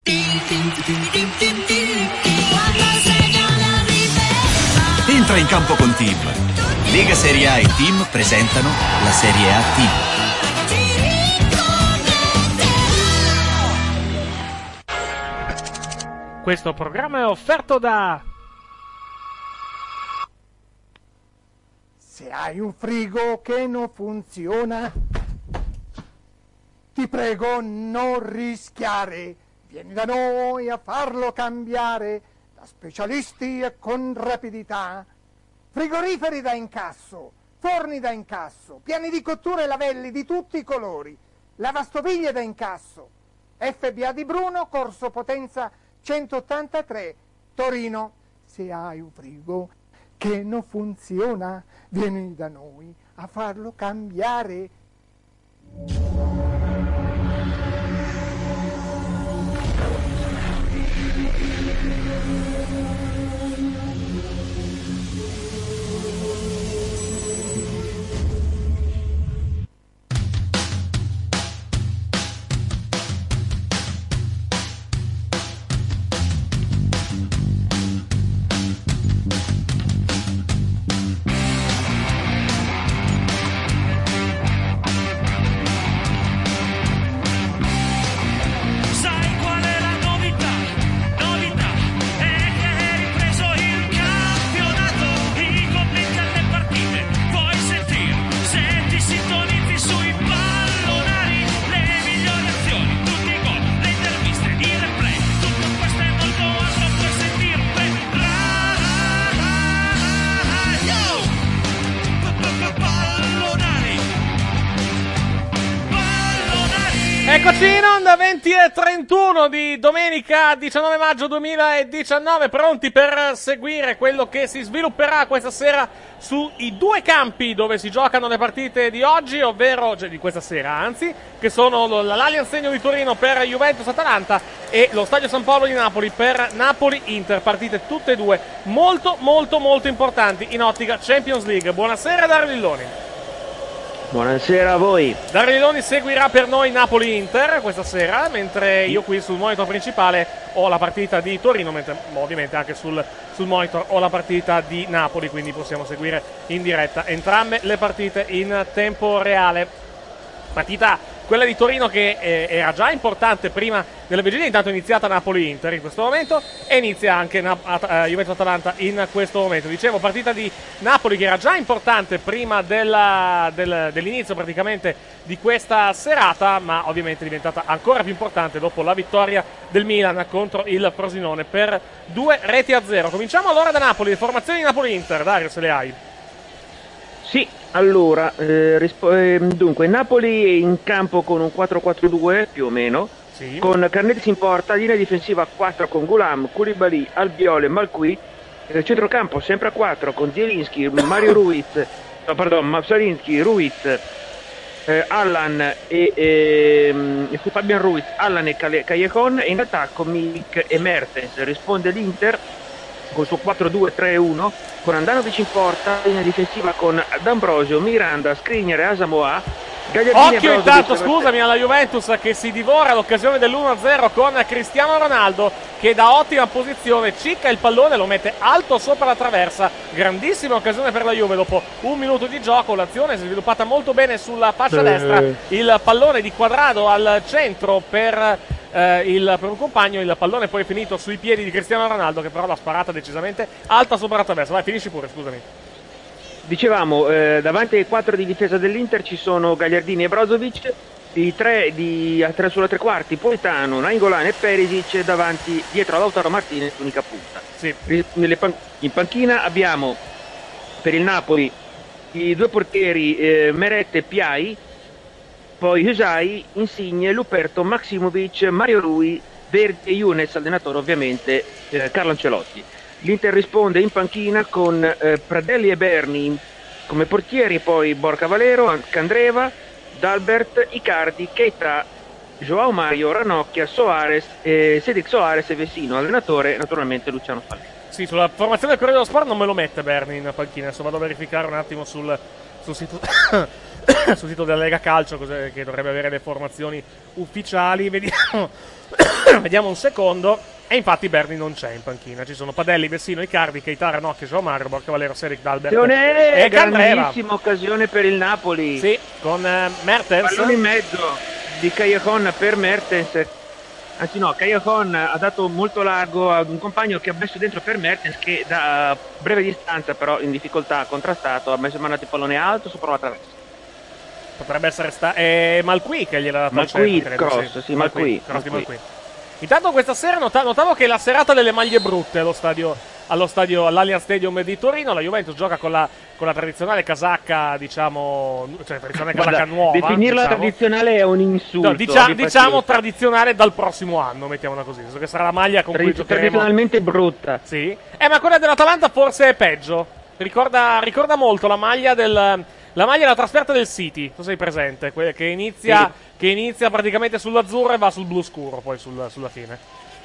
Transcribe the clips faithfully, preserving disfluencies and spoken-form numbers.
Entra in campo con Team. Lega Serie A e Team presentano la Serie A Team. Questo programma è offerto da... Se hai un frigo che non funziona, ti prego non rischiare. Vieni da noi a farlo cambiare, da specialisti e con rapidità. Frigoriferi da incasso, forni da incasso, piani di cottura e lavelli di tutti i colori, lavastoviglie da incasso. F B A di Bruno, Corso Potenza centottantatré, Torino. Se hai un frigo che non funziona, vieni da noi a farlo cambiare. Eccoci in onda, venti e trentuno di domenica diciannove maggio duemiladiciannove, pronti per seguire quello che si svilupperà questa sera sui due campi dove si giocano le partite di oggi, ovvero, cioè di questa sera anzi, che sono l'Allianz Stadium di Torino per Juventus-Atalanta e lo Stadio San Paolo di Napoli per Napoli-Inter, partite tutte e due molto molto molto importanti in ottica Champions League. Buonasera Dario Lilloni. Buonasera a voi. Dario Lilloni seguirà per noi Napoli-Inter questa sera, mentre io qui sul monitor principale ho la partita di Torino, mentre ovviamente anche sul, sul monitor ho la partita di Napoli, quindi possiamo seguire in diretta entrambe le partite in tempo reale. Partita quella di Torino che eh, era già importante prima della vigilia, intanto è iniziata Napoli-Inter in questo momento e inizia anche Na- uh, Juventus-Atalanta in questo momento. Dicevo, partita di Napoli che era già importante prima della, del, dell'inizio praticamente di questa serata, ma ovviamente è diventata ancora più importante dopo la vittoria del Milan contro il Frosinone per due reti a zero. Cominciamo allora da Napoli, le formazioni di Napoli-Inter, Dario, se le hai. Sì, allora, eh, rispo- eh, dunque, Napoli è in campo con un quattro quattro due più o meno, sì, con Carnetis in porta, linea difensiva a quattro con Gulam, Koulibaly, Albiol e Malqui, eh, centrocampo sempre a quattro con Zielinski, Mario Ruiz, no, pardon, Mavsalinski, Ruiz, eh, Allan e, e, e Fabian Ruiz, Allan e Callejon, e in attacco Milik e Mertens. Risponde l'Inter col suo quattro due tre uno con Andanovic in porta, linea difensiva con D'Ambrosio, Miranda, Skriniar e Asamoah. Gagliardini. Occhio intanto, scusami, alla Juventus che si divora l'occasione dell'uno a zero con Cristiano Ronaldo che da ottima posizione cicca il pallone, lo mette alto sopra la traversa. Grandissima occasione per la Juve dopo un minuto di gioco, l'azione si è sviluppata molto bene sulla fascia eh. destra, il pallone di Quadrado al centro per Eh, il, per un compagno, il pallone poi è finito sui piedi di Cristiano Ronaldo che però l'ha sparata decisamente alta sopra la traversa. Vai, finisci pure, scusami. Dicevamo, eh, davanti ai quattro di difesa dell'Inter ci sono Gagliardini e Brozovic, i tre, di, a tre sulla tre quarti, Politano, Nainggolan e Perisic, davanti, dietro a Lautaro Martinez, unica punta. Sì. Nelle pan- in panchina abbiamo per il Napoli i due portieri eh, Meret e Piai, poi Usai, Insigne, Luperto, Maximovic, Mario Rui, Verdi e Younes, allenatore ovviamente eh, Carlo Ancelotti. L'Inter risponde in panchina con eh, Pradelli e Berni come portieri, poi Borca Valero, Candreva, Dalbert, Icardi, Keita, Joao Mario, Ranocchia, Soares, eh, Cedric Soares e Vecino, allenatore naturalmente Luciano Spalletti. Sì, sulla formazione del Corriere dello Sport non me lo mette Berni in panchina, adesso vado a verificare un attimo sul, sul sito sul sito della Lega Calcio, che dovrebbe avere le formazioni ufficiali. Vediamo, vediamo un secondo. E infatti Berni non c'è in panchina. Ci sono Padelli, Vessino, Icardi, Keitara, Nocchio, João Mario, Borcavalero, Seric, Dalbert e grandissima occasione per il Napoli. Sì, con uh, Mertens. Pallone in mezzo di Callejon per Mertens. Anzi no, Callejon ha dato molto largo a un compagno che ha messo dentro per Mertens, che da breve distanza però in difficoltà ha contrastato, ha messo mandato il pallone alto sopra la traversa. Potrebbe essere sta- eh, Malqui che gliel'ha dato Malqui, al centro, cross, sì, sì, Malqui, cross di Malqui. Malqui. Intanto questa sera nota- notavo che la serata delle maglie brutte allo stadio, allo stadio all'Allianz Stadium di Torino. La Juventus gioca con la, con la tradizionale casacca, diciamo, cioè tradizionale casacca Guarda, nuova. definirla diciamo. tradizionale è un insulto. No, dicia- diciamo tradizionale dal prossimo anno, mettiamola così, che sarà la maglia con Tradi- cui giocheremo. Tradizionalmente brutta. Sì. Eh, ma quella dell'Atalanta forse è peggio. Ricorda, ricorda molto la maglia del la maglia della trasferta del City, tu sei presente, que- che inizia, sì. che inizia praticamente sull'azzurro e va sul blu scuro poi sul, sulla fine.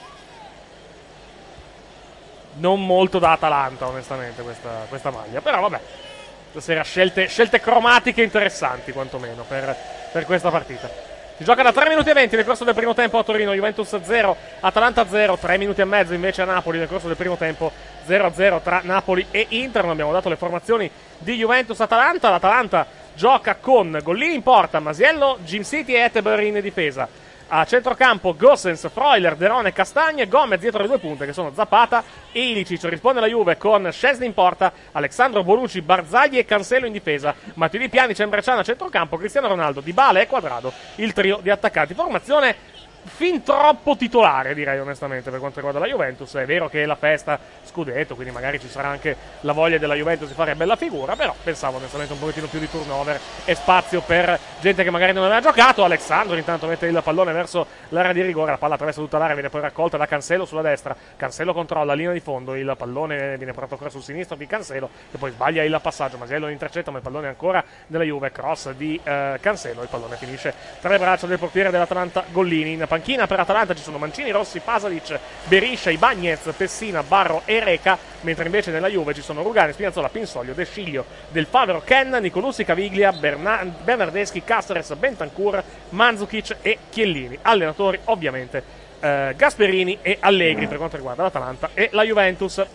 Non molto da Atalanta, onestamente, questa, questa maglia, però vabbè. Stasera scelte, scelte cromatiche interessanti, quantomeno, per, per questa partita. Si gioca da tre minuti e venti nel corso del primo tempo a Torino, Juventus zero, Atalanta zero, tre minuti e mezzo invece a Napoli nel corso del primo tempo, zero a zero tra Napoli e Inter. Non abbiamo dato le formazioni di Juventus-Atalanta. L'Atalanta gioca con Gollini in porta, Masiello, Jim City e Etebor in difesa. A centrocampo Gossens, Freuler, Derone, Castagne, Gomez dietro le due punte che sono Zapata e Ilicic. Risponde la Juve con Szczesny in porta, Alessandro Bonucci, Barzagli e Cancelo in difesa. Matuidi, Pjanic e Bresciano a centrocampo, Cristiano Ronaldo, Dybala e Quadrado, il trio di attaccanti. Formazione fin troppo titolare, direi onestamente, per quanto riguarda la Juventus. È vero che è la festa scudetto, quindi magari ci sarà anche la voglia della Juventus di fare bella figura, però pensavo onestamente un pochettino più di turnover e spazio per gente che magari non aveva giocato. Alessandro intanto mette il pallone verso l'area di rigore, la palla attraversa tutta l'area, viene poi raccolta da Cancelo sulla destra. Cancelo controlla la linea di fondo, il pallone viene portato ancora sul sinistro di Cancelo, che poi sbaglia il passaggio. Masiello intercetta, ma il pallone è ancora della Juve, cross di eh, Cancelo, il pallone finisce tra le braccia del portiere dell'Atalanta Gollini. In panchina per Atalanta ci sono Mancini, Rossi, Pasalic, Beriscia, Ibañez, Pessina, Barro e Reca, mentre invece nella Juve ci sono Rugani, Spinazzola, Pinsoglio, De Sciglio, Del Favero, Ken, Nicolussi, Caviglia, Berna- Bernardeschi, Caceres, Bentancur, Mandzukic e Chiellini. Allenatori ovviamente eh, Gasperini e Allegri per quanto riguarda l'Atalanta e la Juventus.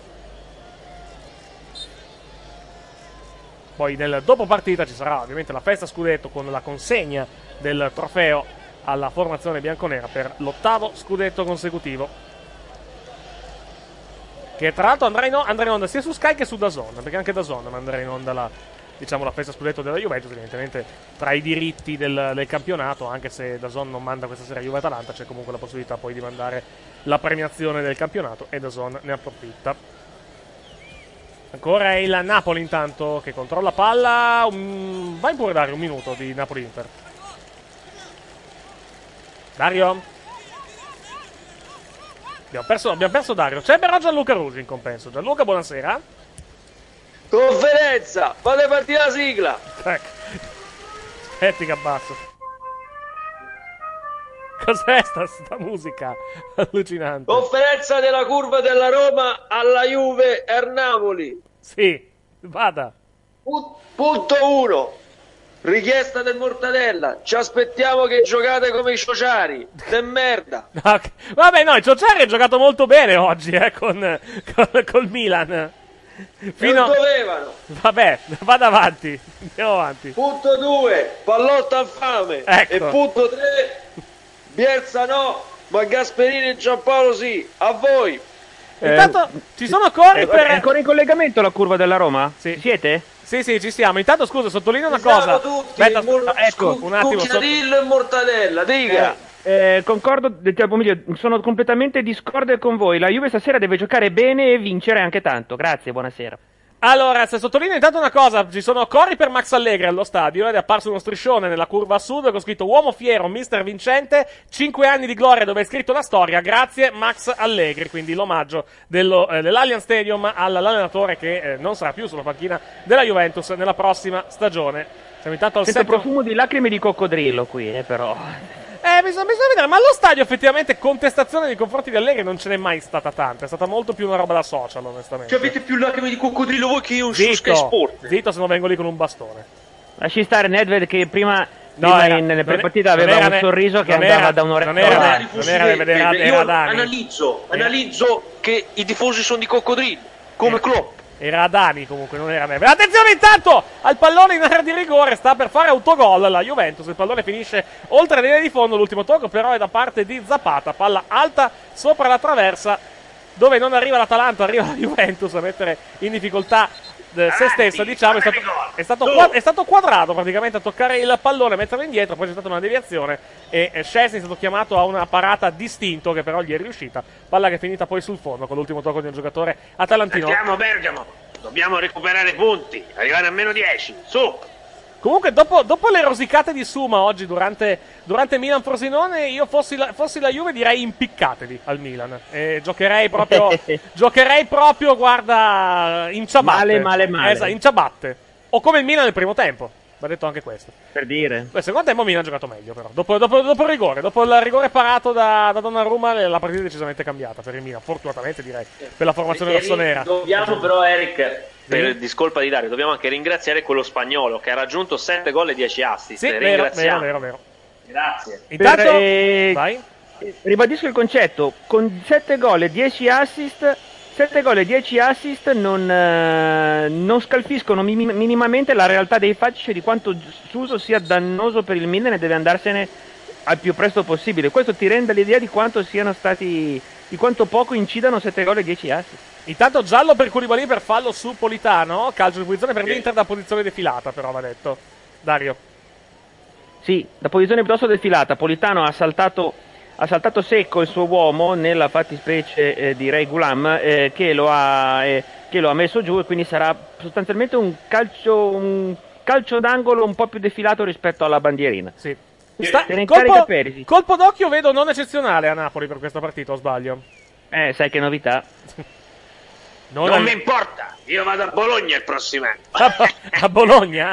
Poi nel dopo partita ci sarà ovviamente la festa scudetto con la consegna del trofeo alla formazione bianconera per l'ottavo scudetto consecutivo, che tra l'altro andrà in, o- andrà in onda sia su Sky che su DAZN, perché anche DAZN manderà in onda la, diciamo, la festa scudetto della Juventus. Evidentemente tra i diritti del, del campionato, anche se DAZN non manda questa sera Juve-Atalanta, c'è comunque la possibilità poi di mandare la premiazione del campionato e DAZN ne approfitta. Ancora il Napoli intanto che controlla palla. Um, vai pure dare un minuto di Napoli-Inter. Dario? Abbiamo perso, abbiamo perso Dario. C'è però Gianluca Rusi in compenso. Gianluca, buonasera. Conferenza, fate partire la sigla. Ecco. Aspetti che abbasso. Cos'è sta, sta musica allucinante? Conferenza della curva della Roma alla Juve e al Napoli. Sì, vada. Punto uno. Richiesta del Mortadella. Ci aspettiamo che giocate come i ciociari. De merda. Okay. Vabbè, no, il Ciociari ha giocato molto bene oggi, eh, con, con col Milan. Fino... Non dovevano. Vabbè, vada avanti. Andiamo avanti. Punto due. Pallotta infame. Ecco. E punto tre. Bielsa no, ma Gasperini e Giampaolo sì. A voi. Eh, Intanto ci sono corri eh, per... È ancora in collegamento la curva della Roma? Sì. Siete? Sì, sì, ci siamo. Intanto, scusa, sottolineo una Ci siamo cosa. tutti. Aspetta, Mor- ecco, scu- un attimo. Cucciarillo e Mortadella, dica. Eh, eh, concordo, cioè, pomeriggio, sono completamente discorde con voi. La Juve stasera deve giocare bene e vincere anche tanto. Grazie, buonasera. Allora, se sottolineo intanto una cosa, ci sono corri per Max Allegri allo stadio ed è apparso uno striscione nella curva a sud con scritto uomo fiero, mister vincente, cinque anni di gloria dove è scritto la storia, grazie Max Allegri, quindi l'omaggio dello, eh, dell'Allianz Stadium all'allenatore che eh, non sarà più sulla panchina della Juventus nella prossima stagione. Siamo intanto al Sento settimo... profumo di lacrime di coccodrillo qui, eh, però... Eh, bisogna, bisogna vedere, ma allo stadio effettivamente contestazione nei confronti di Allegri non ce n'è mai stata tanta, è stata molto più una roba da social, onestamente. Cioè avete più lacrime di coccodrillo voi che io su Zitto, Sky Sport. zitto se non vengo lì con un bastone. Lasci stare Nedved che prima, No, prima era, in, nelle non è- prepartite non aveva era un ne- sorriso che non andava era- da un'orecchia non era- all'altra. non era Nedved, era- Io era Dani. analizzo, Sì. analizzo che i tifosi sono di coccodrillo, come Eh. Klopp. Era Adani comunque, non era Nedved. Attenzione intanto al pallone in area di rigore, sta per fare autogol la Juventus, il pallone finisce oltre la linea di fondo, l'ultimo tocco però è da parte di Zapata, palla alta sopra la traversa, dove non arriva l'Atalanta, arriva la Juventus a mettere in difficoltà eh, se stessa, diciamo. È stato, è, stato qua- è stato quadrato praticamente a toccare il pallone, metterlo indietro, poi c'è stata una deviazione e eh, Szczesny è stato chiamato a una parata distinto che però gli è riuscita, palla che è finita poi sul fondo con l'ultimo tocco di un giocatore atalantino. Andiamo Bergamo, dobbiamo recuperare punti, arrivare a meno dieci, su! Comunque, dopo, dopo le rosicate di Suma oggi durante, durante Milan-Frosinone, io fossi la, fossi la Juve direi impiccatevi al Milan. E giocherei proprio, giocherei proprio, guarda, in ciabatte. Male, male, male. Esatto, in ciabatte. O come il Milan nel primo tempo. Va detto anche questo. Per dire. Beh, secondo tempo Milan ha giocato meglio, però. Dopo, dopo, dopo il rigore, dopo il rigore parato da, da Donnarumma, la partita è decisamente cambiata per il Milan. Fortunatamente, direi, per la formazione rossonera. Dobbiamo però, Eric, per discolpa di Dario, dobbiamo anche ringraziare quello spagnolo che ha raggiunto sette gol e dieci assist. Sì, vero, vero, Ringraziamo. vero, vero. Grazie. Intanto, Per, eh, vai. Ribadisco il concetto, con sette gol e dieci assist, sette gol e dieci assist non, eh, non scalfiscono mi- minimamente la realtà dei fatti, cioè di quanto Suso sia dannoso per il Milan e deve andarsene al più presto possibile. Questo ti rende l'idea di quanto siano stati, di quanto poco incidano sette gol e dieci assist. Intanto giallo per Koulibaly per fallo su Politano, calcio di posizione per l'Inter da posizione defilata, però va detto. Dario. Sì, da posizione piuttosto defilata, Politano ha saltato, ha saltato secco il suo uomo, nella fattispecie eh, di Ray Gulam, eh, che, lo ha, eh, che lo ha messo giù, e quindi sarà sostanzialmente un calcio, un calcio d'angolo un po' più defilato rispetto alla bandierina. Sì. Sta- Se ne incarica colpo, Perisic. colpo d'occhio vedo non eccezionale a Napoli per questa partita, o sbaglio? Eh, sai che novità? Non, Non a- mi importa, io vado a Bologna il prossimo anno. a, a Bologna?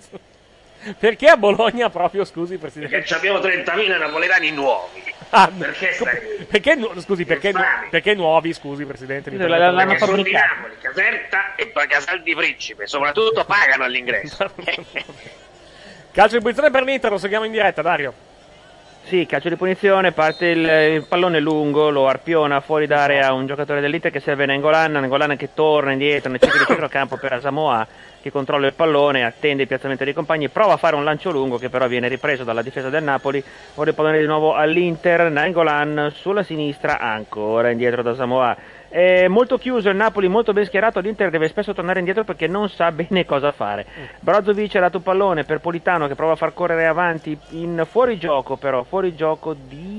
Perché a Bologna proprio, scusi Presidente? Perché abbiamo trentamila napoletani nuovi. Ah, Perché stai lì? perché, nu- scusi, perché, nu- Infami. perché nuovi, scusi Presidente? Mi La- permetta la- di- l'hanno Perché sono di fabbricati. Napoli, Caserta e poi Casal di Principe. Soprattutto pagano all'ingresso. Calcio di posizione per l'Inter, lo seguiamo in diretta, Dario. Sì, calcio di punizione, parte il, il pallone lungo, lo arpiona fuori d'area un giocatore dell'Inter che serve Nainggolan, Nainggolan che torna indietro nel centro di centrocampo per Asamoah, che controlla il pallone, attende il piazzamento dei compagni, prova a fare un lancio lungo che però viene ripreso dalla difesa del Napoli, ora il pallone di nuovo all'Inter, Nainggolan sulla sinistra, ancora indietro da Asamoah. È molto chiuso il Napoli, molto ben schierato, l'Inter deve spesso tornare indietro perché non sa bene cosa fare. Brozovic ha dato un pallone per Politano che prova a far correre avanti in fuorigioco, però fuorigioco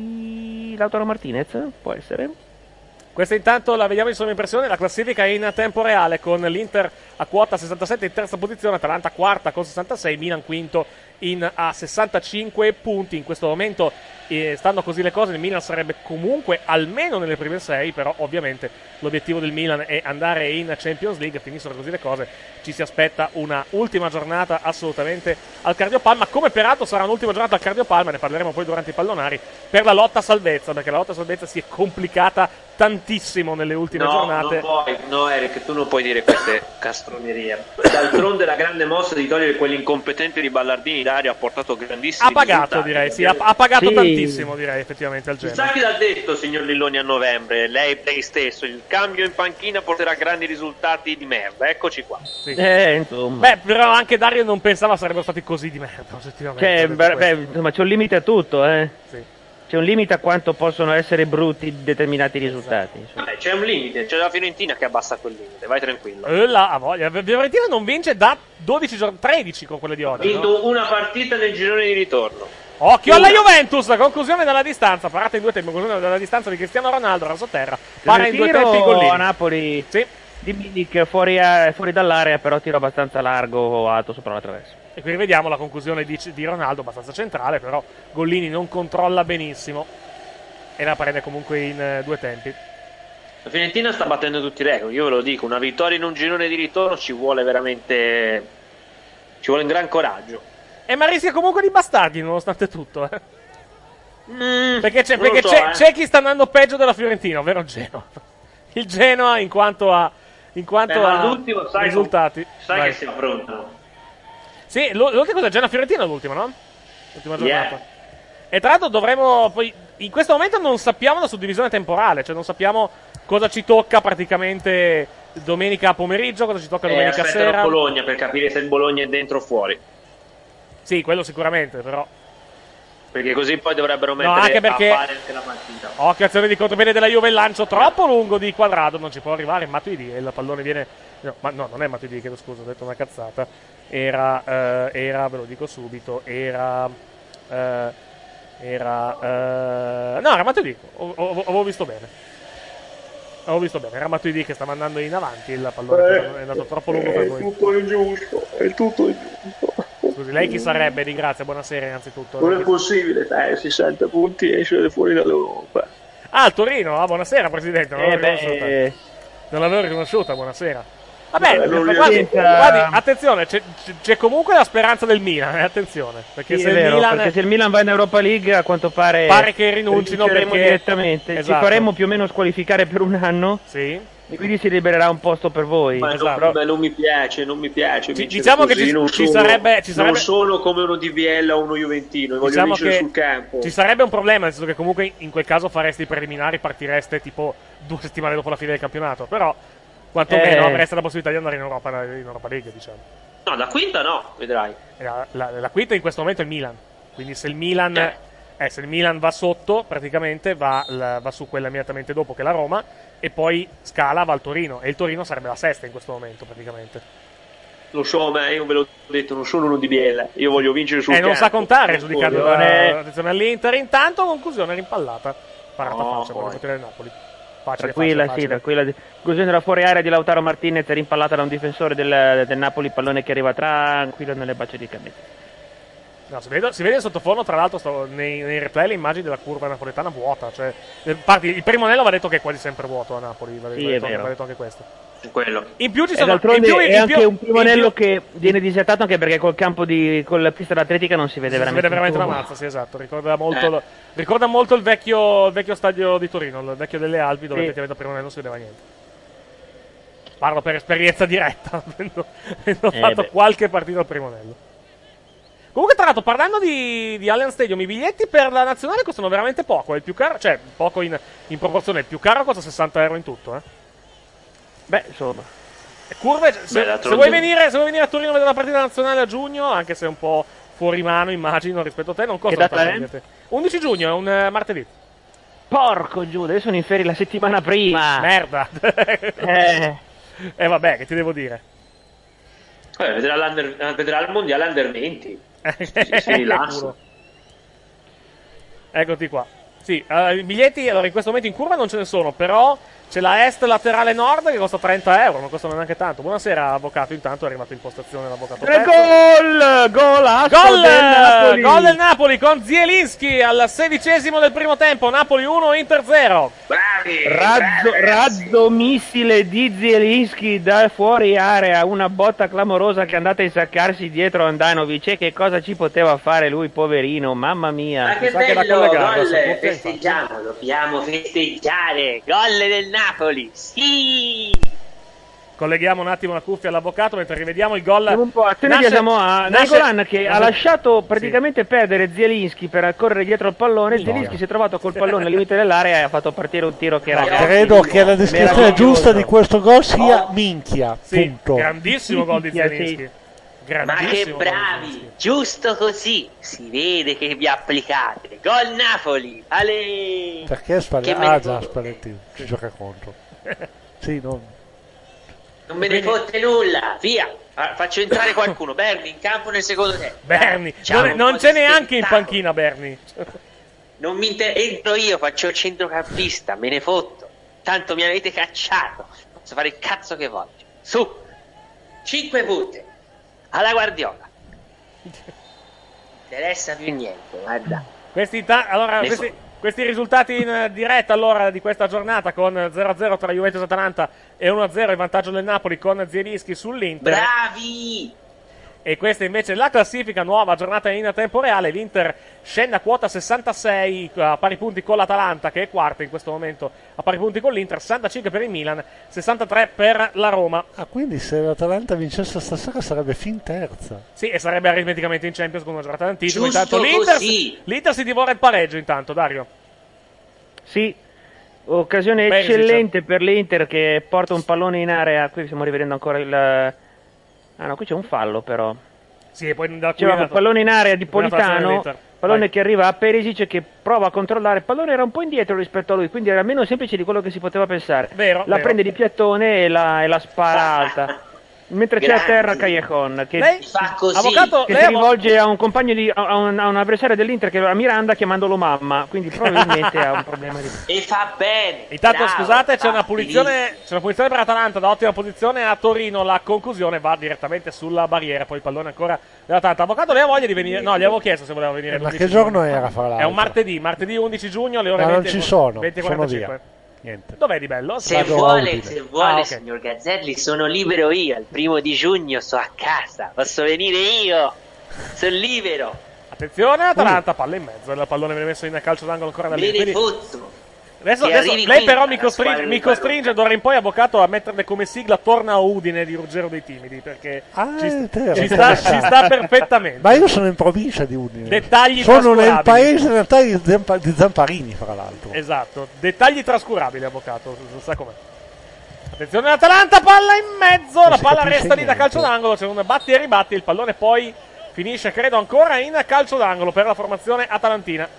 di Lautaro Martinez, può essere? Questa intanto la vediamo in sovraimpressione, la classifica è in tempo reale con l'Inter a quota sessantasette in terza posizione, Atalanta quarta con sessantasei, Milan quinto in, a sessantacinque punti. In questo momento, eh, stando così le cose, il Milan sarebbe comunque almeno nelle prime sei, però ovviamente l'obiettivo del Milan è andare in Champions League. Finissero così le cose, ci si aspetta una ultima giornata assolutamente al Cardiopalma, come peraltro sarà un'ultima giornata al Cardiopalma, ne parleremo poi durante i pallonari, per la lotta a salvezza, perché la lotta a salvezza si è complicata tantissimo nelle ultime No, giornate. non puoi, no Eric, tu non puoi dire queste castronerie. D'altronde la grande mossa di togliere quegli incompetenti di Ballardini d'aria ha portato grandissimi Ha pagato, risultati. direi, sì, ha, ha pagato Sì. tantissimo, direi, effettivamente, al Chissà Genoa. chi l'ha detto, signor Lilloni, a novembre, lei, lei stesso, il cambio in panchina porterà grandi risultati di merda, eccoci qua. Sì. Eh, insomma. Beh, però anche Dario non pensava sarebbero stati così di merda, oggettivamente. Cioè, detto beh, questo. beh, insomma, c'è un limite a tutto, eh. Sì. C'è un limite a quanto possono essere brutti determinati risultati. insomma. Vabbè, c'è un limite, c'è la Fiorentina che abbassa quel limite, vai tranquillo. Eh, là, ha voglia. Fiorentina non vince da dodici giorni, tredici con quelle di Ha oggi, no? vinto una partita nel girone di ritorno. Occhio alla Una. Juventus, conclusione dalla distanza, parata in due tempi, conclusione dalla distanza di Cristiano Ronaldo, rasoterra, para in due Tiro tempi i a gollini. Napoli Sì. di Milik fuori, a- fuori dall'area, però tiro abbastanza largo, alto sopra la traversa. E qui vediamo la conclusione di, di Ronaldo, abbastanza centrale, però Gollini non controlla benissimo e la prende comunque in eh, due tempi. La Fiorentina sta battendo tutti i record, io ve lo dico, una vittoria in un girone di ritorno ci vuole veramente, ci vuole un gran coraggio. E ma rischia comunque di bastardi nonostante tutto, eh. Mm, Perché, c'è, non lo perché so, c'è, eh. c'è chi sta andando peggio della Fiorentina, ovvero il Genoa. Il Genoa in quanto a, in quanto Beh, ma a all'ultimo sai, risultati. sai Vai. che si affrontano. Sì, l'ultima cosa è Genoa Fiorentina, l'ultima, no? L'ultima giornata. Yeah. E tra l'altro dovremo poi in questo momento non sappiamo la suddivisione temporale, cioè non sappiamo cosa ci tocca praticamente domenica pomeriggio, cosa ci tocca domenica eh, sera. Bologna per capire se il Bologna è dentro o fuori. Sì, quello sicuramente, però. Perché così poi dovrebbero mettere no, anche perché, a fare anche la partita. Occhio, azione di contropiede della Juve, il lancio troppo lungo di Quadrado, non ci può arrivare Matuidi e il pallone viene... No, ma no, non è Matuidi, chiedo scusa, ho detto una cazzata. Era, eh, era ve lo dico subito, era... Eh, era... Eh, no, era Matuidi, avevo visto bene. Avevo visto bene, era Matuidi che sta mandando in avanti, il pallone eh, è andato troppo lungo per voi. È tutto ingiusto, è tutto ingiusto. Scusi, lei chi sarebbe? Ringrazio, buonasera innanzitutto. Non è possibile, dai, sessanta punti e esce fuori dall'Europa. Ah, il Torino, ah, buonasera Presidente, non eh l'avevo beh, riconosciuta. Eh... Non l'avevo riconosciuta, buonasera. Vabbè, Vabbè, guardi, riesca... guardi, attenzione, c'è, c'è comunque la speranza del Milan, eh, attenzione. Perché, sì, se, è il vero, Milan... perché se il Milan va in Europa League a quanto pare... Pare che rinuncino perché... direttamente, esatto. Ci faremmo più o meno squalificare per un anno. Sì. E quindi si libererà un posto per voi. Ma esatto. non, ma non mi piace, non mi piace. Ci, diciamo così. che ci, non ci, sono, sarebbe, ci sarebbe... Non sono come uno di Biella o uno Juventino, voglio diciamo vincere che sul campo. Ci sarebbe un problema, nel senso che comunque in quel caso faresti i preliminari, partireste tipo due settimane dopo la fine del campionato. Però, quantomeno eh. avreste la possibilità di andare in Europa, in Europa League, diciamo. No, da quinta no, vedrai. La, la, la quinta in questo momento è il Milan. Quindi se il Milan... Eh. Eh, se il Milan va sotto, praticamente va, la, va su quella immediatamente dopo che è la Roma, e poi scala, va al Torino, e il Torino sarebbe la sesta in questo momento praticamente. Lo so, ma io ve l'ho detto, non sono uno di Biella, io voglio vincere sul eh, campo. non sa contare, giudicando voglio... da, attenzione all'Inter. Intanto conclusione rimpallata, parata no, faccia per il potere del Napoli. Facile, Tranquilla, facile, sì, facile. tranquilla. Conclusione della fuori area di Lautaro Martinez, rimpallata da un difensore del, del Napoli, pallone che arriva tranquillo nelle braccia di Cannetti. No, si, vede, si vede in sottofondo, tra l'altro, sto, nei, nei replay le immagini della curva napoletana vuota. Cioè, parti, il primo anello va detto che è quasi sempre vuoto a Napoli. Va, sì, va, è detto, vero. va detto anche questo. Quello. In più ci e sono. d'altronde in più, è in anche più, un primo in anello più, che viene disertato anche perché col campo di con la pista d'atletica non si vede si veramente. Si vede veramente una mazza, sì, esatto. Ricorda molto, eh. ricorda molto il vecchio, il vecchio stadio di Torino, il vecchio delle Alpi, dove sì. effettivamente al primo anello non si vedeva niente. Parlo per esperienza diretta, avendo, avendo eh fatto beh. qualche partita al primo anello. Comunque, tra l'altro, parlando di, di Allianz Stadium, i biglietti per la nazionale costano veramente poco. È il più caro, cioè, poco in, in proporzione. Il più caro costa sessanta euro in tutto, eh. Beh, insomma. E curve, se, Beh, se, vuoi venire, se vuoi venire a Torino a vedere la partita nazionale a giugno, anche se è un po' fuori mano, immagino, rispetto a te, non costa tanto. undici giugno, è un uh, martedì. Porco giù, adesso sono in ferie la settimana prima. Merda. eh. eh, vabbè, che ti devo dire? Eh, vedrà, vedrà il mondiale under venti. si, si rilassa. Eccoti qua. Sì, uh, i biglietti allora in questo momento in curva non ce ne sono, però c'è la est laterale nord che costa trenta euro, non costano neanche tanto. Buonasera avvocato, intanto è arrivato in postazione l'avvocato. Gol! Gol! Gol del Napoli! Gol del Napoli con Zielinski al sedicesimo del primo tempo, Napoli uno, Inter zero. Bravi! Razzo, bravi razzo missile di Zielinski da fuori area, una botta clamorosa che è andata a insaccarsi dietro Andanovic. E che cosa ci poteva fare lui, poverino, mamma mia. Ma che bello, gol, festeggiamo, dobbiamo festeggiare, gol del Napoli, sì! Colleghiamo un attimo la cuffia all'avvocato mentre rivediamo il gol. Un po', attenzione, siamo a Nainggolan che ha lasciato praticamente sì. perdere Zielinski per correre dietro il pallone. No. Zielinski si è trovato col pallone al limite dell'area e ha fatto partire un tiro che era... Credo che la descrizione giusta di questo gol sia minchia, sì, punto. Grandissimo gol di Zielinski. Sì. Ma che bravi, giusto così, si vede che vi applicate. Gol Napoli, ale! Perché Spalletti? Ah già, Spalletti ci gioca contro. Sì, non... Non me ne fotte nulla, via! Faccio entrare qualcuno, Berni in campo nel secondo tempo. Berni, non, non c'è neanche in panchina Berni. Non mi inter... entro io, faccio il centrocampista, me ne fotto. Tanto mi avete cacciato, posso fare il cazzo che voglio. Su, cinque punti. Alla Guardiola. Non interessa più niente, guarda. Questi, ta- allora, questi, questi risultati in diretta allora di questa giornata con zero a zero tra Juventus e Atalanta e uno a zero il vantaggio del Napoli con Zielinski sull'Inter. Bravi! E questa invece è la classifica, nuova giornata in tempo reale. L'Inter scende a quota sessantasei a pari punti con l'Atalanta, che è quarta in questo momento a pari punti con l'Inter, sessantacinque per il Milan, sessantatré per la Roma. Ah, quindi se l'Atalanta vincesse stasera sarebbe fin terza. Sì, e sarebbe aritmeticamente in Champions con una giornata d'anticipo. Giusto Intanto l'Inter, così. l'Inter si divora il pareggio intanto, Dario. Sì, occasione Perisic. eccellente per l'Inter che porta un pallone in area. Qui stiamo rivedendo ancora il... Ah no, qui c'è un fallo però. Sì, e poi da qui C'era un pallone in area di prima frazione Politano, dell'Inter. pallone Vai. che arriva a Perisic che prova a controllare, il pallone era un po' indietro rispetto a lui, quindi era meno semplice di quello che si poteva pensare. Vero, la vero. prende di piattone e la, e la spara alta. Mentre c'è a Grande. terra Callejon che, Lei? Fa così. Avvocato, che lei si ha- rivolge a un compagno di, a un, a un avversario dell'Inter che era Miranda chiamandolo mamma, quindi probabilmente ha un problema di... E fa bene. Intanto bravo, scusate, c'è fa una punizione, benissimo. c'è una punizione per Atalanta da ottima posizione a Torino, la conclusione va direttamente sulla barriera, poi il pallone ancora dell'Atalanta. Avvocato, lei ha voglia di venire? No, gli avevo chiesto se voleva venire Eh, ma l'undici che giorno giugno. era, fra l'altro? È un martedì, martedì undici giugno alle ore Ma non venti. ci sono, venti e sono quarantacinque. via. Niente. Dov'è di bello? Se Vado a vuole, Udine. se vuole, Ah, ok. signor Gazzelli, sono libero io. Il primo di giugno sto a casa. Posso venire io. Sono libero. Attenzione, Atalanta, palla in mezzo, il pallone viene messo in calcio d'angolo ancora da lì. Me ne quindi- fotto. Adesso, Che adesso arrivi lei quinta però mi la costringe, squadra mi del costringe d'ora in poi, avvocato, a metterle come sigla Torna a Udine di Ruggero dei Timidi, perché Ah, ci, è vero, ci è sta, interessante. ci sta perfettamente. Ma io sono in provincia di Udine. Dettagli Sono nel trascurabili. paese in realtà di, Zampa- di Zamparini, fra l'altro. Esatto, dettagli trascurabili, avvocato, non sa com'è. Attenzione Atalanta, palla in mezzo, Non la si palla capisce resta lì da niente. calcio d'angolo, c'è un batti e ribatti, il pallone poi finisce credo ancora in calcio d'angolo per la formazione atalantina.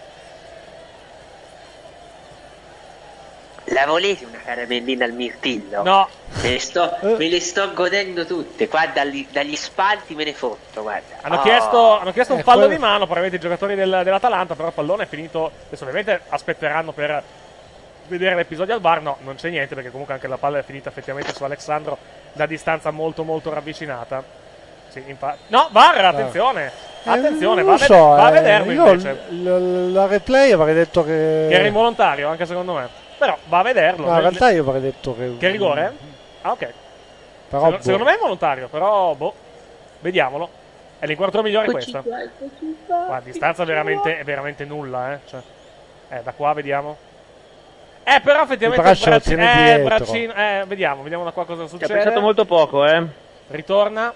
La volete una caramellina al mirtillo? No, Me le sto, Eh. me le sto godendo tutte. Qua dagli, dagli spalti me ne fotto, guarda. hanno, Oh. chiesto, hanno chiesto un Eh, fallo quello- di mano, probabilmente i giocatori del- dell'Atalanta, però il pallone è finito, adesso ovviamente aspetteranno per vedere l'episodio al V A R, no, non c'è niente perché comunque anche la palla è finita effettivamente su Alexandro da distanza molto molto ravvicinata. Sì, infa- no, V A R, attenzione, attenzione, Eh, va, non a ved- so, va a eh, vederlo io invece, l- l- la replay avrei detto che... che era involontario anche secondo me, però va a vederlo. No, in Ne- realtà io avrei detto che... Che rigore? Ah, ok. Però, Secondo, boh. secondo me è involontario, però boh, vediamolo. È l'inquadratura migliore Eccoci questa. qua, eccoci qua. Qua a distanza veramente, è veramente nulla, eh. Cioè, eh, da qua vediamo. Eh, però effettivamente Il braccio lo tiene eh, dietro. braccino, eh, vediamo, vediamo da qua cosa Ci ha succede. pensato molto poco, eh. Ritorna.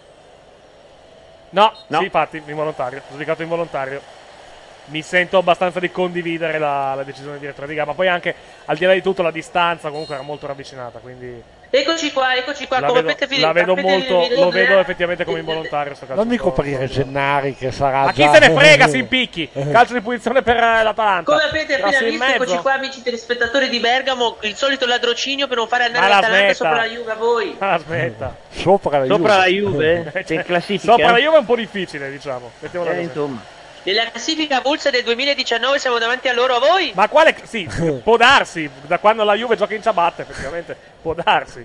No, No. sì, infatti, involontario, giudicato involontario. Mi sento abbastanza di condividere la, la decisione di direttore di gara, ma poi anche al di là di tutto la distanza comunque era molto ravvicinata, quindi Eccoci qua, eccoci qua. la come vedo, avete fi- la vedo avete molto, finito- lo vedo effettivamente come involontario sto calcio. Non mi coprire Gennari che sarà Ma chi già- se ne frega, si impicchi. Calcio di punizione per eh, l'Atalanta. Come avete appena Cross in visto, mezzo. eccoci qua, amici telespettatori di Bergamo, il solito ladrocinio per non fare andare Ma la l'Atalanta smetta. sopra la Juve a voi. Ah, aspetta. Sopra la Sopra la Juve. Juve, Cioè, che in classifica. Sopra la Juve è un po' difficile, diciamo. Mettiamola Eh, così. insomma. Nella classifica avulsa del duemiladiciannove siamo davanti a loro a voi. Ma quale... Sì, può darsi. Da quando la Juve gioca in ciabatte, effettivamente. Può darsi.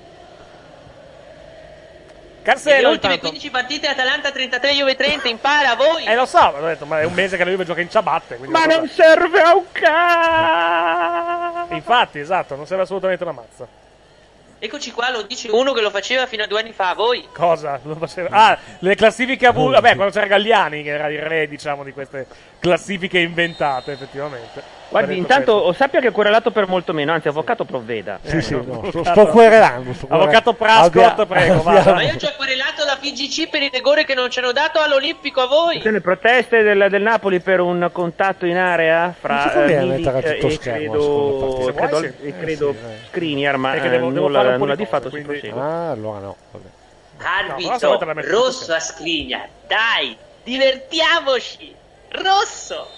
Nelle Cancelo ultime intanto. quindici partite Atalanta trentatré, Juve trenta, impara a voi. Eh, lo so, ho detto, ma è un mese che la Juve gioca in ciabatte. quindi Ma lo so. non serve a un cazzo! Infatti, esatto, non serve assolutamente una mazza. Eccoci qua, lo dice uno che lo faceva fino a due anni fa a voi. Cosa? Lo faceva? Ah, le classifiche a bu- Vabbè, quando c'era Galliani, che era il re, diciamo, di queste classifiche inventate, effettivamente. Guardi, Ha detto intanto questo. oh, sappia che è querelato per molto meno, anzi, avvocato provveda. Sì, sì, Ecco, no, sto, avvocato- sto querelando. sto querelando. Avvocato Prascott, prego, vada. Ma io ci ho querelato la F G C per il rigore che non ci hanno dato all'Olimpico a voi. Le proteste del, del Napoli per un contatto in area Non fra si conviene eh, mettere a Milik tutto e schermo, credo, seconda partita. credo, Se vuoi, e sì. credo Eh sì, eh. Skriniar, ma È che devo- eh, devo nulla, fare un po' nulla di di fatto cose, si quindi- prosegue. Ah, allora no. Vabbè. No, però Arbitro, stavolta la metto rosso tutto. a Skriniar. Dai, divertiamoci. Rosso.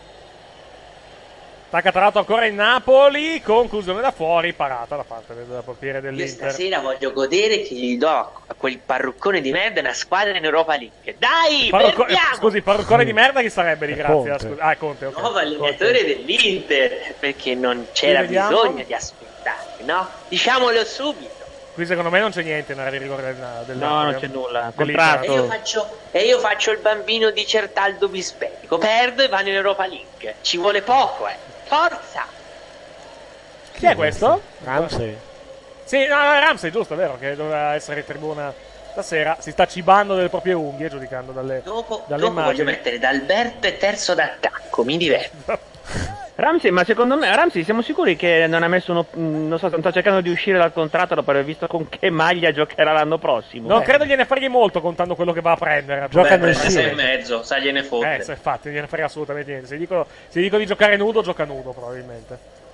Attacca tra l'altro ancora in Napoli, conclusione da fuori, parata da parte del portiere Io dell'Inter. stasera voglio godere che gli do a quel parruccone di merda una squadra in Europa League. Dai, Parrucco- perdiamo! scusi, parruccore di merda chi sarebbe di È grazia? Conte. Scusi. Ah, è Conte, ok. Nuovo allenatore dell'Inter, perché non c'era vediamo. bisogno di aspettare, no? Diciamolo subito. Qui secondo me non c'è niente in area di rigore del, del No, Napoli, non eh. c'è nulla. Dell'Inter. E Contratto. io faccio, e io faccio il bambino di Certaldo Bispetico. Perdo e vanno in Europa League. Ci vuole poco, eh. Forza! Chi è questo? Ramsey. Sì, no, no, è Ramsey, giusto, è vero, che doveva essere in tribuna stasera si sta cibando delle proprie unghie, giudicando dalle, Dopo, dalle dopo immagini. voglio mettere D'Alberto e terzo d'attacco, mi diverto. Ramsey, ma secondo me, Ramsey, siamo sicuri che non ha messo uno, non so, sta cercando di uscire dal contratto dopo aver visto con che maglia giocherà l'anno prossimo? Non Beh. credo gliene freghi molto contando quello che va a prendere. Gioca Beh, nel sei Siena. e mezzo, sai gliene fotte. Eh, se infatti, non gliene frega assolutamente niente. Se dico, se dico di giocare nudo, gioca nudo probabilmente.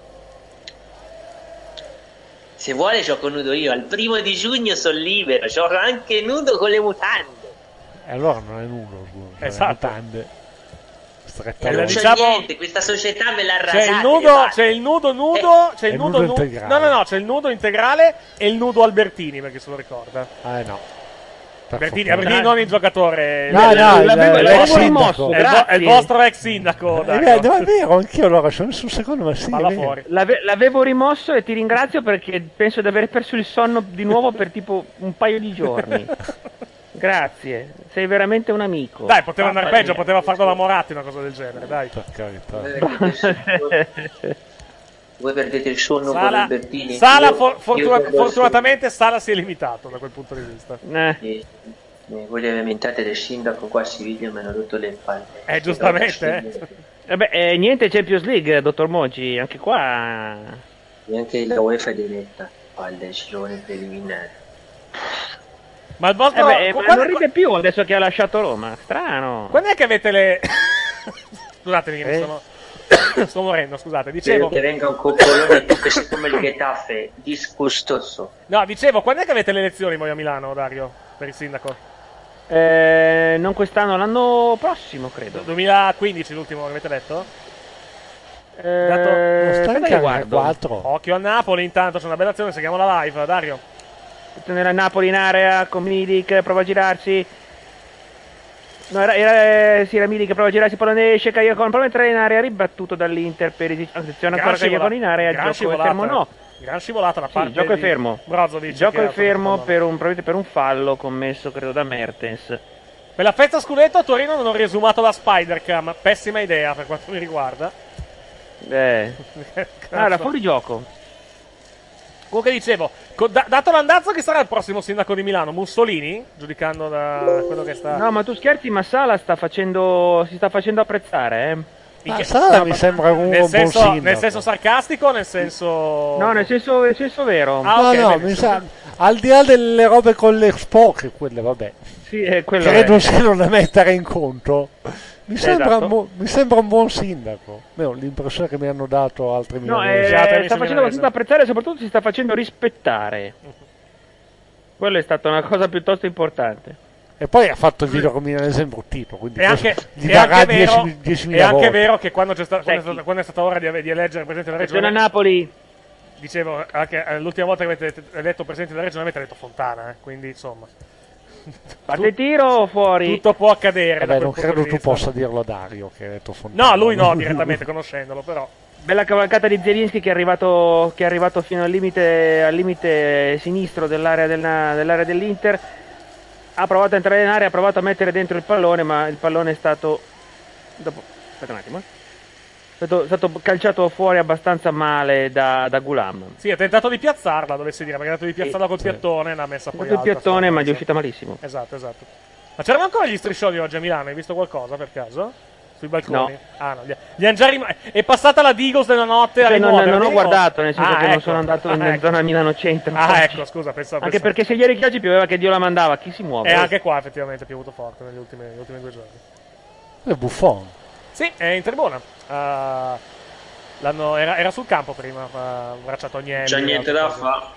Se vuole gioco nudo io, al primo di giugno sono libero, gioco anche nudo con le mutande. E allora non è nudo, scusa. Esatto. Mutande. E non Allora, c'è diciamo- niente, questa società me l'ha rasata. C'è il nudo, c'è il nudo nudo, c'è il il nudo nudo nu- integrale. No, no, no, c'è il nudo integrale e il nudo Albertini, perché se lo ricorda. Ah, no. Per Albertini, fortuna. Albertini non il giocatore. No, il- no, il- l'avevo- il- l'avevo l'ex rimosso, sindaco. è, il vo- è il grazie. vostro ex sindaco. Eh, Dario. beh, no, è vero, anch'io allora sono sul secondo, ma sì. Palla è vero. fuori. L'ave- l'avevo rimosso e ti ringrazio perché penso di aver perso il sonno di nuovo per tipo un paio di giorni. Grazie, sei veramente un amico. Dai, poteva andare Mamma peggio, mia. poteva farlo da Moratti, una cosa del genere, dai. Per carità. Voi perdete il sonno con Sala, Albertini. Sala Io- for- io fortuna- perdo il fortunatamente Sala si è limitato da quel punto di vista. Eh. sonno. E- e voi le lamentate del sindaco qua a Siviglia mi hanno rotto le palle. Eh, giustamente, eh. Vabbè, eh, niente Champions League, dottor Moggi, anche qua. E anche la UEFA è diretta al girone preliminare. Ma il Eh vostro... beh, qu- ma quando, non ride più adesso che ha lasciato Roma, strano. quando è che avete le... Scusatemi, che mi Eh? sono... sto morendo, scusate. Spero Dicevo... che venga un coccolone tipo se come il Getafe, disgustoso. No, dicevo, quando è che avete le elezioni voi a Milano, Dario? Per il sindaco? Eh, non quest'anno, l'anno prossimo credo. duemilaquindici l'ultimo che avete detto? Eh, Dato- Non sta aspetta in che camera guardo. quattro. Occhio a Napoli, intanto c'è una bella azione, seguiamo la live, Dario. Nella Napoli in area con Milik, prova a girarsi. No, era, era, eh, sì, era Milik, prova a girarsi, pallone esce, Cagliacon, prova a entrare in area, ribattuto dall'Inter per attenzione ancora Cagliacon in area, gran gioco è fermo, no. Gran scivolata da Sì, parte il gioco è di fermo. Brozovic, Il gioco che è ha fermo toccato il per un, probabilmente per un fallo commesso credo da Mertens. Per la festa scudetto a Torino non ho riesumato la Spider-Cam, pessima idea per quanto mi riguarda. Eh. Cazzo. Ah, era fuori gioco. Comunque dicevo, co- da- dato l'andazzo, chi sarà il prossimo sindaco di Milano? Mussolini? Giudicando da quello che sta... No, ma tu scherzi, ma Sala sta facendo, si sta facendo apprezzare, eh. In Ah, che- Sala no, mi ma- sembra un nel buon senso, sindaco. nel senso sarcastico o nel senso... No, nel senso, nel senso vero. Ah, No, ok, no, bene. mi sa, al di là delle robe con le spoche, quelle vabbè, Sì, è quello credo è. siano da mettere in conto. Mi sembra, Esatto. un, bu- mi sembra un buon sindaco. Almeno l'impressione che mi hanno dato altri No, milanesi. eh, Scusate, mi sta sembra facendo mese. abbastanza apprezzare e soprattutto si sta facendo rispettare. Quello è stata una cosa piuttosto importante. E poi ha fatto il video con milanese imbruttito, quindi È anche, questo gli è darà anche vero, dieci- è diecimila anche volte. vero che quando, c'è sta- quando, è Secchi. stata, quando è stata ora di, ave- di eleggere il Presidente della Attenzione a Regione, Napoli. dicevo, anche eh, l'ultima volta che avete eletto Presidente della Regione avete detto Fontana, eh, quindi insomma... Fate tiro o fuori? Tutto può accadere. da Vabbè, quel non punto credo di tu vista. possa dirlo a Dario che ha detto Fontana. No, lui no, direttamente conoscendolo, però. Bella cavalcata di Zielinski che è arrivato, che è arrivato fino al limite, al limite sinistro dell'area, del- dell'area dell'Inter. Ha provato a entrare in area, ha provato a mettere dentro il pallone, ma il pallone è stato... Dopo... Aspetta un attimo. eh. È stato, è stato calciato fuori abbastanza male da, da Gulam. Sì, ha tentato di piazzarla, dovessi dire, perché ha tentato di piazzarla col Sì. piattone e l'ha messa Ha poi fatto il alta, piattone, sì, ma gli è sì. uscita malissimo. Esatto, esatto. Ma c'erano ancora gli striscioni oggi a Milano? Hai visto qualcosa per caso? Sui balconi? No. Ah, no. Gli, gli han già rim- È passata la Digos della notte a Cioè, non, rimuoverli, non ho o- guardato, nel senso Ah, che non ecco. sono andato in Ah, ecco. zona Milano Centro. Ah, oggi. ecco, scusa, pensavo... Anche pensavo- perché se ieri oggi pioveva che Dio la mandava, chi si muove? E anche qua effettivamente è piovuto forte negli ultimi, negli ultimi due giorni. È Buffon. Sì, è in tribuna. Uh, l'hanno- era, era sul campo prima, ha abbracciato Agnelli. C'è niente da altre cose. fare.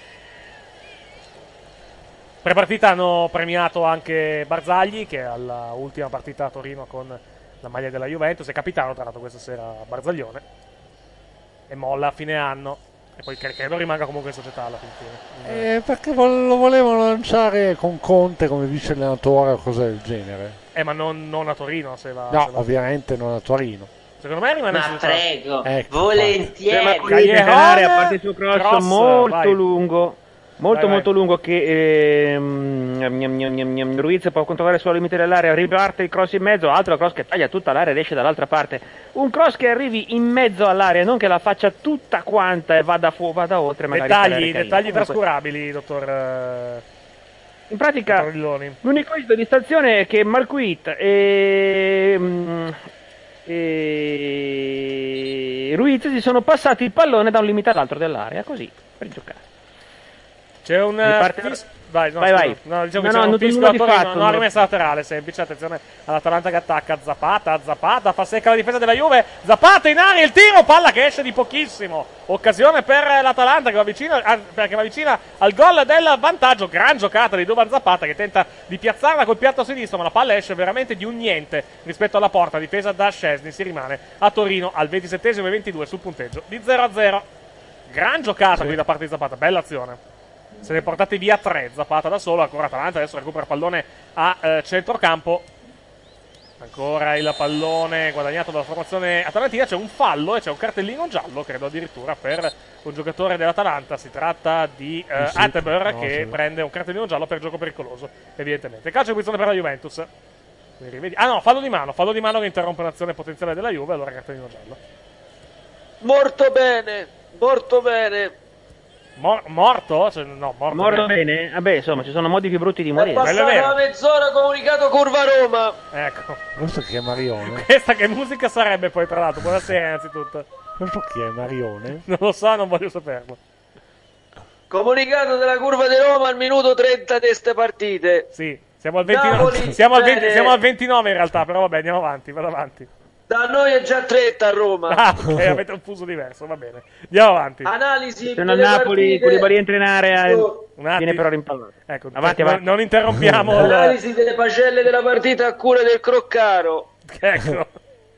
Pre-partita hanno premiato anche Barzagli, che alla ultima partita a Torino con la maglia della Juventus, è capitano tra l'altro questa sera a Barzaglione, e molla a fine anno, e poi cre- credo rimanga comunque in società alla fin fine. Eh, perché vol- lo volevano lanciare con Conte come vice allenatore o cose del genere. Eh, ma non, non a Torino, se va... No, se va- ovviamente non a Torino. Secondo me rimane in Ma società. prego, Ecco, volentieri. Cioè, ma qui Cagliari, in area, a parte il suo cross, cross, molto vai. lungo, molto Vai, vai. molto lungo che ehm, gnam, gnam, gnam, gnam, gnam, Ruiz può controllare solo il limite dell'area, riparte il cross in mezzo, altro cross che taglia tutta l'area ed esce dall'altra parte, un cross che arrivi in mezzo all'area, non che la faccia tutta quanta e vada, fu- vada oltre magari. Dettagli, per la dettagli Comunque, trascurabili, dottor... eh, In pratica, l'unico esito di stazione è che Marquit e, e Ruiz si sono passati il pallone da un limite all'altro dell'area, così, per giocare. C'è un... Parte... Fis... Vai, no, vai, vai. No, diciamo no, che no, c'è un fischio a Torino, fatto, no, rimessa laterale, semplice, attenzione all'Atalanta che attacca, Zapata, Zapata, fa secca la difesa della Juve, Zapata in aria, il tiro, palla che esce di pochissimo, occasione per l'Atalanta che va vicino, perché va vicina al gol del vantaggio, gran giocata di Duvan Zapata che tenta di piazzarla col piatto sinistro, ma la palla esce veramente di un niente rispetto alla porta, difesa da Szczesny, si rimane a Torino al ventisettesimo e ventidue sul punteggio di zero a zero. Gran giocata sì. qui da parte di Zapata, bella azione. Se ne portate via tre, Zapata da solo, ancora Atalanta, adesso recupera il pallone a eh, centrocampo. Ancora il pallone guadagnato dalla formazione atalantina, c'è un fallo e c'è un cartellino giallo, credo addirittura, per un giocatore dell'Atalanta. Si tratta di eh, sì, Atteber no, che sì. prende un cartellino giallo per gioco pericoloso, evidentemente. Calcio di punizione per la Juventus. Ah no, fallo di mano, fallo di mano che interrompe un'azione potenziale della Juve, allora cartellino giallo. Molto bene, molto bene. Mor- morto? Cioè, no, morto, morto bene. bene. Vabbè, insomma, ci sono modi più brutti di morire. È passata la mezz'ora, comunicato curva Roma. Ecco. Questo chi è Marione? Questa che musica sarebbe poi, tra l'altro? Buonasera, innanzitutto. Questo chi è Marione? Non lo so, non voglio saperlo. Comunicato della curva di Roma al minuto trenta di ste partite. Sì, siamo al ventinove. Siamo al, venti, siamo al ventinove in realtà, però vabbè, andiamo avanti, vado avanti. Da noi è già trenta a Roma. Ah, ok, avete un fuso diverso, va bene. Andiamo avanti. Analisi. Se non Napoli, Koulibaly entra in area, oh. viene però rimpallato. Ecco, avanti, avanti. Non, non interrompiamo. Analisi delle pagelle della partita a cura del Croccaro. Ecco.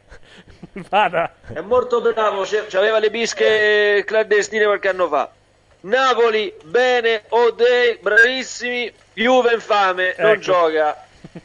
Vada. È molto bravo, c'aveva le bische clandestine qualche anno fa. Napoli, bene, O'Day, bravissimi, Juve infame, ecco. Non gioca.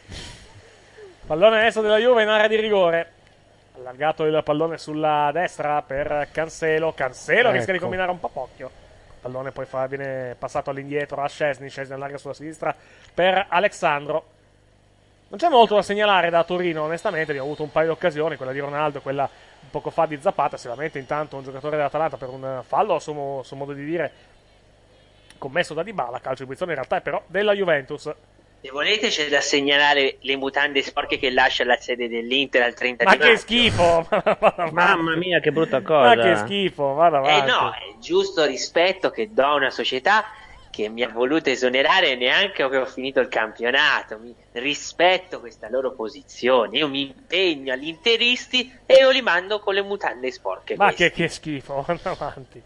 Pallone adesso della Juve in area di rigore. Allargato il pallone sulla destra per Cancelo. Cancelo ecco. rischia di combinare un po' occhio. Il pallone poi fa, viene passato all'indietro a Szczesny. Szczesny allarga sulla sinistra per Alexandro. Non c'è molto da segnalare da Torino, onestamente. Abbiamo avuto un paio di occasioni, quella di Ronaldo e quella un poco fa di Zapata. Sicuramente intanto un giocatore dell'Atalanta per un fallo, a suo, suo modo di dire, commesso da Dybala. Calcio di punizione in realtà è però della Juventus. Se volete c'è da segnalare le mutande sporche che lascia la sede dell'Inter al trenta ma di maggio. Ma che schifo! Mamma mia, che brutta cosa! Ma che schifo, vada avanti. Eh no, è giusto rispetto che do a una società che mi ha voluto esonerare neanche che ho finito il campionato. Mi rispetto questa loro posizione. Io mi impegno agli interisti e io li mando con le mutande sporche. Ma che, che schifo, vada avanti.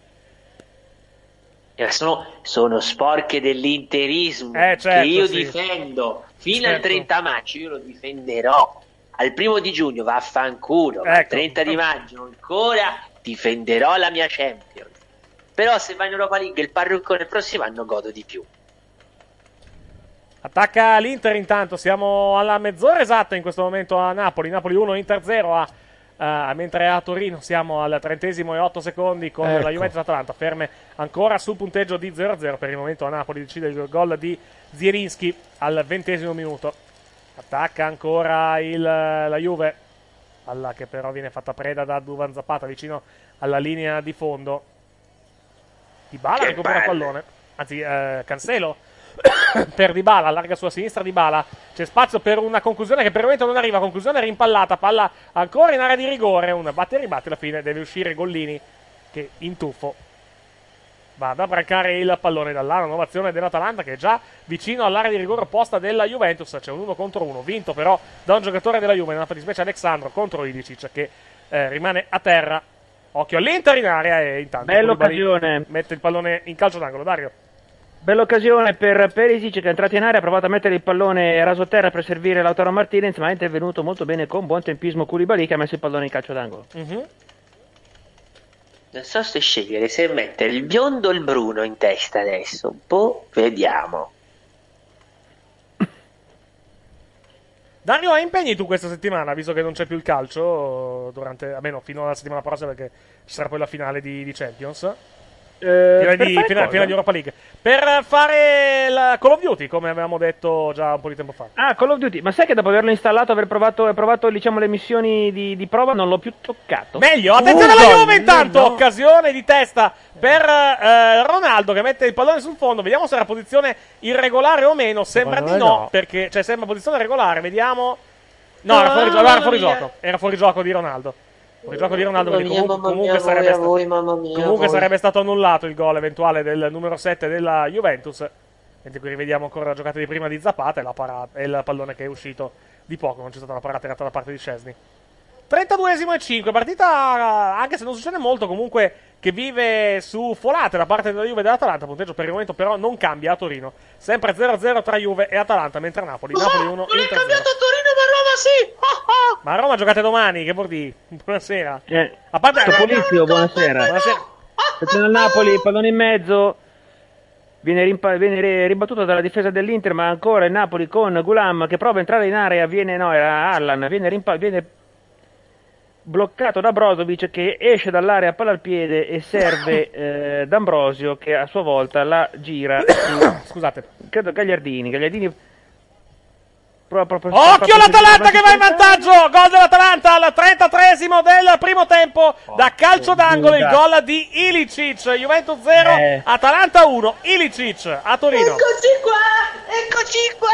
Sono, sono sporche dell'interismo eh, certo, che io sì. difendo fino certo. al trenta maggio. Io lo difenderò al primo di giugno, vaffanculo. Ecco. Al trenta di maggio ancora difenderò la mia Champions. Però se va in Europa League il parruccone il prossimo anno godo di più. Attacca l'Inter intanto, siamo alla mezz'ora esatta in questo momento a Napoli. Napoli uno, Inter zero a Uh, mentre a Torino siamo al trentesimo e otto secondi con ecco. la Juventus Atalanta ferme ancora sul punteggio di zero a zero. Per il momento a Napoli decide il gol di Zielinski al ventesimo minuto. Attacca ancora il, la Juve, alla che però viene fatta preda da Duvan Zapata vicino alla linea di fondo. Dybala recupera il pallone, anzi eh, Cancelo per Dybala, allarga sulla sinistra Dybala, c'è spazio per una conclusione che per il momento non arriva, conclusione rimpallata, palla ancora in area di rigore, un batte e ribatte, alla fine deve uscire Gollini che in tuffo va ad abbrancare il pallone. Dall'ala nuova azione dell'Atalanta che è già vicino all'area di rigore opposta della Juventus. C'è un uno contro uno vinto però da un giocatore della Juve, nella fattispecie Alexandro, contro Ilicic che eh, rimane a terra. Occhio all'Inter in area e intanto bella occasione, mette il pallone in calcio d'angolo. Dario. Bella occasione per Perisic che è entrato in area, ha provato a mettere il pallone raso terra per servire Lautaro Martinez, ma è intervenuto molto bene con buon tempismo Koulibaly che ha messo il pallone in calcio d'angolo. Mm-hmm. Non so se scegliere se mettere il biondo o il bruno in testa adesso, un po' vediamo. Dario, hai impegni tu questa settimana, visto che non c'è più il calcio, durante, almeno fino alla settimana prossima perché ci sarà poi la finale di, di Champions? Finale di, finale, finale di Europa League. Per fare la Call of Duty, come avevamo detto già un po' di tempo fa. Ah, Call of Duty. Ma sai che dopo averlo installato, aver provato, provato diciamo, le missioni di, di prova, non l'ho più toccato. Meglio, attenzione alla Juve intanto, no. Occasione di testa per eh, Ronaldo che mette il pallone sul fondo. Vediamo se era posizione irregolare o meno. Sembra di no, no, perché cioè sembra posizione regolare, vediamo. No, era fuori, era fuori gioco. Era fuori gioco di Ronaldo. Fuori gioco di Ronaldo, mamma quindi comunque, mia, comunque, mia, sarebbe, sta- voi, mamma mia, comunque voi. sarebbe stato annullato il gol eventuale del numero sette della Juventus. Mentre qui rivediamo ancora la giocata di prima di Zapata e, la parata, e il pallone che è uscito di poco. Non c'è stata la parata errata da parte di Szczesny. trentaduesimo e cinque, partita anche se non succede molto, comunque che vive su folate da parte della Juve e dell'Atalanta. Punteggio per il momento però non cambia a Torino, sempre zero a zero tra Juve e Atalanta, mentre Napoli, Napoli uno, non è Inter cambiato zero. a Torino, ma Roma sì. Oh, oh. Ma a Roma giocate domani, che vuol dire? Buonasera. Eh, A parte Topolizio, buonasera. Buonasera. Attenzione al Napoli, pallone in mezzo. Viene, rimpa- viene ri- ribattuto dalla difesa dell'Inter, ma ancora il Napoli con Gulam che prova a entrare in area. Viene, no, era Allan. Viene, rimpa- viene bloccato da Brozovic che esce dall'area palla al piede e serve eh, D'Ambrosio che a sua volta la gira. Scusate. Credo Gagliardini. Gagliardini. Occhio l'Atalanta che va in vantaggio. Gol dell'Atalanta al trentatreesimo del primo tempo da calcio d'angolo, il gol di Ilicic. Juventus zero, eh. Atalanta uno. Ilicic a Torino. Eccoci qua, eccoci qua.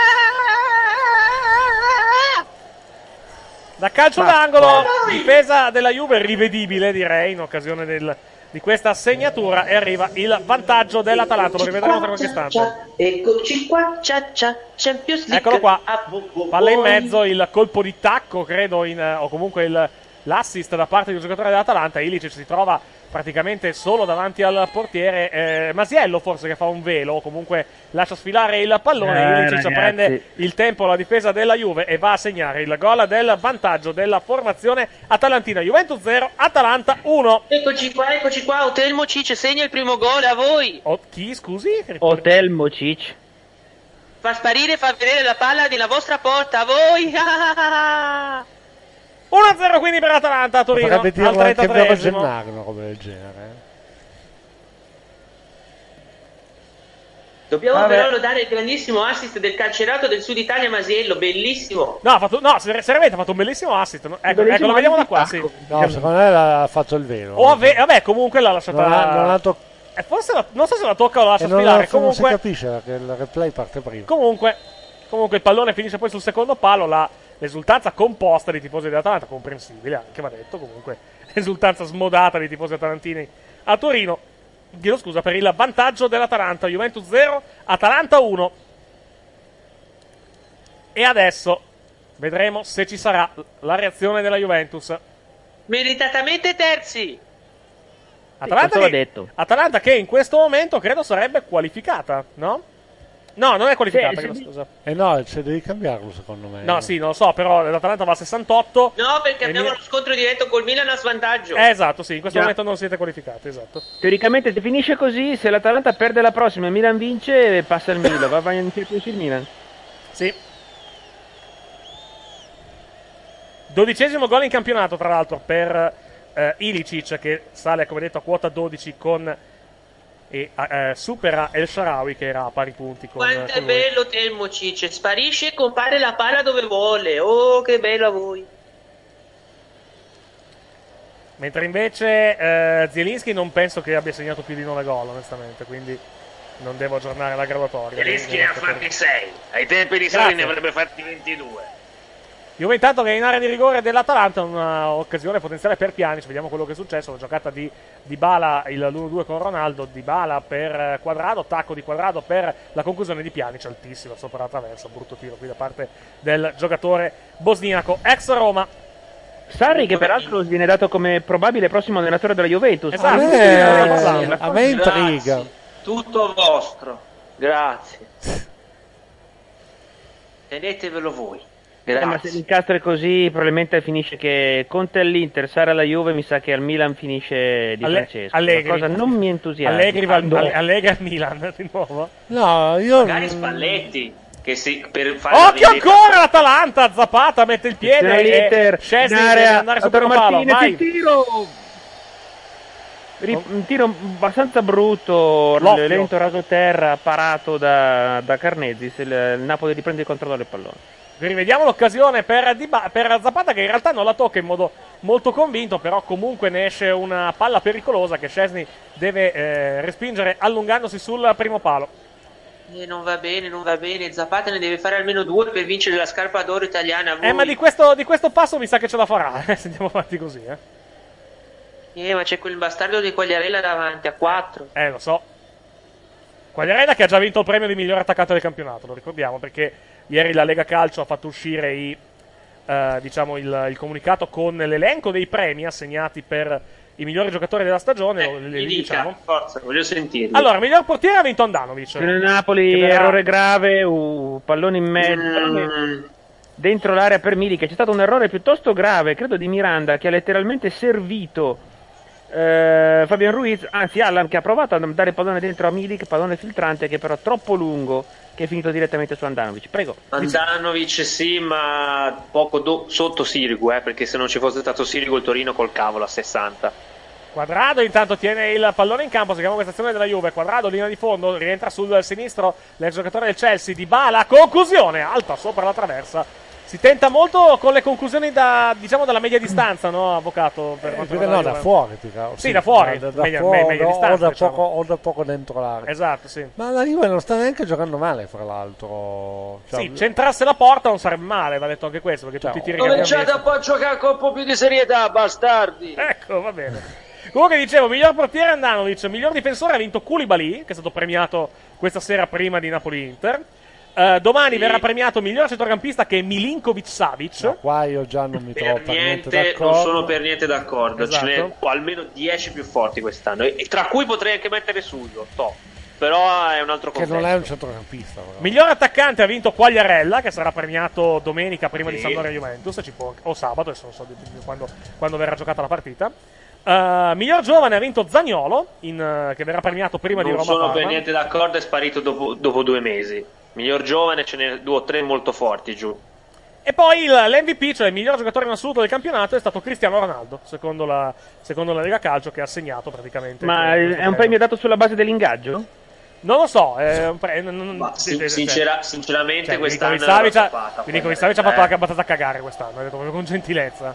Da calcio d'angolo, difesa della Juve rivedibile, direi, in occasione del, di questa segnatura, e arriva il vantaggio dell'Atalanta. Lo rivedremo tra qualche istante. Eccoci qua, cia cia, Champions League. Eccolo qua, palla in mezzo, il colpo di tacco, credo, in, o comunque il, l'assist da parte di un giocatore dell'Atalanta. Ilicic si trova praticamente solo davanti al portiere. eh, Masiello forse che fa un velo, o comunque lascia sfilare il pallone. Eh, Ilicic ragazzi. prende il tempo alla difesa della Juve e va a segnare il gol del vantaggio della formazione atalantina. Juventus zero, Atalanta uno. Eccoci qua, eccoci qua. Hotel Mocic segna il primo gol a voi. Oh, chi, scusi? Hotel Mocic. Fa sparire, fa vedere la palla nella vostra porta a voi. uno a zero quindi per l'Atalanta a Torino. Potrebbe dirlo al anche Vero trentatreesimo. Gennaro, una roba del genere. eh. Dobbiamo Vabbè. però lodare il grandissimo assist del cancerato del Sud Italia Masiello, bellissimo. No, ha fatto, no, ser- seriamente ha fatto un bellissimo assist. no? Ecco, Bellissimo ecco, lo vediamo da assist qua, di sì. tacco. No, secondo me l'ha fatto il vero. O ave- vabbè, comunque l'ha lasciata. Non ha, non ha toc- eh, forse la- non so se la tocca o la lascia e non, sfilare. la- non si Comunque, capisce perché il replay parte prima. comunque, comunque il pallone finisce poi sul secondo palo. La, l'esultanza composta dei tifosi dell'Atalanta, comprensibile anche, va detto. Comunque, esultanza smodata dei tifosi atalantini a Torino. Chiedo scusa per il vantaggio dell'Atalanta. Juventus zero, Atalanta uno. E adesso vedremo se ci sarà la reazione della Juventus. Meritatamente terzi. Atalanta, questo l'ha che, detto. Atalanta che in questo momento credo sarebbe qualificata, no? No, non è qualificata, Sì, credo, sì. scusa. E no, cioè, devi cambiarlo secondo me. No, sì, non lo so, però l'Atalanta va a sessantotto. No, perché E abbiamo mi- lo scontro diretto col Milan a svantaggio. Eh, esatto, sì, in questo Già. momento non siete qualificati, esatto. Teoricamente se finisce così, se l'Atalanta perde la prossima e il Milan vince, passa il Milan, va, va in Champions il Milan. Sì. Dodicesimo gol in campionato, tra l'altro, per eh, Ilicic, che sale, come detto, a quota dodici con... e eh, supera El Shaarawy, che era a pari punti con, Quanto è con lui. bello Hotel Mocic. Sparisce e compare la palla dove vuole. Oh, che bello a voi. Mentre invece eh, Zielinski non penso che abbia segnato più di nove gol, onestamente, quindi non devo aggiornare la graduatoria. Zielinski ne ha fatti sei. Ai tempi di Grazie. Sarri ne avrebbe fatti ventidue. Juve intanto che è in area di rigore dell'Atalanta, un'occasione potenziale per Pjanic. Vediamo quello che è successo, la giocata di Dybala, il l'uno due con Ronaldo, Dybala per Quadrado, tacco di Quadrado per la conclusione di Pjanic, altissima sopra la traversa, brutto tiro qui da parte del giocatore bosniaco, ex Roma. Sarri che peraltro viene dato come probabile prossimo allenatore della Juventus. Esatto. A sì, me, sì, sì, a me intriga. Grazie. Tutto vostro. Grazie. Tenetevelo voi. Eh, ma se Grazie. l'incastro è così, probabilmente finisce che Conte all'Inter, Sarri alla Juve, mi sa che al Milan finisce Di Alle- Francesco. Allegri. La cosa non mi entusiasma. Allegri va al, No. Alle- Allegri al Milan di nuovo. No, io. Magari Spalletti. Che si, per fare Occhio la vendetta- ancora l'Atalanta, Zapata mette il piede Attenzione e all'Inter, Szczesny in deve area, andare sul Lautaro primo palo. Martinez, Vai. il tiro. Un tiro abbastanza brutto, L'occhio. lento rasoterra parato da, da Carnezis. Il, il Napoli riprende il controllo del pallone. Rivediamo l'occasione per, Diba- per Zapata, che in realtà non la tocca in modo molto convinto, però comunque ne esce una palla pericolosa che Szczesny deve eh, respingere allungandosi sul primo palo. Eh, non va bene, non va bene. Zapata ne deve fare almeno due per vincere la scarpa d'oro italiana. Voi. Eh, ma di questo, di questo passo mi sa che ce la farà, eh, se andiamo avanti così, eh. Eh, ma c'è quel bastardo di Quagliarella davanti a quattro. Eh, lo so. Quagliarella che ha già vinto il premio di miglior attaccante del campionato, lo ricordiamo, perché ieri la Lega Calcio ha fatto uscire i, eh, diciamo il, il comunicato con l'elenco dei premi assegnati per i migliori giocatori della stagione. Eh, li, mi li dica, diciamo. forza, voglio sentirli. Allora, miglior portiere ha vinto Andanovic. Il Napoli, Che verrà- errore grave, uh, pallone in mezzo. Mm. Dentro l'area per Milik c'è stato un errore piuttosto grave, credo di Miranda, che ha letteralmente servito eh, Fabian Ruiz, anzi Allan, che ha provato a dare il pallone dentro a Milik, pallone filtrante che però è troppo lungo, che è finito direttamente su Andanovic. Prego. Andanovic sì, ma poco do- sotto Sirigu, eh, perché se non ci fosse stato Sirigu il Torino col cavolo a sessanta. Quadrado intanto tiene il pallone in campo, seguiamo questa azione della Juve. Quadrado, linea di fondo, rientra sul sinistro l'ex giocatore del Chelsea, Dybala, conclusione alta sopra la traversa. Si tenta molto con le conclusioni da, diciamo, dalla media distanza, no, avvocato? Per Eh, quanto perché riguarda no, la da Juve. fuori, più che altro. Sì, da fuori, da, da media- fuori, media o, distanza, da diciamo. poco, o da poco dentro l'area. Esatto, sì. Ma la Juve non sta neanche giocando male, fra l'altro. Cioè, Sì, centrasse la porta non sarebbe male, va detto anche questo, perché tutti i tiri che abbiamo Cominciate visto. un po' a giocare con un po' più di serietà, bastardi. Ecco, va bene. Comunque dicevo, miglior portiere Andanovic, miglior difensore ha vinto Koulibaly, che è stato premiato questa sera prima di Napoli-Inter. Uh, domani Sì. verrà premiato miglior centrocampista, che è Milinkovic-Savic. no, qua io già non mi trovo Per per niente niente, d'accordo. non sono per niente d'accordo. Esatto. Ce n'è almeno dieci più forti quest'anno, e, e tra cui potrei anche mettere Suso, top. Però è un altro Che contesto. non è un centrocampista. Però. Miglior attaccante ha vinto Quagliarella, che sarà premiato domenica prima Sì. di Sampdoria Juventus, ci può- o sabato, adesso non so di- di- quando, quando verrà giocata la partita. Uh, miglior giovane ha vinto Zaniolo, in, uh, che verrà premiato prima Non di Roma sono Parma. per niente d'accordo, è sparito dopo, dopo due mesi. Miglior giovane ce n'è due o tre molto forti giù. E poi il- l'M V P, cioè il miglior giocatore in assoluto del campionato, è stato Cristiano Ronaldo, secondo la, secondo la Lega Calcio, che ha segnato praticamente. Ma questo è un premio dato sulla base dell'ingaggio? Non lo so, è un pre- non- non- Ma sì, sin- sì, sì. sincera- sinceramente Cioè, quest'anno Milinkovic-Savic era ha- Zapata, Milinkovic-Savic ha poi, fatto eh. anche abbastanza cagare quest'anno, ha detto proprio con gentilezza.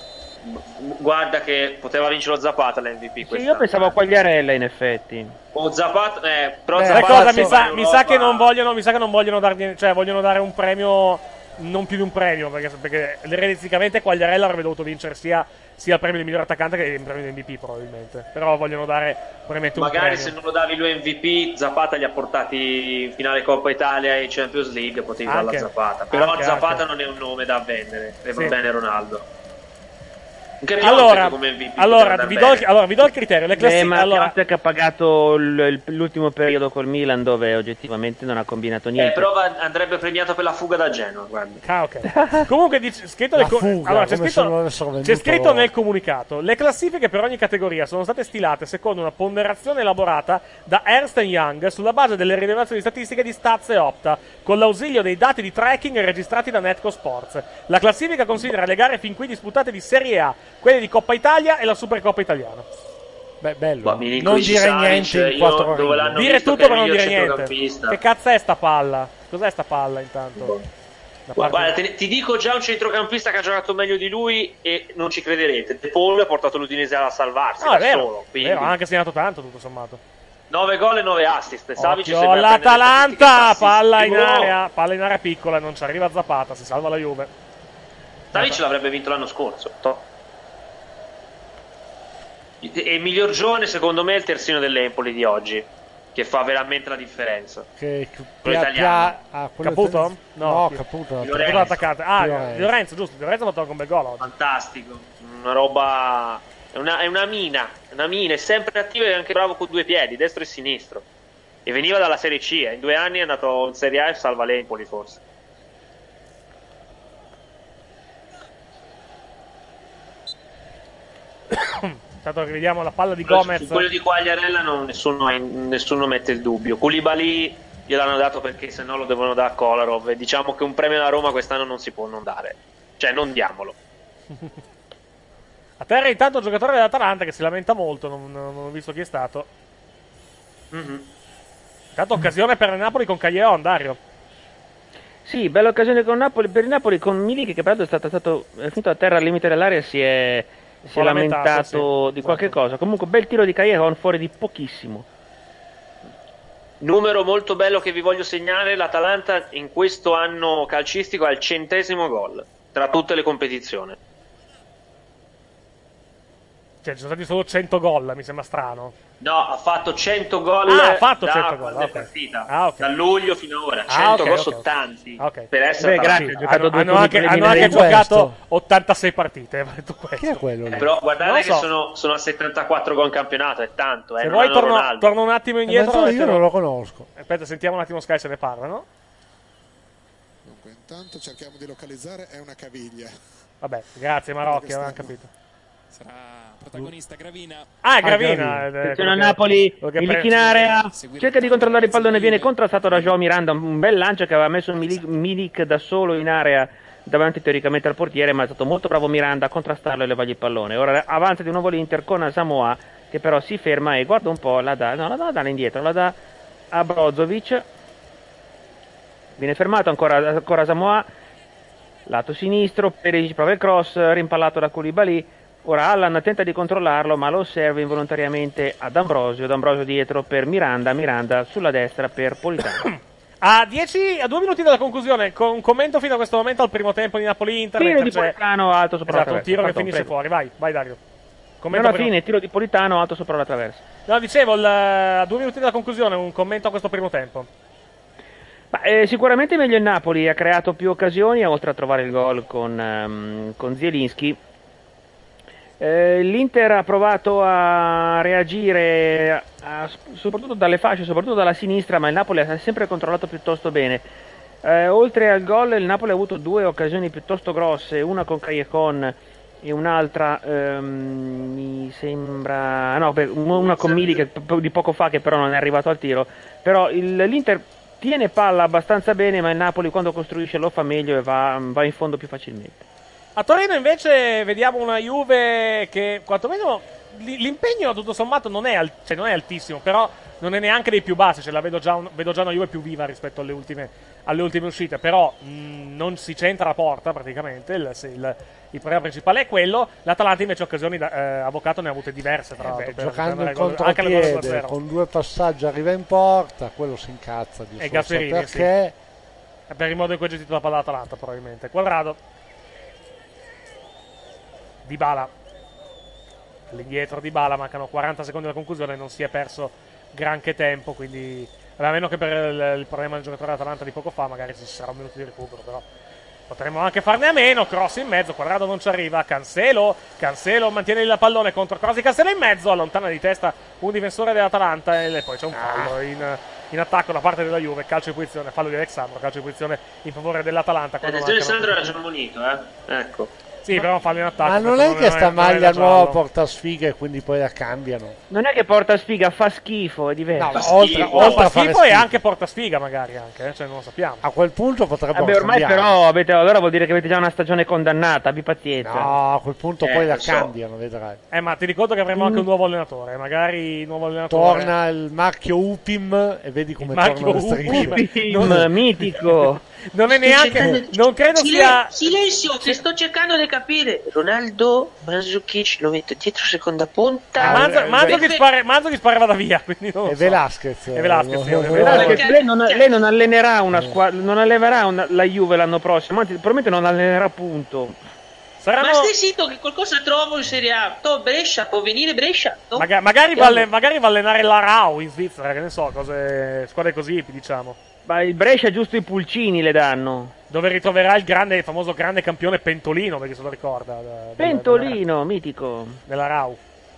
Guarda che poteva vincere lo Zapata l'M V P Sì, quest'anno. io pensavo a Quagliarella, in effetti. O Zapata, eh, però Beh, Sai Zapata cosa? cazzo, Mi sa, in mi sa che Europa- non vogliono, mi sa che non vogliono dargli, cioè vogliono dare un premio, non più di un premio, perché, perché realisticamente Quagliarella avrebbe dovuto vincere sia, sia il premio di miglior attaccante che il premio di M V P probabilmente. Però vogliono dare probabilmente un Magari premio. se non lo davi lui M V P, Zapata li ha portati in finale Coppa Italia e Champions League, potevi darla Anche. a Zapata. Però Anche, Zapata anche. non è un nome da vendere, e va Sì. bene Ronaldo. Anche Allora, Piontek come M V P allora, poteva vi andare do il, bene. allora, vi do il criterio. Le classi- Eh, ma allora, Piontek ha pagato l- il- l'ultimo periodo col Milan, dove oggettivamente non ha combinato Eh, niente. però va- andrebbe premiato per la fuga da Genoa, guarda. Ah, ok. Comunque dice, scritto nel La co- fuga, allora, c'è come scritto, se non avessero c'è venduto scritto loro. nel comunicato: le classifiche per ogni categoria sono state stilate secondo una ponderazione elaborata da Ernst and Young sulla base delle rilevazioni statistiche di Stats e Opta, con l'ausilio dei dati di tracking registrati da Netco Sports. La classifica considera le gare fin qui disputate di Serie A, quelle di Coppa Italia e la Supercoppa italiana. Beh, bello. Ma non Milinkovic dire Savic, niente in io quattro dove righe. l'hanno Dire visto tutto che è per non il dire miglior niente. centrocampista. Che cazzo è sta palla? Cos'è sta palla intanto? Da parte- Guarda, te- ti dico già un centrocampista che ha giocato meglio di lui e non ci crederete. De Paul ha portato l'Udinese a salvarsi No, da è vero, solo. Quindi vero, ha anche segnato tanto tutto sommato. nove gol e nove assist. Savic Occhio, sembra prendere l'Atalanta, statistiche palla in classiche. area, palla in area piccola, non ci arriva Zapata, si salva la Juve. Savic l'avrebbe vinto l'anno scorso. To. E il miglior giovane secondo me è il terzino dell'Empoli di oggi, che fa veramente la differenza. Che Quello italiano. ah, quello Caputo? ten- No, No, chi- Caputo. Lorenzo. Caputo l'attaccante. Ah, Lorenzo. Lorenzo, giusto, Lorenzo ha fatto anche un bel gol oggi. Fantastico, una roba, è una, è una mina, una mina, è sempre attivo e anche bravo con due piedi, destro e sinistro. E veniva dalla Serie C, eh. In due anni è andato in Serie A e salva l'Empoli forse. Intanto rivediamo la palla di Su Gomez. quello di Quagliarella non, nessuno, nessuno mette il dubbio. Koulibaly gliel'hanno dato perché se no lo devono dare a Kolarov, e diciamo che un premio alla Roma quest'anno non si può non dare, cioè non diamolo. A terra intanto il giocatore dell'Atalanta che si lamenta molto, non, non ho visto chi è stato. Mm-hmm. Intanto occasione per il Napoli con Callejon, Dario. Sì, bella occasione con Napoli, per il Napoli con Milik che peraltro è stato, stato è finito a terra al limite dell'area, si è, si è lamentato, lamentato sì, di qualche esatto. cosa. Comunque bel tiro di Callejon fuori di pochissimo. Numero molto bello che vi voglio segnare, l'Atalanta in questo anno calcistico ha il centesimo gol tra tutte le competizioni. Cioè, ci sono stati solo cento gol, mi sembra strano. No, ha fatto cento gol ah, ha fatto da cento gol, okay. partita, ah, okay. da luglio fino ad ora. Ah, cento okay, gol okay, sono okay. tanti Okay. per essere Beh, grazie, hanno, hanno anche, hanno anche giocato ottantasei partite. Chi è quello lì? Eh, però guardate so. che sono, sono a settantaquattro gol in campionato, è tanto. Eh, Se vuoi torno, torno un attimo indietro. Eh, io non lo conosco. Aspetta, sentiamo un attimo Sky se ne parla, no? Dunque, intanto cerchiamo di localizzare, è una caviglia. Vabbè, grazie Marocchi, avevamo capito. Sarà protagonista Gravina. Ah, Gravina. Ah, Attenzione a Napoli, Milik in area, cerca di controllare il pallone, viene contrastato da Joao Miranda, un bel lancio che aveva messo Milik, Milik da solo in area davanti teoricamente al portiere, ma è stato molto bravo Miranda a contrastarlo e levargli il pallone. Ora avanza di nuovo l'Inter con Samoa che però si ferma e guarda un po', la dà, no, la dà, dà indietro, la dà a Brozovic, viene fermato ancora, ancora Samoa, lato sinistro, Perisic prova il cross, rimpallato da Koulibaly. Ora Allan tenta di controllarlo ma lo serve involontariamente ad Ambrosio, D'Ambrosio dietro per Miranda, Miranda sulla destra per Politano. A dieci, a due minuti dalla conclusione, con commento fino a questo momento al primo tempo di Napoli-Inter. Tiro di Politano alto sopra esatto, la traversa. un tiro Pardon, che finisce prego. fuori, vai, vai Dario. Commento alla fine, tiro di Politano alto sopra la traversa. No, dicevo, il, a due minuti dalla conclusione, un commento a questo primo tempo. Ma, eh, sicuramente meglio il Napoli, ha creato più occasioni, oltre a trovare il gol con, um, con Zielinski. Eh, L'Inter ha provato a reagire a, soprattutto dalle fasce, soprattutto dalla sinistra, ma il Napoli ha sempre controllato piuttosto bene. Eh, oltre al gol il Napoli ha avuto due occasioni piuttosto grosse, una con Callejon e un'altra ehm, mi sembra no, una con Milik che di poco fa che però non è arrivato al tiro. Però il, l'Inter tiene palla abbastanza bene, ma il Napoli quando costruisce lo fa meglio e va, va in fondo più facilmente. A Torino invece vediamo una Juve che quantomeno l'impegno tutto sommato non è, al, cioè non è altissimo, però non è neanche dei più bassi, cioè la vedo già, un, vedo già una Juve più viva rispetto alle ultime, alle ultime uscite, però mh, non si centra a porta praticamente, il, il, il problema principale è quello. L'Atalanta invece occasioni da, eh, Avvocato ne ha avute diverse tra l'altro, eh beh, per, giocando per in contropiede con due passaggi arriva in porta, quello si incazza di e Gasperini, perché sì. Per il modo in cui ha gestito la palla l'Atalanta probabilmente. Quadrado Dybala all'indietro, Dybala, mancano quaranta secondi alla conclusione, non si è perso granché tempo, quindi a meno che per il, il problema del giocatore dell'Atalanta di poco fa magari ci sarà un minuto di recupero, però potremmo anche farne a meno. Cross in mezzo, Quadrado non ci arriva, Cancelo Cancelo mantiene il pallone contro Cross di Cancelo in mezzo, allontana di testa un difensore dell'Atalanta e poi c'è un fallo in, in attacco da parte della Juve, calcio di posizione, fallo di Alexandro, calcio di posizione in favore dell'Atalanta. Attenzione, Alessandro era già ammonito, eh? Ecco. Sì, però fallo in attacco. Ma non è che sta maglia nuova porta sfiga e quindi poi la cambiano. Non è che porta sfiga, fa schifo, è diverso. No, oltre, oltre oltre a fare schifo e anche porta sfiga magari anche, eh? Cioè non lo sappiamo. A quel punto potrebbe Vabbè, ormai cambiare. Però avete, allora vuol dire che avete già una stagione condannata, abbi pazienza. No, a quel punto eh, poi la so. cambiano, vedrai. Eh, ma ti ricordo che avremo mm. anche un nuovo allenatore, magari il nuovo allenatore. Torna il marchio Upim e vedi come il torna le strisce. Upim, non... mitico. Non è neanche, cercando... non credo Silen- sia silenzio, che sto cercando di capire. Ronaldo Mandzukic lo mette dietro seconda punta. ah, Manzo, Manzo, che spara, Manzo che spara vada via, quindi non e so. Velasquez e Velasquez, sì, Velasquez lei, non, lei non allenerà una squadra, non allenerà una, la Juve l'anno prossimo, anzi probabilmente non allenerà punto. Saranno... Ma stai zitto che qualcosa trovo in Serie A. To Brescia, può venire Brescia? No? Maga- magari, va alle- magari va a allenare la Rau in Svizzera, che ne so, cose, squadre così, diciamo. Ma il Brescia giusto i pulcini le danno. Dove ritroverà il grande, il famoso grande campione Pentolino, perché se lo ricorda. Da, Pentolino, della, mitico. Della Rau.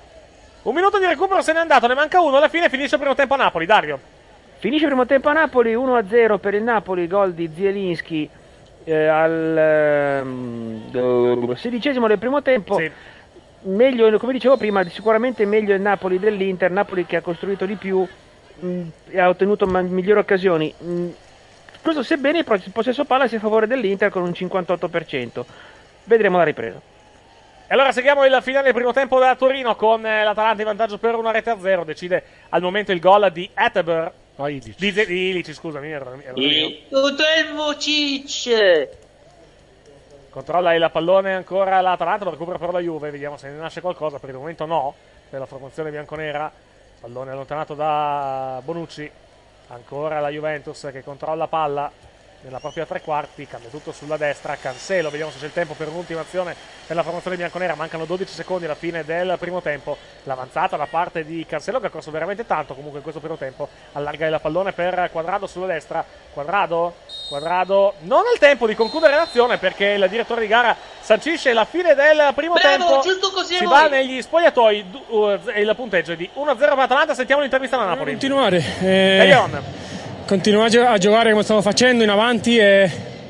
Un minuto di recupero se n'è andato, ne manca uno, alla fine finisce il primo tempo a Napoli, Dario. Finisce il primo tempo a Napoli, uno a zero per il Napoli, gol di Zielinski eh, al um, sedicesimo del primo tempo. Sì. Meglio, come dicevo prima, sicuramente meglio il Napoli dell'Inter, Napoli che ha costruito di più mh, e ha ottenuto ma- migliori occasioni. Mh, questo sebbene il possesso palla sia a favore dell'Inter con un cinquantotto per cento. Vedremo la ripresa. E allora seguiamo il finale del primo tempo da Torino con eh, l'Atalanta in vantaggio per una rete a zero. Decide al momento il gol di Eteber. No, Ilic. Di, di Ilic, scusami. Ero, ero io. Tutto il Vucic. Controlla il pallone ancora l'Atalanta, lo recupera per la Juve. Vediamo se ne nasce qualcosa. Per il momento no, per la formazione bianconera. Pallone allontanato da Bonucci. Ancora la Juventus che controlla palla nella propria tre quarti, cambia tutto sulla destra. Cancelo, vediamo se c'è il tempo per un'ultima azione per la formazione bianconera. Mancano dodici secondi alla fine del primo tempo. L'avanzata da parte di Cancelo che ha corso veramente tanto comunque in questo primo tempo. Allarga il pallone per Quadrado sulla destra. Quadrado, Quadrado non ha il tempo di concludere l'azione perché il direttore di gara sancisce la fine del primo Bravo, tempo. giusto così si a va voi. negli spogliatoi uh, il punteggio è di uno a zero per Atalanta. Sentiamo l'intervista da Napoli. Continuare eh, Gaglion. continuare a gio- a giocare come stiamo facendo in avanti e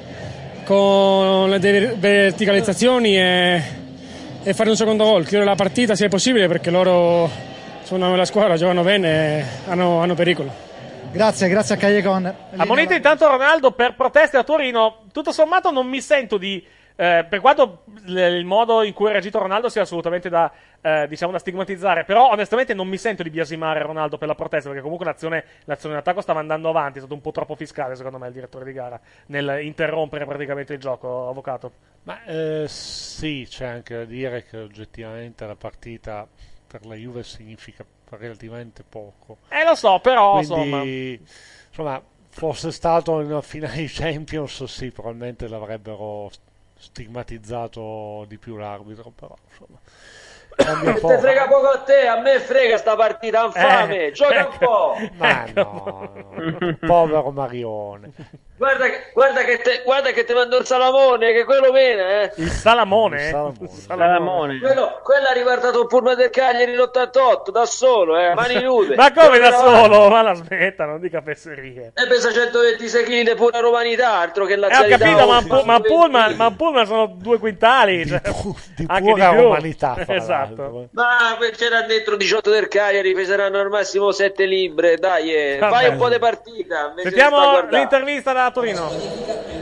con le de- verticalizzazioni e, e fare un secondo gol, chiudere la partita se è possibile perché loro sono una bella squadra, giocano bene e hanno, hanno pericolo. Grazie, grazie a Callejon. Ammonito intanto Ronaldo per proteste a Torino. Tutto sommato non mi sento di eh, per quanto l- il modo in cui ha reagito Ronaldo sia assolutamente da eh, diciamo da stigmatizzare, però onestamente non mi sento di biasimare Ronaldo per la protesta perché comunque l'azione, l'azione in attacco stava andando avanti. È stato un po' troppo fiscale secondo me il direttore di gara nel interrompere praticamente il gioco, avvocato. Ma eh, sì, c'è anche da dire che oggettivamente la partita per la Juve significa relativamente poco. Eh lo so, però Quindi, insomma insomma, fosse stato in una finale di Champions, sì, probabilmente l'avrebbero stigmatizzato di più l'arbitro, però insomma cambia Te poco. frega poco a te, a me frega sta partita infame, Eh, gioca ecco. un po'. Ma no, no, povero Marione. Guarda, che- guarda che te, guarda che ti mando il salamone, che quello mena, eh. il Salamone, Il Salamone. Salamone. Quello, quello ha riguardato il pullman del Cagliari l'ottantotto, da solo, eh, mani nude. ma come da Quello- solo? Ma la smetta, non dica fesserie. E pesa centoventisei chili pura romanità, altro che Eh, ho lazialità. capito, ma, oggi. pu- ma, Pullman, ma Pullman sono due quintali. Cioè, pu- di anche pura di più. umanità, fra Esatto. l'altro. Ma c'era dentro diciotto del Cagliari, peseranno al massimo sette libbre, dai, eh. Va fai bene. un po' di partita. invece di sta a Sentiamo guardare. l'intervista da Torino.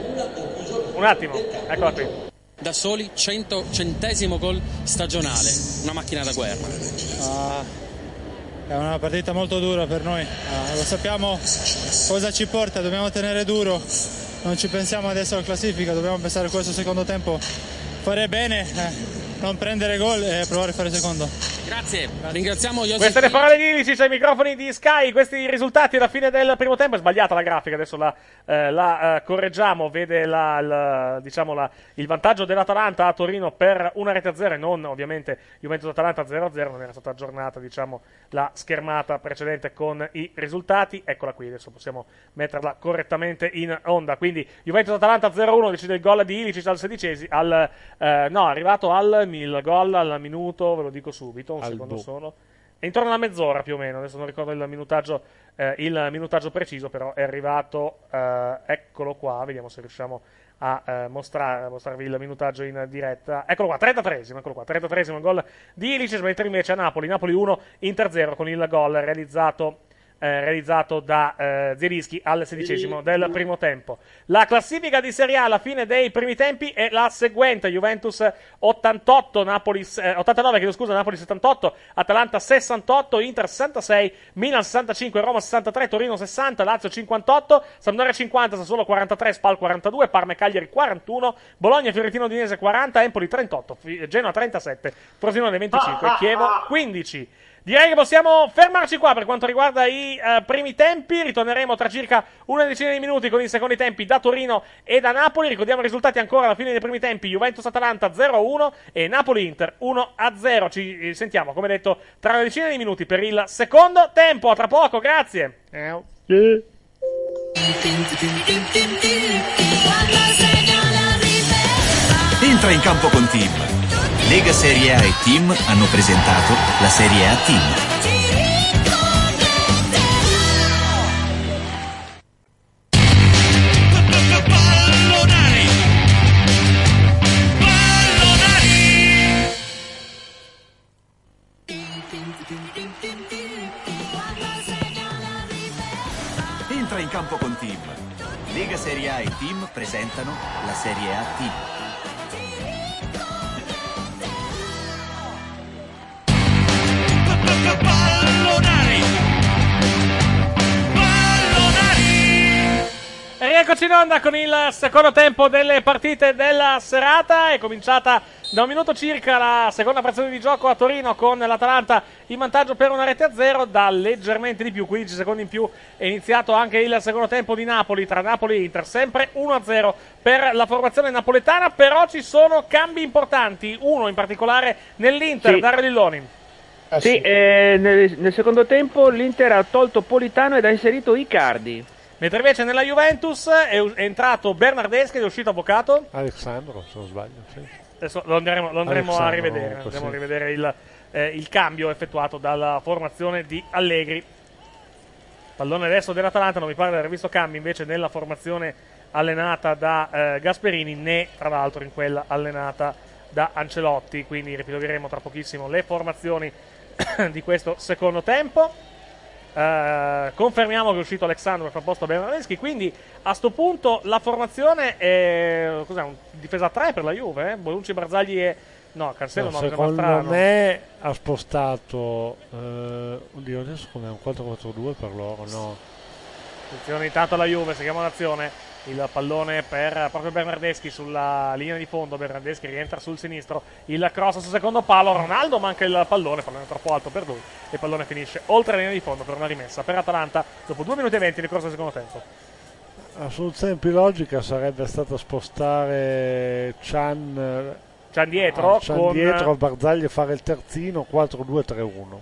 Un attimo, eccola qui. Da soli cento centesimo gol stagionale, una macchina da guerra. Ah, è una partita molto dura per noi, ah, lo sappiamo cosa ci porta, dobbiamo tenere duro, non ci pensiamo adesso alla classifica, dobbiamo pensare a questo secondo tempo, fare bene, eh, non prendere gol e provare a fare secondo. Grazie, ringraziamo Josef. Queste le parole di Ilicic ai microfoni di Sky. Questi i risultati alla fine del primo tempo. È sbagliata la grafica, adesso la, eh, la eh, correggiamo. Vede la, la, diciamo la, il vantaggio dell'Atalanta a Torino per una rete a zero e non ovviamente Juventus-Atalanta zero a zero. Non era stata aggiornata, diciamo, la schermata precedente con i risultati. Eccola qui, adesso possiamo metterla correttamente in onda. Quindi Juventus-Atalanta zero a uno, decide il gol di Ilicic al sedicesimo, al, eh, no, arrivato al il gol al minuto, ve lo dico subito, un Al secondo do. solo. È intorno alla mezz'ora più o meno, adesso non ricordo il minutaggio, eh, il minutaggio preciso, però è arrivato, eh, eccolo qua, vediamo se riusciamo a eh, mostrare, a mostrarvi il minutaggio in diretta. Eccolo qua, trentatreesimo, eccolo qua, trentatreesimo gol di Ilicic, mentre invece a Napoli, Napoli uno, Inter zero con il gol realizzato Eh, realizzato da eh, Zielinski al sedicesimo del primo tempo. La classifica di Serie A alla fine dei primi tempi è la seguente: Juventus ottantotto, Napoli eh, ottantanove, chiedo scusa, Napoli settantotto, Atalanta sessantotto, Inter sessantasei, Milan sessantacinque, Roma sessantatré, Torino sessanta, Lazio cinquantotto, Sampdoria cinquanta, Sassuolo quarantatré, Spal quarantadue, Parma e Cagliari quarantuno, Bologna, Fiorentino, Udinese quaranta, Empoli trentotto, Genoa trentasette, Frosinone venticinque, Chievo quindici. Direi che possiamo fermarci qua per quanto riguarda i uh, primi tempi. Ritorneremo tra circa una decina di minuti con i secondi tempi da Torino e da Napoli. Ricordiamo i risultati ancora alla fine dei primi tempi: Juventus-Atalanta zero a uno e Napoli-Inter uno a zero. Ci sentiamo, come detto, tra una decina di minuti per il secondo tempo. A tra poco, grazie. Eh. Sì. Entra in campo con Team. Lega Serie A e Team hanno presentato la Serie A Team. Pallonari! Pallonari! Entra in campo con Team. Lega Serie A e Team presentano la Serie A Team. Eccoci in onda con il secondo tempo delle partite della serata. È cominciata da un minuto circa la seconda frazione di gioco a Torino con l'Atalanta in vantaggio per una rete a zero. Da leggermente di più, quindici secondi in più, è iniziato anche il secondo tempo di Napoli tra Napoli e Inter. Sempre uno a zero per la formazione napoletana, però ci sono cambi importanti. Uno in particolare nell'Inter, Sì. Dario Lilloni. Ah, sì, eh, nel, nel secondo tempo l'Inter ha tolto Politano ed ha inserito Icardi. Mentre invece nella Juventus è, è entrato Bernardeschi ed è uscito Avvocato. Alessandro, se non sbaglio, sì. Adesso lo andremo, lo andremo a Alessandro, rivedere, così. andremo a rivedere il, eh, il cambio effettuato dalla formazione di Allegri. Pallone adesso dell'Atalanta, non mi pare di aver visto cambi invece nella formazione allenata da eh, Gasperini, né tra l'altro in quella allenata da Ancelotti, quindi ripeteremo tra pochissimo le formazioni di questo secondo tempo. Uh, confermiamo che è uscito Alexandro per far posto a Bernardeschi, quindi a sto punto la formazione è cos'è, un difesa tre per la Juve, eh? Bonucci, Barzagli e no, Cancelo No, no, secondo me ha spostato eh, oddio, adesso com'è un quattro quattro due per loro, no. Attenzione intanto alla Juve, si chiama l'azione, il pallone per proprio Bernardeschi sulla linea di fondo. Bernardeschi rientra sul sinistro, il cross sul secondo palo, Ronaldo manca il pallone, pallone troppo alto per lui, e il pallone finisce oltre la linea di fondo per una rimessa per Atalanta dopo due minuti e venti di corso del secondo tempo. La soluzione più logica sarebbe stata spostare Chan Chan dietro, Chan con dietro Barzagli e fare il terzino quattro due tre uno.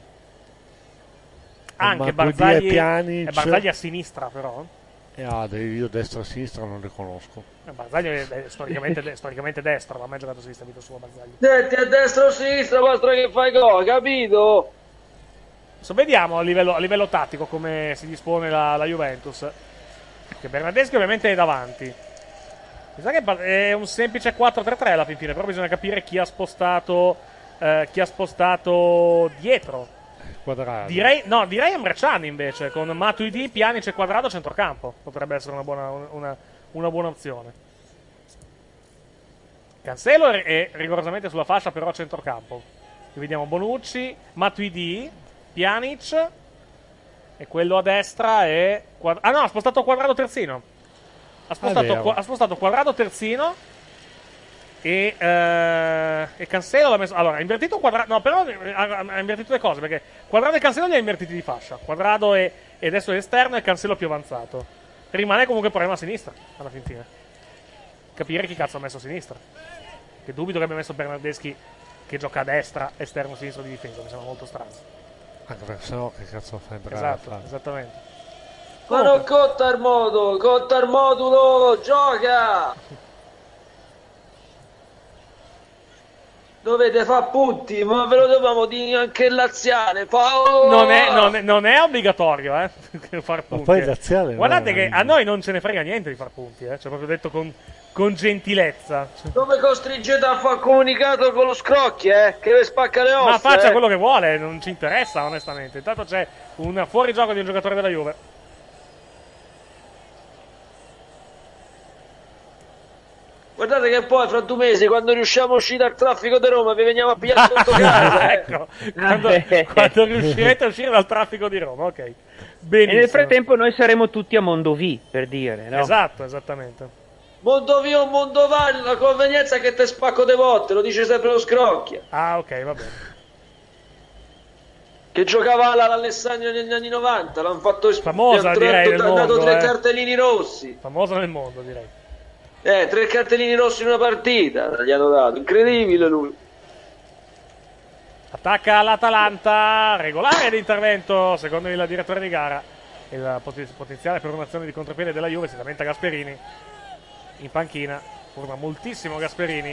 Anche Matuidi Barzagli, e Pjanic. e Barzagli a sinistra però. E ah, io destra e sinistra non li conosco. Eh, Barzagli è, è storicamente, de- storicamente destro, ma a me ha giocato a sinistra vita sua Barzagli. Senti, a destra o a sinistra basta che fai gol, capito? Adesso vediamo a livello, a livello tattico come si dispone la, la Juventus. Che Bernardeschi ovviamente è davanti. Mi sa che è un semplice quattro tre tre alla fin fine, però bisogna capire chi ha spostato eh, chi ha spostato dietro. Quadrado. Direi, no, direi Emre Can invece, con Matuidi, Pjanic e Quadrado a centrocampo. Potrebbe essere una buona, una, una buona opzione. Cancelo è, è rigorosamente sulla fascia, però a centrocampo. Qui vediamo Bonucci, Matuidi, Pjanic, e quello a destra è... Quad- ah no, ha spostato Quadrado terzino. Ha spostato, qua- ha spostato Quadrado terzino. E, eh, e Cancelo l'ha messo. Allora, ha invertito Quadrado. No, però ha, ha invertito le cose, perché Quadrado e Cancelo li ha invertiti di fascia. Quadrado è, è adesso è esterno e Cancelo più avanzato. Rimane comunque il problema a sinistra, alla fin fine. Capire chi cazzo ha messo a sinistra. Che dubito che abbia messo Bernardeschi, che gioca a destra, esterno, sinistro di difesa. Mi sembra molto strano. Anche perché sennò che cazzo fa entrare Esatto, a fare? esattamente. Ma non cotta il modo, cotta il modulo, gioca! Dovete fare punti, ma ve lo dobbiamo dire anche il laziale. Fa... Oh! Non è, non, è, non è obbligatorio, eh, far punti. poi il laziale Guardate no, che no. a noi non ce ne frega niente di far punti, eh. Cioè, proprio detto con, con gentilezza. Dove costringete a fare comunicato con lo scrocchio, eh? Che vi spacca le ossa. Ma faccia eh? quello che vuole, non ci interessa, onestamente. Intanto c'è un fuorigioco di un giocatore della Juve. Guardate che poi fra due mesi, quando riusciamo a uscire dal traffico di Roma, vi veniamo a pigliare sotto casa. eh. Ecco, quando, quando riuscirete a uscire dal traffico di Roma, ok. Benissimo. E nel frattempo noi saremo tutti a Mondovì, per dire, no? Esatto, esattamente. Mondovì o Mondovani, la convenienza è che te spacco de volte, lo dice sempre lo scrocchio. Ah, ok, va bene. Che giocava all'Alessandria negli anni novanta, l'hanno fatto famosa, gli direi, hanno nel dato mondo, tre eh. cartellini rossi. Famosa nel mondo, direi. Eh, tre cartellini rossi in una partita gli hanno dato, incredibile lui. Attacca l'Atalanta, regolare l'intervento secondo il direttore di gara. Il pot- potenziale per un'azione di contropiede della Juve, si lamenta Gasperini in panchina, forma moltissimo Gasperini.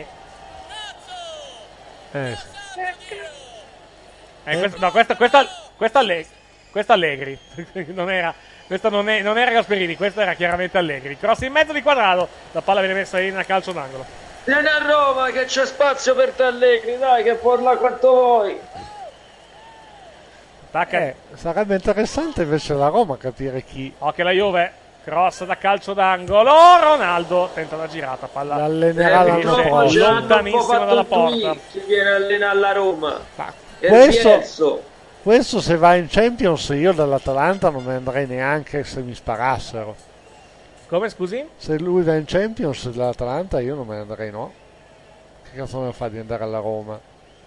Eh sì. Eh, questa, no, questa, questa, questa, Alleg- questa Allegri non era, questa non, è, non era Gasperini, questa era chiaramente Allegri. Cross in mezzo di Quadrado, la palla viene messa in calcio d'angolo. Vieni a Roma che c'è spazio per te Allegri, dai che porla quanto vuoi. Attacca. Eh, sarebbe interessante invece la Roma capire chi. Occhio la Juve, cross da calcio d'angolo, Ronaldo tenta la girata, palla l'allenerà eh, l'anno finisce prossimo. lontanissima dalla porta. Chi viene a allenare alla Roma? È Questo, Bielso. questo se va in Champions io dall'Atalanta non me ne andrei neanche se mi sparassero. Come, scusi? Se lui va in Champions dell'Atalanta io non me ne andrei, no? Che cazzo me fa di andare alla Roma?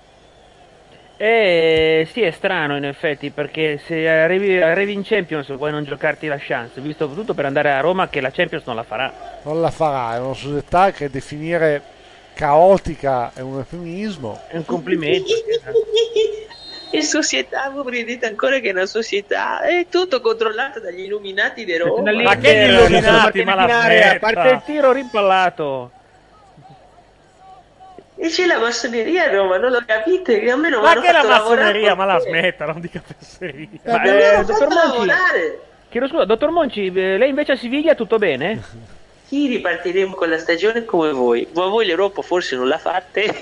Eh sì, è strano in effetti, perché se arrivi, arrivi in Champions vuoi non giocarti la chance, visto tutto per andare a Roma che la Champions non la farà. Non la farà, è una società che definire caotica è un eufemismo. È un complimento. In società, voi credete ancora che è una società? È tutto controllato dagli illuminati di Roma. Ma che gli illuminati, ma la a parte il tiro rimpallato. E c'è la massoneria a Roma, non lo capite? Che a me non mi Ma hanno che la fatto massoneria, lavorare. ma la smetta, non dica fesseria. Ma, Mi eh, hanno dottor fatto Monci, lavorare. chiedo scusa, dottor Monci, eh, lei invece a Siviglia tutto bene? Sì, ripartiremo con la stagione come voi. Ma voi l'Europa forse non la fate?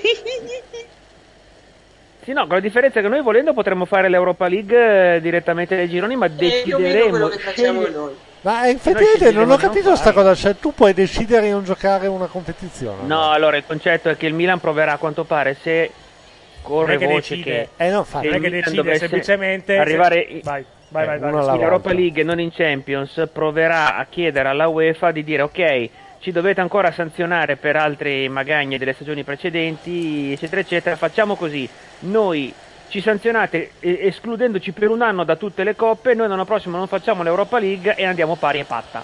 Sì, no, con la differenza che noi volendo potremmo fare l'Europa League eh, direttamente dai gironi, ma È più o meno decideremo. quello che facciamo scegli- noi. Ma effettivamente non ho capito sta cosa, cioè tu puoi decidere di non giocare una competizione. No, allora il concetto è che il Milan proverà a quanto pare, se corre Non è che voce decide. che Eh no, se infatti. Non è il che Milan decide, dovesse semplicemente arrivare se- vai, vai, vai, vai. uno alla in Europa volta. League e non in Champions, proverà a chiedere alla UEFA di dire ok, ci dovete ancora sanzionare per altre magagne delle stagioni precedenti, eccetera eccetera, facciamo così, noi ci sanzionate eh, escludendoci per un anno da tutte le coppe, noi l'anno prossimo non facciamo l'Europa League e andiamo pari e patta.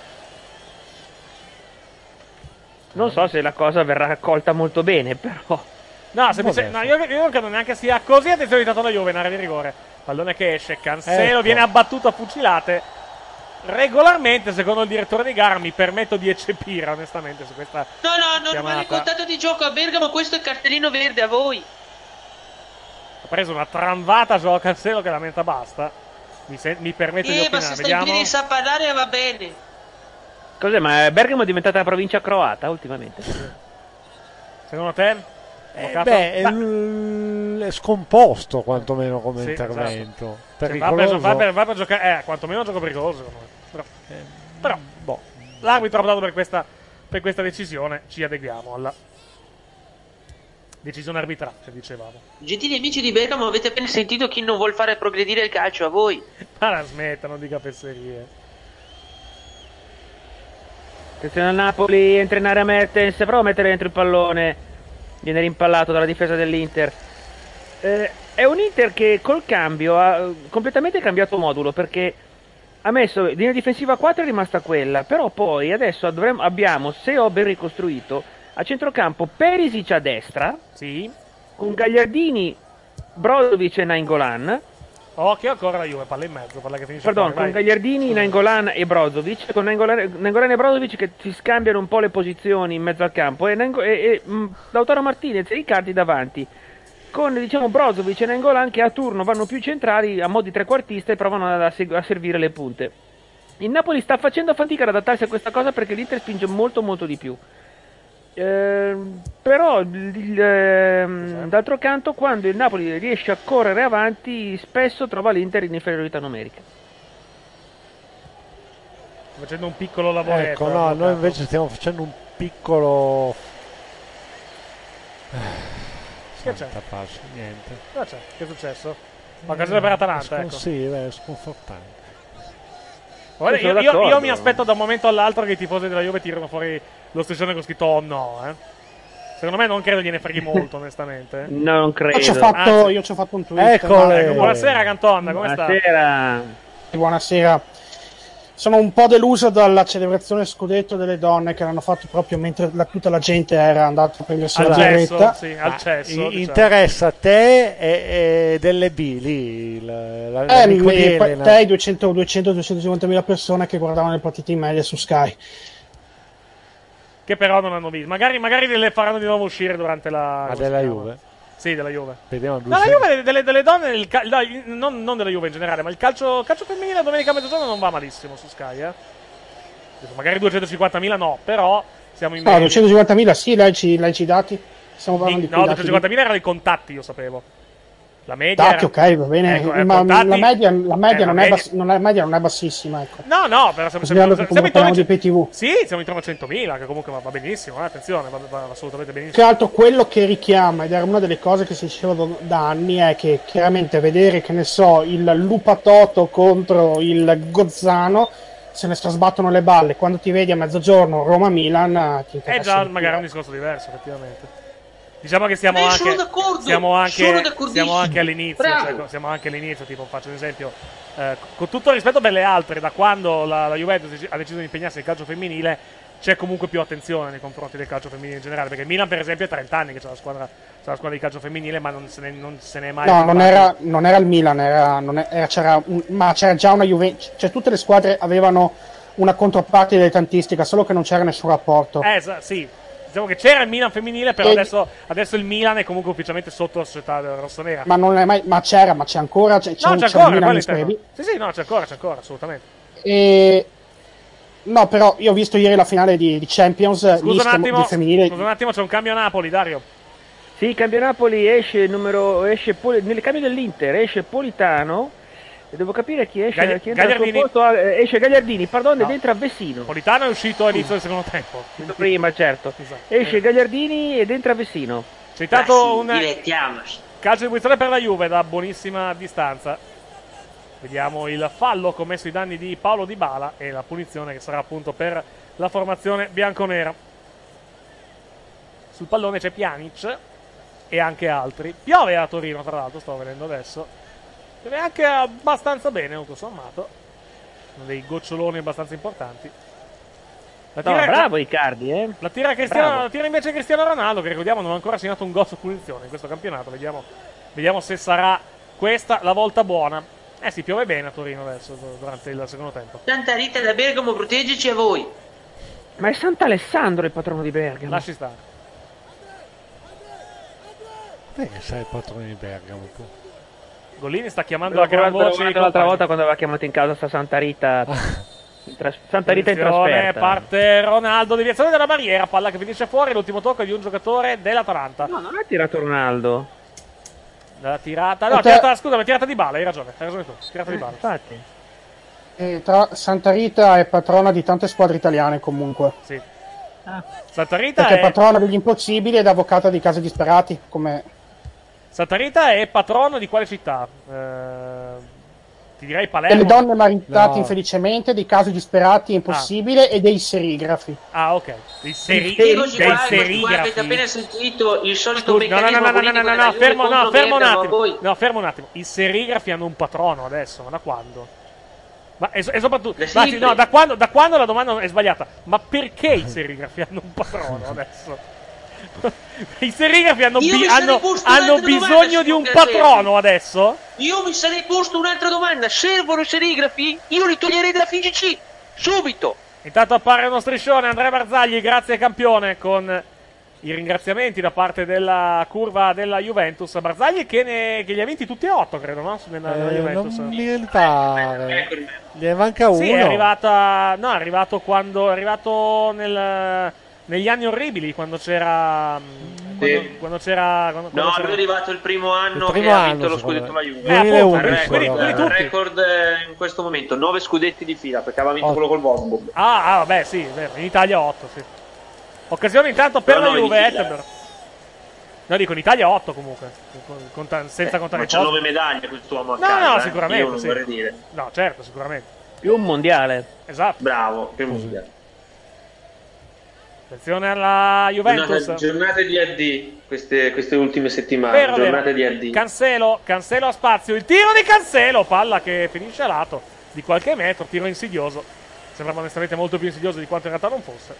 Non so se la cosa verrà accolta molto bene, però. No, semplice, no io, io non credo neanche sia così. Attenzione di la Juve in area di rigore. Pallone che esce, Cancelo Ecco. viene abbattuto a fucilate. Regolarmente, secondo il direttore di gara, mi permetto di eccepire onestamente su questa No, no, non chiamata. mi ricontato di gioco a Bergamo, questo è cartellino verde a voi. Ha preso una tramvata Joao Cancelo che lamenta basta. Mi, se- mi permetto di Eh, ma opinare. se sta in Vediamo. piedi e sa parlare va bene. Cos'è? Ma Bergamo è diventata la provincia croata ultimamente? Secondo te? Eh, Avvocato? beh, è, Beh, l- è scomposto quantomeno come Sì, intervento. Cioè, va, per, Pericoloso. va, per, va per giocare, eh, quantomeno un gioco pericoloso secondo me. Però, Eh, però boh. l'arbitro ha optato per questa, per questa decisione, ci adeguiamo alla decisione arbitrale, dicevamo. Gentili amici di Bergamo, avete appena sentito chi non vuol fare progredire il calcio a voi? Ma la smetta, non dica fesserie. Attenzione al Napoli, entra in area Mertens, prova a mettere dentro il pallone, viene rimpallato dalla difesa dell'Inter. Eh, è un Inter che col cambio ha completamente cambiato modulo, perché ha messo linea difensiva quattro, è rimasta quella, però poi adesso dovremmo, abbiamo, se ho ben ricostruito, a centrocampo Perisic a destra, sì, con Gagliardini, Brozovic e Nainggolan. Occhio ancora la Juve, palla in mezzo, palla che finisce Pardon, fuori, con vai. Gagliardini, Nainggolan e Brozovic, con Nainggolan, Nainggolan e Brozovic che si scambiano un po' le posizioni in mezzo al campo, e, Nainggo- e, e mh, Lautaro Martinez e Icardi davanti, con diciamo Brozovic e Nainggolan che a turno vanno più centrali a mo' di trequartista e provano a, seg- a servire le punte. Il Napoli sta facendo fatica ad adattarsi a questa cosa perché l'Inter spinge molto molto di più. Ehm, però il- il- ehm, d'altro canto, quando il Napoli riesce a correre avanti, spesso trova l'Inter in inferiorità numerica. Sto facendo un piccolo lavoretto. Ecco, no, avvocato. noi invece stiamo facendo un piccolo. Che c'è? Santa pace, niente. Cosa c'è? Che è successo? Occasione per Atalanta, Scon- ecco. Sì, beh, è sconfortante. Guarda, Sono io, io- d'accordo. io mi aspetto da un momento all'altro che i tifosi della Juve tirano fuori lo striscione con scritto oh no, eh. Secondo me non credo gliene freghi molto, onestamente. eh. No, non credo. Io ci ho fatto, Anzi- io ci ho fatto un tweet. Eccole. Ecco, buonasera Cantonda, come sta? Buonasera. Buonasera. Sono un po' deluso dalla celebrazione scudetto delle donne che l'hanno fatto proprio mentre la- tutta la gente era andata a prendersi Al la cesso, birretta. sì, al cesso. I- diciamo. interessa a te e, e delle B lì. il- la- Eh, l'amico di mi- Elena. te, duecento duecentocinquantamila persone che guardavano le partite in media su Sky. Che però non hanno visto. Magari, magari le faranno di nuovo uscire durante la. Ma come della si chiama? Juve? Sì, della Juve. Vediamo No, la Juve delle, delle donne, il cal- dai, non, non della Juve in generale, ma il calcio, calcio femminile domenica a mezzogiorno non va malissimo su Sky, eh. Adesso magari duecentocinquantamila no, però siamo in No, media. duecentocinquantamila sì, laici, laici dati. Stiamo parlando di No, quei dati. duecentocinquantamila erano i contatti, io sapevo. La media Dati, era- ok, va bene. Ecco, eh, ma contatti- la media, la media, eh, non, la È media- bass- non è, la media non è bassissima, ecco. No, no, però siamo, siamo, Considerando siamo che comunque intorno parliamo a di pay tivù. Sì, siamo intorno a centomila, che comunque va, va benissimo, eh, attenzione, va, va assolutamente Più che benissimo. altro quello che richiama, ed era una delle cose che si diceva da, da anni, è che chiaramente vedere, che ne so, il Lupatoto contro il Gozzano se ne sbattono le balle. Quando ti vedi a mezzogiorno Roma-Milan ti è già magari un discorso diverso, effettivamente. Diciamo che siamo Eh, anche sono d'accordo, siamo anche sono d'accordissimo. siamo anche all'inizio, Bravo. cioè, siamo anche all'inizio, tipo faccio un esempio, eh, con tutto il rispetto per le altre, da quando la, la Juventus ha deciso di impegnarsi nel calcio femminile c'è comunque più attenzione nei confronti del calcio femminile in generale, perché il Milan per esempio è trenta anni che c'è la squadra, c'è la squadra di calcio femminile, ma non se ne, non se ne è mai No, non occupata. era, non era il Milan, era, non è- era- c'era un- ma c'era già una Juventus, cioè tutte le squadre avevano una controparte dilettantistica, solo che non c'era nessun rapporto. Eh, sa- sì. Diciamo che c'era il Milan femminile, però E- adesso, adesso il Milan è comunque ufficialmente sotto la società rossonera. Ma non è mai, ma c'era, ma c'è ancora, c'è, c'è No, un, c'è c'è un ancora, Milan quello in Serie intendo. B. Sì, sì, no, c'è ancora, c'è ancora, assolutamente. E no, però io ho visto ieri la finale di, di Champions Scusa un misto attimo, di femminile. scusa un attimo, c'è un cambio a Napoli, Dario. Sì, cambio Napoli, esce il numero, esce Poli- nel cambio dell'Inter esce Politano, e devo capire chi esce, Gagli- chi entra al suo Gagliardini. posto, eh, esce Gagliardini, pardon, No. ed entra Vessino. Politano è uscito all'inizio del secondo tempo. Prima, certo. Esatto. Esce Gagliardini ed entra Vessino. C'è intanto un Divertiamoci. calcio di punizione per la Juve da buonissima distanza. Vediamo il fallo commesso ai danni di Paolo Dybala e la punizione che sarà appunto per la formazione bianconera. Sul pallone c'è Pjanic e anche altri. Piove a Torino, tra l'altro, sto vedendo adesso. Piove anche abbastanza bene, tutto sommato. Sono dei goccioloni abbastanza importanti. La No, bravo Icardi, eh. La tira, Cristiano, Bravo. la tira invece Cristiano Ronaldo, che ricordiamo non ha ancora segnato un gol su punizione in questo campionato. Vediamo, vediamo se sarà questa la volta buona. Eh sì, piove bene a Torino adesso, durante il secondo tempo. Santa Rita da Bergamo, proteggici a voi. Ma è Sant'Alessandro il patrono di Bergamo. Lasci stare. Beh, sei il patrone di Bergamo. tu. Golini sta chiamando L'ho a gran guardato voce i l'altra compagni. volta quando aveva chiamato in casa sta Santa Rita. in tras- Santa Rita in Attenzione, trasferta. parte Ronaldo, deviazione della barriera, palla che finisce fuori, l'ultimo tocco è di un giocatore dell'Atalanta. No, non ha tirato Ronaldo. La tirata, no, E te- tirata, scusa, ma tirata di balla, hai ragione, hai ragione tu, tirata di Eh, balla. infatti. E tra Santa Rita è patrona di tante squadre italiane comunque. Sì. Santa Rita Perché è è... patrona degli impossibili ed avvocata di casi disperati, come Santa Rita è patrono di quale città? Eh, ti direi Palermo. delle donne maritate No. infelicemente, dei casi disperati e impossibili e dei serigrafi. Ah, ok. Dei, seri... Eccoci dei qua, eccoci qua, serigrafi. avete appena sentito il solito Scusi, no, no, meccanismo no, no, no, politico no, no, della no, Juve fermo, no, contro fermo un Bergamo, attimo. voi. No, fermo un attimo. I serigrafi hanno un patrono adesso, ma da quando? Ma e, e soprattutto, Da anzi, sempre. no, da quando, da quando la domanda è sbagliata? Ma perché i serigrafi hanno un patrono adesso? I serigrafi hanno, Io bi- mi sarei hanno, posto hanno un'altra domanda, bisogno di un signor Caselli. patrono adesso? Io mi sarei posto un'altra domanda. Servono i serigrafi? Io li toglierei dalla F I G C subito. Intanto appare uno striscione, Andrea Barzagli, grazie campione, con i ringraziamenti da parte della curva della Juventus. Barzagli che, ne, che li ha vinti tutti e otto, credo, no? Nella, nella Eh, Juventus. non mi pare. Gli manca uno. Sì, è arrivata. No, è arrivato quando. È arrivato nel, negli anni orribili, quando c'era. Quando, Sì. quando c'era. Quando, quando No, c'era- lui è arrivato il primo anno Il primo che ha anno, vinto lo secondo scudetto me. la Juve. Eh, appunto, duemilaundici, quelli, record, quelli però. tutti. record eh, in questo momento, nove scudetti di fila perché aveva vinto Oh. quello col Wolfsburg. Ah, ah, vabbè, sì, è vero. In Italia otto, sì. Occasione intanto per Però la no, in Juve, fila. Ettenberg. No, dico in Italia otto comunque. con- con- senza Eh, contare ma i c'ha posti. nove medaglie quest'uomo a No, casa, no, eh. sicuramente. Io non sì. vorrei dire. No, certo, sicuramente. Più un mondiale. Esatto. Bravo, che mondiale. Attenzione alla Juventus. Giornate, giornate di A D queste, queste ultime settimane. Vero, giornate vero. di A D. Cancelo, Cancelo a spazio. Il tiro di Cancelo, palla che finisce a lato di qualche metro. Tiro insidioso. Sembrava onestamente molto più insidioso di quanto in realtà non fosse.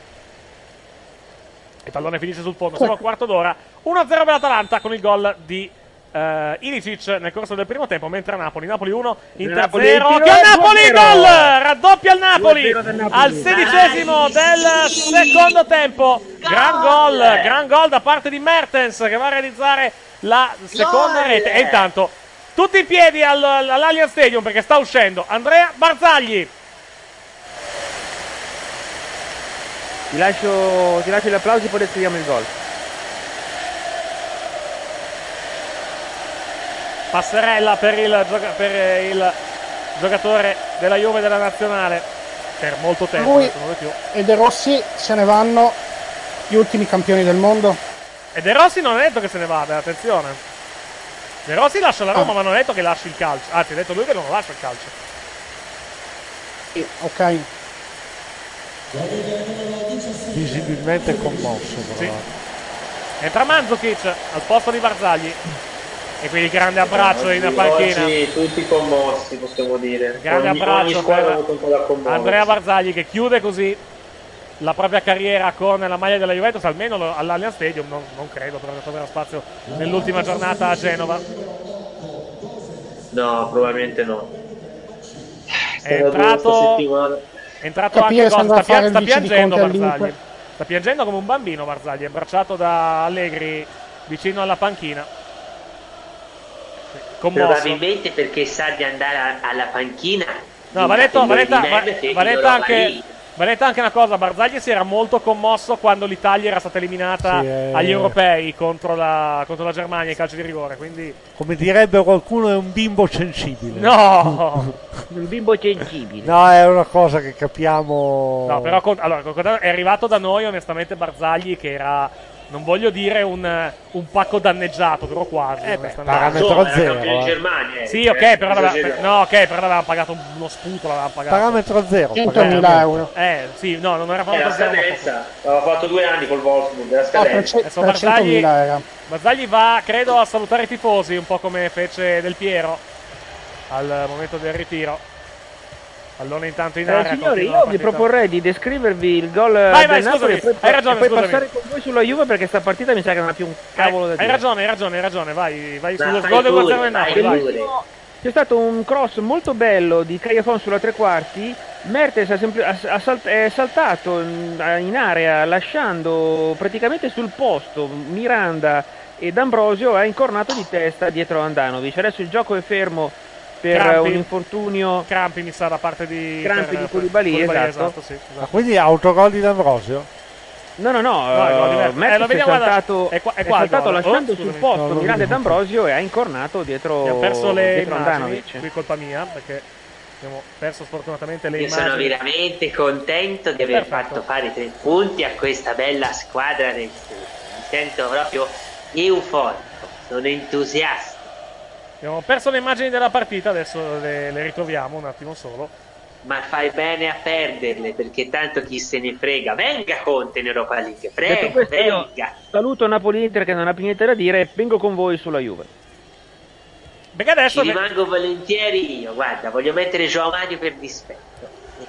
Il pallone finisce sul fondo. Siamo al quarto d'ora. uno a zero per l'Atalanta con il gol di uh, Ilicic nel corso del primo tempo. Mentre Napoli, Napoli uno, Inter Napoli, zero. tiro, Che a Napoli due a zero. gol! Raddoppia il Napoli due a zero del Napoli. al sedicesimo del secondo tempo. Gran gol, gran gol da parte di Mertens che va a realizzare la seconda Gol! rete. E intanto tutti in piedi al- all'Allianz Stadium perché sta uscendo Andrea Barzagli. Ti lascio, ti lascio gli applausi, poi descriviamo il gol. Passerella per il, gioca- per il giocatore della Juve della Nazionale per molto tempo, Lui adesso non è più. e De Rossi se ne vanno gli ultimi campioni del mondo. E De Rossi non ha detto che se ne vada, attenzione. De Rossi lascia la Roma, Ah. ma non ha detto che lasci il calcio. Anzi, ha detto lui che non lascia il calcio. Sì, ok. Visibilmente commosso, però. Sì. Entra Mandzukic al posto di Barzagli. E quindi grande abbraccio oggi, in panchina. Oggi tutti commossi, possiamo dire. Grande ogni, abbraccio ogni squadra ha avuto un po' da per commuovere. Andrea Barzagli, che chiude così la propria carriera con la maglia della Juventus, almeno lo- all'Allianz Stadium. Non, non credo, però troverà spazio nell'ultima giornata a Genova. No, probabilmente no. È entrato, è entrato Capire anche se cosa, andrà a sta, pia- fare il sta vice di piangendo Conte Barzagli. all'Inter. Sta piangendo come un bambino Barzagli, abbracciato da Allegri vicino alla panchina. Commosso. Probabilmente perché sa di andare a- alla panchina. No, va detto, va detta, va, va detta anche, va detta anche una cosa, Barzagli si era molto commosso quando l'Italia era stata eliminata Sì, eh. agli europei contro la, contro la Germania in calcio di rigore, quindi... Come direbbe qualcuno, è un bimbo sensibile. No! Un bimbo sensibile. No, è una cosa che capiamo. No, però con- allora, con- è arrivato da noi onestamente Barzagli che era... Non voglio dire un, un pacco danneggiato, però quasi. Eh beh, onestamente. parametro Insomma, era zero. campione di eh. Germania. Sì, eh, ok, però aveva, esagerato. no, ok, però aveva pagato uno sputo, l'aveva pagato. Parametro zero. centomila euro. Eh, sì, no, non era Era parametro zero. ma scadenza, aveva fatto due anni col Wolfsburg, era No, scadenza. Adesso Barzagli, trecentomila era. Barzagli va, credo, a salutare i tifosi, un po' come fece Del Piero al momento del ritiro. Pallone intanto in Eh, area. signori, continua la io vi partita. proporrei di descrivervi il gol Vai, del vai, Napoli scusami, e poi, hai ragione, e poi scusami. passare con voi sulla Juve, perché sta partita mi sa che non ha più un cavolo da Hai dire. ragione, hai ragione, hai ragione, vai, vai Ma sullo fai gol del pure, uno a zero del vai Napoli, vai. pure. C'è stato un cross molto bello di Caiafon sulla tre quarti. Mertens ha sempl- ha- ha salt- è saltato in, in area lasciando praticamente sul posto Miranda e D'Ambrosio, ha incornato di testa dietro Andanovic. Adesso il gioco è fermo per Crampi. un infortunio. Crampi mi sa da parte di Crampi per- di Koulibaly, esatto. esatto, sì, Ma esatto. quindi autogol di D'Ambrosio? No, no, no, No, è gol uh, diverso. Mertens Eh, lo vediamo, è guarda, saltato, è qua- è è qua il saltato gol. lasciando Oh, sul scusami. posto No, non Miranda e vedo. D'Ambrosio e ha incornato dietro, Abbiamo perso le dietro immagini, Andanovic. qui colpa mia, perché abbiamo perso sfortunatamente le Io immagini. sono veramente contento di aver Perfetto. fatto fare tre punti a questa bella squadra del Sud. Mi sento proprio euforico, sono entusiasta. Abbiamo perso le immagini della partita, adesso le, le ritroviamo un attimo solo. Ma fai bene a perderle, perché tanto chi se ne frega. Venga Conte in Europa League, Detto prego, questo, io venga. saluto Napoli-Inter che non ha più niente da dire e vengo con voi sulla Juve. Perché adesso... Ci rimango volentieri io, guarda, voglio mettere Joao Mario per dispetto.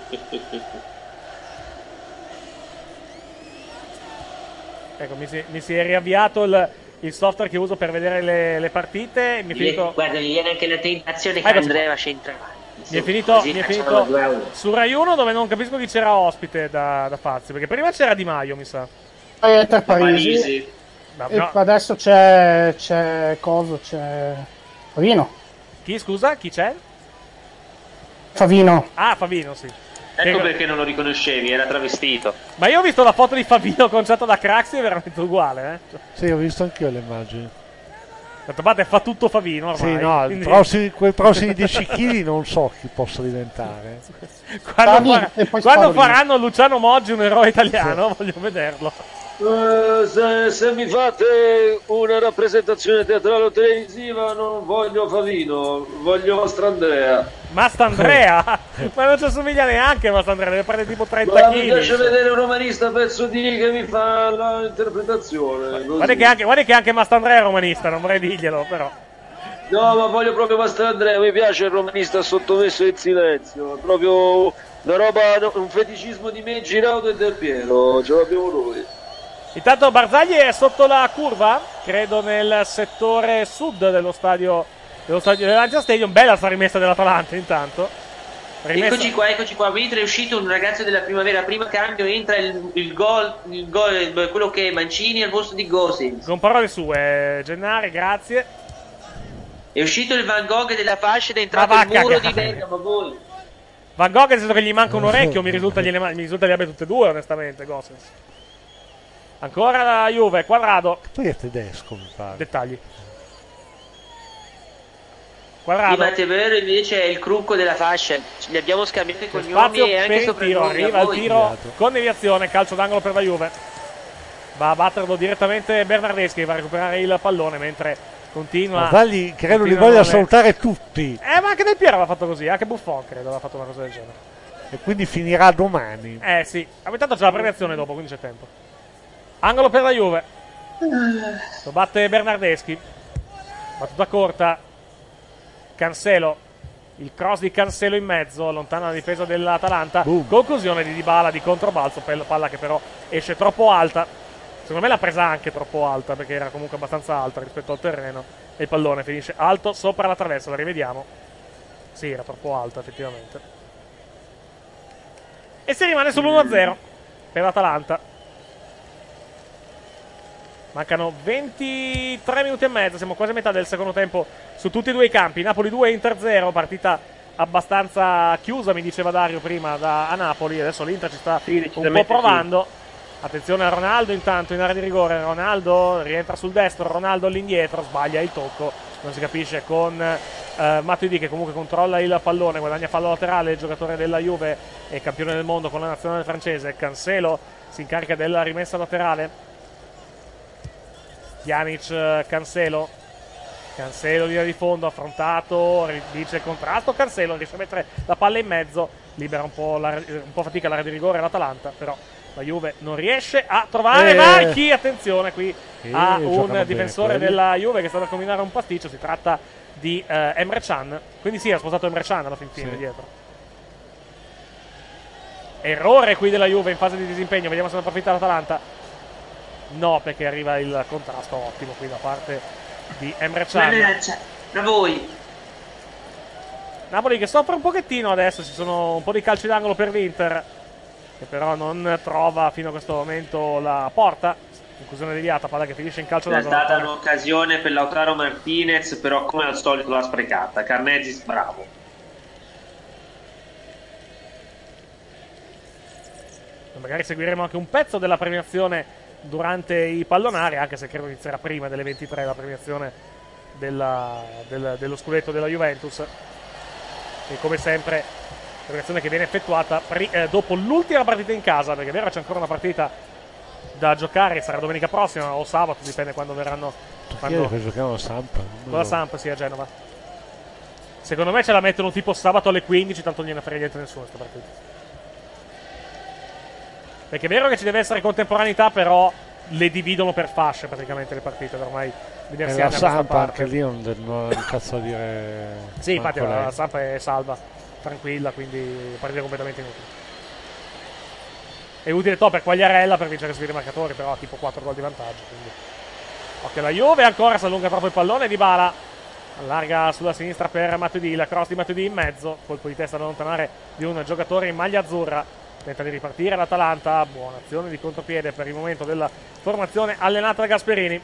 Ecco, mi si, mi si è riavviato il, il software che uso per vedere le, le partite. Mi è Mi viene- finito, Guarda, mi viene anche la tentazione che Ecco, Andrea va centrale. mi è finito, mi è finito su Rai uno, dove non capisco chi c'era ospite da, da Fazio. Perché prima c'era Di Maio, mi sa. Poi Inter Parisi. Parisi. No, E no. adesso c'è c'è Coso, c'è Favino. Chi, scusa? Chi c'è? Favino. Ah, Favino, sì. Ecco Che- perché non lo riconoscevi, era travestito. Ma io ho visto la foto di Favino conciato da Craxi, è veramente uguale, eh. Sì, ho visto anch'io le immagini. D'altra parte fa tutto Favino ormai. Sì, no, i quindi- prossimi- quei prossimi dieci chili non so chi posso diventare. quando, Favi far- e poi quando Spadolini. faranno Luciano Moggi un eroe italiano, voglio vederlo. Eh, se, se mi fate una rappresentazione teatrale o televisiva non voglio Favino, voglio Mastrandrea. Mastandrea? Ma non ci assomiglia neanche Mastandrea, deve prendere tipo trenta Ma mi piace chili. vedere un romanista pezzo di che mi fa l'interpretazione. così. Guarda che, anche, guarda che anche Mastandrea è romanista, non vorrei dirglielo, però. No, ma voglio proprio Mastrandrea, mi piace il romanista sottomesso in silenzio, è proprio una roba, no, un feticismo di me, Giraudo e Del Piero, ce l'abbiamo noi. Intanto Barzagli è sotto la curva, credo nel settore sud dello stadio, dello stadio dell'Allianz Stadium. Bella sta rimessa dell'Atalanta intanto. Rimessa- Eccoci qua, eccoci qua. Mentre è uscito un ragazzo della primavera, primo cambio, entra il, il gol, il gol, quello che è Mancini al posto di Gosens. Con parole sue, Gennari, grazie. È uscito il Van Gogh della fascia ed è entrato Ma va il a muro cagare. di Bergamo. Voi. Van Gogh, nel senso che gli manca un orecchio, mi risulta gliene ma- mi risulta li abbia tutte e due, onestamente, Gosens. Ancora la Juve, Quadrado. Poi è tedesco, mi pare. Dettagli. Di Quadrado. Matteo invece è il crucco della fascia. Li abbiamo scambiati i cognomi Spazio e anche per il tiro, soprannomi. arriva a il voi. tiro con deviazione, calcio d'angolo per la Juve. Va a batterlo direttamente Bernardeschi, va a recuperare il pallone mentre continua. Barzagli credo li continuano voglia le- salutare tutti. Eh, ma anche Del Piero aveva fatto così, anche Buffon credo aveva fatto una cosa del genere. E quindi finirà domani. Eh sì, a intanto c'è la premiazione dopo, quindi c'è tempo. Angolo per la Juve. Lo batte Bernardeschi. Battuta corta. Cancelo. Il cross di Cancelo in mezzo, allontana la difesa dell'Atalanta. Boom. Conclusione di Dybala di controbalzo, palla che però esce troppo alta. Secondo me l'ha presa anche troppo alta, perché era comunque abbastanza alta rispetto al terreno. E il pallone finisce alto sopra la traversa, la rivediamo. Sì, era troppo alta effettivamente. E si rimane sull'uno a zero per l'Atalanta. Mancano ventitré minuti e mezzo, siamo quasi a metà del secondo tempo su tutti e due i campi. Napoli due, Inter zero, partita abbastanza chiusa, mi diceva Dario prima, da, a Napoli. Adesso l'Inter ci sta sì, un po' provando. Sì. Attenzione a Ronaldo intanto in area di rigore. Ronaldo rientra sul destro, Ronaldo all'indietro, sbaglia il tocco. Non si capisce con eh, Matuidi che comunque controlla il pallone, guadagna fallo laterale, il giocatore della Juve e campione del mondo con la nazionale francese. Cancelo si incarica della rimessa laterale. Pjanic, Cancelo. Cancelo linea di fondo, affrontato, dice il contrasto. Cancelo riesce a mettere la palla in mezzo, libera un po', la, un po' fatica l'area di rigore l'Atalanta, però la Juve non riesce a trovare eh. Marchi. Attenzione qui eh, a un difensore bene, della Juve che sta per combinare un pasticcio. Si tratta di eh, Emre Can. Quindi sì, ha spostato Emre Can alla fin fine sì. dietro. Errore qui della Juve in fase di disimpegno. Vediamo se ne approfitta l'Atalanta. No, perché arriva il contrasto ottimo qui da parte di Emre Can. Da voi. Napoli che soffre un pochettino adesso, ci sono un po' di calci d'angolo per l'Inter, che però non trova fino a questo momento la porta. Conclusione deviata, palla che finisce in calcio d'angolo. È stata un'occasione per Lautaro Martinez, però come al solito l'ha sprecata. Carnezis bravo. Magari seguiremo anche un pezzo della premiazione durante i pallonari, anche se credo inizierà prima delle ventitré la premiazione della, del, dello scudetto della Juventus. E come sempre premiazione che viene effettuata pri, eh, dopo l'ultima partita in casa, perché è vero c'è ancora una partita da giocare, sarà domenica prossima o sabato, dipende quando verranno. Quando... che giochiamo a Samp con la Samp, sì, a Genova. Secondo me ce la mettono tipo sabato alle quindici, tanto non gliene frega niente nessuno questa partita. Perché è vero che ci deve essere contemporaneità, però le dividono per fasce praticamente le partite ormai diversi anni. La Sampa anche lì non, non cazzo a dire. Sì, infatti la, la Sampa è salva, tranquilla, quindi partita completamente inutile. È utile top per Quagliarella per vincere sui rimarcatori, però ha tipo quattro gol di vantaggio. Quindi. Ok, la Juve ancora si allunga troppo il pallone. Dybala allarga sulla sinistra per Matuidi, la cross di Matuidi in mezzo, colpo di testa da allontanare di un giocatore in maglia azzurra. Tenta di ripartire l'Atalanta, buona azione di contropiede per il momento della formazione allenata da Gasperini.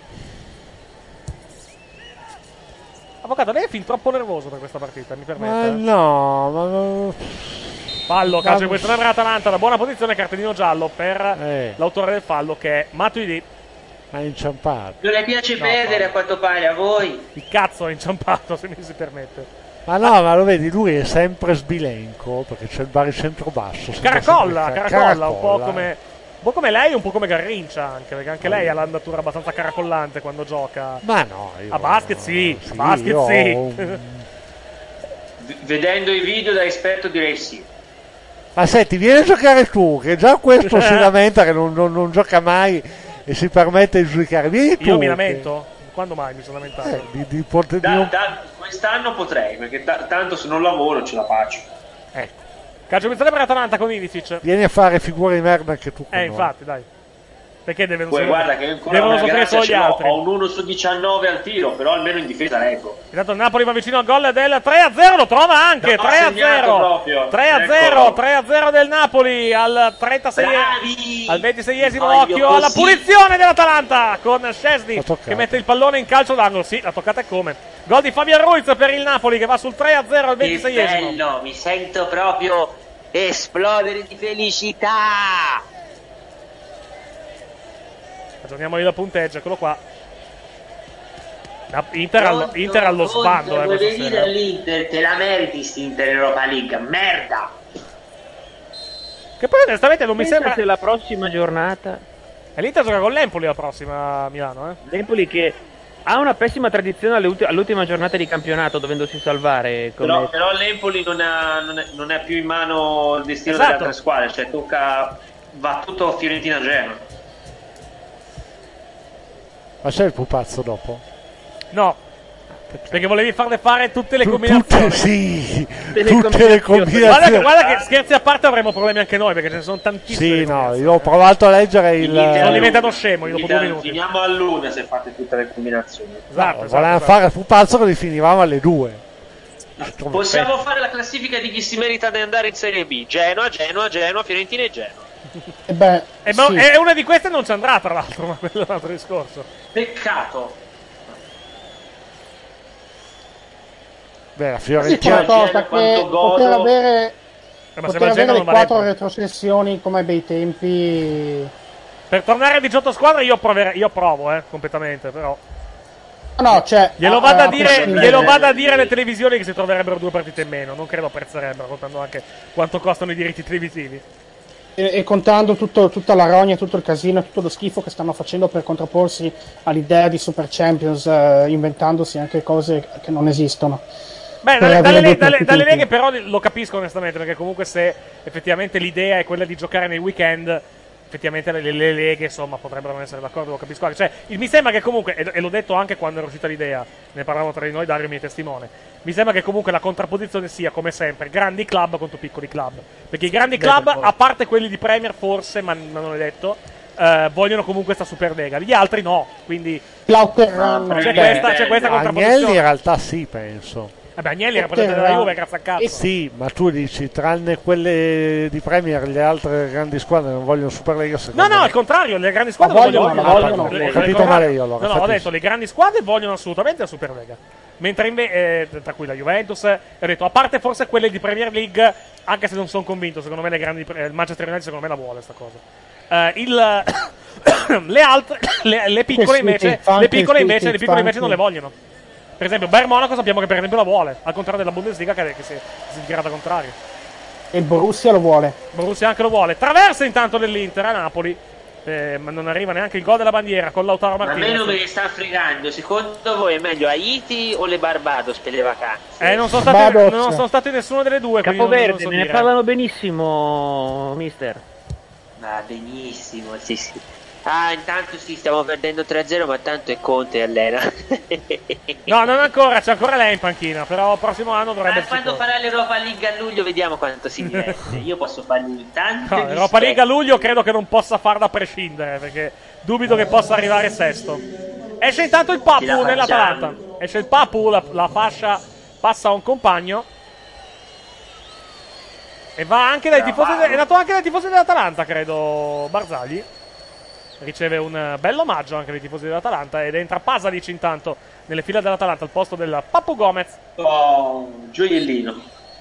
Avvocato, lei è fin troppo nervoso per questa partita, mi permette? Ma no, ma... Fallo, calcio di questione per l'Atalanta, da buona posizione, cartellino giallo per eh. l'autore del fallo che è Matuidi. Ha inciampato. Non le piace no, perdere no. a quanto pare a voi. Il cazzo ha inciampato, se mi si permette. Ma no, ma lo vedi, lui è sempre sbilenco perché c'è il baricentro basso. Caracolla, caracolla, caracolla, un po' come un po' come lei, un po' come Garrincia anche, perché anche lei ha l'andatura abbastanza caracollante quando gioca. Ma no, io a basket no, sì, sì, a basket sì. Un... Vedendo i video da esperto direi sì. Ma senti, vieni a giocare tu, che già questo si lamenta che non, non, non gioca mai e si permette di giocare. Vieni tu. Io mi lamento? Che... Quando mai mi sono lamentato? Eh, di, di, di, da, di... Da, quest'anno potrei, perché t- tanto se non lavoro ce la faccio. Ecco. Calcio per l'Atalanta con Ilicic. Vieni a fare figure di merda anche tu. Eh, noi. Infatti, dai. Perché devono Poi guarda che ancora devono sapere solo gli altri. Ho un uno su diciannove al tiro, però almeno in difesa reggo. Intanto il Napoli va vicino al gol del tre a zero, lo trova anche, tre a zero. tre a zero, tre a zero del Napoli al trentasei al ventiseiesimo, occhio alla punizione dell'Atalanta con Szczesny che mette il pallone in calcio d'angolo. Sì, la toccata è come. Gol di Fabian Ruiz per il Napoli che va sul tre a zero al ventiseiesimo. Che bello, mi sento proprio esplodere di felicità. Aggiorniamo il punteggio, eccolo qua. Inter, allo, Inter allo sbando. Eh, vuoi dire all'Inter te la meriti st'Inter in Europa League, merda. Che poi onestamente non mi Pensa sembra se la prossima giornata e l'Inter gioca con l'Empoli la prossima a Milano, eh? L'Empoli che Ha una pessima tradizione all'ulti- all'ultima giornata di campionato, dovendosi salvare. Come... Però, però l'Empoli non ha, non, è, non è più in mano il destino Esatto. delle altre squadre, cioè tocca, va tutto Fiorentina-Genoa. Ma c'è il pupazzo dopo? No. Perché volevi farle fare tutte le Tu- combinazioni. tutte, sì, Tutte tutte le combinazioni. Guarda che, guarda che scherzi a parte avremo problemi anche noi perché ce ne sono tantissime. Sì, no, io ho provato a leggere il... Sono diventato scemo io dopo due Finiamo- minuti. Finiamo all'una se fate tutte le combinazioni. Esatto, No, volevamo fare il pupazzo che li finivamo alle due. Possiamo fare la classifica di chi si merita di andare in Serie B. Genoa, Genoa, Genoa, Fiorentina e Genoa. E beh, E mo- sì. e una di queste non ci andrà tra l'altro, ma quello è un altro discorso. Peccato. Beh, la Sì, Fiorentina... qualcosa che poter avere, Eh, ma poter se avere Genoa le non quattro varrebbe. retrocessioni come ai bei tempi. Per tornare a diciotto squadre io, proverei- io provo, eh, completamente, però. No, cioè, Glielo a- vado a a dire, prescindere- glielo vado a dire alle televisioni che si troverebbero due partite in meno. Non credo apprezzerebbero, contando anche quanto costano i diritti televisivi. E, e contando tutto- tutta la rogna, tutto il casino e tutto lo schifo che stanno facendo per contrapporsi all'idea di Super Champions, eh, inventandosi anche cose che non esistono. Beh, Per dalle, avere dalle- due dalle- partite dalle in più. leghe però lo capisco onestamente, perché comunque se effettivamente l'idea è quella di giocare nei weekend, effettivamente le, le leghe insomma potrebbero non essere d'accordo, lo capisco anche. Cioè, il- mi sembra che comunque, e, e l'ho detto anche quando era uscita l'idea, ne parlavamo tra di noi, Dario mi è testimone, mi sembra che comunque la contrapposizione sia, come sempre, grandi club contro piccoli club. Perché i grandi Beh, club, poi- a parte quelli di Premier forse, ma, ma non è detto, eh, vogliono comunque sta Superlega, gli altri no, quindi Plauteranno. c'è Beh, questa, c'è questa Agnelli contrapposizione. in realtà sì, penso. Vabbè, Agnelli era presidente della Juve, grazie a cazzo. Sì, ma tu dici, tranne quelle di Premier, le altre grandi squadre non vogliono Superlega, No, secondo no, me. al contrario, le grandi squadre Ma non vogliono, vogliono. la vogliono. le- Ho le- capito le- male io, allora, No, no, ho capisco. detto le grandi squadre vogliono assolutamente la Superlega. Mentre invece, eh, tra cui la Juventus, eh, ho detto, a parte forse quelle di Premier League, anche se non sono convinto, secondo me le grandi, eh, il Manchester United secondo me la vuole sta cosa. Eh, il, le altre, le, le piccole Sì, invece, sì, le piccole sì, invece, sì, le piccole invece non le fanti. vogliono. Per esempio, Bayern Monaco sappiamo che per esempio la vuole, al contrario della Bundesliga che, che si, che si è dichiarata contrario. E il Borussia lo vuole. Borussia anche lo vuole. Traversa intanto dell'Inter a Napoli, eh, ma non arriva neanche il gol della bandiera con Lautaro Ma a me Martinez. non me ne sta fregando. Secondo voi è meglio Haiti o le Barbados per le vacanze? Eh, non sono stati, Barbados. non sono stati nessuna delle due. quindi non- non Capoverde, so me ne dire. parlano benissimo, mister. Va benissimo, sì sì. Ah, intanto sì, stiamo perdendo tre a zero, ma tanto è Conte allena. No, non ancora, c'è ancora lei in panchina, però il prossimo anno dovrebbe Ma quando sicuro. farà l'Europa League a luglio vediamo quanto si diverte. Io posso fargli tante No, l'Europa League a luglio credo che non possa farla a prescindere, perché dubito che possa arrivare sesto. Esce intanto il Ce la Papu facciamo. nell'Atalanta. Esce il Papu, la, la fascia passa a un compagno. E va anche dai tifosi, de- è nato anche dai tifosi dell'Atalanta, credo, Barzagli. Riceve un eh, bello omaggio anche dai tifosi dell'Atalanta ed entra Pasalic intanto nelle fila dell'Atalanta al posto del Papu Gomez. Oh, gioiellino.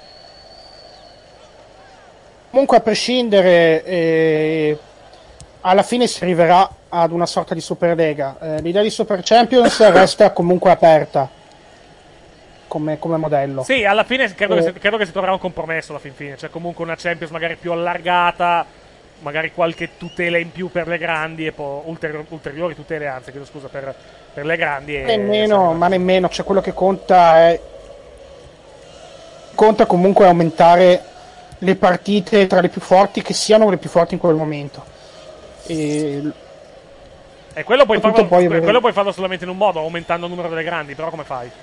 Comunque, a prescindere, eh, alla fine si arriverà ad una sorta di Superlega. Eh, l'idea di Super Champions resta comunque aperta come, come modello. Sì, alla fine credo, Eh. che si, credo che si troverà un compromesso alla fin fine, cioè comunque una Champions magari più allargata, magari qualche tutela in più per le grandi e poi ulteri- ulteriori tutele, anzi, chiedo scusa, per, per le grandi. E Nemmeno, ma nemmeno, cioè quello che conta è conta comunque aumentare le partite tra le più forti, che siano le più forti in quel momento. E E quello puoi, Tutto farlo, poi avere- quello puoi farlo solamente in un modo, aumentando il numero delle grandi, però come fai?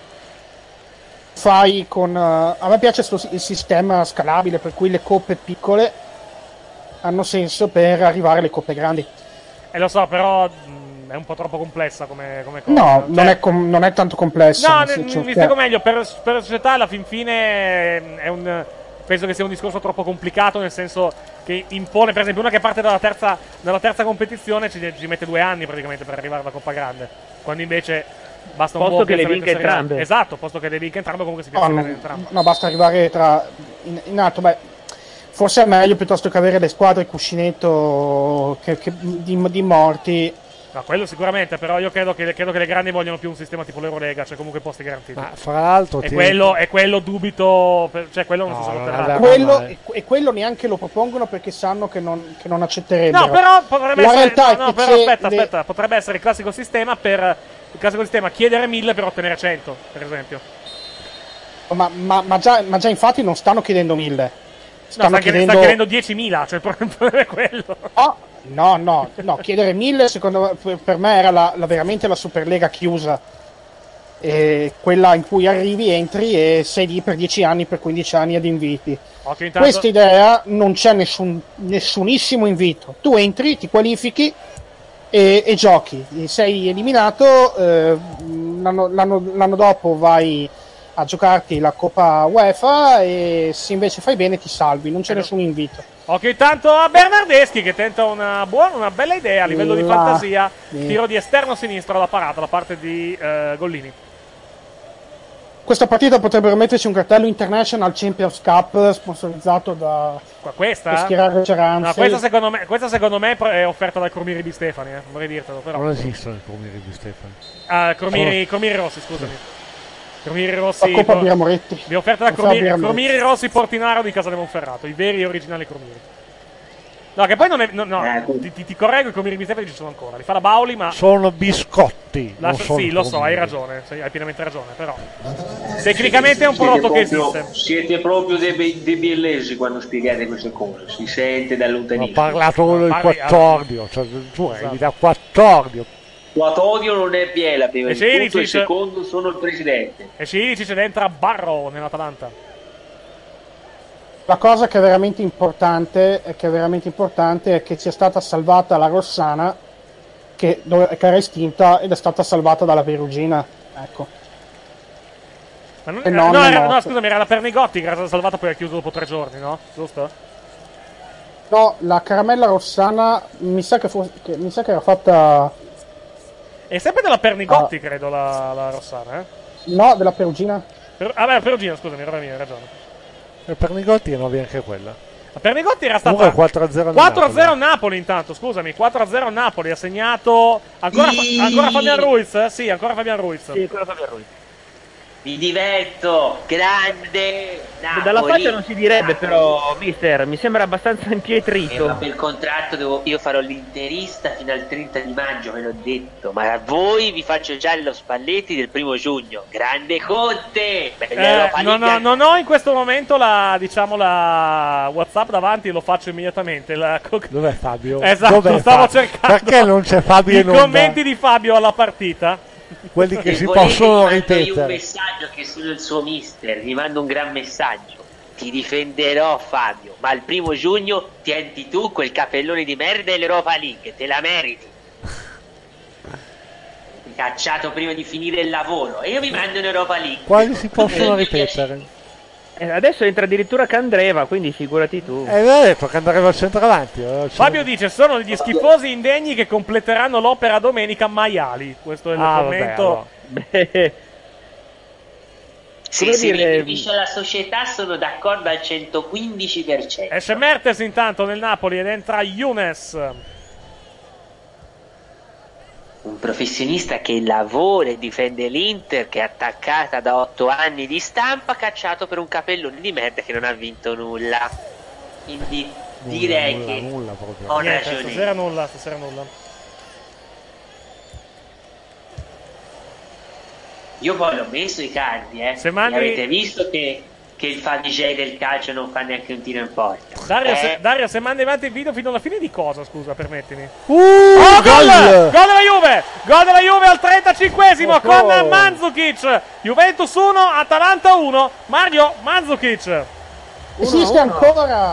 fai con eh, a me piace sto- il sistema scalabile, per cui le coppe piccole hanno senso per arrivare alle coppe grandi. E lo so, però mh, è un po' troppo complessa come, come cosa. No, Cioè- non, è com- non è tanto complessa. No, nel ne- senso mi che- spiego meglio, per, per la società alla fin fine ehm, è un, penso che sia un discorso troppo complicato, nel senso che impone, per esempio, una che parte dalla terza, dalla terza competizione ci, ci mette due anni praticamente per arrivare alla Coppa Grande, quando invece basta un Posto buon che le piazzamento vinca seriale. entrambe. Esatto, posto che le vinca entrambe, comunque si No, piazza no, bene entrambe. no, basta arrivare tra in, in alto, beh, forse è meglio piuttosto che avere le squadre cuscinetto che, che di, di morti. No, quello sicuramente, però io credo che, credo che le grandi vogliono più un sistema tipo l'Eurolega, cioè comunque posti garantiti. Ma fra l'altro E ti- quello, e quello dubito, per- cioè quello non No, so se lo non terrà. è vero. Quello, ma è- e, e quello neanche lo propongono perché sanno che non, che non accetterebbero. No, però potrebbe La essere, realtà no, è no, che però c'è aspetta, le- aspetta, potrebbe essere il classico sistema per, classico sistema chiedere mille per ottenere cento, per esempio. Ma, ma, ma, già, ma già infatti non stanno chiedendo mille. No, sta chiedendo, chiedendo diecimila, cioè il problema è quello. Oh, no, no, no, chiedere mille secondo me, per me era la, la, veramente la Superlega chiusa. E quella in cui arrivi, entri e sei lì per dieci anni, per quindici anni ad inviti. Okay, intanto... Questa idea non c'è nessun, nessunissimo invito. Tu entri, ti qualifichi e, e giochi. Sei eliminato, eh, l'anno, l'anno, l'anno dopo vai a giocarti la Coppa UEFA e se invece fai bene ti salvi, non c'è nessun invito. Ok, intanto a Bernardeschi che tenta una buona, una bella idea a livello di La... fantasia, sì. Tiro di esterno sinistro alla parata da parte di uh, Gollini. Questa partita potrebbero metterci un cartello International Champions Cup sponsorizzato da questa? per schierare Ceranzi. No, questa secondo me, questa secondo me è offerta dal Cromiri di Stefani, eh, vorrei dirtelo però. Non esistono i Cromiri di Stefani. Ah, Cromiri, Cromiri Rossi, scusami. Cromiri Rossi. La Coppa Birra Moretti. Vi ho offerta da Cromiri, Cromiri Rossi Portinaro di Casale Monferrato, i veri e originali Cromiri. No, che poi non è. No, no ti, ti, ti correggo, i Cromiri di Stefani ci sono ancora. Li fa la Bauli, ma. Sono biscotti. La, non sì, sono lo so, cromiri. hai ragione. Hai pienamente ragione, però. Tecnicamente è un prodotto che esiste. Siete proprio dei, dei biellesi quando spiegate queste cose. Si sente da lontanissimo. Ho parlato con il parli- quattordio. Cioè, tu Esatto. arrivi da quattordio. Quattordio non è Biela prima E di tutto, Cilicic- il secondo sono il presidente. E Cilicic entra Barro nell'Atalanta. La cosa che è veramente importante è che è veramente importante è che sia stata salvata la Rossana che, dove, che era estinta ed è stata salvata dalla Perugina. Ecco. Ma non, E eh, non no, è era, morto. no, scusami, era la Pernigotti che era stata salvata poi ha chiuso dopo tre giorni, no? Giusto? No, la caramella Rossana mi sa che, fosse, che, mi sa che era fatta... È sempre della Pernigotti, Ah. credo, la, la Rossana, eh? No, della Perugina. Per, ah, beh, Perugina, scusami, era mia, hai ragione. E per Nigotti non aveva anche quella. La Pernigotti era stata Comunque quattro a zero quattro a zero Napoli. Napoli intanto, scusami, quattro a zero Napoli, ha segnato ancora, Sì. ancora Fabian Ruiz, eh? Sì, ancora Fabian Ruiz. Sì, ancora Fabian Ruiz. Mi diverto, grande Napoli. Dalla faccia non si direbbe, però, mister, mi sembra abbastanza impietrito. Eh, ma per contratto devo, io farò l'interista fino al trenta di maggio, ve l'ho detto. Ma a voi vi faccio già lo Spalletti del primo giugno. Grande Conte! Beh, Eh, l'Europa non, League- ho, non ho in questo momento la, diciamo, la WhatsApp davanti, lo faccio immediatamente. La... Dov'è Fabio? Esatto, Dov'è stavo Fabio? cercando Perché non c'è Fabio i in onda? commenti di Fabio alla partita. Quelli che Se si volete possono vi mando io un ripetere. messaggio che sono il suo mister, vi mando un gran messaggio. Ti difenderò Fabio, ma il primo giugno tienti tu quel capellone di merda dell'Europa League, te la meriti. Cacciato prima di finire il lavoro e io vi mando in Europa League. Quali si possono Eh, ripetere? Eh, adesso entra addirittura Candreva, quindi figurati tu. Eh, aveva detto che andava al centravanti. eh, Fabio dice: sono degli schifosi indegni che completeranno l'opera domenica maiali. Questo è il Ah, commento. Beh, Se come si dire- riferisce alla società sono d'accordo al centoquindici per cento. Esce Mertes intanto nel Napoli ed entra Younes. Un professionista che lavora e difende l'Inter, che è attaccata da otto anni di stampa, cacciato per un capellone di merda che non ha vinto nulla. Quindi direi nulla, che nulla proprio. ho Niente, ragione. stasera nulla, stasera nulla. Io poi l'ho messo i cardi, eh. Se mandi- E avete visto che, che il fadigei del calcio non fa neanche un tiro in porta. Dario, Eh, se, Dario, se mandi avanti il video fino alla fine di cosa, scusa, permettimi? Uh, Oh, gol! gol! Gol della Juve! Gol della Juve al trentacinquesimo Oh, con oh. Mandzukic. Juventus uno, Atalanta uno. Mario Mandzukic. Esiste ancora!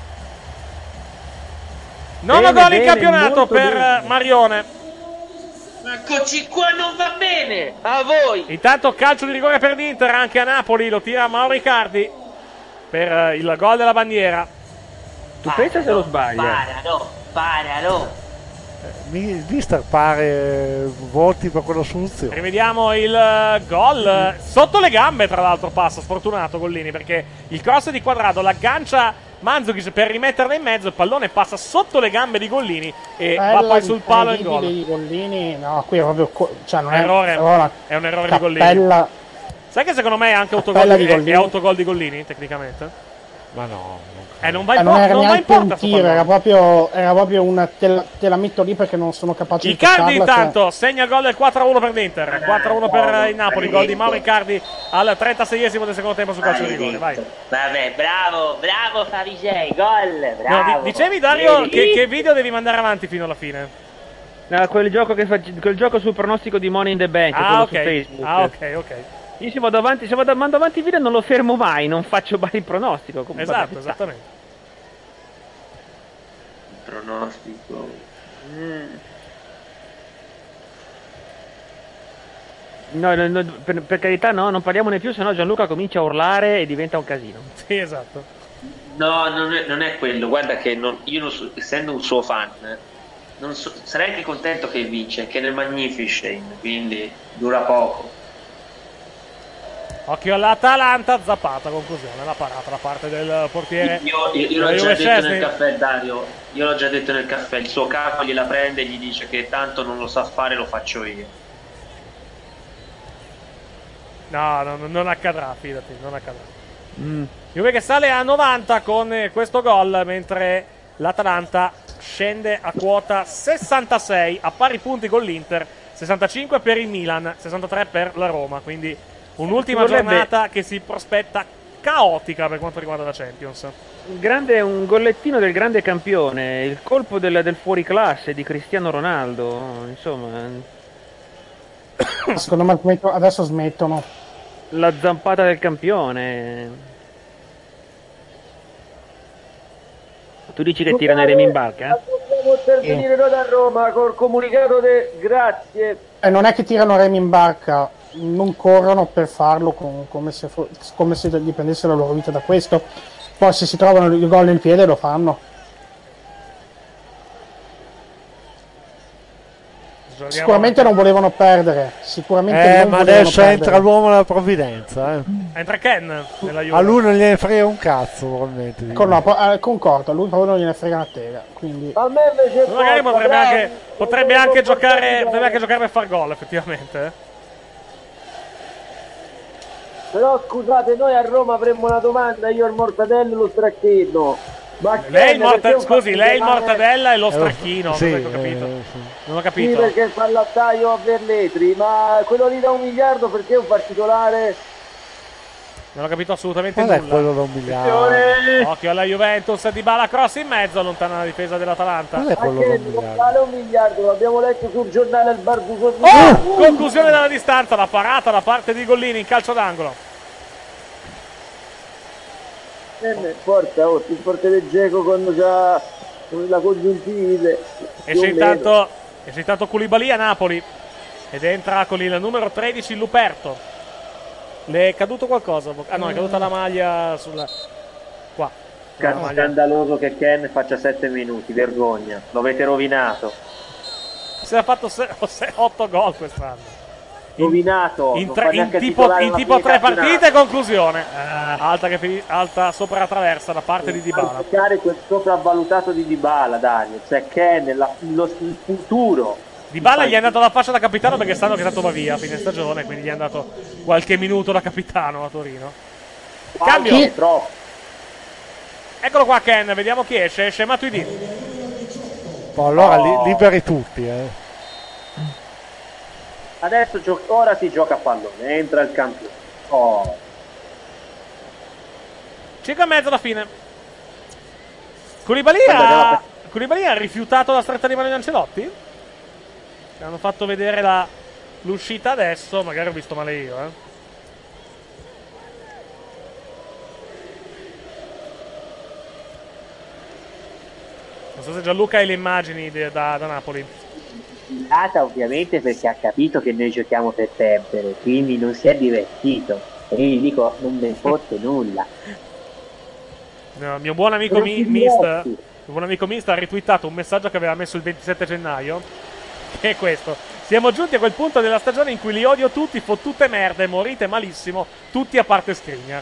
Nono Bene, gol in bene, campionato molto per bene. Marione. Eccoci qua, non va bene! A voi! Intanto calcio di rigore per l'Inter anche a Napoli, lo tira Mauro Icardi per eh, il gol della bandiera. tu pensa se lo sbaglia? Paralo, paralo! Mi- Mister pare eh, voti per quella soluzione. Rivediamo il eh, gol eh, sotto le gambe, tra l'altro passa, sfortunato Gollini perché il cross è di Quadrado, l'aggancia Mandzukic per rimetterla in mezzo, il pallone passa sotto le gambe di Gollini e va poi sul palo il gol. Di Gollini, no, qui è proprio co- cioè non è Errore, una è un errore di Gollini. cappella. Sai che secondo me è anche autogol Cappella di, di è, Gollini. è autogol di Gollini tecnicamente? Ma no, Eh, non va Eh, in, non por- era non va in neanche un porta sto tiro, pallone. era proprio, era proprio una te la, te la metto lì perché non sono capace di Icardi toccarla. cioè- intanto segna il gol del quattro a uno per l'Inter, quattro a uno per il Napoli, gol di Mauro Icardi al trentaseiesimo del secondo tempo su calcio di rigore, vai. Vabbè, bravo, bravo Favicei, gol, bravo. No, di- dicevi Dario Vedi? che, che video devi mandare avanti fino alla fine? No, quel gioco, che fa- quel gioco sul pronostico di Money in the Bank, Ah, quello ok. su Facebook. Ah, ok, ok. Io se vado avanti, se vado, mando avanti il video non lo fermo mai, non faccio mai il pronostico. Comunque, Esatto, vabbè, esattamente. Pronostico. Mm. No, no, no, per, per carità no, non parliamone più, sennò Gianluca comincia a urlare e diventa un casino. Sì, esatto. No, non è, non è quello, guarda che non- io non so- essendo un suo fan, eh, non so- sarei anche contento che vince, che nel Magnificent, quindi dura poco. Occhio all'Atalanta, zappata, conclusione, la parata da parte del portiere. Io, io- io della l'ho già Juve detto Szczesny. nel caffè, Dario, io l'ho già detto nel caffè, il suo capo gliela prende e gli dice che tanto non lo sa fare, lo faccio io. No, no, non accadrà, fidati, non accadrà. Mm. Juve che sale a novanta con eh, questo gol, mentre l'Atalanta scende a quota sessantasei, a pari punti con l'Inter, sessantacinque per il Milan, sessantatré per la Roma, quindi un'ultima Vorrebbe- giornata che si prospetta caotica per quanto riguarda la Champions. Un, grande, un gollettino del grande campione, il colpo del, del fuoriclasse di Cristiano Ronaldo, insomma, Secondo me smetto- adesso smettono. la zampata del campione. Tu dici che tirano i remi in barca? Dobbiamo intervenire noi da Roma col comunicato de grazie. E non è che tirano remi in barca, non corrono per farlo con- come, se fo- come se dipendesse la loro vita da questo. Poi se si trovano il gol nel piede lo fanno. Giochiamo Sicuramente non volevano perdere. Sicuramente Eh, non ma volevano adesso perdere. entra l'uomo della provvidenza. Eh. Entra Ken nella Juve. A lui non gliene frega un cazzo, probabilmente. di Con- me. no, po- eh, concordo, a lui proprio non gliene frega una tega. Quindi A me invece Magari porta, potrebbe bravo. anche, potrebbe anche giocare, potrebbe anche giocare per far gol, effettivamente. eh. Però scusate, noi a Roma avremmo una domanda, io al Mortadello e lo Stracchino. Ma Lei il Ken, morta- perché un scusi, lei il particolare- mortadella e lo Eh, stracchino, sì, non ho capito. eh, sì. Non ho Sì, capito. perché il pallattaio a Verletri, ma quello lì da un miliardo perché è un particolare? Non ho capito assolutamente Qual è nulla. quello da un miliardo? Attenzione! Occhio alla Juventus, di Bala cross in mezzo, allontana la difesa dell'Atalanta. Qual è Ma quello che da un non miliardo? vale un miliardo, l'abbiamo letto sul giornale al bar di Così. Oh! Conclusione dalla distanza, la parata da parte di Gollini in calcio d'angolo. Forza, oh, più forte del Geco quando c'ha la congiuntivite. Esce intanto, esce intanto Koulibaly a Napoli ed entra con il numero tredici Luperto. Le è caduto qualcosa? Ah no, è caduta la maglia sulla... qua. La maglia. Scandaloso che Ken faccia sette minuti, vergogna, lo avete rovinato. Si è fatto otto gol quest'anno. Rovinato. In, non tre- fa in neanche tipo, titolare in alla tipo fine tre campionato. partite, conclusione. Alta, che fini- alta sopra la traversa da parte di Dybala. Cercare quel sopravvalutato di Dybala, Dario, cioè Ken, la- lo- il futuro. Dybala gli è andato la fascia da capitano perché stanno che tanto va via a fine stagione, quindi gli è andato qualche minuto da capitano a Torino. Cambio. Chi? Troppo. Eccolo qua Ken, vediamo chi esce. Esce Matuidi. Boh, allora Oh. li- liberi tutti, eh. Adesso gio- ora si gioca a pallone, entra il campione. Oh. cinque e mezzo alla fine. Koulibaly Guarda, ha... Koulibaly ha rifiutato la stretta di mano di Ancelotti? Ci hanno fatto vedere la... l'uscita adesso, magari ho visto male io, eh. Non so se Gianluca hai le immagini de- da, da Napoli. Data ovviamente perché ha capito che noi giochiamo per perdere, quindi non si è divertito. E io gli dico, non me ne fotte nulla. No, mio buon amico Non mi- ti Mist, diverti. mio buon amico Mist ha ritwittato un messaggio che aveva messo il ventisette gennaio, che è questo: siamo giunti a quel punto della stagione in cui li odio tutti, fottute merde, morite malissimo, tutti a parte Skriniar.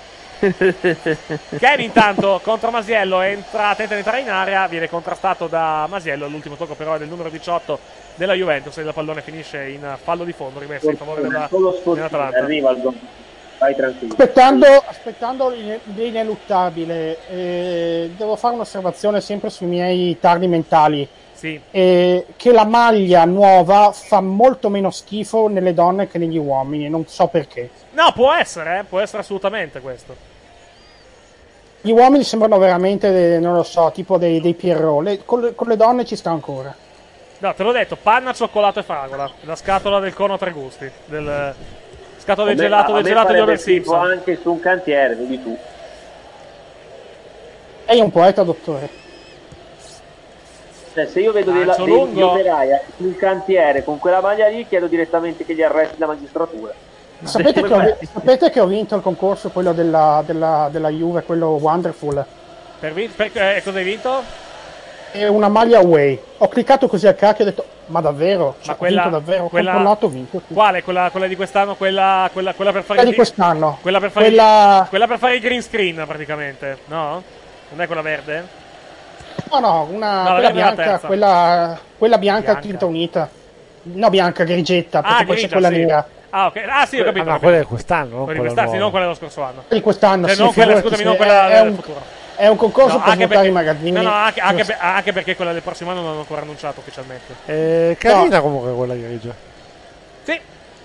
Ken intanto contro Masiello entra, tenta di entrare in area, viene contrastato da Masiello. L'ultimo tocco però è del numero diciotto della Juventus e il pallone finisce in fallo di fondo rimesso in favore della, Solo sfortuna, dell'Atalanta. arriva il gol. vai tranquillo. Aspettando, aspettando l'ine- l'ineluttabile, eh, devo fare un'osservazione sempre sui miei tardi mentali. Sì. Eh, che la maglia nuova fa molto meno schifo nelle donne che negli uomini, non so perché. No, può essere, eh, può essere assolutamente questo. Gli uomini sembrano veramente, non lo so, tipo dei, dei Pierrot. Le- con, le, con le donne ci sta ancora. No, te l'ho detto, panna, cioccolato e fragola. La scatola del cono a tre gusti. Del scatola del A me- gelato, a del me gelato di farebbe Over schifo Simpson. anche su un cantiere, vedi tu. Lei è un poeta, dottore. Cioè, se io vedo dei, Lancio dei, lungo. degli operai sul cantiere con quella maglia lì, chiedo direttamente che gli arresti la magistratura. Sapete Come che, ho, fai? vi- sapete che ho vinto il concorso, quello della, della, della Juve, quello Wonderful? Per, vi- per eh, cosa hai vinto? È una maglia away. Ho cliccato così a cacchio e ho detto, ma davvero? Cioè, Ma ho quella, vinto davvero? Ho quella, controllato, ho vinto. quale? Quella, quella di quest'anno? Quella, quella, quella per fare Quella il- di quest'anno. Quella per fare Quella- il, quella per fare il green screen, praticamente. No? Non è quella verde? No, no, una, No, la quella verde è la bianca, terza. quella, quella bianca, Bianca. tinta unita. No, bianca, grigetta, perché Ah, poi c'è grigia, quella sì. nera. Ah, ok. Ah, sì, ho capito. Ah, ma ho quella capito. è quest'anno, non Quella di quella quest'anno, sì, nuova. non quella dello scorso anno. Di quest'anno, Cioè, sì, non quella, figurati, scusami, non sì, quella è, del un, futuro. è un concorso No, per anche votare i perché- magazzini. No, no, anche, anche Cioè, per- anche perché quella del prossimo anno non hanno ancora annunciato ufficialmente. È carina comunque quella grigia. Sì.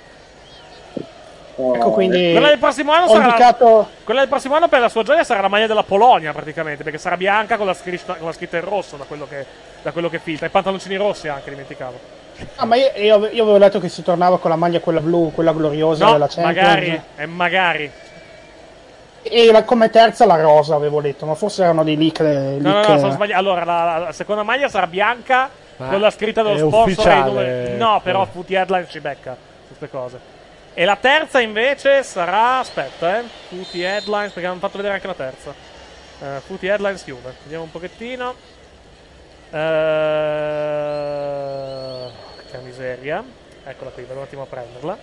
ecco, quindi Quella del prossimo anno ho sarà indicato... Quella del prossimo anno per la sua gioia sarà la maglia della Polonia praticamente, perché sarà bianca con la scritta, con la scritta in rosso da quello che, da quello che filtra. I pantaloncini rossi anche, dimenticavo. Ah, ma io, io, io avevo letto che si tornava con la maglia quella blu, quella gloriosa No, della Champions. magari, e magari. E la- come terza la rosa avevo letto, ma forse erano dei leak. No, no, leak no, sono sbagliato. Allora, la, la seconda maglia sarà bianca Ma con la scritta dello è sponsor. e i ufficiale, numeri- No, però quello. Footy Headline ci becca su queste cose. E la terza invece sarà. Aspetta, eh. Footy Headlines, perché hanno fatto vedere anche la terza. Uh, Footy Headlines Juve. Vediamo un pochettino. Eh, che miseria. Eccola qui, vado un attimo a prenderla.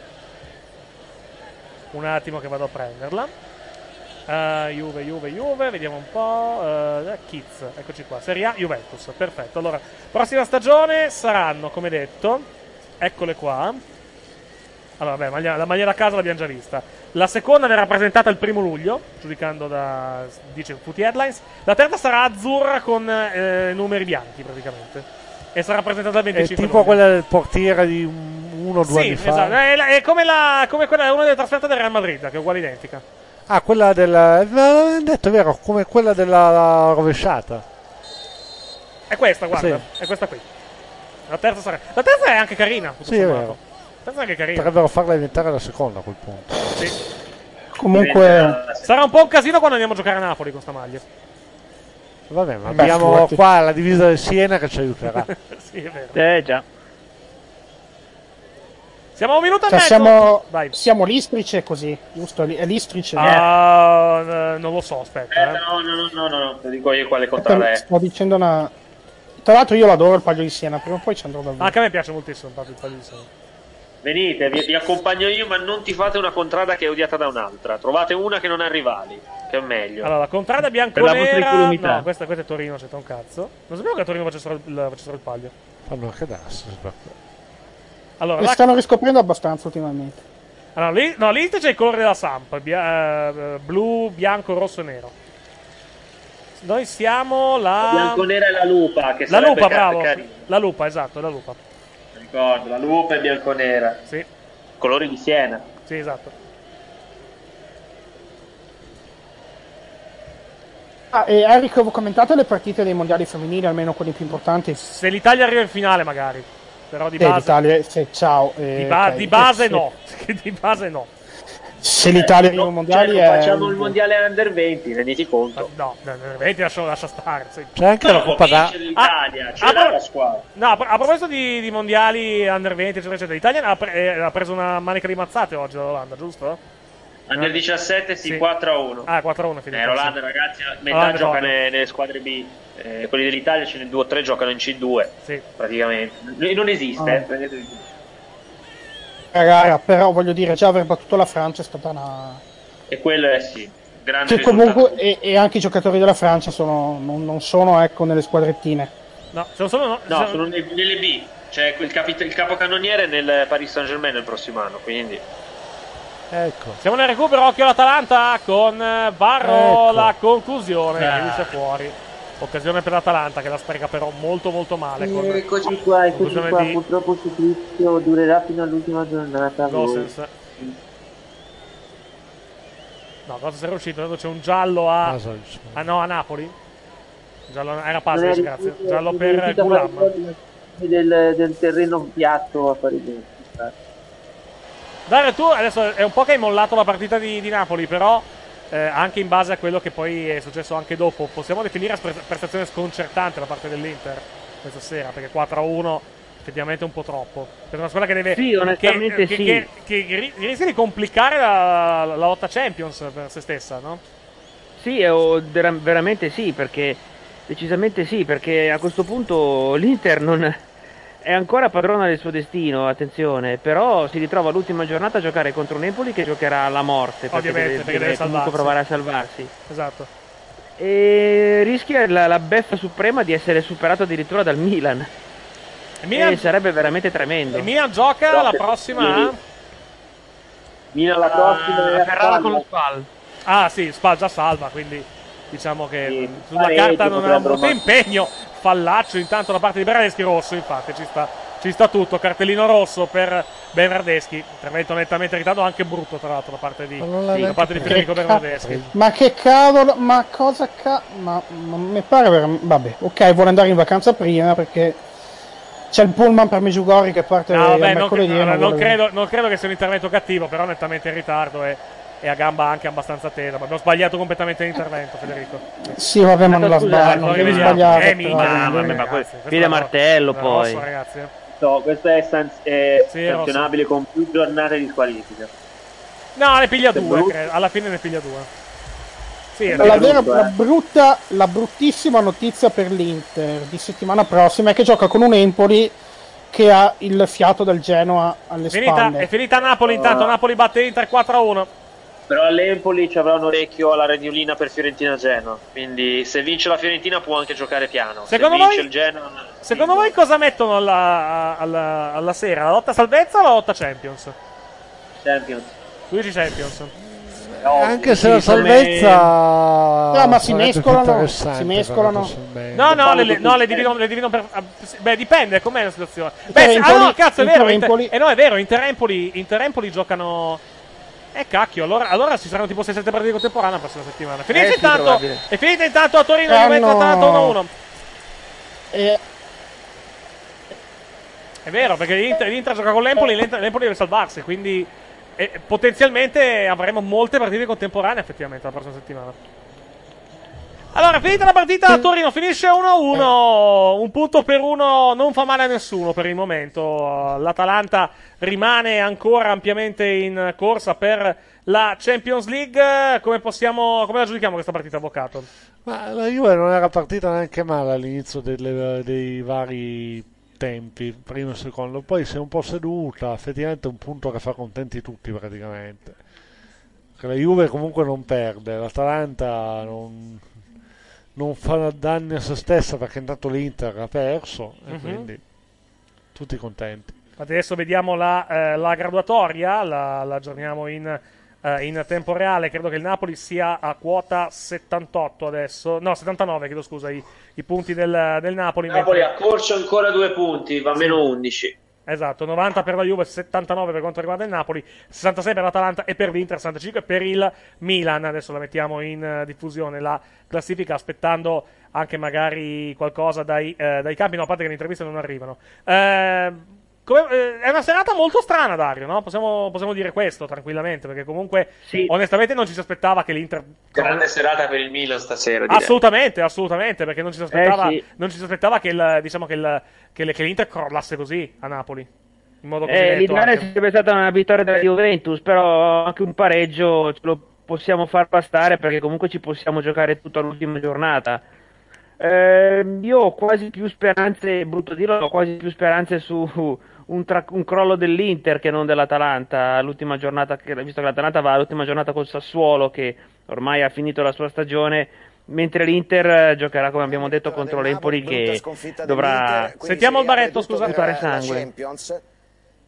Un attimo che vado a prenderla. Uh, Juve, Juve, Juve, vediamo un po'. Uh, Kids, eccoci qua. Serie A, Juventus, perfetto. Allora, prossima stagione saranno, come detto, eccole qua. Allora, vabbè, maglia- la maglia da casa l'abbiamo già vista. La seconda verrà presentata il primo luglio, giudicando da, dice Footy Headlines. La terza sarà azzurra con eh, numeri bianchi, praticamente. E sarà presentata il È venticinque tipo luglio. quella del portiere di un- uno o due Sì, anni fa. esatto. È, la- è come, la, come quella, una delle trasferte del Real Madrid, che è uguale identica. Ah, quella della. eh, detto vero, come quella della rovesciata. È questa, guarda, è questa qui. La terza sarà. La terza è anche carina. tutto Sì, è sommato. vero. La terza è anche carina. Potrebbero farla diventare la seconda a quel punto. Sì. Comunque, Sarà un po' un casino quando andiamo a giocare a Napoli con sta maglia. Vabbè, ma Beh, abbiamo figurati. qua la divisa del Siena che ci aiuterà. Sì, è vero. Eh già. Siamo a un minuto e cioè, mezzo. siamo, Vai. siamo l'istrice così, giusto? È l'istrice. Ah, n- non lo so, aspetta. Eh, eh. no, no, no, no, no, ti dico io quale contrada è. Sto dicendo una... Tra l'altro io l'adoro il Palio di Siena, prima o poi ci andrò davvero. Anche a me piace moltissimo il Palio- il Palio di Siena. Venite, vi, vi accompagno io, ma non ti fate una contrada che è odiata da un'altra. Trovate una che non ha rivali, che è meglio. Allora, la contrada Per la vostra bianconera. incolumità. No, questa, questa è Torino, c'è un cazzo. Non sapevo che a Torino facessero il, facessero il Palio. Fanno anche darsi. Allora, Mi la- stanno riscoprendo abbastanza ultimamente. allora lì, no, lì c'è il colore della Samp: bia- eh, blu, bianco, rosso e nero. Noi siamo la. Bianconera e la lupa, che La sarebbe lupa, car- bravo. carino. La lupa, esatto, la lupa. Ricordo, la lupa e bianconera. Sì. Colori di Siena. Sì, esatto. Ah, e Eric, commentate le partite dei mondiali femminili, almeno quelli più importanti? Se l'Italia arriva in finale, magari. Però di Eh, base. l'Italia, sì, ciao. eh, Di, ba- ok. di base Eh, sì. no. di base no. Se l'Italia arriva ai mondiali Cioè, è... facciamo il mondiale under venti, renditi conto. No, no, vedi, lascia, lascia stare. Sì. C'è anche la Coppa da. L'Italia, ce ah, l'ha pro- la squadra. No, a, pro- a proposito di, di mondiali under venti, eccetera, eccetera, l'Italia ha, pre- eh, ha preso una manica di mazzate oggi dall'Olanda, giusto? Under diciassette sì, Sì. quattro a uno. Ah, quattro a uno è finito. Eh, l'Olanda, ragazzi, a metà Olanda gioca gioca. ne- nelle squadre B. Eh, quelli dell'Italia ce ne due o tre giocano in C due. Sì. Praticamente. Non esiste, Ah. eh, prendetevi. Raga, però voglio dire, già aver battuto la Francia è stata una... E quello è sì, grande Che risultato. comunque, e, e anche i giocatori della Francia sono, non, non sono ecco, nelle squadrettine. No, sono solo no. No, sono nel- nelle B. C'è il, capit- il capocannoniere nel Paris Saint Germain nel prossimo anno, quindi... Ecco. Siamo nel recupero, occhio all'Atalanta con Barro, Ecco. la conclusione, Ah. che dice fuori. Occasione per l'Atalanta che la spreca però molto molto male. Con Eccoci qua, eccoci conclusione qua. di Purtroppo il supplizio durerà fino all'ultima giornata. Gosens. No, Gosens è riuscito, adesso c'è un giallo a... Pasalic. Ah no, a Napoli. Giallo, era Non è Pasalic, riuscito- grazie. Giallo non è per riuscito a Gulam. fare del, del terreno piatto a fare bene. Dario, tu adesso è un po' che hai mollato la partita di, di Napoli, però eh, anche in base a quello che poi è successo anche dopo, possiamo definire pre- prestazione sconcertante da parte dell'Inter questa sera, perché quattro a uno effettivamente è un po' troppo. Per una squadra che deve... Sì, onestamente che, sì. Che, che, che rischia di complicare la, la lotta Champions per se stessa, no? Sì, è- o- vera- veramente sì, perché decisamente sì, perché a questo punto l'Inter non è ancora padrona del suo destino, attenzione, però si ritrova l'ultima giornata a giocare contro un Empoli che giocherà alla morte, perché Ovviamente, deve, perché deve comunque salvarsi. provare a salvarsi. Esatto. E rischia la, la beffa suprema di essere superato addirittura dal Milan. Il Milan- E sarebbe veramente tremendo. Il Milan gioca Però la per- prossima... Milan la prossima a Ferrara con lo Spal. Ah sì, Spal già salva, quindi diciamo che mh, sulla pareggio carta non ha potrebbero molto ma- impegno. Fallaccio intanto da parte di Bernardeschi, rosso infatti, ci sta, ci sta tutto, cartellino rosso per Bernardeschi, intervento nettamente in ritardo, anche brutto tra l'altro da parte di, non l'ha da neanche parte di preso. Federico Che Bernardeschi. Ma che cavolo, ma cosa ca... Ma, ma mi pare veramente... Vabbè, ok, vuole andare in vacanza prima perché c'è il pullman per Meggiugorje che parte No, vabbè, non, mercoledì. cre- e non vuole- credo, non credo che sia un intervento cattivo, però nettamente in ritardo e, e a gamba anche abbastanza tesa. Ma abbiamo sbagliato completamente l'intervento, Federico. Sì, vabbè, ma non la Scusa, sbaglio, non non devi rivediamo. sbagliare. Eh, però, minchia, vabbè. vabbè, ma ragazzi, poi questo fide è martello è poi. rosso, ragazzi. No, questo è, san- è Sì, è rosso. sanzionabile con più giornate di squalifica. No, ne piglia È due, brutto. credo. Alla fine ne piglia due. Sì, è La, vero. vera, brutto, la eh. brutta, la bruttissima notizia per l'Inter di settimana prossima è che gioca con un Empoli che ha il fiato del Genoa alle Finita, spalle. è finita Napoli, intanto Ah. Napoli batte Inter quattro a uno. Però all'Empoli ci avrà un orecchio alla Radiolina per Fiorentina-Genoa. Quindi se vince la Fiorentina può anche giocare piano. Secondo se vince voi- il Genoa... Secondo voi cosa mettono alla, alla, alla sera? La lotta salvezza o la lotta Champions? Champions. Tu dici Champions. Anche se sì, la salvezza No, ma si sarebbe più mescolano, interessante, si mescolano. paradossalmente. No, no, fanno le, le- tutti no, le insieme. dividono, le dividono per... ah, sì, Beh, dipende, com'è la situazione. Inter Beh, se- ah Empoli- no, cazzo, è Inter vero. Inter, Empoli- eh no, è vero, Inter Empoli, Inter Empoli giocano... Eh cacchio, allora, allora ci saranno tipo sei sette partite contemporanee la prossima settimana. Finita Eh, sì, intanto, probabile. è finita intanto a Torino, Eh, Juventus no. Atalanta uno a uno. E È vero, perché l'Inter, l'Inter gioca con l'Empoli, l'Inter- l'Empoli deve salvarsi, quindi eh, potenzialmente avremo molte partite contemporanee effettivamente la prossima settimana. Allora, finita la partita, a Torino finisce uno a uno, un punto per uno non fa male a nessuno per il momento. L'Atalanta rimane ancora ampiamente in corsa per la Champions League. Come possiamo, come la giudichiamo questa partita, Avvocato? Ma la Juve non era partita neanche male all'inizio delle- dei vari tempi, primo e secondo, poi si è un po' seduta, effettivamente è un punto che fa contenti tutti praticamente. Che la Juve comunque non perde, l'Atalanta non, non fa danni a se stessa perché intanto l'Inter ha perso e Mhm. quindi tutti contenti. Infatti adesso vediamo la, eh, la graduatoria, la, la aggiorniamo in, eh, in tempo reale. Credo che il Napoli sia a quota settantotto adesso, no settantanove, chiedo scusa, i, i punti del, del Napoli. Napoli mentre- accorcia ancora due punti, va a meno undici. Esatto, novanta per la Juve, settantanove per quanto riguarda il Napoli, sessantasei per l'Atalanta e per l'Inter, sessantacinque per il Milan. Adesso la mettiamo in eh, diffusione la classifica, aspettando anche magari qualcosa dai, eh, dai campi. No, a parte che le interviste non arrivano. Eh, come- eh, è una serata molto strana, Dario, no? Possiamo, possiamo dire questo tranquillamente, perché comunque Sì. onestamente non ci si aspettava che l'Inter... Grande serata per il Milan stasera, direi. Assolutamente, assolutamente, perché non ci si aspettava, Eh, sì. non ci si aspettava che, il, diciamo che, il, che, le- che l'Inter crollasse così a Napoli. In modo così Eh, netto l'ideale anche. sarebbe stata una vittoria della Juventus, però anche un pareggio ce lo possiamo far bastare perché comunque ci possiamo giocare tutto all'ultima giornata. Eh, io ho quasi più speranze, è brutto dirlo, ho quasi più speranze su un, tra- un crollo dell'Inter che non dell'Atalanta. L'ultima giornata, che- visto che l'Atalanta va all'ultima giornata col Sassuolo, che ormai ha finito la sua stagione, mentre l'Inter eh, giocherà, come abbiamo detto, contro l'Empoli che dovrà Sentiamo il Baretto, scusa. buttare sangue. Champions.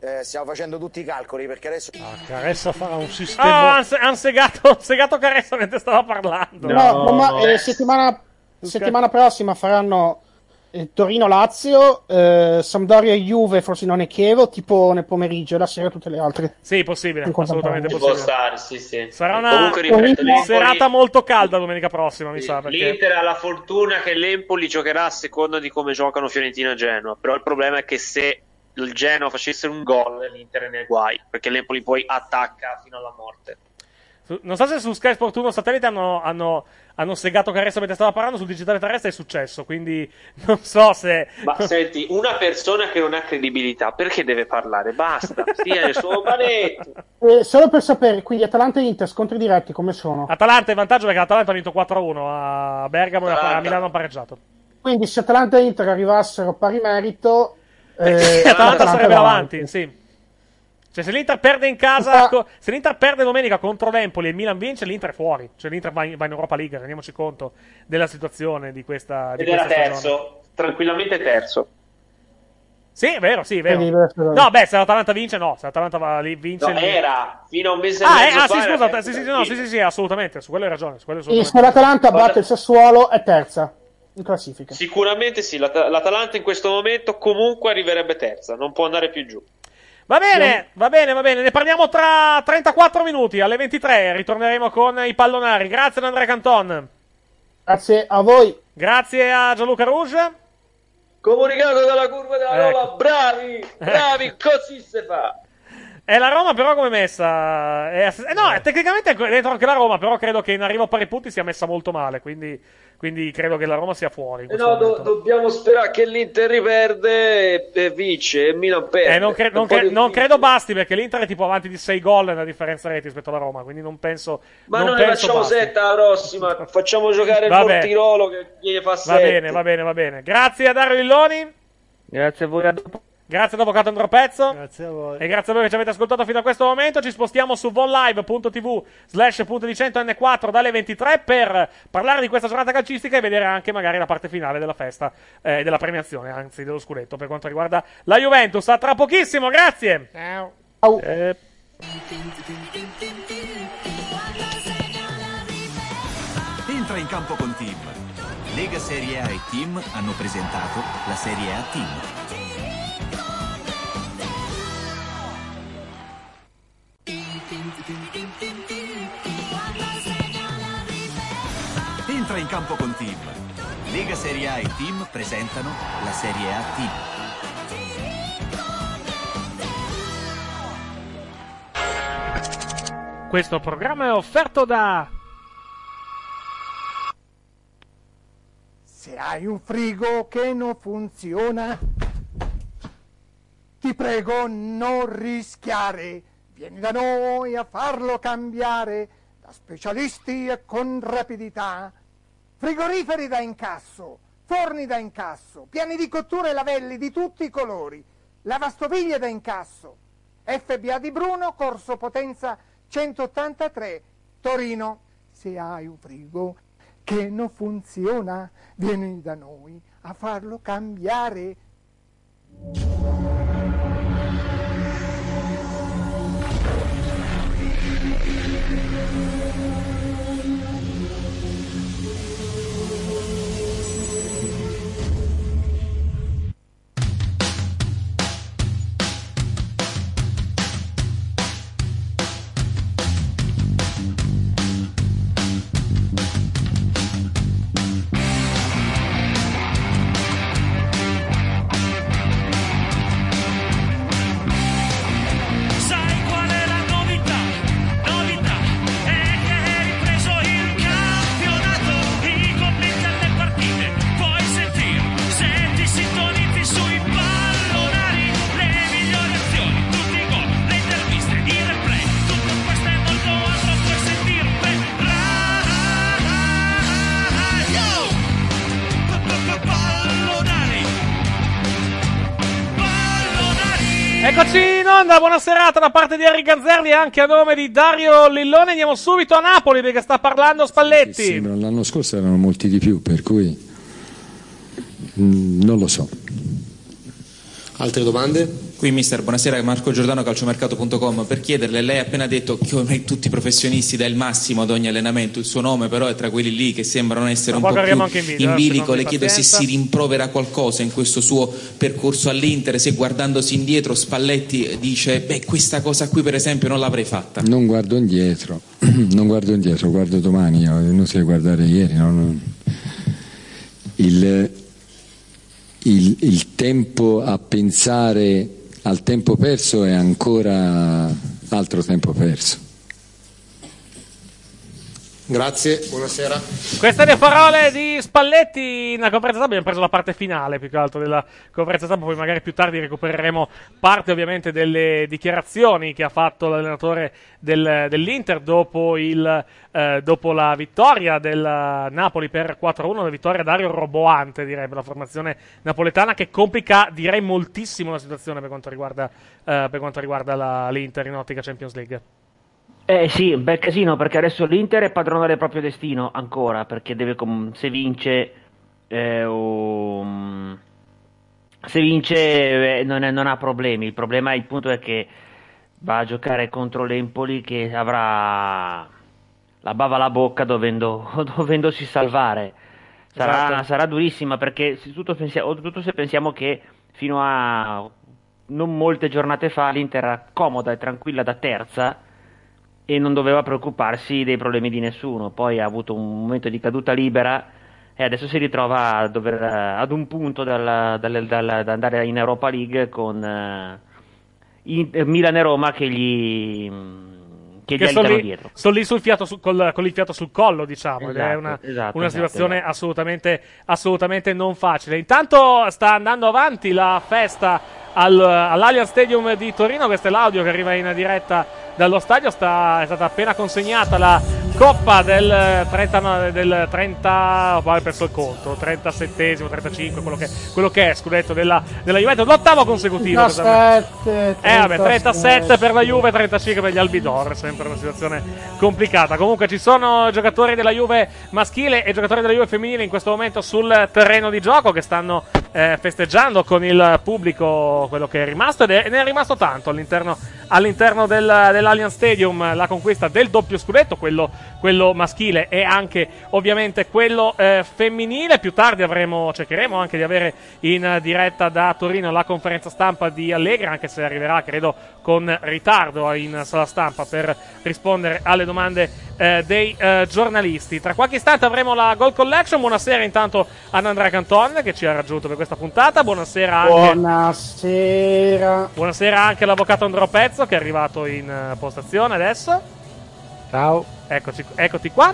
eh, stiamo facendo tutti i calcoli perché adesso... Ah, Caressa farà un sistema... Ah, hanno han segato, segato Caressa mentre stava parlando. No, no, ma eh, settimana, settimana prossima faranno eh, Torino-Lazio, eh, Sampdoria-Juve, forse non è Chievo, tipo nel pomeriggio, la sera tutte le altre. Sì, possibile, assolutamente Ci possibile. può stare, sì, sì. Sarà una, Comunque, ripeto, una serata molto calda domenica prossima, mi sa. Perché... L'Inter ha la fortuna che l'Empoli giocherà a seconda di come giocano Fiorentina e Genoa, però il problema è che se il Genoa facesse un gol l'Inter è nei guai, perché l'Empoli poi attacca fino alla morte. Non so se su Sky Sport uno Satellite hanno, hanno, hanno segato Caressa mentre stava parlando, sul digitale terrestre è successo, quindi non so se... Ma senti, una persona che non ha credibilità, perché deve parlare? Basta, stia nel suo banetto. Eh, solo per sapere, quindi Atalanta e Inter, scontri diretti, come sono? Atalanta in vantaggio perché l'Atalanta ha vinto quattro a uno a Bergamo Atalanta. E a Milano ha pareggiato. Quindi se Atalanta e Inter arrivassero pari merito... Eh, Atalanta, Atalanta sarebbe davanti, avanti, sì. Cioè, se l'Inter perde in casa, co- se l'Inter perde domenica contro l'Empoli e il Milan vince, l'Inter è fuori. Cioè, l'Inter va in, va in Europa League. Rendiamoci conto della situazione di questa. Di Ed era questa terzo, stagione. tranquillamente terzo. Sì, è vero, sì, è vero. No, beh, se l'Atalanta vince, no. Se l'Atalanta va lì, vince. No, il... era fino a un mese e ah, mezzo eh, ah, fa sì, scusa, era sì, sì, no, sì, sì, sì, assolutamente. Su quello hai ragione. Su quello hai E assolutamente se l'Atalanta batte il Sassuolo è terza in classifica. Sicuramente sì, l'At- l'Atalanta in questo momento comunque arriverebbe terza, non può andare più giù. Va bene, va bene, va bene. Ne parliamo tra trentaquattro minuti. Alle ventitré ritorneremo con i pallonari. Grazie ad Andrea Canton. Grazie a voi. Grazie a Gianluca Rouge. Comunicato dalla curva della Ecco. Roma, bravi, bravi, così si fa. È la Roma però come è messa? È ass- eh, no, è tecnicamente è dentro anche la Roma, però credo che in arrivo a pari punti sia messa molto male, quindi, quindi credo che la Roma sia fuori. in Eh questo no, do- momento. dobbiamo sperare che l'Inter riperde e, e vince, e Milan perde. Eh, non, cre- È un non po' cre- non difficile. credo basti perché l'Inter è tipo avanti di sei gol nella differenza reti rispetto alla Roma, quindi non penso. Ma non noi ne penso facciamo basti. sette alla prossima, facciamo giocare il Vabbè. Mortirolo che gli fa Va sette. bene, va bene, va bene. Grazie a Dario Lilloni. Grazie a voi. A dopo. Grazie ad Avvocato Andro Pezzo. Grazie a voi. E grazie a voi che ci avete ascoltato fino a questo momento. Ci spostiamo su vonlive.tv slash punto di cento N quattro dalle ventitré per parlare di questa giornata calcistica e vedere anche magari la parte finale della festa, eh, della premiazione, anzi dello scudetto per quanto riguarda la Juventus. A tra pochissimo, grazie. Ciao. Eh, Entra in campo con Team. Lega Serie A e Team hanno presentato la Serie A Team. Entra in campo con Team. Lega Serie A e Team presentano la Serie A Team. questo programma è offerto da... Se hai un frigo che non funziona, ti prego non rischiare. Vieni da noi a farlo cambiare, da specialisti e con rapidità. Frigoriferi da incasso, forni da incasso, piani di cottura e lavelli di tutti i colori, lavastoviglie da incasso. F B A di Bruno, Corso Potenza centottantatré, Torino. Se hai un frigo che non funziona, vieni da noi a farlo cambiare. Sai qual è la novità? Novità è che hai ripreso il campionato. I commenti alle partite puoi sentire se ti sintonizzi sui pallonari. Le migliori azioni, tutti i gol, le interviste, i replay. Tutto questo e molto altro puoi sentire per Radio Pallonari. Pallonari. Eccoci in onda, buona serata da parte di Henry Ganzerli, anche a nome di Dario Lillone. Andiamo subito a Napoli perché sta parlando Spalletti. Sì, ma l'anno scorso erano molti di più, per cui mm, non lo so. Altre domande? Qui mister, buonasera, Marco Giordano, calciomercato punto com. Per chiederle, lei ha appena detto che ormai tutti i professionisti dà il massimo ad ogni allenamento, il suo nome però è tra quelli lì che sembrano essere un po' più in, video, in bilico. Le chiedo se si rimprovera qualcosa in questo suo percorso all'Inter, se guardandosi indietro Spalletti dice beh, questa cosa qui per esempio non l'avrei fatta. Non guardo indietro, non guardo indietro, guardo domani, io non si guardare ieri, no? Non... Il, il, il tempo a pensare al tempo perso è ancora altro tempo perso. Grazie, buonasera. Queste le parole di Spalletti in conferenza stampa. Abbiamo preso la parte finale più che altro della conferenza stampa, poi magari più tardi recupereremo parte ovviamente delle dichiarazioni che ha fatto l'allenatore del, dell'Inter dopo, il, eh, dopo la vittoria del Napoli per quattro a uno, una vittoria Dario roboante direi per la formazione napoletana, che complica direi moltissimo la situazione per quanto riguarda, eh, per quanto riguarda la, l'Inter in ottica Champions League. Eh sì, un bel casino, perché adesso l'Inter è padrona del proprio destino ancora, perché deve com- se vince eh, o, se vince eh, non, è, non ha problemi. Il problema, il punto è che va a giocare contro l'Empoli che avrà la bava alla bocca dovendo, dovendosi salvare. Sarà, esatto. sarà durissima, perché tutto, pensia- oltretutto se pensiamo che fino a non molte giornate fa l'Inter era comoda e tranquilla da terza e non doveva preoccuparsi dei problemi di nessuno. Poi ha avuto un momento di caduta libera e adesso si ritrova a dover, ad un punto dal, dal, dal, da andare in Europa League con uh, in, Milan e Roma che gli, che gli sono lì, dietro. Sono lì sul fiato su, col, con il fiato sul collo, diciamo, ed esatto, è una, esatto, una situazione esatto. assolutamente, assolutamente non facile. Intanto sta andando avanti la festa al, all'Allianz Stadium di Torino. Questo è l'audio che arriva in diretta dallo stadio. Sta, è stata appena consegnata la Coppa del trenta, del trenta, ho perso il conto, trentasettesimo, trentacinque, quello che, quello che è scudetto della, della Juventus, l'ottavo consecutivo. trentasette, eh vabbè, trentasette per la Juve, trentacinque per gli Albidor, sempre una situazione complicata. Comunque ci sono giocatori della Juve maschile e giocatori della Juve femminile in questo momento sul terreno di gioco che stanno eh, festeggiando con il pubblico quello che è rimasto, ed è, ne è rimasto tanto all'interno, all'interno del, dell'Allianz Stadium, la conquista del doppio scudetto, quello, quello maschile e anche ovviamente quello eh, femminile. Più tardi avremo, cercheremo anche di avere in diretta da Torino la conferenza stampa di Allegri, anche se arriverà credo con ritardo in sala stampa per rispondere alle domande eh, dei eh, giornalisti. Tra qualche istante avremo la Goal Collection. Buonasera intanto ad Andrea Canton che ci ha raggiunto per questa puntata. Buonasera anche, buonasera. Buonasera anche all'avvocato Andro Pezzo che è arrivato in uh, postazione adesso. Ciao. Eccoci, eccoti qua.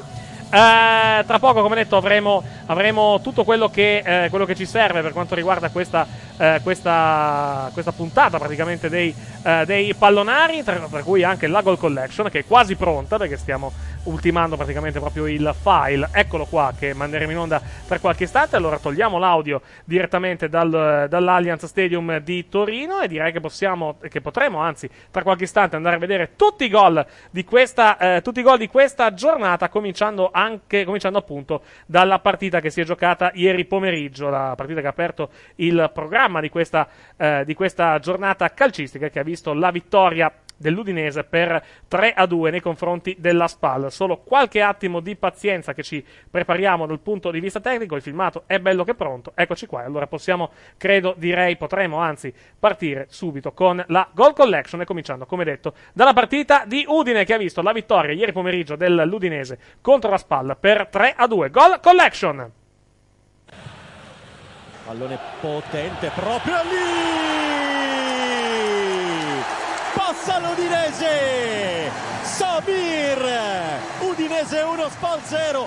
Uh, tra poco, come detto, avremo, avremo tutto quello che, uh, quello che ci serve per quanto riguarda questa, uh, questa, questa puntata praticamente dei, uh, dei pallonari, tra, tra cui anche la Goal Collection che è quasi pronta perché stiamo ultimando praticamente proprio il file. Eccolo qua che manderemo in onda tra qualche istante. Allora togliamo l'audio direttamente dal, dall'Allianz Stadium di Torino e direi che possiamo, che potremo anzi tra qualche istante andare a vedere tutti i gol di questa, eh, tutti i gol di questa giornata, cominciando anche cominciando appunto dalla partita che si è giocata ieri pomeriggio, la partita che ha aperto il programma di questa, eh, di questa giornata calcistica, che ha visto la vittoria dell'Udinese per tre a due nei confronti della Spal. Solo qualche attimo di pazienza che ci prepariamo dal punto di vista tecnico. Il filmato è bello che pronto, eccoci qua. Allora possiamo, credo, direi, potremo anzi partire subito con la Goal Collection e cominciando, come detto, dalla partita di Udine che ha visto la vittoria ieri pomeriggio dell'Udinese contro la Spal per tre a due. Goal Collection. Pallone potente proprio lì. Passa l'Udinese, Samir, Udinese uno, Spal zero.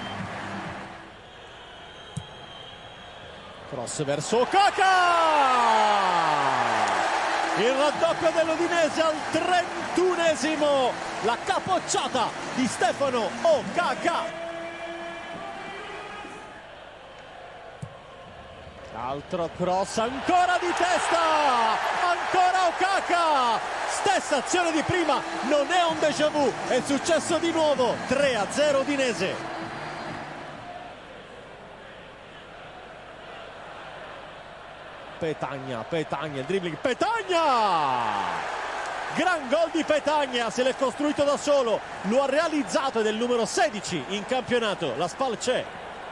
Cross verso Kaka, il raddoppio dell'Udinese al trentunesimo, la capocciata di Stefano Okaka. Altro cross, ancora di testa, ancora Okaka, stessa azione di prima, non è un déjà vu, è successo di nuovo, tre a zero Udinese. Petagna, Petagna, il dribbling, Petagna! Gran gol di Petagna, se l'è costruito da solo, lo ha realizzato ed è il numero sedici in campionato, la Spal c'è.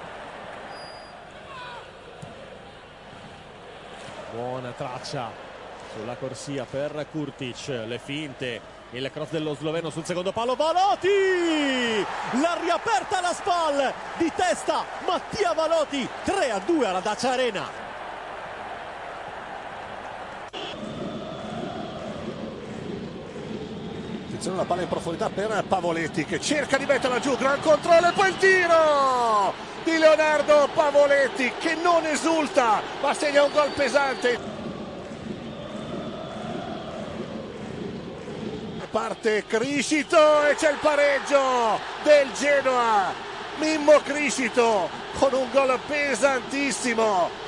Buona traccia sulla corsia per Kurtic, le finte, il cross dello sloveno sul secondo palo, Valoti! L'ha riaperta la Spal, di testa Mattia Valoti, tre a due alla Dacia Arena. La palla in profondità per Pavoletti che cerca di metterla giù, gran controllo e poi il tiro di Leonardo Pavoletti che non esulta ma segna un gol pesante. Parte Criscito e c'è il pareggio del Genoa, Mimmo Criscito con un gol pesantissimo.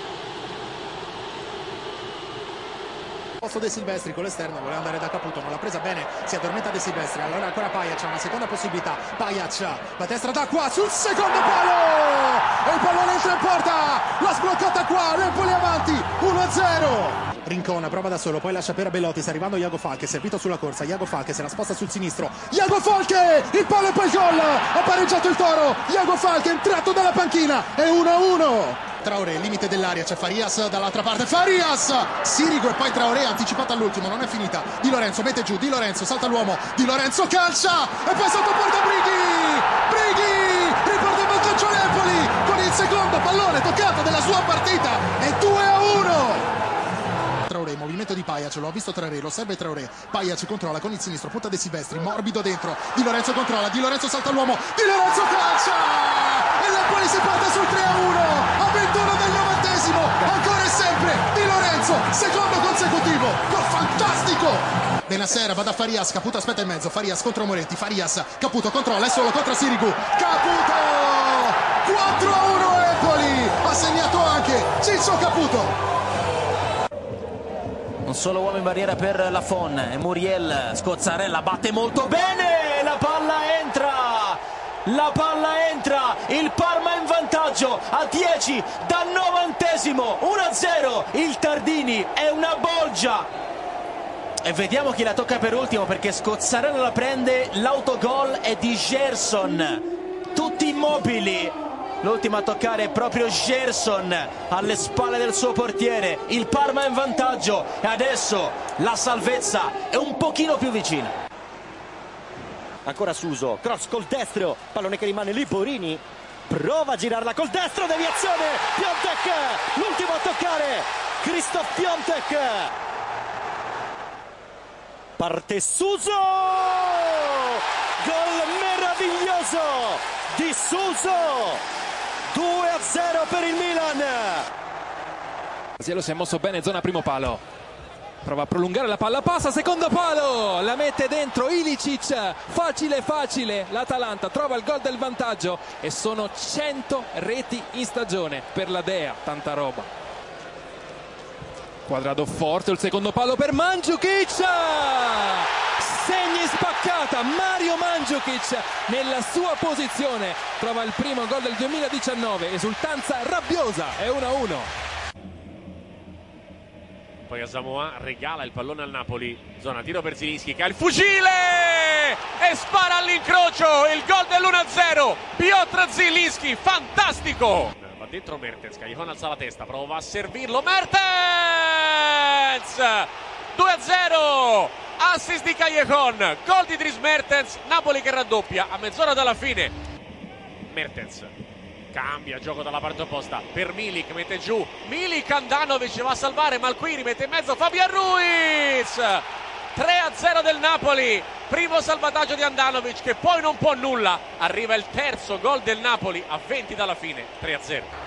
Posto De Silvestri con l'esterno, voleva andare da Caputo, non l'ha presa bene, si addormenta De Silvestri, allora ancora Pajac, una seconda possibilità, Pajac, la destra da qua sul secondo palo, e il pallone entra in porta, l'ha sbloccata qua, l'Empoli avanti, uno a zero. Rincona, prova da solo, poi lascia per Belotti, sta arrivando Iago Falche, servito sulla corsa, Iago Falche se la sposta sul sinistro, Iago Falche, il palo e poi il gol, ha pareggiato il Toro, Iago Falche entrato dalla panchina, è uno a uno. Traoré, limite dell'area, c'è Farias dall'altra parte, Farias, Sirigu e poi Traoré, anticipata all'ultimo, non è finita, Di Lorenzo mette giù, Di Lorenzo salta l'uomo, Di Lorenzo calcia e poi sotto porta Brighi, Brighi, riporta in vantaggio l'Empoli con il secondo pallone toccato della sua partita, è due a uno. Traoré, movimento di Pajac, lo ha visto Traoré, lo serve Traoré, Pajac controlla con il sinistro, punta De Silvestri, morbido dentro, Di Lorenzo controlla, Di Lorenzo salta l'uomo, Di Lorenzo calcia e l'Empoli si porta sul tre a uno a ventuno del novantesimo, ancora e sempre Di Lorenzo, secondo consecutivo, gol fantastico. Benasser va da Farias, Caputo aspetta in mezzo, Farias contro Moretti, Farias, Caputo controlla, è solo contro Sirigu, Caputo, quattro a uno Empoli, ha segnato anche Ciccio Caputo. Un solo uomo in barriera per Lafon e Muriel, Scozzarella batte molto bene, la palla entra, la palla entra, il Parma in vantaggio a dieci dal novantesimo, uno a zero, il Tardini è una bolgia. E vediamo chi la tocca per ultimo perché Scozzarella la prende, l'autogol è di Gerson, tutti immobili. L'ultimo a toccare è proprio Gerson alle spalle del suo portiere, il Parma in vantaggio e adesso la salvezza è un pochino più vicina. Ancora Suso, cross col destro, pallone che rimane lì, Borini prova a girarla col destro, deviazione, Piontek, l'ultimo a toccare, Christoph Piontek, parte Suso, gol meraviglioso di Suso, due a zero per il Milan. Zielo si è mosso bene, zona primo palo, prova a prolungare la palla, passa, secondo palo, la mette dentro Ilicic, facile facile, l'Atalanta trova il gol del vantaggio e sono cento reti in stagione per la Dea, tanta roba. Quadrado forte, il secondo palo per Mandžukić, segni spaccata, Mario Mandžukić nella sua posizione, trova il primo gol del duemiladiciannove, esultanza rabbiosa, è uno a uno. Poi Asamoah regala il pallone al Napoli, zona tiro per Zielinski che ha il fucile e spara all'incrocio, il gol dell'uno a zero, Piotr Zielinski, fantastico! Va dentro Mertens, Callejon alza la testa, prova a servirlo, Mertens! due a zero, assist di Callejon, gol di Dries Mertens, Napoli che raddoppia a mezz'ora dalla fine. Mertens cambia gioco dalla parte opposta per Milik, mette giù Milik, Handanovic va a salvare, Malquiri mette in mezzo Fabian Ruiz, tre a zero del Napoli, primo salvataggio di Handanovic che poi non può nulla, arriva il terzo gol del Napoli a venti dalla fine, tre a zero.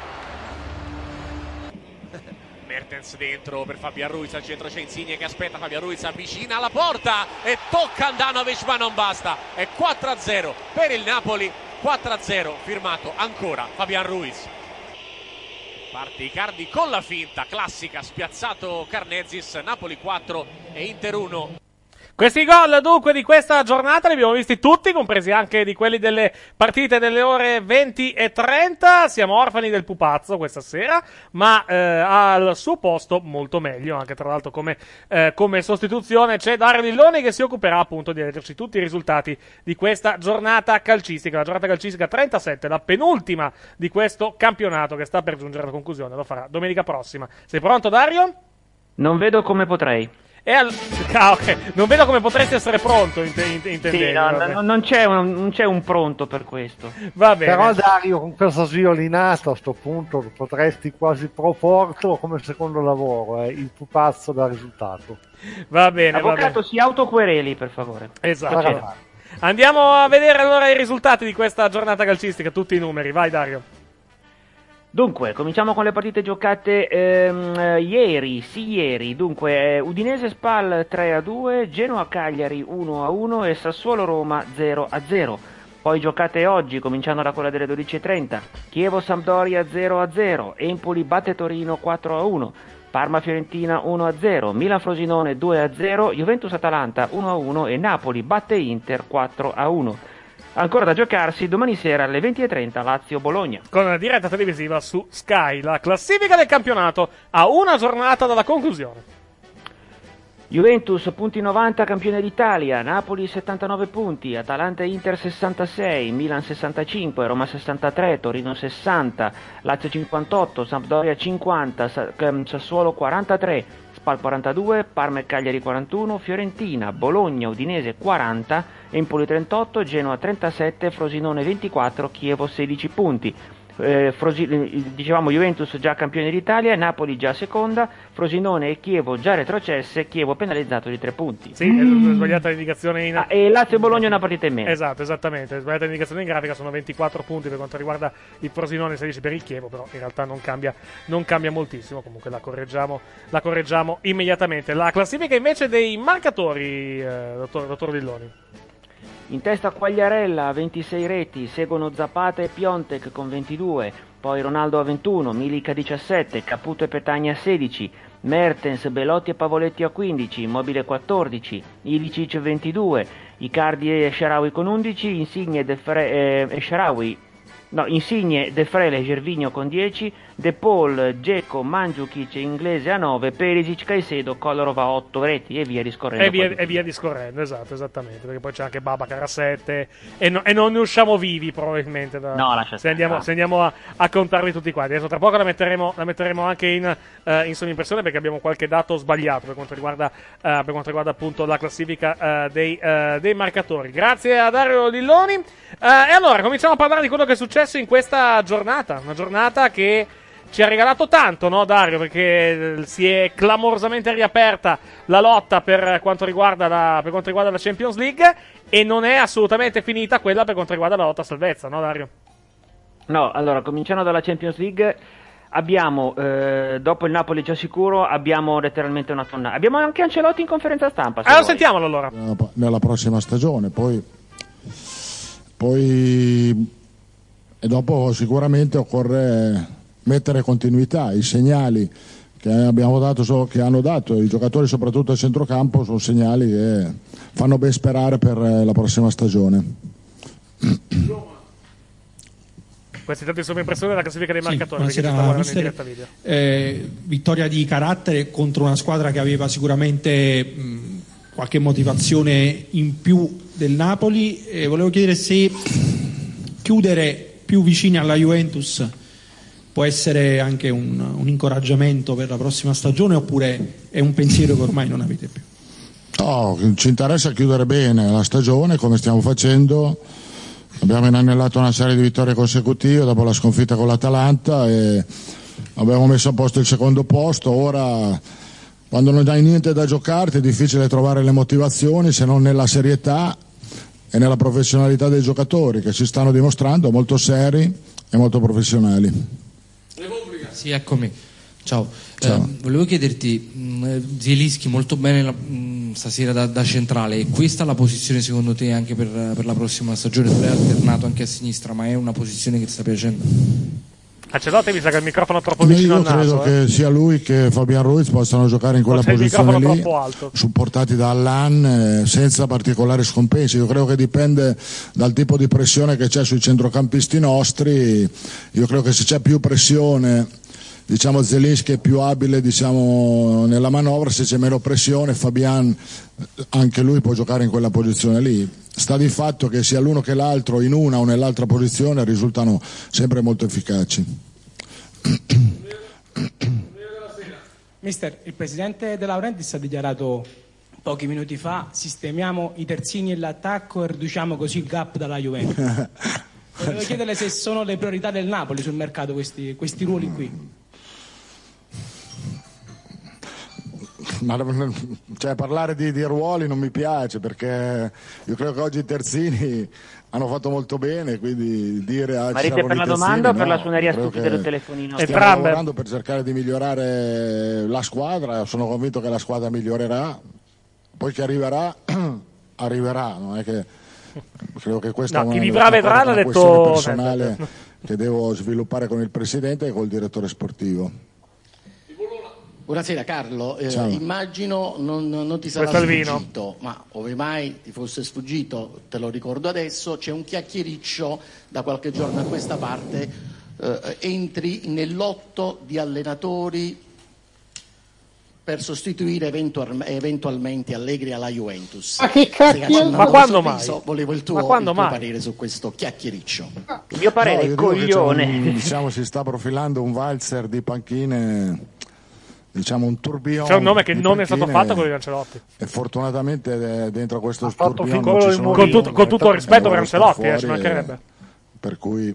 Mertens dentro per Fabian Ruiz, al centro c'è Insigne che aspetta, Fabian Ruiz avvicina alla porta e tocca Handanovic ma non basta, è quattro a zero per il Napoli, quattro a zero firmato ancora Fabian Ruiz. Parte Icardi con la finta classica, spiazzato Karnezis, Napoli quattro e Inter uno. Questi gol dunque di questa giornata li abbiamo visti tutti, compresi anche di quelli delle partite delle ore venti e trenta. Siamo orfani del pupazzo questa sera, ma eh, al suo posto molto meglio, anche tra l'altro come, eh, come sostituzione c'è Dario Lilloni, che si occuperà appunto di leggerci tutti i risultati di questa giornata calcistica, la giornata calcistica trentasette, la penultima di questo campionato che sta per giungere alla conclusione. Lo farà domenica prossima. Sei pronto, Dario? Non vedo come potrei. E al... ah, okay. Non vedo come potresti essere pronto, int- int- intendevi. Sì, no, no, non, c'è un, non c'è un pronto per questo. Va bene. Però Dario, con questa sviolinata a sto punto potresti quasi proporto come secondo lavoro, eh, il pupazzo da risultato. Va bene, Avvocato, va bene. si autoquereli, per favore. Esatto. Andiamo a vedere allora i risultati di questa giornata calcistica, tutti i numeri. Vai, Dario. Dunque, cominciamo con le partite giocate ehm, eh, ieri, sì ieri. Dunque, eh, Udinese Spal tre a due, Genoa Cagliari uno a uno e Sassuolo Roma zero a zero. Poi giocate oggi, cominciando da quella delle dodici e trenta. Chievo Sampdoria zero a zero, Empoli batte Torino quattro a uno, Parma Fiorentina uno a zero, Milan Frosinone due a zero, Juventus Atalanta uno a uno e Napoli batte Inter quattro a uno. Ancora da giocarsi domani sera alle venti e trenta Lazio-Bologna. Con la diretta televisiva su Sky, la classifica del campionato a una giornata dalla conclusione. Juventus punti novanta, campione d'Italia, Napoli settantanove punti, Atalanta e Inter sessantasei, Milan sessantacinque, Roma sessantatré, Torino sessanta, Lazio cinquantotto, Sampdoria cinquanta, Sassuolo quarantatré, Spal quarantadue, Parma e Cagliari quarantuno, Fiorentina, Bologna, Udinese quaranta, Empoli trentotto, Genoa trentasette, Frosinone ventiquattro, Chievo sedici punti. Eh, Frosi- dicevamo Juventus già campione d'Italia, Napoli già seconda, Frosinone e Chievo già retrocesse, Chievo penalizzato di tre punti. Sì, è sbagliata l'indicazione in... ah, e Lazio e Bologna una partita in meno. Esatto, esattamente, è sbagliata l'indicazione in grafica, sono ventiquattro punti per quanto riguarda il Frosinone, sedici per il Chievo, però in realtà non cambia, non cambia moltissimo, comunque la correggiamo, la correggiamo immediatamente. La classifica invece dei marcatori, eh, dottor, dottor Lilloni. In testa Quagliarella a ventisei reti, seguono Zapata e Piontek con ventidue, poi Ronaldo a ventuno, Milik a diciassette, Caputo e Petagna a sedici, Mertens, Belotti e Pavoletti a quindici, Immobile quattordici, Ilicic ventidue, Icardi e Sharawi con undici, Insigne e De Fre- eh, e Sharawi, no, Insigne, De Frele e Gervinho con dieci, De Paul, Dzeko, Mandzukic e Inglese a nove, Perisic, Caicedo, Kolarov a otto reti e via discorrendo. E via, e via discorrendo, esatto, esattamente, perché poi c'è anche Babacar a sette e, no, e non ne usciamo vivi probabilmente da, no, lascia se andiamo, se andiamo a, a contarli tutti quanti. Adesso tra poco la metteremo, la metteremo anche in, uh, in sovrimpressione perché abbiamo qualche dato sbagliato per quanto riguarda, uh, per quanto riguarda appunto la classifica uh, dei, uh, dei marcatori. Grazie a Dario Lilloni. Uh, e allora cominciamo a parlare di quello che è successo in questa giornata, una giornata che ci ha regalato tanto, no Dario? Perché si è clamorosamente riaperta la lotta per quanto riguarda la, per quanto riguarda la Champions League e non è assolutamente finita quella per quanto riguarda la lotta a salvezza, no Dario? No, allora, cominciando dalla Champions League, abbiamo, eh, dopo il Napoli già sicuro, abbiamo letteralmente una tonnata. Abbiamo anche Ancelotti in conferenza stampa. Allora, sentiamolo allora. Nella prossima stagione, poi... poi... e dopo sicuramente occorre mettere continuità. I segnali che abbiamo dato, che hanno dato i giocatori soprattutto a centrocampo, sono segnali che fanno ben sperare per la prossima stagione. Questa è stata in sovraimpressione della classifica dei sì, marcatori buonasera, che ci sta mister, in diretta video. Eh, vittoria di carattere contro una squadra che aveva sicuramente mh, qualche motivazione in più del Napoli, e volevo chiedere se chiudere più vicini alla Juventus può essere anche un, un incoraggiamento per la prossima stagione, oppure è un pensiero che ormai non avete più? No, ci interessa chiudere bene la stagione come stiamo facendo. Abbiamo inanellato una serie di vittorie consecutive dopo la sconfitta con l'Atalanta e abbiamo messo a posto il secondo posto. Ora, quando non hai niente da giocarti, è difficile trovare le motivazioni se non nella serietà e nella professionalità dei giocatori, che si stanno dimostrando molto seri e molto professionali. Sì, eccomi. Ciao. Ciao. Eh, volevo chiederti, mh, Zielinski molto bene la, mh, stasera da, da centrale, è questa la posizione secondo te anche per, per la prossima stagione? Tu l'hai alternato anche a sinistra, ma è una posizione che ti sta piacendo? Ancelotti mi sa che il microfono è troppo No, vicino io al naso. credo eh. che sia lui che Fabian Ruiz possano giocare in quella Forse il posizione microfono lì, troppo alto. supportati da Allan, eh, senza particolari scompensi. Io credo che dipende dal tipo di pressione che c'è sui centrocampisti nostri. Io credo che se c'è più pressione, diciamo, Zelinski è più abile, diciamo, nella manovra. Se c'è meno pressione, Fabian anche lui può giocare in quella posizione lì. Sta di fatto che sia l'uno che l'altro in una o nell'altra posizione risultano sempre molto efficaci. Mister, il presidente De Laurentiis ha dichiarato pochi minuti fa: sistemiamo i terzini e l'attacco e riduciamo così il gap dalla Juventus. Volevo chiederle se sono le priorità del Napoli sul mercato questi, questi ruoli qui. Ma cioè, parlare di, di ruoli non mi piace, perché io credo che oggi i terzini hanno fatto molto bene, quindi dire ah, Ma ci rite servono per i la terzini, domanda o per no. la suoneria Credo stupida che del telefonino? stiamo lavorando per cercare di migliorare la squadra. Sono convinto che la squadra migliorerà, poi che arriverà arriverà, non è che credo che questa No, è chi una, vivrà una, vedrà, una l'ha questione detto personale Nettet. che devo sviluppare con il presidente e col direttore sportivo. Buonasera Carlo, eh, Ciao. immagino non, non ti sarà Questo è il vino. sfuggito, ma ove mai ti fosse sfuggito, te lo ricordo adesso, c'è un chiacchiericcio da qualche giorno a questa parte, eh, entri nel lotto di allenatori per sostituire eventual- eventualmente Allegri alla Juventus. Ma che cacchio? Se Ma quando mai? sorriso, volevo il tuo, Ma quando il tuo mai? parere su questo chiacchiericcio. Il mio parere No, è io dico che c'è coglione. un- diciamo, si sta profilando un valzer di panchine, diciamo un tourbillon. C'è un nome che di non è stato panchine, fatto, quello di Ancelotti. E fortunatamente eh, dentro questo fatto tourbillon figura non ci di sono Con, io, tut- con tutto il rispetto per devo restare Ancelotti, eh, ci fuori, mancherebbe. e per cui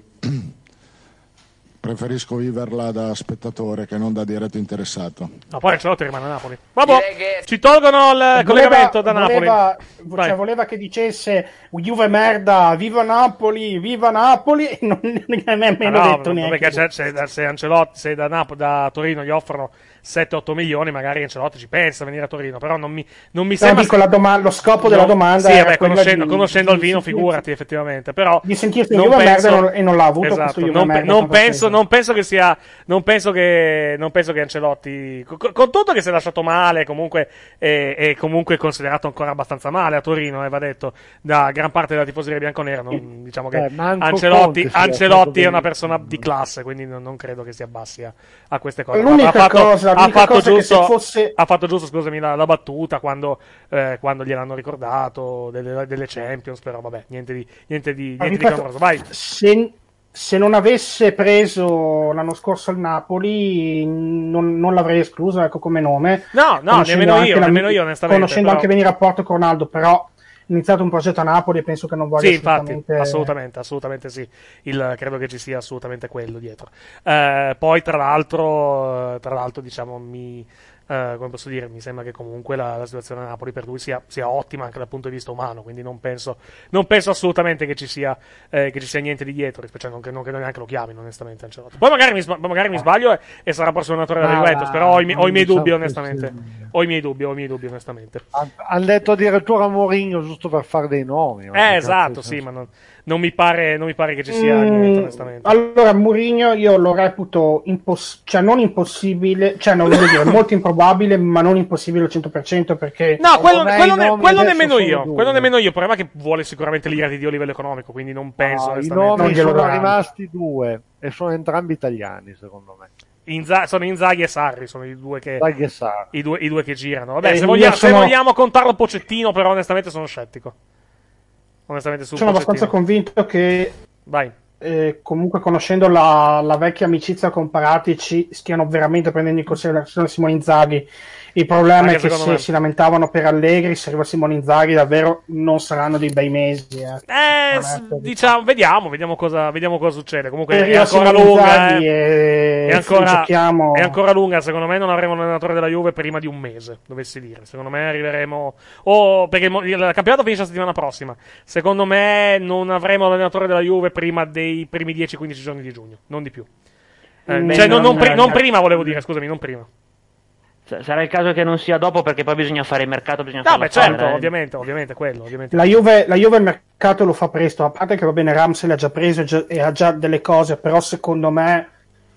preferisco viverla da spettatore che non da diretto interessato. No, poi Ancelotti rimane a Napoli. Vabbè, ci tolgono il Voleva- collegamento da Napoli. voleva, Vai. cioè, voleva che dicesse Juve merda, viva Napoli, viva Napoli, e non ne ha nemmeno Ah, no, detto no, neanche. perché c'è- c'è da- se Ancelotti, se da, Nap- da Torino gli offrono sette otto milioni, magari Ancelotti ci pensa a venire a Torino, però non mi, non mi No, sembra... dico, la doma- lo scopo della No, domanda sì, era vabbè, quella conoscendo, di- conoscendo il di vino, sentirsi- figurati, effettivamente, però... di sentirsi non Juve penso- merda e non- e non l'ha avuto Esatto, questo Juve non, pe- merda non tanto penso, sempre. non penso che sia... Non penso che, non penso che Ancelotti... Con, con tutto che si è lasciato male, comunque è, è comunque considerato ancora abbastanza male a Torino, eh, va detto, da gran parte della tifoseria bianconera. Non, diciamo che Eh, manco Ancelotti, Conte si è lasciato Ancelotti è bene. una persona di classe, quindi non, non credo che si abbassi a, a queste cose. L'unica ha fatto, cosa- ha l'unica fatto cosa è che giusto, se fosse- ha fatto giusto, scusami, la, la battuta quando, eh, quando gliel'hanno ricordato delle, delle Champions, però vabbè, niente di, niente di, Ma niente di ripeto, clamoroso. Vai. Se, se non avesse preso l'anno scorso il Napoli, non, non l'avrei escluso, ecco, come nome. No, no, Conoscendo nemmeno anche io, la- nemmeno io, onestamente. Conoscendo però- anche bene il rapporto con Ronaldo, però ha iniziato un progetto a Napoli e penso che non voglia Sì, infatti, assolutamente... assolutamente, assolutamente sì. Il, credo che ci sia assolutamente quello dietro. Eh, poi, tra l'altro, tra l'altro, diciamo, mi, eh, come posso dire, mi sembra che comunque la, la situazione a Napoli per lui sia, sia ottima anche dal punto di vista umano, quindi non penso, non penso assolutamente che ci sia, eh, che ci sia niente di dietro, cioè non, che- non credo neanche lo chiamino, onestamente, Ancelotti. Poi magari mi, sba- magari mi sbaglio e, e sarà prossimo allenatore della Ah, Juventus, però ho i, mi- ho i miei diciamo dubbi, che onestamente. Ho i miei dubbi, ho i miei dubbi, onestamente. Hanno detto addirittura Mourinho giusto per fare dei nomi. ma che Eh, cazzo esatto, di sì, senso? ma non, non mi pare, non mi pare che ci sia Mm, niente, onestamente. allora, Mourinho io lo reputo imposs- cioè non impossibile, cioè non voglio dire molto improbabile, ma non impossibile al cento per cento perché No, quello, secondo me quello i ne- nomi quello adesso nemmeno sono io. due. Quello nemmeno io. Il problema è che vuole sicuramente l'ira di Dio a livello economico, quindi non penso. No, i onestamente. nomi Non glielo sono daranno. rimasti due e sono entrambi italiani, secondo me. Inza- sono Inzaghi e Sarri, sono i due che, Inzaghi e Sarri. i due, i due che girano. Vabbè, Eh, se, io vogliamo, se sono- vogliamo contarlo Pocettino, però onestamente sono scettico. Onestamente su Sono Pochettino. abbastanza convinto che Vai. eh, comunque conoscendo la, la vecchia amicizia con Paratici stiano veramente prendendo in considerazione Simone Inzaghi. Il problema Anche è che secondo se me. si lamentavano per Allegri, se arriva Simone Inzaghi davvero non saranno dei bei mesi. Eh. Eh, s- diciamo, vediamo, vediamo cosa, vediamo cosa succede. Comunque Se è arriva ancora Simone lunga. Inzaghi eh. e È ancora, giochiamo... è ancora lunga, secondo me non avremo un allenatore della Juve prima di un mese, dovessi dire. Secondo me arriveremo... O perché il mo- il campionato finisce la settimana prossima. Secondo me non avremo l'allenatore della Juve prima dei primi dieci quindici giorni di giugno, non di più. Eh, Mm, cioè, non, non non- pri- non prima, volevo dire, scusami, non prima. S- Sarà il caso che non sia dopo perché poi bisogna fare il mercato, bisogna No, farlo beh, certo, fare, eh. ovviamente, ovviamente, quello, ovviamente. La Juve, la Juve il mercato lo fa presto, a parte che va bene Ramsey l'ha già preso e già- e ha già delle cose, però secondo me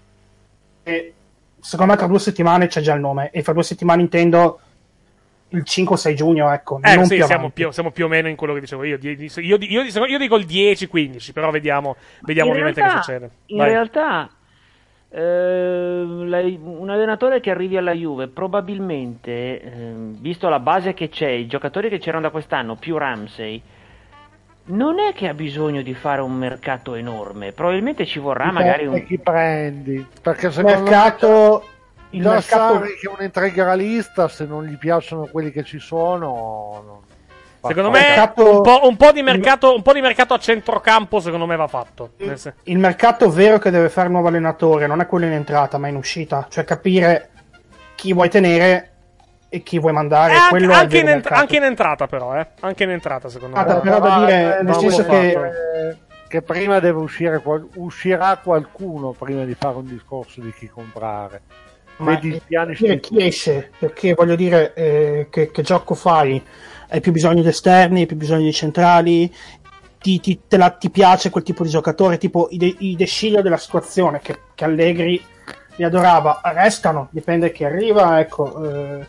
che secondo me tra due settimane c'è già il nome, e fra due settimane intendo il cinque o sei giugno, ecco. Eh non sì, più siamo più, siamo più o meno in quello che dicevo io. Io, io, io, io dico il dieci quindici, però vediamo, vediamo in ovviamente realtà, che succede. In Vai. realtà, eh, la- un allenatore che arrivi alla Juve, probabilmente, eh, visto la base che c'è, i giocatori che c'erano da quest'anno, più Ramsey, non è che ha bisogno di fare un mercato enorme. Probabilmente ci vorrà magari un... E chi prendi? Perché Il secondo mercato, me il già mercato Sarri che è un integralista, se non gli piacciono quelli che ci sono, non- Secondo fa- me mercato- un po', un po' di mercato, un po' di mercato a centrocampo secondo me va fatto. Nel sen- il mercato vero che deve fare il nuovo allenatore non è quello in entrata, ma in uscita, cioè capire chi vuoi tenere e chi vuoi mandare. Eh, anche, quello è il anche in vero ent- mercato. anche in entrata però, eh. Anche in entrata secondo Ah, me. da- però da dire, nel non senso lo che- fa, che prima deve uscire qual- uscirà qualcuno prima di fare un discorso di chi comprare. Ma Vedi i piani dire chi esce, perché voglio dire eh, che, che gioco fai? Hai più bisogno di esterni, hai più bisogno di centrali, ti, ti, te la- ti piace quel tipo di giocatore, tipo i, De, i De Sciglio della situazione che, che Allegri li adorava, restano, dipende chi arriva, ecco, eh,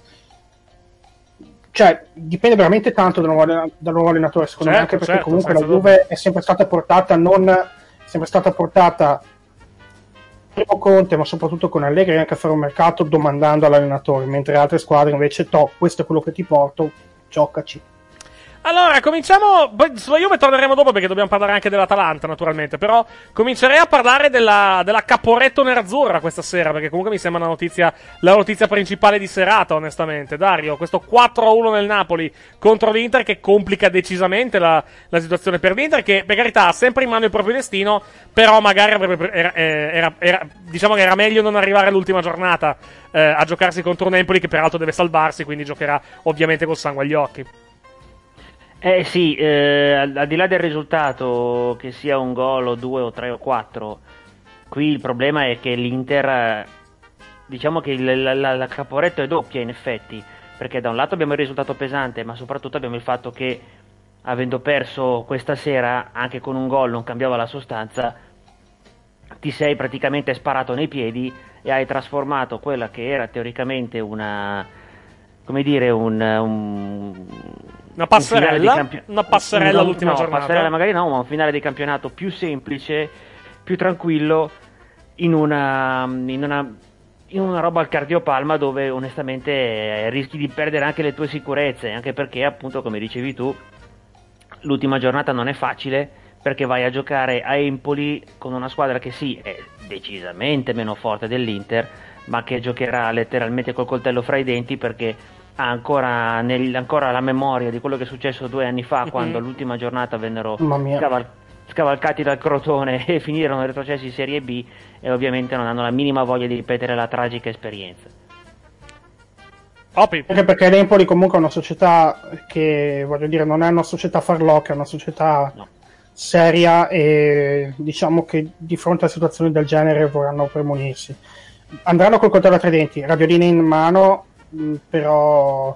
cioè dipende veramente tanto dal nuovo, dal nuovo allenatore, secondo Certo, me, anche perché certo, comunque la senza Juve è sempre stata portata non è sempre stata portata primo Conte, ma soprattutto con Allegri, anche a fare un mercato domandando all'allenatore, mentre altre squadre invece to, questo è quello che ti porto, giocaci. Allora, cominciamo. Poi sulla Juve torneremo dopo perché dobbiamo parlare anche dell'Atalanta, naturalmente. Però comincerei a parlare della, della Caporetto nerazzurra questa sera, perché comunque mi sembra una notizia, la notizia principale di serata, onestamente. Dario, questo quattro a uno nel Napoli contro l'Inter che complica decisamente la, la situazione per l'Inter, che per carità ha sempre in mano il proprio destino, però magari avrebbe, era, era, era, diciamo che era meglio non arrivare all'ultima giornata eh, a giocarsi contro un Empoli che peraltro deve salvarsi, quindi giocherà ovviamente col sangue agli occhi. Eh sì, eh, al, al di là del risultato, che sia un gol o due o tre o quattro, qui il problema è che l'Inter, eh, diciamo che il, la, la, la Caporetto è doppia in effetti, perché da un lato abbiamo il risultato pesante, ma soprattutto abbiamo il fatto che avendo perso questa sera, anche con un gol non cambiava la sostanza, ti sei praticamente sparato nei piedi e hai trasformato quella che era teoricamente una, come dire, un... un Una passerella, un campi- una passerella no, all'ultima no, giornata. Passerella magari no, ma un finale di campionato più semplice, più tranquillo, in una, in una, in una roba al cardiopalma dove onestamente eh, rischi di perdere anche le tue sicurezze, anche perché appunto come dicevi tu l'ultima giornata non è facile, perché vai a giocare a Empoli con una squadra che sì è decisamente meno forte dell'Inter, ma che giocherà letteralmente col coltello fra i denti, perché ha ancora, nel, ancora la memoria di quello che è successo due anni fa, Mm-hmm. quando all'ultima giornata vennero Mamma mia. scaval- scavalcati dal Crotone e finirono retrocessi in Serie B, e ovviamente non hanno la minima voglia di ripetere la tragica esperienza. Opi. Anche perché l'Empoli comunque è una società che, voglio dire, non è una società farlocca, è una società No. seria, e diciamo che di fronte a situazioni del genere vorranno premunirsi. Andranno col coltello tra i denti, radioline in mano, mh, però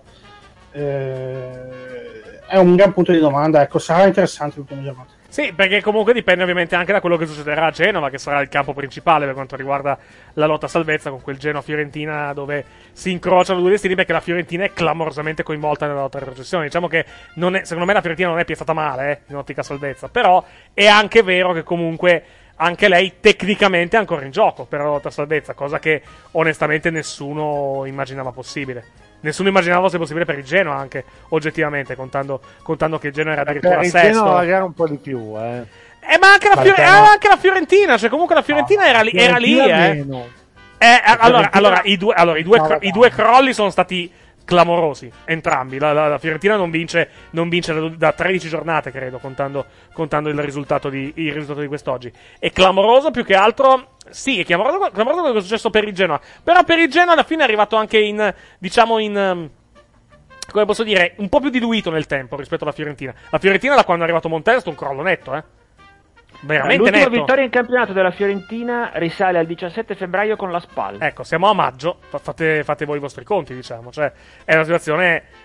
eh, è un gran punto di domanda, ecco, sarà interessante l'ultima giornata. Sì, perché comunque dipende ovviamente anche da quello che succederà a Genova, che sarà il campo principale per quanto riguarda la lotta a salvezza, con quel Genoa-Fiorentina dove si incrociano due destini, perché la Fiorentina è clamorosamente coinvolta nella lotta alla retrocessione. Diciamo che non è, secondo me la Fiorentina non è piazzata male eh, in ottica salvezza, però è anche vero che comunque anche lei tecnicamente è ancora in gioco per la lotta a salvezza, cosa che onestamente nessuno immaginava possibile. Nessuno immaginava fosse possibile per il Genoa, anche oggettivamente, contando, contando che il Genoa era addirittura Per il sesto. Genoa magari un po' di più, eh. Eh, ma anche la, Fiore- Perché eh, no? anche la Fiorentina, cioè comunque la Fiorentina No, era lì, era lì Fiorentina eh. meno. Eh, eh, allora, Fiorentina- allora, i due, allora, i due, No, cro- vabbè. i due crolli sono stati clamorosi, entrambi. La, la- la Fiorentina non vince, non vince da, da tredici giornate, credo, contando, contando il, risultato di, il risultato di quest'oggi. È clamoroso più che altro. Sì, è clamoroso, clamoroso quello che è successo per il Genoa. Però per il Genoa alla fine è arrivato anche in, diciamo, in. um, come posso dire, un po' più diluito nel tempo rispetto alla Fiorentina. La Fiorentina, da quando è arrivato Montella, è stato un crollo netto, eh. Veramente L'ultima netto. vittoria in campionato della Fiorentina risale al diciassette febbraio con la Spal. Ecco, siamo a maggio, fa- fate, fate voi i vostri conti, diciamo. Cioè, è una situazione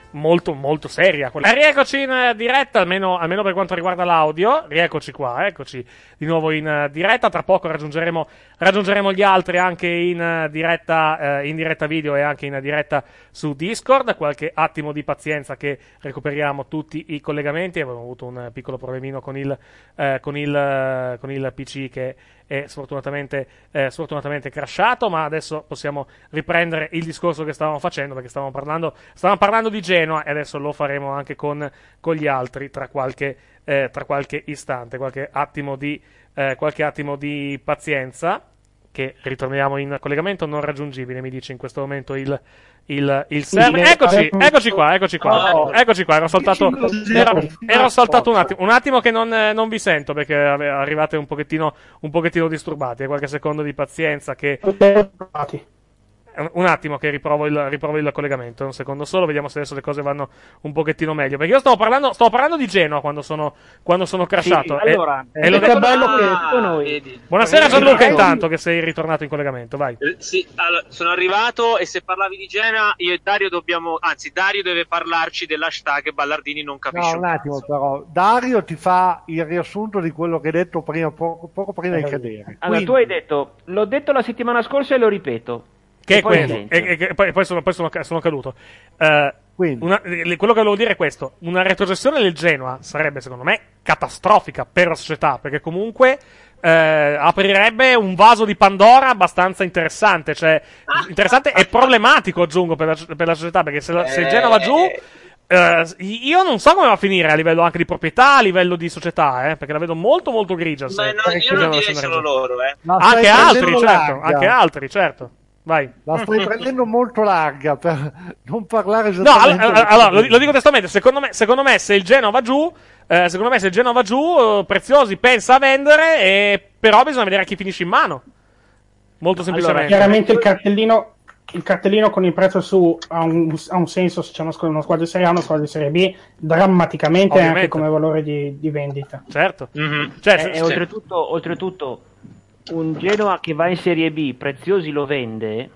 molto molto seria. E rieccoci in diretta, almeno, almeno per quanto riguarda l'audio. Rieccoci qua, eccoci di nuovo in diretta. Tra poco raggiungeremo, raggiungeremo gli altri anche in diretta, eh, in diretta video e anche in diretta su Discord. Qualche attimo di pazienza che recuperiamo tutti i collegamenti. Abbiamo avuto un piccolo problemino con il, eh, con il, con il P C che è sfortunatamente, eh, sfortunatamente crashato, ma adesso possiamo riprendere il discorso che stavamo facendo, perché stavamo parlando, stavamo parlando di Genoa e adesso lo faremo anche con, con gli altri tra qualche, eh, tra qualche istante, qualche attimo di, eh, qualche attimo di pazienza, che ritorniamo in collegamento non raggiungibile, mi dice in questo momento il, il, il server. Eccoci, eccoci qua, eccoci qua, eccoci qua, ero saltato, ero, ero saltato un attimo, un attimo che non, non vi sento perché arrivate un pochettino, un pochettino disturbati, qualche secondo di pazienza che... Un attimo che riprovo il, riprovo il collegamento, un secondo solo, vediamo se adesso le cose vanno un pochettino meglio, perché io stavo parlando, stavo parlando di Genoa quando sono, quando sono crashato. Sì, allora, e, e lo detto... bello che noi. Buonasera Gianluca, intanto che sei ritornato in collegamento, vai. Eh, sì, allora, sono arrivato e se parlavi di Genoa io e Dario dobbiamo, anzi Dario deve parlarci dell'hashtag Ballardini non capisce. No, un attimo però, Dario ti fa il riassunto di quello che hai detto prima, poco, poco prima di cadere. Allora Quindi... tu hai detto, l'ho detto la settimana scorsa e lo ripeto. Che è quello, e, e, e poi, poi, sono, poi sono, sono caduto. Uh, una, quello che volevo dire è questo: una retrocessione del Genoa sarebbe, secondo me, catastrofica per la società, perché comunque uh, aprirebbe un vaso di Pandora abbastanza interessante. Cioè, interessante e problematico, aggiungo, per la, per la società, perché se, la, se il Genoa va giù. Uh, io non so come va a finire a livello anche di proprietà, a livello di società, eh, perché la vedo molto molto grigia. Ma no, io non direi solo loro, eh. Anche altri, certo, anche altri, certo. Vai. La stai prendendo molto larga per non parlare No, allora, allora lo, lo dico testualmente, secondo me, secondo me se il Genoa va giù, eh, secondo me se il Genoa va giù, eh, Preziosi pensa a vendere, e però bisogna vedere a chi finisce in mano. Molto semplicemente. Allora, chiaramente il cartellino il cartellino con il prezzo su ha un, ha un senso se c'è una, una squadra di Serie A, una squadra di Serie B, drammaticamente Ovviamente. Anche come valore di, di vendita. Certo. Mm-hmm. Cioè, e, se, e se... oltretutto, oltretutto un Genoa che va in Serie B, Preziosi lo vende,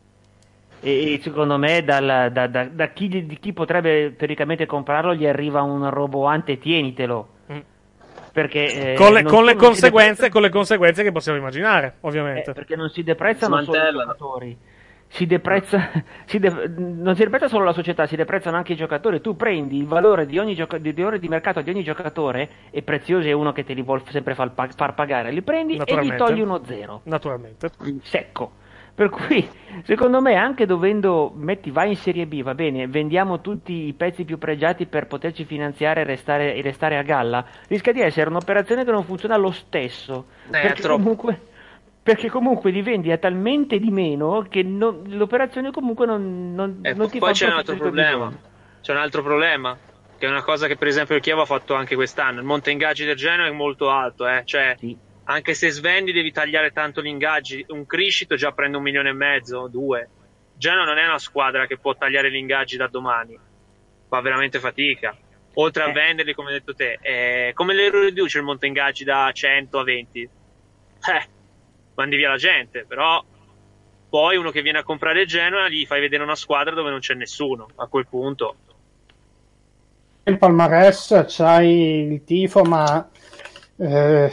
e secondo me dal, da, da, da chi, di chi potrebbe teoricamente comprarlo gli arriva un roboante tienitelo. Mm. Perché, eh, con, le, con, le non conseguenze, con le conseguenze che possiamo immaginare, ovviamente. Eh, perché non si deprezzano solo i giocatori. Si deprezza, si de, non si deprezza solo la società, si deprezzano anche i giocatori. Tu prendi il valore di ogni gioca, di, di ore di mercato di ogni giocatore, e Preziosi è uno che te li vuole sempre far, far pagare, li prendi e gli togli uno zero. Naturalmente. Secco. Per cui, secondo me, anche dovendo, metti, vai in Serie B, va bene, vendiamo tutti i pezzi più pregiati per poterci finanziare e restare, e restare a galla, rischia di essere un'operazione che non funziona lo stesso. Eh, perché troppo. comunque... Perché comunque li vendi a talmente di meno che non, l'operazione comunque non, non, E non ti poi fa c'è un altro profitto problema. bisogno. C'è un altro problema, che è una cosa che per esempio il Chievo ha fatto anche quest'anno. Il monte ingaggi del Genoa è molto alto, eh? Cioè, sì. Anche se svendi devi tagliare tanto gli ingaggi. Un Criscito già prende un milione e mezzo, due. Genoa non è una squadra che può tagliare gli ingaggi da domani, fa veramente fatica. Oltre a Eh. venderli, come hai detto te, eh, come le riduce il monte ingaggi da cento a venti? Eh, mandi via la gente, però poi uno che viene a comprare il Genoa gli fai vedere una squadra dove non c'è nessuno. A quel punto Il palmarès, c'hai il tifo, ma eh,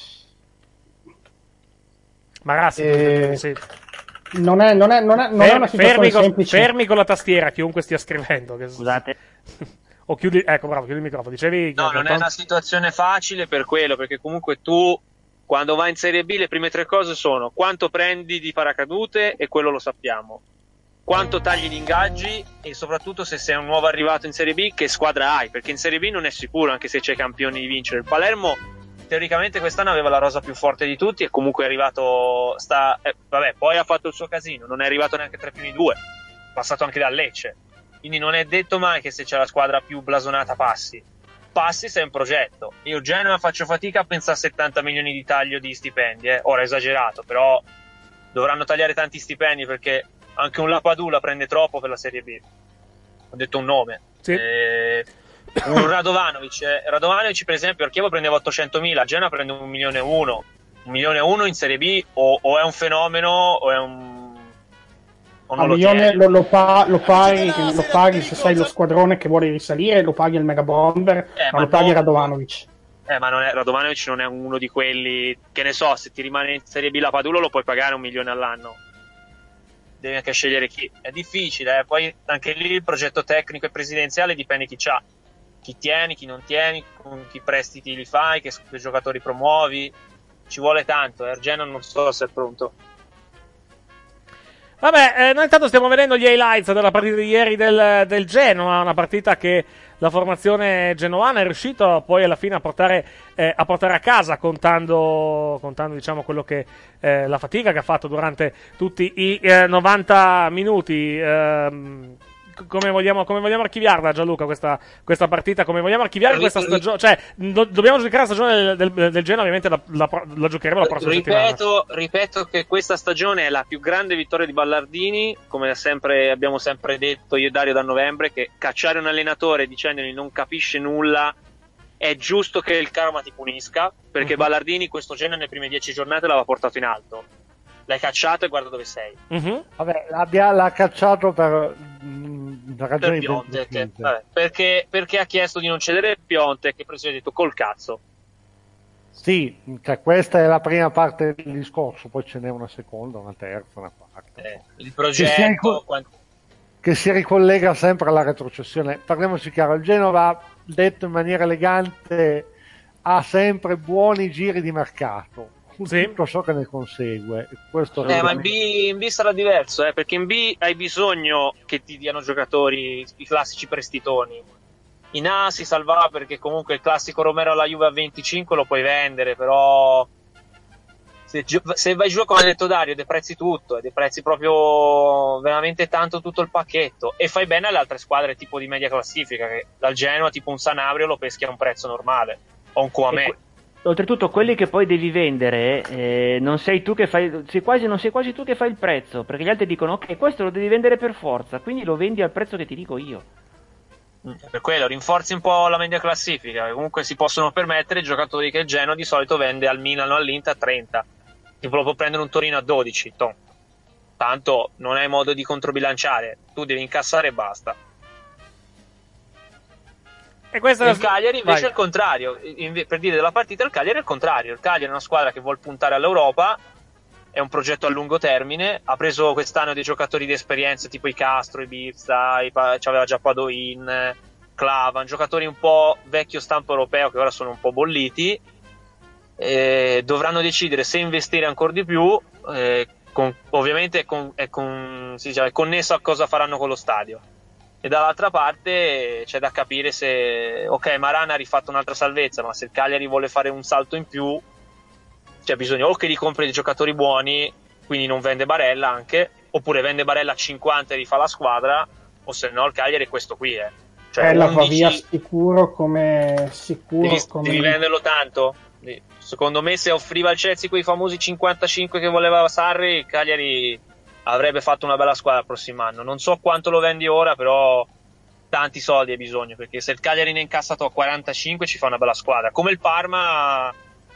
Ma Rassi, eh, sì. non è, non è, non è, non è Fermi, una situazione fermi, con, semplice. fermi con la tastiera, chiunque stia scrivendo. Che... Scusate. O chiudi, ecco, bravo, chiudi il microfono. Dicevi. no, non è una situazione facile per quello, perché comunque tu quando vai in Serie B le prime tre cose sono quanto prendi di paracadute, e quello lo sappiamo, quanto tagli gli ingaggi, e soprattutto se sei un nuovo arrivato in Serie B che squadra hai, perché in Serie B non è sicuro, anche se c'è campioni di vincere. Il Palermo teoricamente quest'anno aveva la rosa più forte di tutti e comunque è arrivato, sta, eh, vabbè, poi ha fatto il suo casino, non è arrivato neanche tre più di due, passato anche da Lecce, quindi non è detto mai che se c'è la squadra più blasonata passi. Passi se è un progetto. Io Genoa faccio fatica a pensare a settanta milioni di taglio di stipendi, eh. Ora esagerato, però dovranno tagliare tanti stipendi, perché anche un Lapadula prende troppo per la Serie B. Ho detto un nome. Sì. Eh, un Radovanovic, eh. Radovanovic per esempio al Chievo prendeva ottocentomila, Genoa prende un milione e uno. Un milione e uno in Serie B o, o è un fenomeno o è un o A non lo milione tieni. lo, lo, pa- lo paghi, lo paghi se sei lo squadrone che vuole risalire, lo paghi il Mega Bomber, Eh, ma ma lo paghi non- Radovanovic. Eh, ma non è, Radovanovic non è uno di quelli, che ne so, se ti rimane in Serie B la Padulo lo puoi pagare un milione all'anno. Devi anche scegliere chi. È difficile, eh. Poi anche lì il progetto tecnico e presidenziale dipende chi c'ha. Chi tieni, chi non tieni, con chi prestiti li fai, che, che giocatori promuovi. Ci vuole tanto, eh. Genoa non so se è pronto. Vabbè, eh, noi intanto stiamo vedendo gli highlights della partita di ieri del, del Genoa, una partita che la formazione genoana è riuscita poi alla fine a portare, eh, a, portare a casa, contando, contando diciamo quello che eh, la fatica che ha fatto durante tutti i eh, novanta minuti. Ehm, come vogliamo, come vogliamo archiviarla, Gianluca, questa, questa partita? Come vogliamo archiviare questa stagione? Cioè, do, dobbiamo giocare la stagione del, del, del Genoa, ovviamente la, la, la giocheremo la prossima ripeto, settimana. ripeto che questa stagione è la più grande vittoria di Ballardini, come sempre, abbiamo sempre detto io e Dario da novembre, che cacciare un allenatore dicendogli non capisce nulla è giusto che il karma ti punisca, perché uh-huh. Ballardini questo Genoa nelle prime dieci giornate l'aveva portato in alto. L'hai cacciato e guarda dove sei. Uh-huh. Vabbè, l'abbia, l'ha cacciato per, mh, per ragioni per Piontek, che, vabbè, perché, perché ha chiesto di non cedere Piontek, che il presidente ha detto col cazzo. Sì, cioè questa è la prima parte del discorso, poi ce n'è una seconda, una terza, una quarta. Eh, il progetto... Che si, ricol- quant... che si ricollega sempre alla retrocessione. Parliamoci chiaro, il Genova, detto in maniera elegante, ha sempre buoni giri di mercato. Sì. Tutto ciò che ne consegue. Questo eh, ma in B, in B sarà diverso, eh, perché in B hai bisogno che ti diano giocatori, i classici prestitoni. In A si salva perché comunque il classico Romero alla Juve a venticinque lo puoi vendere, però se, se vai giù, come ha detto Dario, deprezzi tutto, e deprezzi proprio veramente tanto tutto il pacchetto, e fai bene alle altre squadre tipo di media classifica, che dal Genoa tipo un Sanabria lo peschi a un prezzo normale, o un Kouamé. Oltretutto quelli che poi devi vendere eh, non sei tu che fai, sei quasi, non sei quasi tu che fai il prezzo, perché gli altri dicono ok, questo lo devi vendere per forza, quindi lo vendi al prezzo che ti dico io. Per quello rinforzi un po' la media classifica, comunque si possono permettere i giocatori che il Genoa di solito vende al Milan o all'Inter a trenta, tipo lo può prendere un Torino a dodici, tom. Tanto non hai modo di controbilanciare, tu devi incassare e basta. E questo il Cagliari invece Vai. è il contrario, per dire della partita il Cagliari è il contrario, il Cagliari è una squadra che vuole puntare all'Europa, è un progetto a lungo termine, ha preso quest'anno dei giocatori di esperienza tipo i Castro, i Bizza, i pa- c'aveva già Padoin, Clavan, giocatori un po' vecchio stampo europeo che ora sono un po' bolliti, e dovranno decidere se investire ancora di più, eh, con, ovviamente è, con, è, con, si dice, è connesso a cosa faranno con lo stadio. E dall'altra parte c'è da capire se, ok, Marana ha rifatto un'altra salvezza, ma se il Cagliari vuole fare un salto in più, c'è bisogno o che li compri dei giocatori buoni, quindi non vende Barella anche, oppure vende Barella a cinquanta e rifà la squadra, o se no il Cagliari è questo qui, eh. Cioè, Barella va undici via sicuro come sicuro devi, come... devi venderlo tanto. Secondo me se offriva al Chelsea quei famosi cinquantacinque che voleva Sarri, il Cagliari avrebbe fatto una bella squadra il prossimo anno. Non so quanto lo vendi ora, però tanti soldi hai bisogno, perché se il Cagliari ne è incassato a quarantacinque ci fa una bella squadra, come il Parma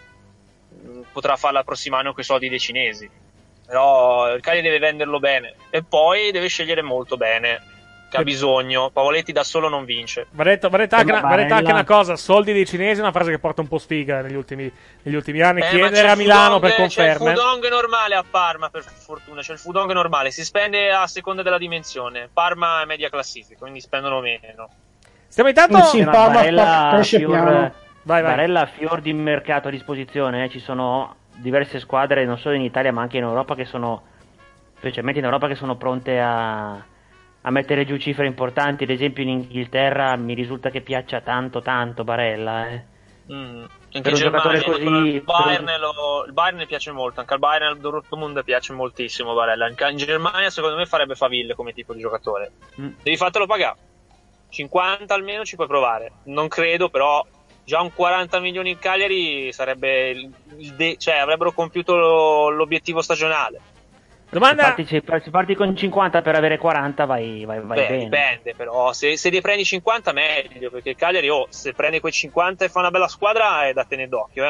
potrà farla il prossimo anno con i soldi dei cinesi, però il Cagliari deve venderlo bene e poi deve scegliere molto bene, che ha bisogno. Pavoletti da solo non vince. Va detto, va detto anche, una, va detto anche una cosa, soldi dei cinesi è una frase che porta un po' sfiga negli ultimi, negli ultimi anni. Eh, chiedere a Milano Fudong, per conferme. C'è il Fudong normale a Parma, per fortuna, c'è il Fudong normale, si spende a seconda della dimensione. Parma è media classifica, quindi spendono meno. Stiamo intanto sì, Barella, fior, vai, vai. Barella fior di mercato a disposizione, eh. Ci sono diverse squadre non solo in Italia ma anche in Europa che sono, specialmente in Europa, che sono pronte a a mettere giù cifre importanti. Ad esempio in Inghilterra mi risulta che piaccia tanto tanto Barella, eh. Mm. Per un giocatore così, il Bayern, lo, il Bayern ne piace molto, anche al Bayern al Dortmund piace moltissimo Barella. In, in Germania secondo me farebbe faville come tipo di giocatore. Mm. Devi fartelo pagare cinquanta almeno, ci puoi provare, non credo, però già un quaranta milioni in Cagliari sarebbe il, il de- cioè avrebbero compiuto lo, l'obiettivo stagionale. Domanda... Se, parti, se, se parti con cinquanta per avere quaranta vai, vai, vai Beh, bene. Dipende, però se, se ne prendi cinquanta meglio, perché il Cagliari, oh, se prende quei cinquanta e fa una bella squadra è da tenere d'occhio, eh.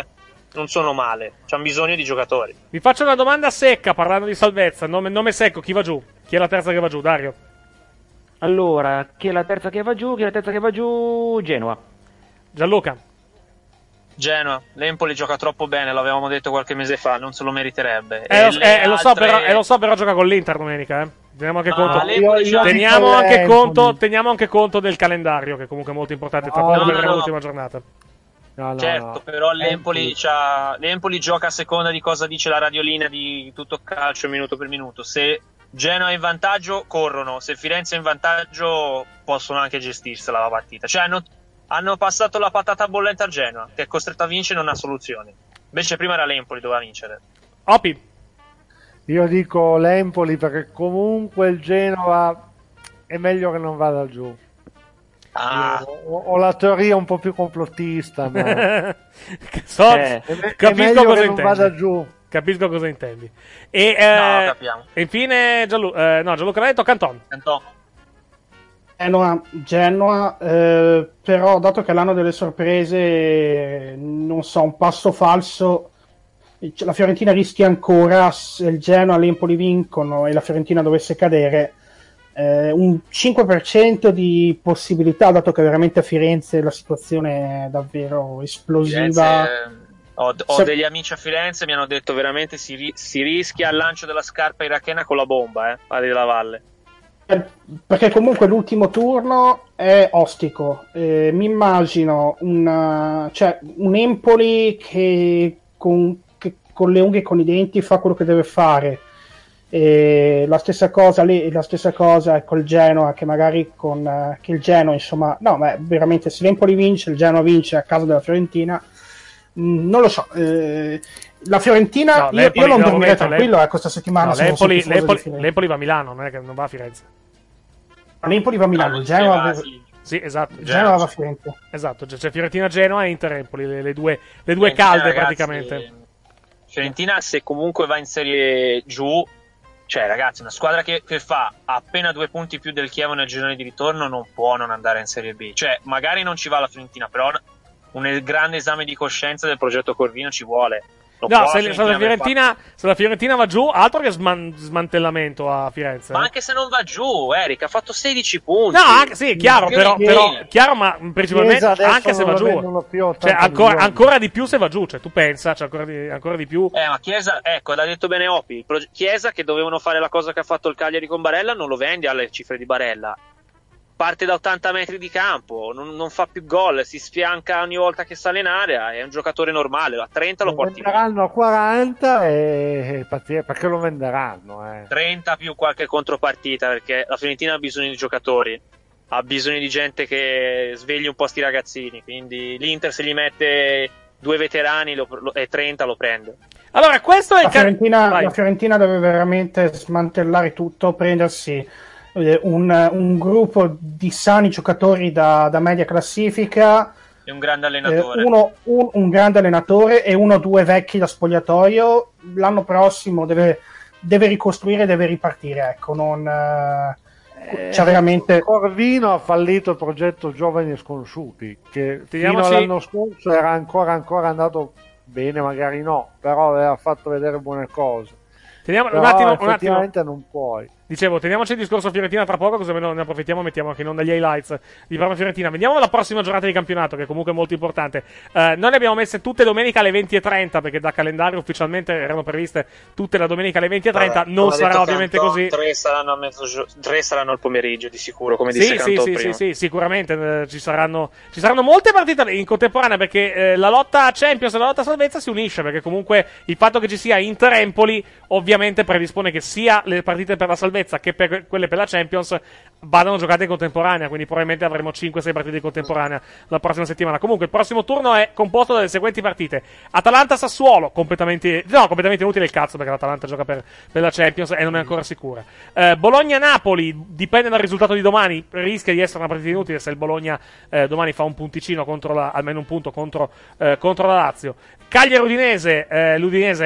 non sono male, c'hanno bisogno di giocatori. Vi faccio una domanda secca parlando di salvezza, nome, nome secco, chi va giù? Chi è la terza che va giù? Dario? Allora, chi è la terza che va giù? Chi è la terza che va giù? Genoa. Gianluca? Genoa, l'Empoli gioca troppo bene, l'avevamo detto qualche mese fa, non se lo meriterebbe. Eh, lo, eh, altre... lo, so però, eh, lo so però gioca con l'Inter domenica, eh. Teniamo anche, ah, conto, io, teniamo, anche conto, teniamo anche conto del calendario, che comunque è molto importante, tra no, poco no, vedremo no, l'ultima no. giornata. No, no, certo, no. Però l'Empoli, c'ha... l'Empoli gioca a seconda di cosa dice la radiolina di Tutto Calcio minuto per minuto. Se Genoa è in vantaggio, corrono. Se Firenze è in vantaggio, possono anche gestirsela la partita. Cioè hanno, hanno passato la patata bollente a Genoa, che è costretta a vincere e non ha soluzioni. Invece prima era l'Empoli, doveva vincere. Opi. Io dico l'Empoli perché comunque il Genova è meglio che non vada giù. Ah. Ho, ho la teoria un po' più complottista, ma so, eh, è, capisco è cosa che intendi. Non vada giù. Capisco cosa intendi. E, eh, no, capiamo. E infine Gianlu- eh, no, Gianluca l'ha detto, Canton. Canton. Genoa, Genoa eh, però dato che l'anno delle sorprese, non so, un passo falso, la Fiorentina rischia ancora, se il Genoa e l'Empoli vincono e la Fiorentina dovesse cadere, eh, un cinque per cento di possibilità, dato che veramente a Firenze la situazione è davvero esplosiva. Firenze, ho, ho Se... degli amici a Firenze, mi hanno detto veramente si, ri- si rischia al lancio della scarpa irachena con la bomba, eh, a della Valle. Perché comunque l'ultimo turno è ostico. Eh, mi immagino una, cioè, un Empoli che con, che con le unghie e con i denti fa quello che deve fare. E la stessa cosa lì, la stessa cosa col Genoa, che magari con uh, che il Genoa, insomma, no, ma veramente se l'Empoli vince, il Genoa vince a casa della Fiorentina. Mm, non lo so. Eh, la Fiorentina, no, io, io non dormirei tranquillo eh, questa settimana. No, l'Empoli, l'Empoli, l'Empoli va a Milano, non è che non va a Firenze. L'Empoli va a Milano, il Genoa va... Sì, esatto. Genoa va a Firenze. Esatto, c'è Fiorentina-Genoa e Inter-Empoli, le, le due, le due calde, ragazzi, praticamente. Fiorentina, se comunque va in serie giù, cioè ragazzi, una squadra che, che fa appena due punti più del Chievo nel girone di ritorno non può non andare in Serie B. Cioè, magari non ci va la Fiorentina, però un grande esame di coscienza del progetto Corvino ci vuole. Non no, se, se, la Fiorentina, se la Fiorentina va giù, altro che sman- smantellamento a Firenze. Ma anche se non va giù, Eric, ha fatto sedici punti. No, anche, sì, chiaro, però, però chiaro, ma principalmente anche se va giù. Cioè, ancora, ancora di più se va giù, cioè tu pensa, cioè ancora di, ancora di più. Eh, ma Chiesa, ecco, l'ha detto bene Opi, proge- Chiesa che dovevano fare la cosa che ha fatto il Cagliari con Barella, non lo vende alle cifre di Barella. Parte da ottanta metri di campo, non, non fa più gol, si sfianca ogni volta che sale in area, è un giocatore normale, a trenta lo, lo porti via. Lo venderanno a quaranta e perché lo venderanno? Eh. trenta più qualche contropartita, perché la Fiorentina ha bisogno di giocatori, ha bisogno di gente che svegli un po' sti ragazzini, quindi l'Inter se gli mette due veterani lo, lo, e trenta lo prende. Allora, questo è la il ca- Fiorentina, la Fiorentina deve veramente smantellare tutto, prendersi Un, un gruppo di sani giocatori da, da media classifica e un grande allenatore eh, uno, un, un grande allenatore e uno o due vecchi da spogliatoio. L'anno prossimo deve, deve ricostruire, deve ripartire, ecco, non eh, c'è veramente... Corvino ha fallito il progetto Giovani e Sconosciuti, che Teniamoci... fino all'anno scorso era ancora ancora andato bene, magari no, però aveva fatto vedere buone cose. Teniamo, però un attimo, effettivamente un attimo. non puoi. Dicevo, teniamoci il discorso Fiorentina tra poco, così ne approfittiamo e mettiamo anche in onda gli highlights di Parma Fiorentina. Veniamo alla prossima giornata di campionato, che è comunque molto importante. Uh, noi le abbiamo messe tutte domenica alle venti e trenta, perché da calendario ufficialmente erano previste tutte la domenica alle venti e trenta. Vabbè, non sarà ovviamente Canton, così. Tre saranno, a mezzo, tre saranno al pomeriggio di sicuro, come sì, disse sì, Canton sì, prima. sì, sì, sicuramente eh, ci saranno ci saranno molte partite in contemporanea, perché eh, la lotta Champions e la lotta salvezza si unisce, perché comunque il fatto che ci sia Inter-Empoli ovviamente predispone che sia le partite per la salvezza che per quelle per la Champions vadano giocate in contemporanea, quindi probabilmente avremo cinque sei partite in contemporanea la prossima settimana. Comunque il prossimo turno è composto dalle seguenti partite: Atalanta-Sassuolo, completamente no, completamente inutile il cazzo, perché l'Atalanta gioca per, per la Champions e non è ancora sicura. eh, Bologna-Napoli, dipende dal risultato di domani, rischia di essere una partita inutile se il Bologna eh, domani fa un punticino contro la, almeno un punto contro, eh, contro la Lazio. Cagliari-Udinese, eh, l'Udinese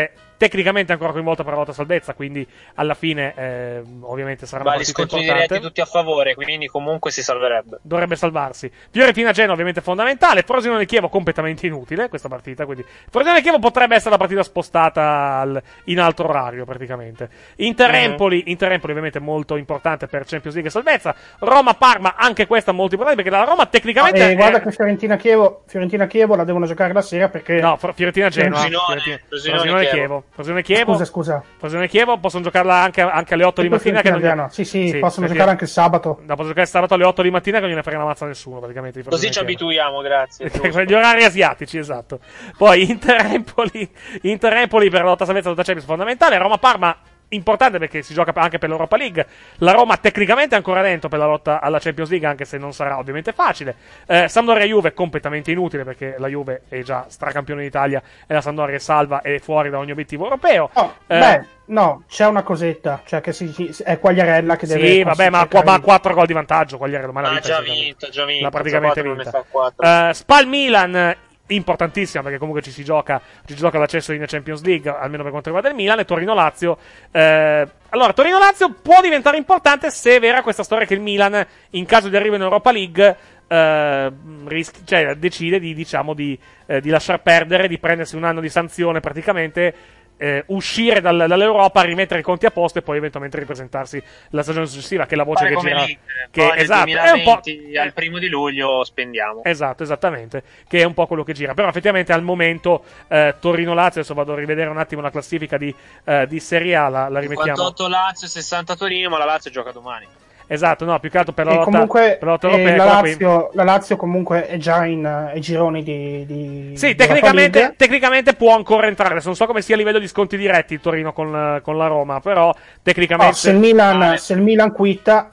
tecnicamente ancora coinvolta per la lotta salvezza, quindi alla fine eh, ovviamente sarà una Ma gli partita scontri importante. diretti tutti a favore, quindi comunque si salverebbe. Dovrebbe salvarsi. Fiorentina-Genoa ovviamente fondamentale, Frosinone-Chievo completamente inutile questa partita, quindi Frosinone-Chievo potrebbe essere la partita spostata al, in altro orario praticamente. Inter-Empoli, mm-hmm. Inter-Empoli ovviamente molto importante per Champions League e salvezza. Roma-Parma anche questa molto importante perché la Roma tecnicamente... Eh, guarda che Fiorentina-Chievo, Fiorentina-Chievo la devono giocare la sera perché... No, Fiorentina-Genoa. Frosinone-Chievo. Frosinone-Chievo. Scusa, scusa. Frosinone-Chievo possono giocarla anche, anche alle otto di mattina. Che non gli... Sì, sì, sì, possono giocare anche il sabato. No, possono giocare sabato alle otto di mattina che non gliene frega una mazza a nessuno praticamente. Così ci abituiamo, grazie. Gli orari asiatici, esatto. Poi Inter-Empoli, Inter-Empoli per la lotta salvezza, lotta Champions fondamentale. Roma-Parma importante perché si gioca anche per l'Europa League. La Roma tecnicamente è ancora dentro per la lotta alla Champions League, anche se non sarà ovviamente facile. eh, Sampdoria-Juve completamente inutile perché la Juve è già stracampione d'Italia e la Sampdoria è salva e fuori da ogni obiettivo europeo. Oh, eh, beh, no, c'è una cosetta, cioè che si, è Quagliarella che deve... Sì, vabbè, ma ha quattro gol di vantaggio Quagliarella, ma ha già vinto, già vinto, l'ha praticamente vinta. uh, Spal-Milan importantissima perché comunque ci si gioca ci si gioca l'accesso in Champions League, almeno per quanto riguarda il Milan. E Torino-Lazio, eh, allora Torino-Lazio può diventare importante se è vera questa storia che il Milan in caso di arrivo in Europa League eh, rischi, cioè, decide di, diciamo, di, eh, di lasciar perdere, di prendersi un anno di sanzione praticamente, eh, uscire dal, dall'Europa, rimettere i conti a posto e poi eventualmente ripresentarsi la stagione successiva, che è la voce Fare che come gira l'Inter, che poi esatto, nel è un po', duemilaventi al primo di luglio spendiamo. Esatto, esattamente, che è un po' quello che gira. Però effettivamente al momento eh, Torino-Lazio, adesso vado a rivedere un attimo la classifica di, eh, di Serie A, la, la rimettiamo. cinquantotto Lazio, sessanta Torino, ma la Lazio gioca domani. Esatto, no, più che altro per la e lotta, comunque, per la, lotta eh, europea, la, qui. Lazio, la Lazio comunque è già in ai gironi di, di sì, di tecnicamente, tecnicamente può ancora entrare. Adesso non so come sia a livello di sconti diretti il Torino con, con la Roma, però tecnicamente oh, se il Milan, ah, se il Milan quitta,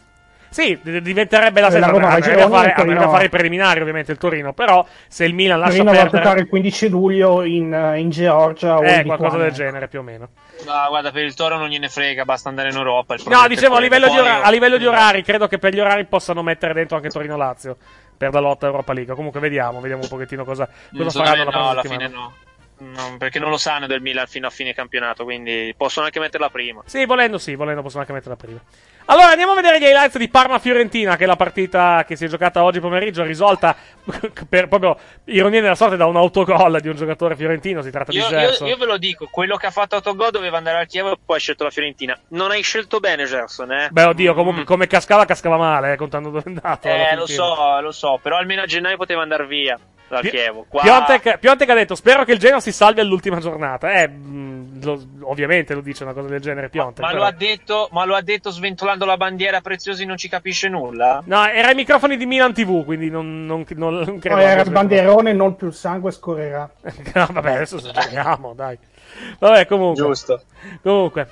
sì, diventerebbe la seconda, andrebbe a fare, andrebbe a fare i preliminari ovviamente il Torino, però se il Milan lascia Torino perdere... va a giocare il quindici luglio in, in Georgia o eh, in qualcosa Lituania. del genere più o meno. No, guarda, per il Toro non gliene frega, basta andare in Europa. Il no, dicevo, a livello, di, ora- io... a livello di orari, credo che per gli orari possano mettere dentro anche Torino-Lazio per la lotta Europa League. Comunque vediamo, vediamo un pochettino cosa, cosa faranno la no, prossima alla settimana. fine no. No, perché non lo sanno del Milan fino a fine campionato, quindi possono anche metterla prima. Sì, volendo sì, volendo possono anche metterla prima. Allora andiamo a vedere gli highlights di Parma-Fiorentina, che è la partita che si è giocata oggi pomeriggio, risolta per proprio ironia della sorte da un autogol di un giocatore fiorentino. Si tratta io, di Gerson. Io, io ve lo dico, quello che ha fatto autogol doveva andare al Chievo e poi ha scelto la Fiorentina. Non hai scelto bene Gerson, eh? Beh, oddio, comunque mm. come cascava, cascava male, eh, contando dove è andato. Eh, lo so, lo so, però almeno a gennaio poteva andare via. Dal Pi- Chievo. Qua... Piontek, Piontek ha detto: spero che il Genoa si salvi all'ultima giornata. Eh, mh, lo, ovviamente lo dice una cosa del genere. Piontek, ma, ma, però... lo ha detto, ma lo ha detto sventolando la bandiera Preziosi, non ci capisce nulla? No, era ai microfoni di Milan tivù, quindi non, non, non, non credo. No, era il bandierone, non più il sangue scorrerà. No, vabbè, adesso esageriamo, dai. Vabbè, comunque. Giusto. Comunque.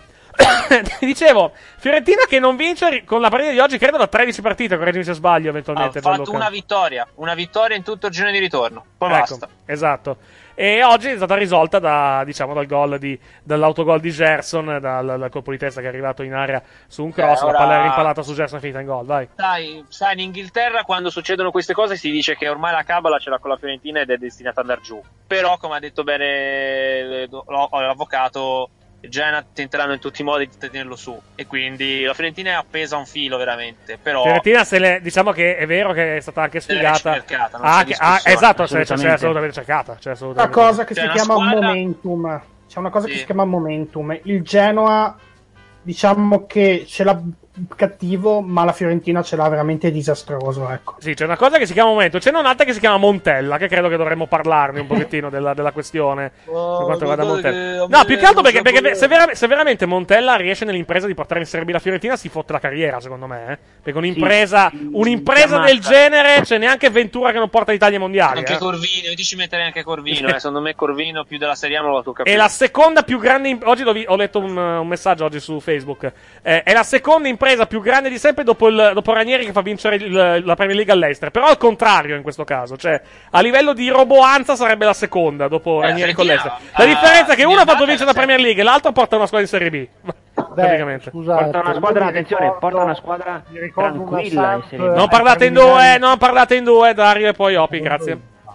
Dicevo, Fiorentina che non vince con la partita di oggi, credo da tredici partite, correggimi se sbaglio eventualmente. Ha fatto una vittoria, una vittoria in tutto il girone di ritorno, poi ecco, basta. Esatto. E oggi è stata risolta da, diciamo, dal gol di, dall'autogol di Gerson, dal, dal colpo di testa che è arrivato in area su un cross, eh, ora... la palla è rimpallata su Gerson e finita in gol, vai. Sai, sai, in Inghilterra quando succedono queste cose si dice che ormai la cabala ce l'ha con la Fiorentina ed è destinata ad andare giù. Però, come ha detto bene l'avvocato, il Genoa tenteranno in tutti i modi di tenerlo su e quindi la Fiorentina è appesa a un filo veramente. Però Fiorentina se le, diciamo che è vero che è stata anche sfigata, cercata, ah, che, ah, esatto, c'è, c'è assolutamente cercata, c'è assolutamente. Una cosa che c'è si chiama squadra... momentum, c'è una cosa sì. che si chiama momentum. Il Genoa, diciamo che ce l'ha cattivo, ma la Fiorentina ce l'ha veramente disastroso, ecco. Sì, c'è una cosa che si chiama momento, c'è un'altra che si chiama Montella, che credo che dovremmo parlarne un pochettino della, della questione oh, per quanto riguarda Montella. Che... No, più che altro perché, perché se, vera- se veramente Montella riesce nell'impresa di portare in Serie B la Fiorentina si fotte la carriera, secondo me, eh? Perché un'impresa, sì, un'impresa del genere, c'è neanche Ventura che non porta l'Italia ai mondiali. Anche eh? Corvino, io ti ci metterei anche Corvino, eh? Secondo me Corvino più della Serie A non lo tocca più. È la seconda più grande, imp- oggi vi- ho letto un, un messaggio oggi su Facebook, eh, è la seconda impresa più grande di sempre dopo, il, dopo Ranieri che fa vincere il, la Premier League all'Ester, però al contrario in questo caso, cioè a livello di roboanza sarebbe la seconda dopo eh, Ranieri con l'Ester. uh, La differenza è che uno ha fatto vincere la Premier League e l'altro porta una squadra in Serie B. Praticamente. Scusate, porta una squadra, attenzione, ricordo, porta una squadra tranquilla in Serie B. Non parlate in due, non parlate in due, Dario e poi Opi, grazie.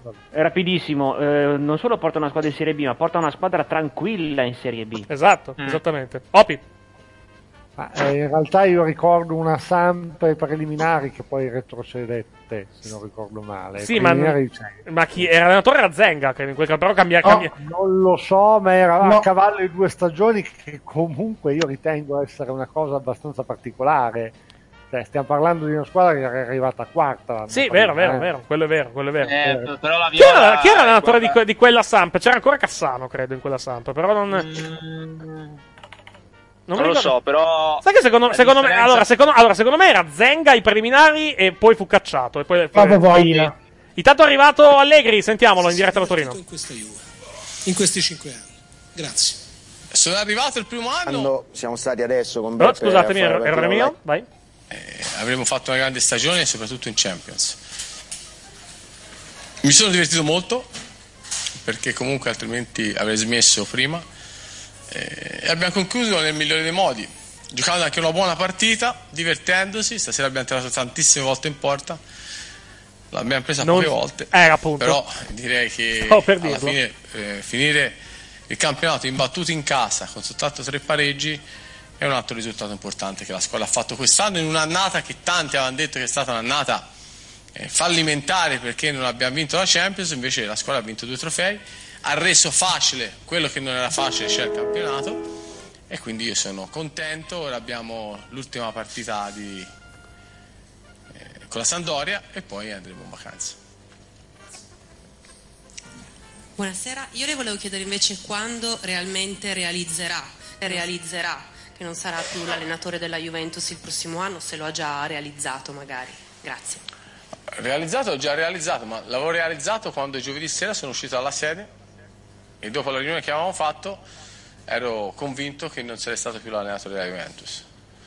rapidissimo, eh, non solo porta una squadra in Serie B, ma porta una squadra tranquilla in Serie B. Esatto, mm. esattamente. Opi. Ma, eh, in realtà io ricordo una Samp ai preliminari che poi retrocedette, se non ricordo male. Sì, ma, ma chi era allenatore era Zenga, che in quel caso però cambia, no, cambia... non lo so, ma era no. a cavallo di due stagioni, che comunque io ritengo essere una cosa abbastanza particolare. Cioè, stiamo parlando di una squadra che era arrivata a quarta. Sì, vero, vero, eh. vero, quello è vero, quello è vero. Eh, però la Viola, chi era, chi era l'allenatore guarda... di, que- di quella Samp? C'era ancora Cassano, credo, in quella Samp, però non... Mm... Non, non lo so, però... Sai che secondo, secondo differenza... me... Allora secondo, allora, secondo me era Zenga ai preliminari e poi fu cacciato. E poi, poi, poi... Intanto è arrivato Allegri, sentiamolo in diretta da Torino. In questa Juve, in questi cinque anni. Grazie. Sono arrivato il primo anno... Quando siamo stati adesso con Beppe... No, scusatemi, errore mio, vai. Eh, avremmo fatto una grande stagione, soprattutto in Champions. Mi sono divertito molto, perché comunque altrimenti avrei smesso prima. E abbiamo concluso nel migliore dei modi, giocando anche una buona partita, divertendosi. Stasera abbiamo tirato tantissime volte in porta, l'abbiamo presa non... poche volte, eh, appunto. però direi che oh, per alla fine eh, finire il campionato imbattuto in casa con soltanto tre pareggi è un altro risultato importante che la squadra ha fatto quest'anno, in un'annata che tanti avevano detto che è stata un'annata eh, fallimentare perché non abbiamo vinto la Champions. Invece la squadra ha vinto due trofei, ha reso facile quello che non era facile, cioè il campionato, e quindi io sono contento. Ora abbiamo l'ultima partita di, eh, con la Sampdoria e poi andremo in vacanza. Buonasera, io le volevo chiedere invece quando realmente realizzerà, realizzerà che non sarà più l'allenatore della Juventus il prossimo anno, se lo ha già realizzato magari. Grazie. Realizzato, ho già realizzato, ma l'avevo realizzato quando giovedì sera sono uscito dalla sede e dopo la riunione che avevamo fatto ero convinto che non sarei stato più l'allenatore della Juventus.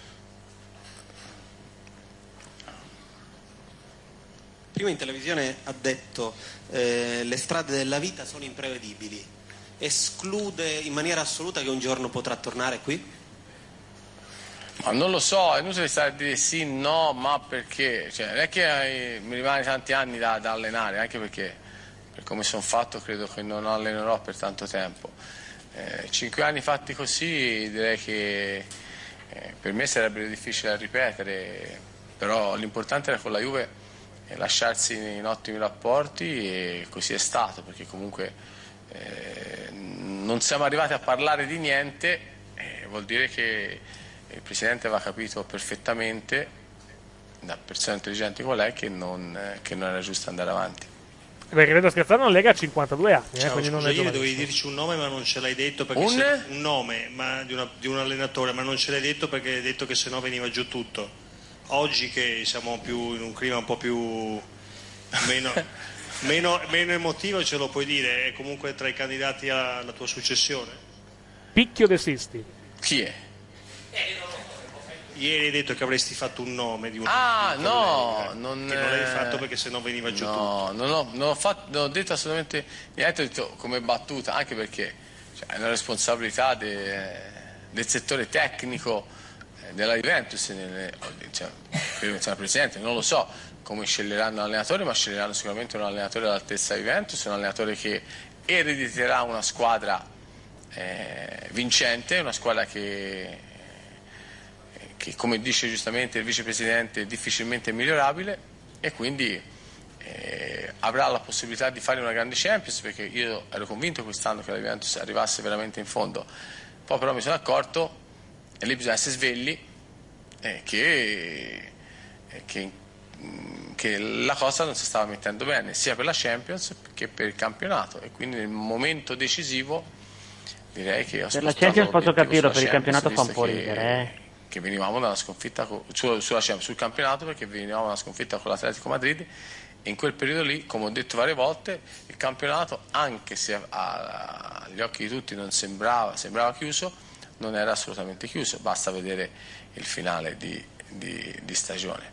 Prima in televisione ha detto eh, le strade della vita sono imprevedibili. Esclude in maniera assoluta che un giorno potrà tornare qui? Ma non lo so, è inutile stare a dire sì, no, ma perché? Cioè, non è che eh, mi rimane tanti anni da, da allenare, anche perché per come sono fatto credo che non allenerò per tanto tempo. Eh, cinque anni fatti così direi che eh, per me sarebbe difficile da ripetere, però l'importante era con la Juve eh, lasciarsi in ottimi rapporti e così è stato, perché comunque eh, non siamo arrivati a parlare di niente, eh, vuol dire che il Presidente aveva capito perfettamente, da persone intelligenti qual è, che non, eh, che non era giusto andare avanti. Beh, credo scherzando, non Lega a cinquantadue anni. Ciao, eh, quindi scusa, non è ieri dovevi dirci un nome ma non ce l'hai detto perché un, se, un nome ma di, una, di un allenatore, ma non ce l'hai detto perché hai detto che sennò veniva giù tutto. Oggi che siamo più in un clima un po' più meno, meno, meno emotivo, ce lo puoi dire, è comunque tra i candidati alla tua successione. Picchio De Sisti. Chi è? Ieri hai detto che avresti fatto un nome di un Ah, di un no, collega, non, che non l'hai fatto perché sennò veniva giù no, tutto. Non ho, non ho, fatto, non ho detto assolutamente niente, ho detto come battuta, anche perché cioè, è una responsabilità de, del settore tecnico eh, della Juventus, nelle, cioè, credo che sia il Presidente, non lo so come sceglieranno l'allenatore, ma sceglieranno sicuramente un allenatore all'altezza Juventus, un allenatore che erediterà una squadra eh, vincente, una squadra che che come dice giustamente il vicepresidente è difficilmente migliorabile, e quindi eh, avrà la possibilità di fare una grande Champions, perché io ero convinto quest'anno che la Juventus arrivasse veramente in fondo, poi però mi sono accorto, e lì bisogna essere svegli, eh, che, eh, che, che la cosa non si stava mettendo bene sia per la Champions che per il campionato, e quindi nel momento decisivo direi che ho per la Champions posso capirlo, per il campionato fa un po' ridere, eh. che venivamo da una sconfitta su, sulla, sul campionato, perché venivamo da una sconfitta con l'Atletico Madrid, e in quel periodo lì, come ho detto varie volte, il campionato, anche se a, a, agli occhi di tutti non sembrava, sembrava chiuso, non era assolutamente chiuso, basta vedere il finale di, di, di stagione.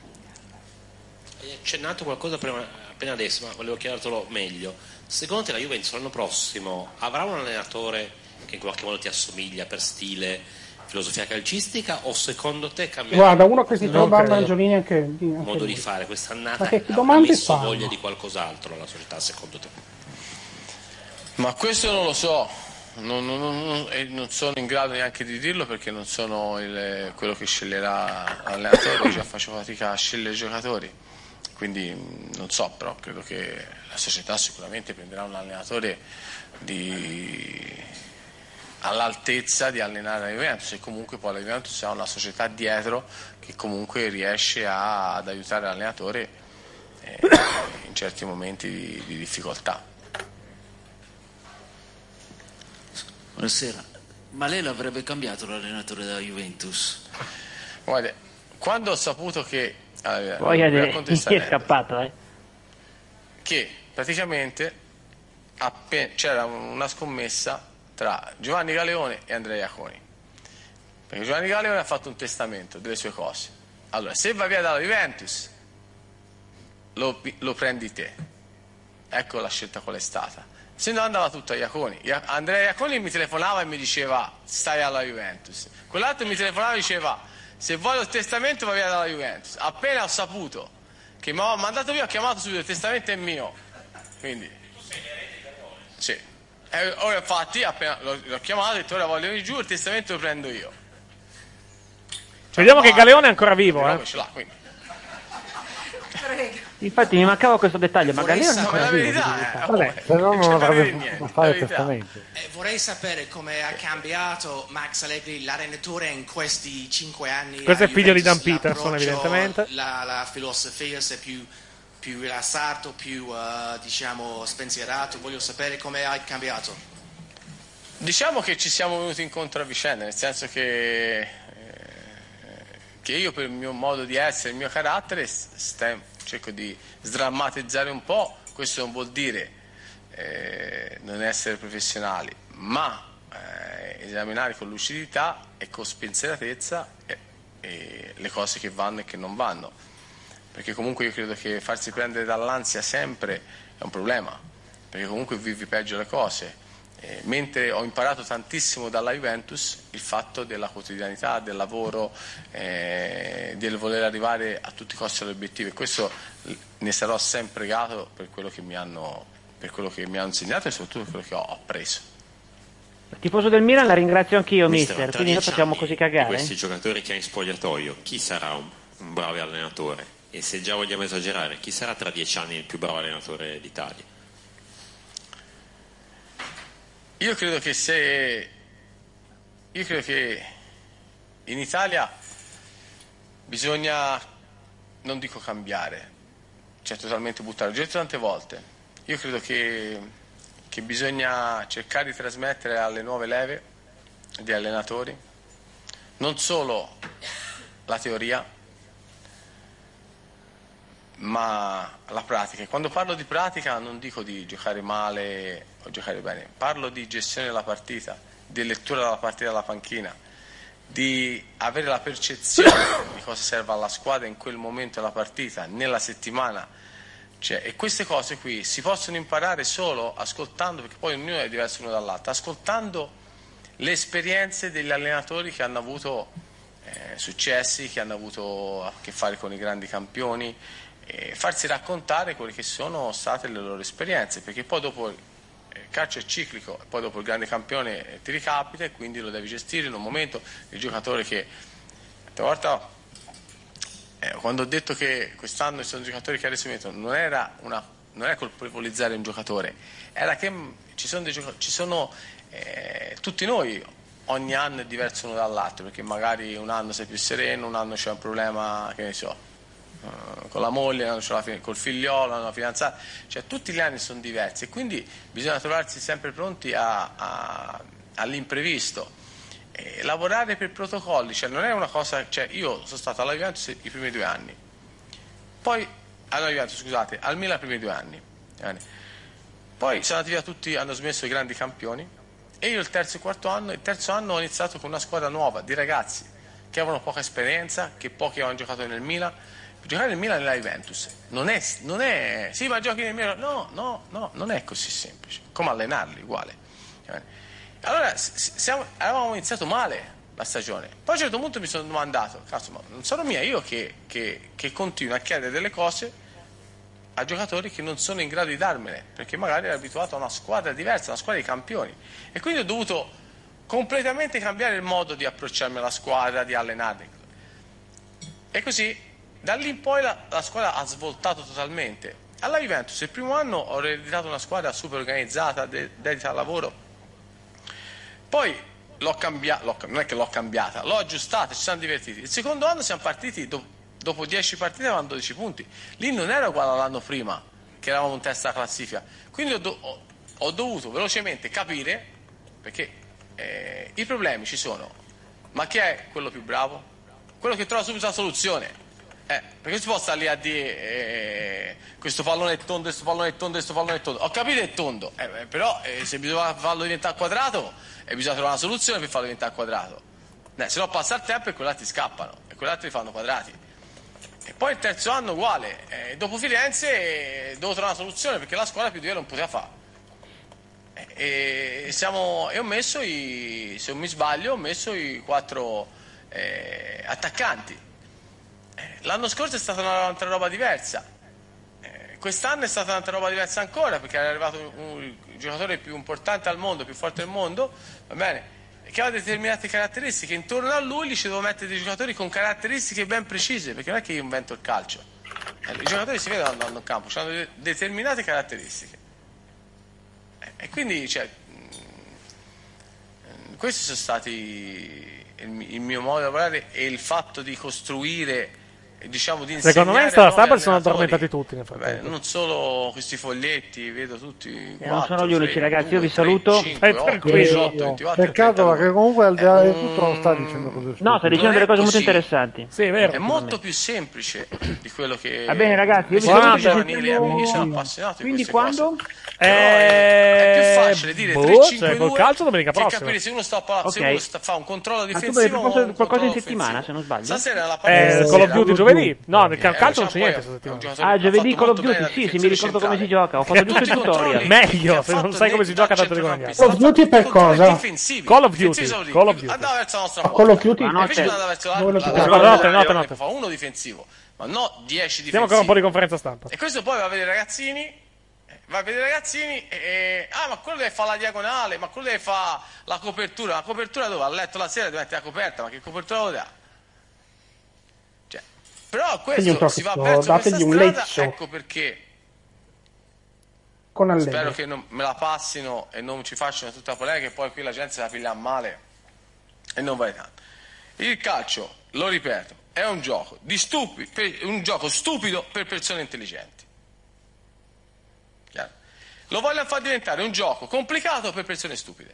Hai accennato qualcosa prima, appena adesso, ma volevo chiedertelo meglio. Secondo te la Juventus l'anno prossimo avrà un allenatore che in qualche modo ti assomiglia per stile, filosofia calcistica o secondo te cambia Guarda, uno che si trova a Mangiolini anche, anche modo lui. di fare quest'annata? Ma che ha domande messo fanno? voglia di qualcos'altro la società secondo te? Ma questo non lo so, non, non, non, e non sono in grado neanche di dirlo perché non sono il, quello che sceglierà l'allenatore, già faccio fatica a scegliere i giocatori, quindi non so, però credo che la società sicuramente prenderà un allenatore di... all'altezza di allenare la Juventus, e comunque poi la Juventus ha una società dietro che comunque riesce a, ad aiutare l'allenatore eh, in certi momenti di, di difficoltà. Buonasera, ma lei l'avrebbe cambiato l'allenatore della Juventus? Guarda, quando ho saputo che allora, poi è è scappato eh. che praticamente appena, c'era una scommessa tra Giovanni Galeone e Andrea Iaconi, perché Giovanni Galeone ha fatto un testamento delle sue cose. Allora, se va via dalla Juventus lo, lo prendi te, ecco la scelta qual è stata. Se no andava tutto a Iaconi. Andrea Iaconi mi telefonava e mi diceva stai alla Juventus, quell'altro mi telefonava e diceva se vuoi il testamento va via dalla Juventus. Appena ho saputo che mi aveva mandato via ho chiamato subito, il testamento è mio, quindi sì. E ora infatti appena l'ho, l'ho chiamato e ho detto ora voglio venire giù, il testamento lo prendo io. Cioè, vediamo che Galeone è ancora vivo eh. Ce l'ha, quindi. Infatti mi mancava questo dettaglio, ma Galeone è ancora vivo. Verità, eh, Vabbè, se no non avrebbe potuto fare il testamento. Eh, vorrei sapere come ha cambiato Max Allegri l'allenatore in questi cinque anni. Questo è figlio di Dan Juventus, Peterson evidentemente. La, la filosofia, se è più, più rilassato, più uh, diciamo spensierato, voglio sapere come ha cambiato. Diciamo che ci siamo venuti incontro a vicenda, nel senso che, eh, che io per il mio modo di essere, il mio carattere, stem, cerco di sdrammatizzare un po', questo non vuol dire eh, non essere professionali, ma eh, esaminare con lucidità e con spensieratezza eh, eh, le cose che vanno e che non vanno, perché comunque io credo che farsi prendere dall'ansia sempre è un problema, perché comunque vivi peggio le cose. Eh, mentre ho imparato tantissimo dalla Juventus il fatto della quotidianità, del lavoro, eh, del voler arrivare a tutti i costi all'obiettivo, e questo ne sarò sempre grato per quello che mi hanno, per quello che mi hanno insegnato e soprattutto per quello che ho appreso. Tifoso del Milan, la ringrazio anch'io, mister, mister, quindi noi facciamo così cagare. Di questi giocatori che hai in spogliatoio, chi sarà un, un bravo allenatore? E se già vogliamo esagerare, chi sarà tra dieci anni il più bravo allenatore d'Italia? Io credo che se io credo che in Italia bisogna, non dico cambiare, cioè totalmente buttare, l'ho detto tante volte, io credo che, che bisogna cercare di trasmettere alle nuove leve di allenatori non solo la teoria ma la pratica. E quando parlo di pratica non dico di giocare male o giocare bene, parlo di gestione della partita, di lettura della partita dalla panchina, di avere la percezione di cosa serve alla squadra in quel momento della partita, nella settimana, cioè, e queste cose qui si possono imparare solo ascoltando, perché poi ognuno è diverso uno dall'altro, ascoltando le esperienze degli allenatori che hanno avuto eh, successi, che hanno avuto a che fare con i grandi campioni, e farsi raccontare quelle che sono state le loro esperienze, perché poi dopo il calcio è ciclico, e poi dopo il grande campione ti ricapita e quindi lo devi gestire in un momento. Il giocatore che una volta eh, quando ho detto che quest'anno ci sono giocatori che adesso mettono, non era una non è colpevolizzare un giocatore, era che ci sono, dei giocatori, ci sono eh, tutti noi, ogni anno è diverso uno dall'altro, perché magari un anno sei più sereno, un anno c'è un problema, che ne so, con la moglie, col figliolo, la fidanzata, cioè tutti gli anni sono diversi e quindi bisogna trovarsi sempre pronti a, a, all'imprevisto e lavorare per protocolli, cioè non è una cosa, cioè io sono stato alla Juventus i primi due anni, poi alla Juventus scusate, al Milan i primi due anni, poi sono andati via tutti, hanno smesso i grandi campioni e io il terzo e quarto anno, il terzo anno ho iniziato con una squadra nuova di ragazzi che avevano poca esperienza, che pochi avevano giocato nel Milan. Giocare nel Milan e nella Juventus non è, non è sì ma giochi nel Milan, no, no, no, non è così semplice, come allenarli, uguale. Allora siamo, avevamo iniziato male, la stagione. Poi a un certo punto mi sono domandato, cazzo, ma non sono mia io che, che, che continuo a chiedere delle cose a giocatori che non sono in grado di darmene, perché magari ero abituato a una squadra diversa, una squadra di campioni, e quindi ho dovuto completamente cambiare il modo di approcciarmi alla squadra, di allenarmi. E così da lì in poi la, la squadra ha svoltato totalmente. Alla Juventus il primo anno ho ereditato una squadra super organizzata, de- dedita al lavoro, poi l'ho cambiata, non è che l'ho cambiata, l'ho aggiustata, ci siamo divertiti. Il secondo anno siamo partiti, do- dopo dieci partite avevamo dodici punti, lì non era uguale all'anno prima, che eravamo in testa alla classifica, quindi ho, do- ho, ho dovuto velocemente capire, perché eh, i problemi ci sono, ma chi è quello più bravo? Quello che trova subito la soluzione. Eh, perché si può stare lì a dire eh, questo pallone è tondo, questo pallone è tondo, questo pallone è tondo. Ho capito è tondo, eh, però eh, se bisogna farlo diventare quadrato e bisogna trovare una soluzione per farlo diventare quadrato. Eh, se no passa il tempo e quegli altri scappano e quegli altri fanno quadrati. E poi il terzo anno uguale, eh, dopo Firenze eh, devo trovare una soluzione perché la squadra più di io non poteva fare. E, e, siamo, e ho messo i, se non mi sbaglio, ho messo i quattro eh, attaccanti. L'anno scorso è stata un'altra roba diversa, eh, quest'anno è stata un'altra roba diversa ancora, perché è arrivato un, un, il giocatore più importante al mondo, più forte del mondo, va bene, che ha determinate caratteristiche, intorno a lui gli ci devo mettere dei giocatori con caratteristiche ben precise, perché non è che io invento il calcio, eh, i giocatori si vedono andando in campo, hanno de- determinate caratteristiche, eh, e quindi cioè, mh, questi sono stati il, il mio modo di lavorare e il fatto di costruire, diciamo, di secondo me in sta stampa si sono addormentati tutti nel frattempo. Beh, non solo questi foglietti, vedo tutti e quattro, non sono gli unici, tre, ragazzi, due, io vi tre, saluto. cinque, otto, diciotto, ventiquattro, peccato perché comunque al di là di tutto non sta dicendo così. No, sta dicendo delle cose molto interessanti. Sì, è vero. È molto più semplice di quello che va bene, ragazzi, io vi saluto. sentiamo... Io sono appassionato quindi di queste quando? cose. Però è, è più facile dire boh, tre cinque due cioè, col calcio domenica che prossima. capire se uno sta, pa- se Ok. uno sta, fa un controllo Ma tu difensivo avevi o un qualcosa in controllo settimana, offensivo. se non sbaglio? Stasera è la Eh, partita Call of sera. Duty giovedì? No, nel Eh, calcio non c'è diciamo, niente poi questa è un settimana. giocatore Ah, che ha giovedì fatto Call of molto bene Duty, da sì, sì, mi difensore ricordo come si centrale. gioca, ho fatto giusto il Tutti i controlli tutorial. Meglio, che ha se non fatto sai come si da gioca, tanto centrocampista. Call of Duty per cosa? Difensivi. Call of Duty, Difensori. Call of Duty. Andava verso la nostra Ah, porta. Call of Duty? E Ma no, invece c'è- andava verso la, dove lo la, giocate? la, la, Notte, la- notte, la- notte. fa uno difensivo, ma no dieci difensivi. Stiamo ancora un po' di conferenza stampa. E questo poi va a vedere i ragazzini, eh, va a vedere i ragazzini e, e ah, ma quello deve fare la diagonale, ma quello deve fare la copertura. La copertura dove? Ha letto la sera, deve mettere la coperta, ma che copertura lo dà? Cioè, però Quindi un questo si va tocco, verso questa dategli un strada, lezzo. ecco perché Con spero Allegri. che non me la passino e non ci facciano tutta la polemica, che poi qui la gente se la piglia a male e non vale tanto. Il calcio, lo ripeto, è un gioco di stupi, per- un gioco stupido per persone intelligenti. Chiaro? Lo vogliono far diventare un gioco complicato per persone stupide.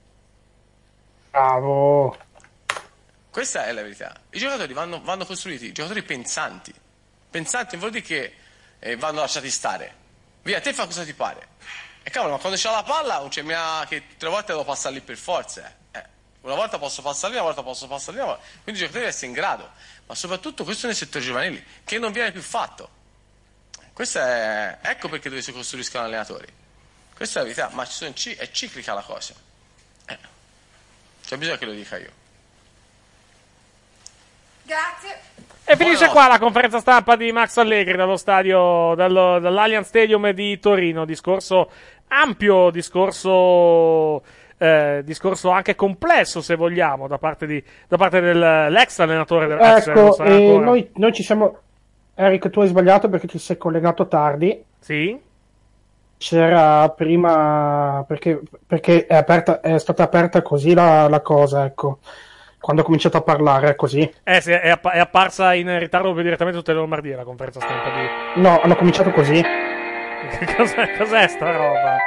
Bravo. Questa è la verità. I giocatori vanno, vanno costruiti, i giocatori pensanti. Pensanti vuol dire che eh, vanno lasciati stare. Via, te fa cosa ti pare. E cavolo, ma quando c'ho la palla, non c'è mia che tre volte devo passare lì per forza. Eh. Una volta posso passare lì, una volta posso passare lì, una volta. Quindi i giocatori devono essere in grado. Ma soprattutto questo nei settori giovanili, che non viene più fatto. Questo è, ecco perché dove si costruiscono allenatori. Questa è la verità, ma ci sono, è ciclica la cosa. Eh. C'è bisogno che lo dica io. Grazie. E finisce qua la conferenza stampa di Max Allegri dallo stadio, dallo, dall'Allianz Stadium di Torino. Discorso ampio, discorso, eh, discorso anche complesso, se vogliamo, da parte, di, da parte dell'ex allenatore del Real. Ecco, e noi, noi ci siamo... Eric, tu hai sbagliato perché ti sei collegato tardi. Sì? C'era prima... Perché, perché è, aperta, è stata aperta così la, la cosa, ecco. Quando ho cominciato a parlare è così. Eh sì, è, app- è apparsa in ritardo più direttamente tutte le Lombardia la conferenza stampa di... No, hanno cominciato così. cos'è, cos'è sta roba?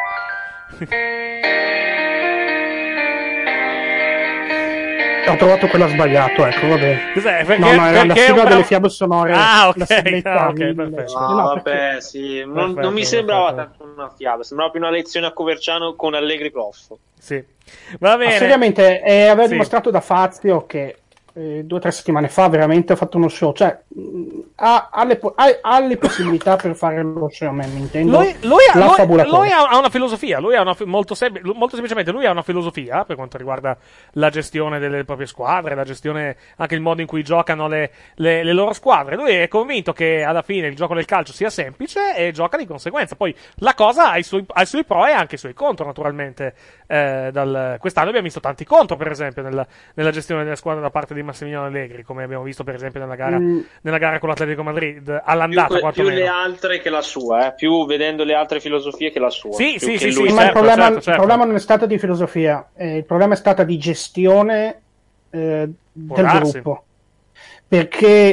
Ho trovato quella sbagliato, ecco, vabbè. Cos'è? Perché, no, no, era la perché sigla un delle bravo... fiabe sonore. Ah, ok, la sigletta ah, ok, mille. perfetto. No, No, vabbè, perché- sì, non, Perfetto, non mi sembrava perfetto. tanto una fiaba, sembrava più una lezione a Coverciano con Allegri prof. Sì. Va bene. Ma seriamente, eh, aveva Sì. dimostrato da Fazio che eh, due o tre settimane fa veramente ha fatto uno show. Cioè, mh, ha, ha, le, ha, ha le possibilità per fare lo showman, intendo. Lui, lui, ha, la lui, fabulatore. lui ha una filosofia, lui ha una, molto, sem- molto semplicemente lui ha una filosofia per quanto riguarda la gestione delle proprie squadre, la gestione, anche il modo in cui giocano le, le, le loro squadre. Lui è convinto che alla fine il gioco del calcio sia semplice e gioca di conseguenza. Poi la cosa ha i suoi, ha i suoi pro e anche i suoi contro, naturalmente. Eh, dal, quest'anno abbiamo visto tanti contro, per esempio, nella, nella gestione delle squadre da parte di Massimiliano Allegri, come abbiamo visto per esempio nella gara, Mm. nella gara con l'Atletico Madrid, all'andata più, quantomeno. più le altre che la sua, eh? Più vedendo le altre filosofie che la sua. Sì, più sì, che sì, lui. sì, Ma certo, il, problema, certo, certo. il problema non è stato di filosofia, eh, il problema è stato di gestione eh, del darsi. gruppo. Perché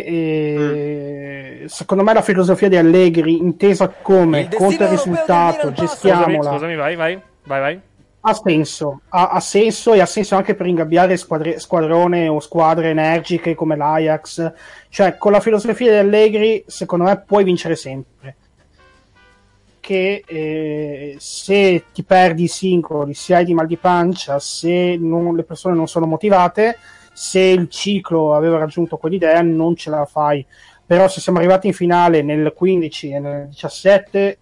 eh, secondo me la filosofia di Allegri, intesa come conta il risultato, gestiamola, Scusami, scusami, vai, vai, vai, vai. ha senso, ha, ha senso e ha senso anche per ingabbiare squadre, squadrone o squadre energiche come l'Ajax. Cioè, con la filosofia di Allegri, secondo me, puoi vincere sempre. Che eh, se ti perdi i singoli, se hai di mal di pancia, se non, le persone non sono motivate, se il ciclo aveva raggiunto quell'idea, non ce la fai. Però se siamo arrivati in finale nel quindici e nel diciassette,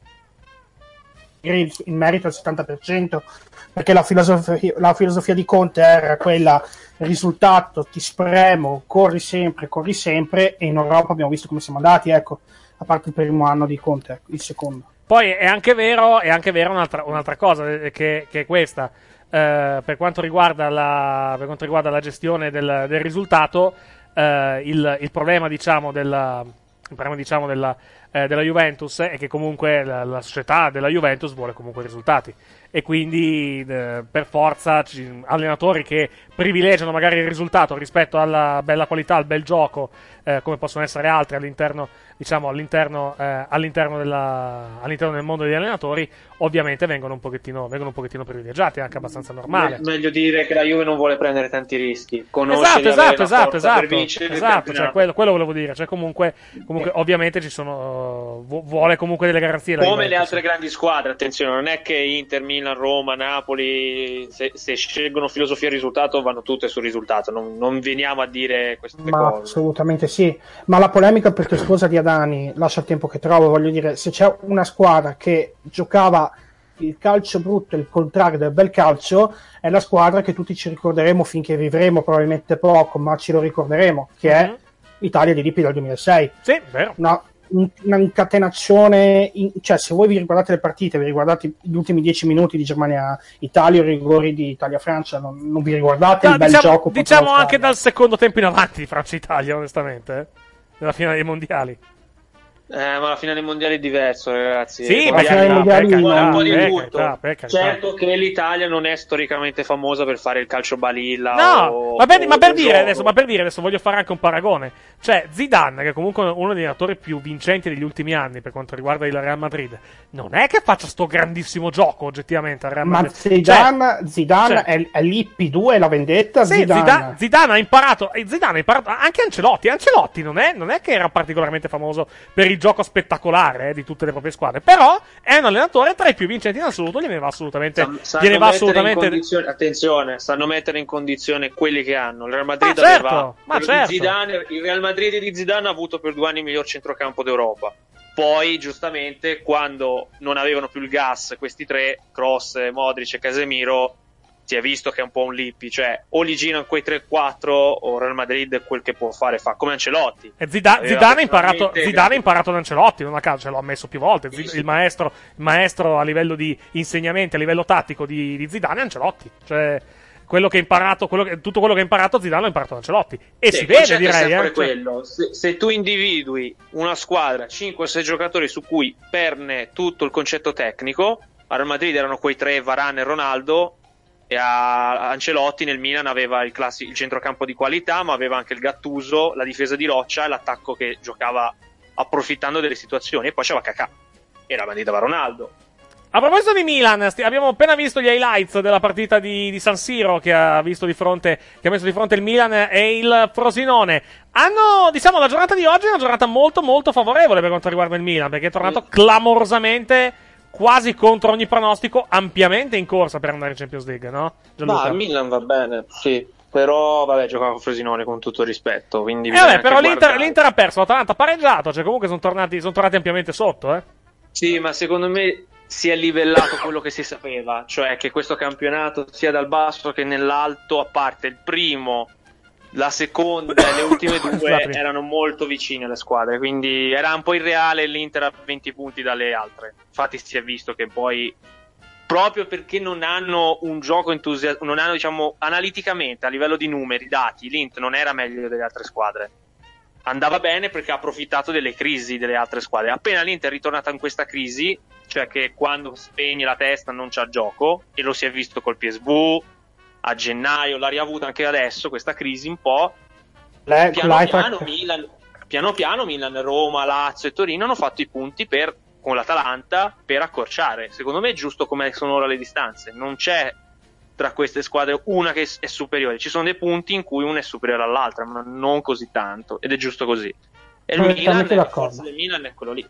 il merito al settanta per cento, perché la filosofia, la filosofia di Conte era quella: risultato, ti spremo, corri sempre, corri sempre, e in Europa abbiamo visto come siamo andati, ecco, a parte il primo anno di Conte, il secondo. Poi è anche vero, è anche vero un'altra, un'altra cosa, eh, che, che è questa, eh, per quanto riguarda la, per quanto riguarda la gestione del, del risultato, eh, il, il problema, diciamo, della, il problema, diciamo, della, eh, della Juventus è che comunque la, la società della Juventus vuole comunque risultati. E quindi eh, per forza ci, allenatori che privilegiano magari il risultato rispetto alla bella qualità, al bel gioco, eh, come possono essere altri all'interno, diciamo, all'interno, eh, all'interno, della, all'interno del mondo degli allenatori, ovviamente vengono un pochettino, vengono un pochettino privilegiati, è anche abbastanza normale. Me- meglio dire che la Juve non vuole prendere tanti rischi. Conosce Esatto, di avere esatto, la esatto, forza esatto, per vincere il esatto, cioè campionato. quello, quello volevo dire, cioè comunque, comunque ovviamente ci sono, uh, vu- vuole comunque delle garanzie. la Come le Juventus. altre grandi squadre, attenzione, non è che Inter, Milan, Roma, Napoli, se, se scelgono filosofia e risultato vanno tutte sul risultato, non, non veniamo a dire queste Ma cose. assolutamente sì, ma la polemica pretestuosa di Adani lascia il tempo che trova. Voglio dire, se c'è una squadra che giocava il calcio brutto, il contrario del bel calcio, è la squadra che tutti ci ricorderemo finché vivremo, probabilmente poco, ma ci lo ricorderemo, che Mhm. è l'Italia di Lippi del duemilasei. Sì, vero. Una, un- una incatenazione, in- cioè se voi vi riguardate le partite, vi riguardate gli ultimi dieci minuti di Germania-Italia, i rigori di Italia-Francia, non, non vi riguardate No, il bel diciamo, gioco. contro diciamo l'Australia. anche dal secondo tempo in avanti di Francia-Italia, onestamente, eh? Nella finale dei mondiali. Eh, ma la finale mondiale è diverso, ragazzi. Sì, Eh, per magari carità, per un po', carità, un po' di per tutto. carità, per carità. Certo che l'Italia non è storicamente famosa per fare il calcio balilla. No, o, ma per, o ma per del dire gioco. adesso, ma per dire adesso voglio fare anche un paragone. Cioè, Zidane, che è comunque uno dei allenatori più vincenti degli ultimi anni per quanto riguarda il Real Madrid, non è che faccia sto grandissimo gioco oggettivamente al Real Ma Madrid. Zidane, Cioè, Zidane cioè- è, è l'I P due, la vendetta. Sì, Zidane. Zidane, Zidane ha imparato, e Zidane ha imparato anche Ancelotti. Ancelotti non è, non è che era particolarmente famoso per il gioco spettacolare eh, di tutte le proprie squadre, però è un allenatore tra i più vincenti in assoluto. Gliene va assolutamente, Sanno gliene va mettere in assolutamente. condizione- attenzione, stanno mettere in condizione quelli che hanno. Il Real Madrid Ma certo, aveva ma di certo. Zidane, il Real Madrid di Zidane ha avuto per due anni il miglior centrocampo d'Europa. Poi, giustamente, quando non avevano più il gas, questi tre, Kroos, Modric e Casemiro, si è visto che è un po' un Lippi, cioè o li girano quei tre quattro o Real Madrid quel che può fare fa, come Ancelotti. E Zida- Aveva Zidane, ha imparato, personalmente- Zidane ha imparato da Ancelotti, non a caso, ce l'ho ammesso più volte. Zid- il, maestro, il maestro a livello di insegnamenti, a livello tattico di, di Zidane è Ancelotti. Cioè, quello che ha imparato, quello che- tutto quello che ha imparato Zidane l'ha imparato da Ancelotti. E Sì, si il vede, concetto è direi. sempre Eh, cioè- quello. Se, se tu individui una squadra, cinque sei giocatori su cui perne tutto il concetto tecnico, a Real Madrid erano quei tre, Varane e Ronaldo, e a Ancelotti nel Milan aveva il, classi- il centrocampo di qualità, ma aveva anche il Gattuso, la difesa di Roccia e l'attacco che giocava approfittando delle situazioni, e poi c'era Kakà e la bandita Ronaldo. A proposito di Milan, sti- abbiamo appena visto gli highlights della partita di, di San Siro che ha visto di fronte, che ha messo di fronte il Milan e il Frosinone. Hanno, diciamo, la giornata di oggi è una giornata molto molto favorevole per quanto riguarda il Milan, perché è tornato clamorosamente, quasi contro ogni pronostico, ampiamente in corsa per andare in Champions League, no? Gianluca? Ma il Milan va bene, sì. Però, vabbè, giocava con Frosinone, con tutto il rispetto. Quindi eh vabbè, però l'Inter, guardare. l'Inter ha perso, l'Atalanta ha pareggiato. Cioè, comunque sono tornati, sono tornati ampiamente sotto, eh. Sì, ma secondo me si è livellato quello che si sapeva. Cioè, che questo campionato, sia dal basso che nell'alto, a parte il primo, la seconda e le ultime due, erano molto vicine le squadre. Quindi era un po' irreale l'Inter a venti punti dalle altre. Infatti si è visto che poi, proprio perché non hanno un gioco entusiasmante, non hanno, diciamo, analiticamente, a livello di numeri, dati, l'Inter non era meglio delle altre squadre. Andava bene perché ha approfittato delle crisi delle altre squadre. Appena l'Inter è ritornata in questa crisi, cioè che quando spegne la testa non c'ha gioco, e lo si è visto col P S V a gennaio, l'ha riavuta anche adesso questa crisi un po'. Le, piano, piano, Milan, piano piano Milan, Roma, Lazio e Torino hanno fatto i punti per con l'Atalanta per accorciare. Secondo me è giusto come sono ora le distanze. Non c'è tra queste squadre una che è superiore. Ci sono dei punti in cui una è superiore all'altra, ma non così tanto. Ed è giusto così. E il Milan, la forza del Milan è quello lì.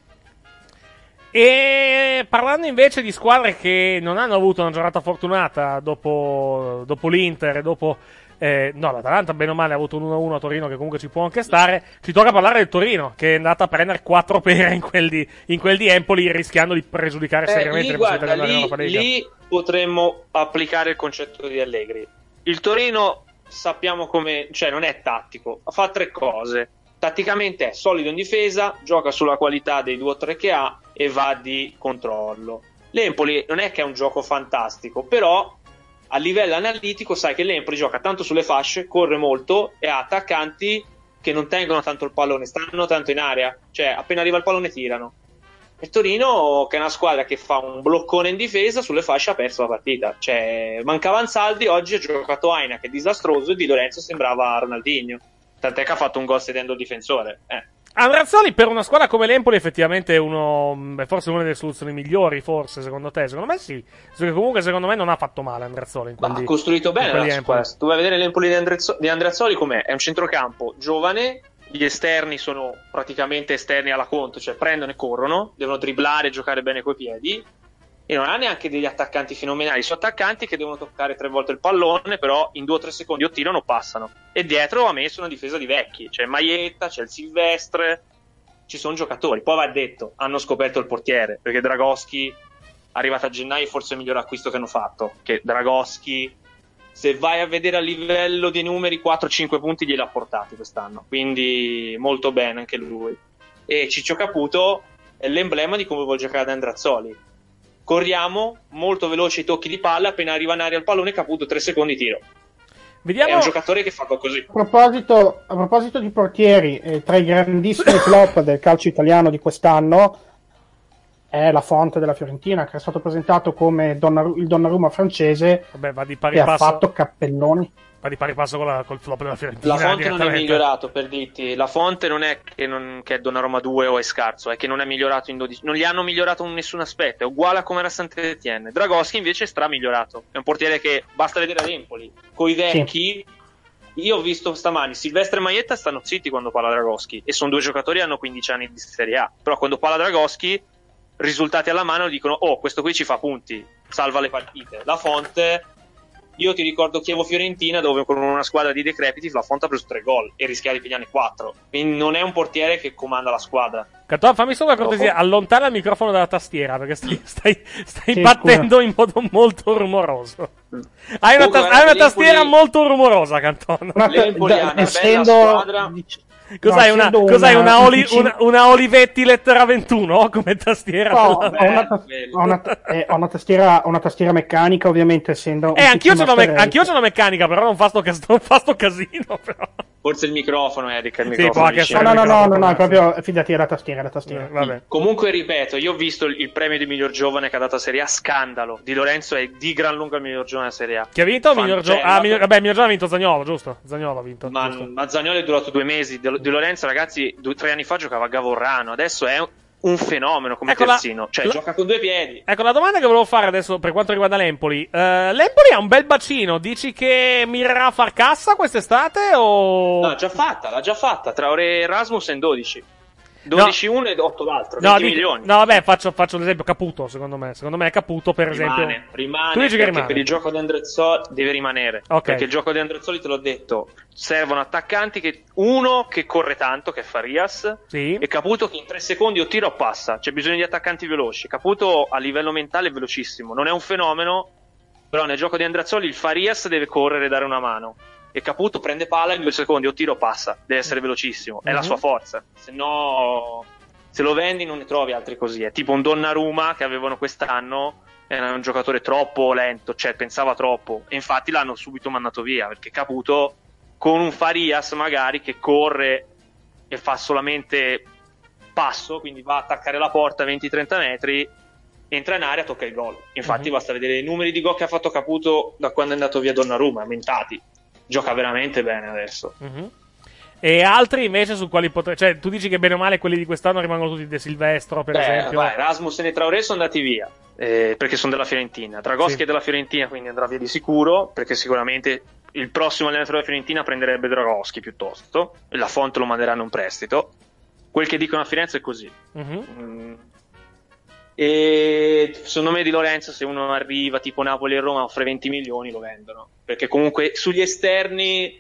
E parlando invece di squadre che non hanno avuto una giornata fortunata dopo, dopo l'Inter e dopo... Eh, no, l'Atalanta bene o male ha avuto un uno a uno a Torino, che comunque ci può anche stare. Ci tocca parlare del Torino, che è andata a prendere quattro pere in quel di, in quel di Empoli, rischiando di pregiudicare eh, seriamente lì, le possibilità guarda, di andare in Europa League. Lì potremmo applicare il concetto di Allegri. Il Torino sappiamo come, cioè non è tattico, fa tre cose. Tatticamente è solido in difesa, gioca sulla qualità dei due o tre che ha e va di controllo. L'Empoli non è che è un gioco fantastico, però a livello analitico sai che l'Empoli gioca tanto sulle fasce, corre molto e ha attaccanti che non tengono tanto il pallone, stanno tanto in area, cioè appena arriva il pallone tirano. E Torino, che è una squadra che fa un bloccone in difesa, sulle fasce ha perso la partita. Cioè, mancava Ansaldi, oggi ha giocato Aina, che è disastroso, e Di Lorenzo sembrava Ronaldinho. Tant'è che ha fatto un gol sedendo il difensore. Eh. Andreazzoli per una squadra come l'Empoli effettivamente è uno, è forse una delle soluzioni migliori, forse, secondo te? Secondo me sì. Perché comunque secondo me non ha fatto male Andreazzoli in quelli, ha costruito bene la Empoli. squadra. Se tu vai a vedere l'Empoli di, Andrezzo, di Andreazzoli com'è? È un centrocampo giovane, gli esterni sono praticamente esterni alla Conte, cioè prendono e corrono, devono dribblare e giocare bene coi piedi, e non ha neanche degli attaccanti fenomenali, sono attaccanti che devono toccare tre volte il pallone, però in due o tre secondi o tirano o passano. E dietro ha messo una difesa di vecchi, c'è Maietta, c'è il Silvestre, ci sono giocatori. Poi va detto, hanno scoperto il portiere, perché Dragoschi, arrivato a gennaio, forse è il miglior acquisto che hanno fatto, che Dragoschi, se vai a vedere a livello dei numeri, quattro cinque punti gliel'ha portati quest'anno, quindi molto bene anche lui. E Ciccio Caputo è l'emblema di come vuol giocare ad Andreazzoli. Corriamo, molto veloci i tocchi di palla, appena arriva in aria il pallone, Caputo tre secondi tiro. Vediamo... È un giocatore che fa così. A proposito, a proposito di portieri, eh, tra i grandissimi flop del calcio italiano di quest'anno è la Fonte della Fiorentina, che è stato presentato come Donnaru- il Donnarumma francese. Vabbè, va di pari che passo, ha fatto cappelloni. Va di pari passo con la, col flop della Fiorentina. La Fonte non è migliorato, per dirti. La Fonte non è che, non, che è Donnarumma due o è scarso, è che non è migliorato in dodici. Non gli hanno migliorato in nessun aspetto, è uguale a come era Saint-Étienne. Dragoschi invece è stra migliorato. È un portiere che basta vedere ad Empoli. Coi vecchi, sì. Io ho visto stamani Silvestre e Maietta stanno zitti quando parla Dragoschi, e sono due giocatori che hanno quindici anni di Serie A. Però quando parla Dragoschi, risultati alla mano, dicono: oh, questo qui ci fa punti, salva le partite. La Fonte, io ti ricordo Chievo-Fiorentina, dove con una squadra di decrepiti la Fonte ha preso tre gol e rischiava di pigliarne quattro. Quindi non è un portiere che comanda la squadra. Cantò, fammi solo una cortesia, Dopo. allontana il microfono dalla tastiera, perché stai, stai, stai sì, battendo scusa. in modo molto rumoroso. Hai una, ta- hai una tastiera l'Empoli... molto rumorosa, Cantone. L'Empoli ha una essendo... bella squadra. Cos'hai, no, una, cos'hai una, una, Oli, una, una Olivetti lettera ventuno come tastiera? No, ho, una ta- ho, una ta- eh, ho una tastiera ho una tastiera meccanica, ovviamente, essendo eh, anch'io c'ho, me- anch'io c'ho una meccanica, però non fa sto, cas- non fa sto casino, però. Forse il microfono, Eric, il sì, microfono. Sì, no, no, no, no, no, no, è proprio, fidati, è la tastiera, è la tastiera. Eh, vabbè. Comunque, ripeto, io ho visto il, il premio di miglior giovane che ha dato a Serie A, scandalo. Di Lorenzo è di gran lunga il miglior giovane a Serie A. Chi ha vinto? Miglior gio- ah, miglior, vabbè, miglior giovane ha vinto Zaniolo, giusto? Zaniolo ha vinto. Ma, giusto. ma Zaniolo è durato due mesi. Di, di Lorenzo, ragazzi, due, tre anni fa giocava a Gavorrano, adesso è un fenomeno come ecco terzino, la, cioè la, gioca con due piedi. Ecco, la domanda che volevo fare adesso per quanto riguarda l'Empoli, uh, l'Empoli ha un bel bacino, dici che mirerà a far cassa quest'estate o... No, già fatta, l'ha già fatta, tra Traoré e Erasmus è in dodici. dodici uno e otto l'altro, No, venti dico- milioni. no, vabbè, faccio, faccio l'esempio Caputo, secondo me. Secondo me Caputo, per Rimane, esempio. rimane, Tu dici che perché rimane? per il gioco di Andrezzoli deve rimanere. Ok. Perché il gioco di Andrezzoli, te l'ho detto, servono attaccanti che uno che corre tanto, che è Farias, sì. e Caputo che in tre secondi o tira o passa. C'è bisogno di attaccanti veloci. Caputo a livello mentale è velocissimo, non è un fenomeno, però nel gioco di Andrezzoli il Farias deve correre e dare una mano. E Caputo prende palla in due secondi o tira o passa, deve essere velocissimo, è la Mhm. sua forza. Se no, se lo vendi non ne trovi altri così. È tipo un Donnarumma che avevano quest'anno, era un giocatore troppo lento, cioè pensava troppo, e infatti l'hanno subito mandato via, perché Caputo con un Farias magari che corre e fa solamente passo, quindi va a attaccare la porta venti trenta metri, entra in area, tocca il gol. Infatti Mhm. basta vedere i numeri di gol che ha fatto Caputo da quando è andato via Donnarumma, aumentati. Gioca veramente bene adesso. Mhm. E altri invece su quali potrei. Cioè, tu dici che bene o male quelli di quest'anno rimangono tutti De Silvestro, per Beh, esempio. vai, Rasmussen e Traoré sono andati via eh, perché sono della Fiorentina. Dragoschi Sì. è della Fiorentina, quindi andrà via di sicuro, perché sicuramente il prossimo allenatore della Fiorentina prenderebbe Dragoschi piuttosto, e la Fonte lo manderanno in prestito. Quel che dicono a Firenze è così. Mhm. Mm. E secondo me Di Lorenzo, se uno arriva tipo Napoli e Roma, offre venti milioni, lo vendono, perché comunque sugli esterni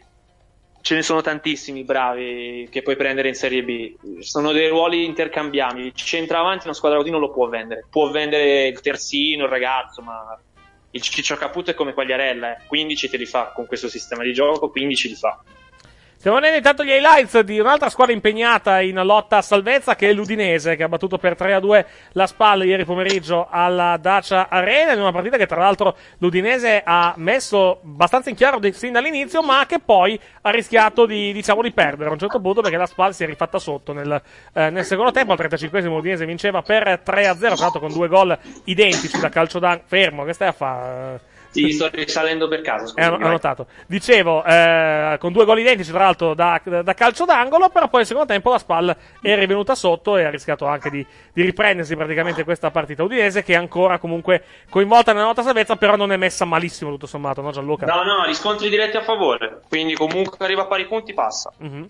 ce ne sono tantissimi bravi che puoi prendere in Serie B. Sono dei ruoli intercambiabili. Il centravanti una squadra così non lo può vendere, può vendere il terzino, il ragazzo, ma il Ciccio Caputo è come Quagliarella, eh. quindici te li fa con questo sistema di gioco, quindici li fa. Stiamo vedendo intanto gli highlights di un'altra squadra impegnata in lotta a salvezza, che è l'Udinese, che ha battuto per tre a due la Spal ieri pomeriggio alla Dacia Arena, in una partita che tra l'altro l'Udinese ha messo abbastanza in chiaro sin dall'inizio, ma che poi ha rischiato di, diciamo, di perdere a un certo punto, perché la Spal si è rifatta sotto nel, eh, nel secondo tempo. Al trentacinquesimo l'Udinese vinceva per tre a zero, tra l'altro con due gol identici da calcio d'angolo. Fermo, che stai a fare? Ti sto risalendo per caso, Eh, scusami, ho vai. notato. Dicevo, eh, con due gol identici, tra l'altro, da, da calcio d'angolo, però poi nel secondo tempo la Spal è rivenuta sotto e ha rischiato anche di, di riprendersi praticamente questa partita. Udinese che è ancora comunque coinvolta nella lotta salvezza, però non è messa malissimo tutto sommato, no Gianluca? No, no, gli scontri diretti a favore, quindi comunque arriva a pari punti, passa. Mhm.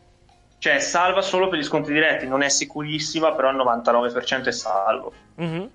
Cioè, salva solo per gli scontri diretti, non è sicurissima, però al novantanove per cento è salvo. Mhm.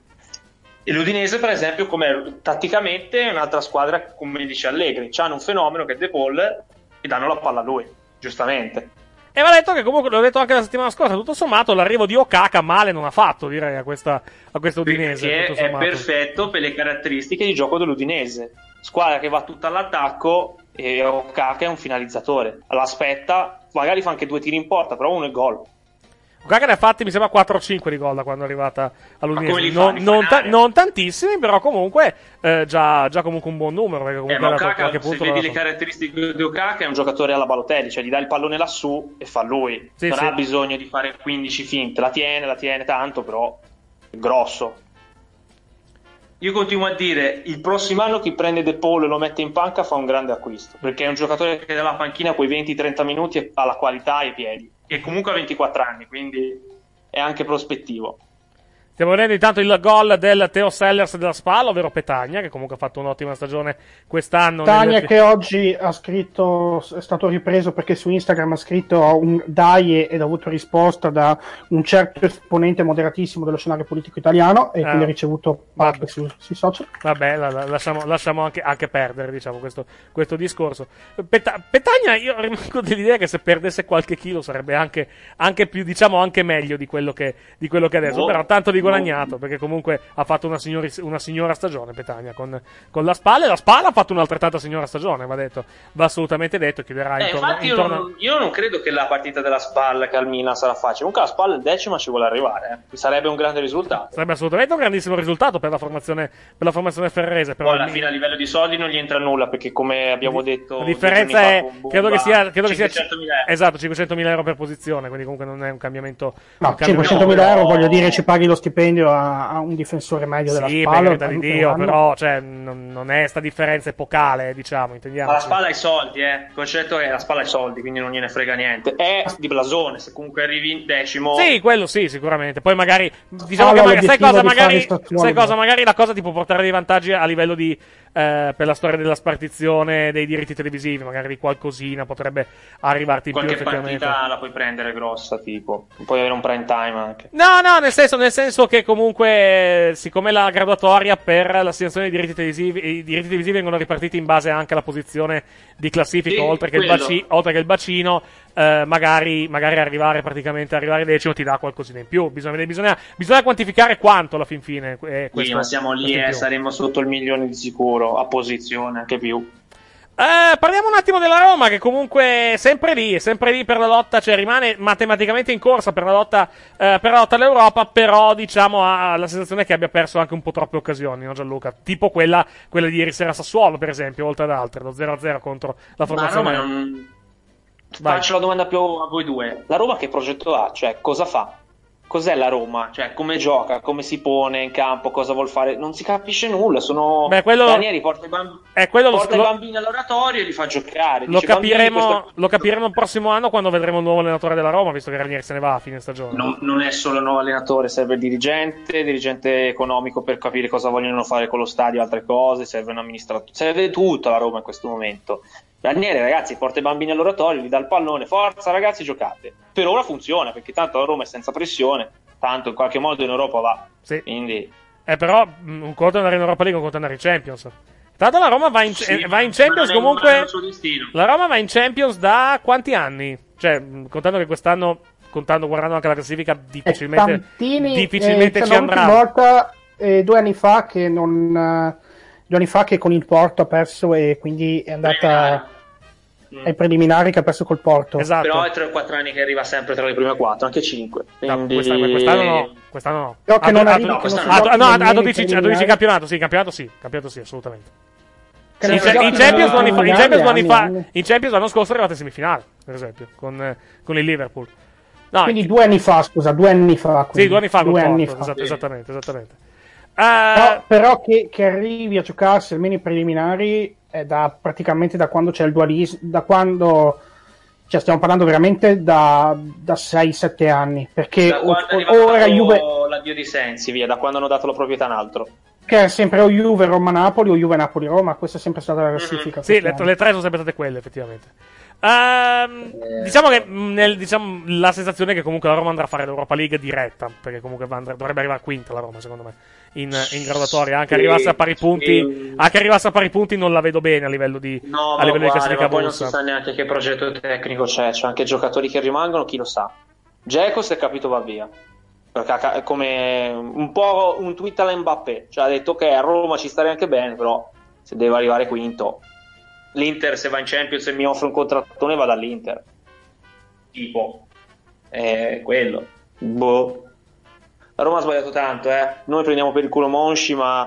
E l'Udinese, per esempio, come tatticamente è un'altra squadra, come dice Allegri, c'hanno un fenomeno che è De Paul e danno la palla a lui, giustamente. E va detto che comunque, l'ho detto anche la settimana scorsa, tutto sommato l'arrivo di Okaka male non ha fatto, direi, a questa, a questa Udinese. Che tutto è sommato. perfetto per le caratteristiche di gioco dell'Udinese. Squadra che va tutta all'attacco e Okaka è un finalizzatore. L'aspetta, magari fa anche due tiri in porta, però uno è gol. Okaka ne ha fatti, mi sembra, quattro o cinque di gol da quando è arrivata Ma come all'Udinese. li fa? Non, Li fa non, in ta- area? non tantissimi, però comunque eh, già, già comunque un buon numero. Perché Eh, comunque ma ha dato Okaka, qualche se punto. vedi l'ha le dato. caratteristiche di Okaka, è un giocatore alla Balotelli, cioè gli dà il pallone lassù e fa lui. Sì, non sì. ha bisogno di fare quindici finte, la tiene, la tiene tanto, però è grosso. Io continuo a dire, il prossimo anno chi prende De Paul e lo mette in panca fa un grande acquisto, perché è un giocatore che dalla panchina quei venti trenta minuti ha la qualità e i piedi, e comunque ha ventiquattro anni, quindi è anche prospettivo. Stiamo vedendo intanto il gol del Teo Sellers della Spal, ovvero Petagna, che comunque ha fatto un'ottima stagione quest'anno. Tania negli- che oggi ha scritto, è stato ripreso perché su Instagram ha scritto un dai ed ha avuto risposta da un certo esponente moderatissimo dello scenario politico italiano e Ah. quindi ha ricevuto parte su- sui social. Vabbè, la- la- lasciamo, lasciamo anche, anche perdere, diciamo, questo, questo discorso. Peta- Petagna, io rimango dell'idea che se perdesse qualche chilo sarebbe anche, anche più, diciamo, anche meglio di quello che, di quello che adesso. Oh. Però tanto di guadagnato, perché comunque ha fatto una, signori- una signora stagione Petagna con, con la Spal, e la Spal ha fatto un'altrettanta signora stagione, va detto, va assolutamente detto, chiuderà Eh, intorno, infatti io intorno non, io non credo che la partita della Spal che al Milan sarà facile. Comunque la Spal decima ci vuole arrivare, eh. Sarebbe un grande risultato. sarebbe assolutamente un grandissimo risultato per la formazione, per la formazione ferrarese. Però Poi alla il- fine a livello di soldi non gli entra nulla, perché come abbiamo detto La differenza due giorni è, fa con Bumba, credo che sia, credo che sia cinquecentomila euro. esatto, cinquecentomila euro per posizione, quindi comunque non è un cambiamento. No, un cambiamento- cinquecentomila euro, voglio dire, ci paghi lo stipendio stipendio a, a un difensore medio della Sì, Spal. per carità di Dio, però cioè, non, non è sta differenza epocale, diciamo, intendiamo. Ma la Spal ha i soldi, eh. Il concetto è che la Spal ha i soldi, quindi non gliene frega niente. È di blasone, se comunque arrivi in decimo. Sì, quello sì, sicuramente. Poi magari diciamo Allora, che magari, sai cosa, magari, Sassuolo, sai cosa, magari la cosa ti può portare dei vantaggi a livello di eh, per la storia della spartizione dei diritti televisivi, magari di qualcosina potrebbe arrivarti in più Qualche effettivamente. partita la puoi prendere grossa, tipo. Puoi avere un prime time anche. No, no, nel senso, nel senso che comunque, siccome la graduatoria per l'assegnazione dei diritti televisivi, i diritti televisivi vengono ripartiti in base anche alla posizione di classifica, Sì, oltre, che il quello. baci- oltre che il bacino, eh, magari, magari arrivare praticamente, arrivare decimo ti dà qualcosina in più. Bisogna, bisogna, bisogna quantificare quanto alla fin fine. Eh, Sì, questo, ma siamo lì questo in e più. saremo sotto il milione di sicuro, a posizione, anche più. Eh, parliamo un attimo della Roma, che comunque è sempre lì, è sempre lì per la lotta, cioè rimane matematicamente in corsa per la lotta, eh, per la lotta all'Europa, però diciamo ha la sensazione che abbia perso anche un po' troppe occasioni, no Gianluca? Tipo quella, quella di ieri sera a Sassuolo, per esempio, oltre ad altre, lo zero a zero contro la formazione. Ma Roma non... Vai. Faccio la domanda più a voi due. La Roma che progetto ha? Cioè, cosa fa? Cos'è la Roma? Cioè, come gioca? Come si pone in campo? Cosa vuol fare? Non si capisce nulla. Sono Beh, quello- Ranieri porta, i, bamb- Eh, quello lo- porta lo- i bambini all'oratorio e li fa giocare. Lo Dice, bambini, capiremo, questo- lo capiremo il prossimo anno quando vedremo il nuovo allenatore della Roma, visto che Ranieri se ne va a fine stagione. Non, non è solo il nuovo allenatore, serve il dirigente, dirigente economico per capire cosa vogliono fare con lo stadio, altre cose, serve un amministratore, serve tutto alla Roma in questo momento. Ranieri, ragazzi, porta i bambini all'oratorio, gli dà il pallone, forza ragazzi, giocate. Per ora funziona, perché tanto la Roma è senza pressione, tanto in qualche modo in Europa va. Sì. Quindi Eh, però mh, un conto è andare in Europa League, un conto è andare in Champions. Tanto la Roma va in, Sì, eh, va in Champions ma non è- comunque. ma è il suo destino. La Roma va in Champions da quanti anni? Cioè, mh, contando che quest'anno, contando, guardando anche la classifica, difficilmente, Tantini, difficilmente eh, ci c'è l'ultima andrà. volta eh, due anni fa che non eh, due anni fa che con il Porto ha perso e quindi è andata ai preliminari che ha perso col Porto. Esatto. Però è tre o quattro anni che arriva sempre tra le prime quattro, anche cinque. No, Quindi... quest'anno, quest'anno no. Quest'anno no. No, che A- non a- arriva, a- che non si a- gioca no, a- nemmeno a i dodici a dodici preliminari. campionato, sì, campionato sì, campionato sì, assolutamente. Che In, non si in gioca Champions nemmeno l'anno i fa- in preliminari, Champions l'anno anni, fa- anni. in Champions l'anno scorso è arrivato in semifinale, per esempio, con, eh, con il Liverpool. No, Quindi due anni fa, scusa, due anni fa. sì, quindi. due anni fa, Due col anni Porto, fa. esatto, esattamente, esattamente. Però, Eh, però che, che arrivi a giocarsi almeno i preliminari è da praticamente da quando c'è il dualismo, da quando, cioè stiamo parlando veramente da, da sei sette anni, perché Da o, quando è o- arrivato ora Juve, l'addio di Sensi, via, da quando hanno dato la proprietà a un altro. che è sempre o Juve Roma Napoli o Juve Napoli Roma, questa è sempre stata la classifica. sì, questi le, anni. le tre sono sempre state quelle, effettivamente. Ehm, diciamo che mh, nel, diciamo, la sensazione è che comunque la Roma andrà a fare l'Europa League diretta, perché comunque va andrà- dovrebbe arrivare quinta la Roma, secondo me, in, in graduatoria. Anche Sì, arrivasse a pari punti, sì. anche arrivasse a pari punti non la vedo bene a livello di, No, a ma livello di guarda, classifica ma poi non si borsa. sa neanche che progetto tecnico c'è, c'è anche giocatori che rimangono, chi lo sa. Dzeko, se è capito, va via. Perché ha ca- è come un po' un tweet alla Mbappé, cioè ha detto ok, a Roma ci starei anche bene, però se deve arrivare quinto, l'Inter se va in Champions e mi offre un contrattone va dall'Inter. Tipo, è quello. Boh. La Roma ha sbagliato tanto, eh. Noi prendiamo per il culo Monchi, ma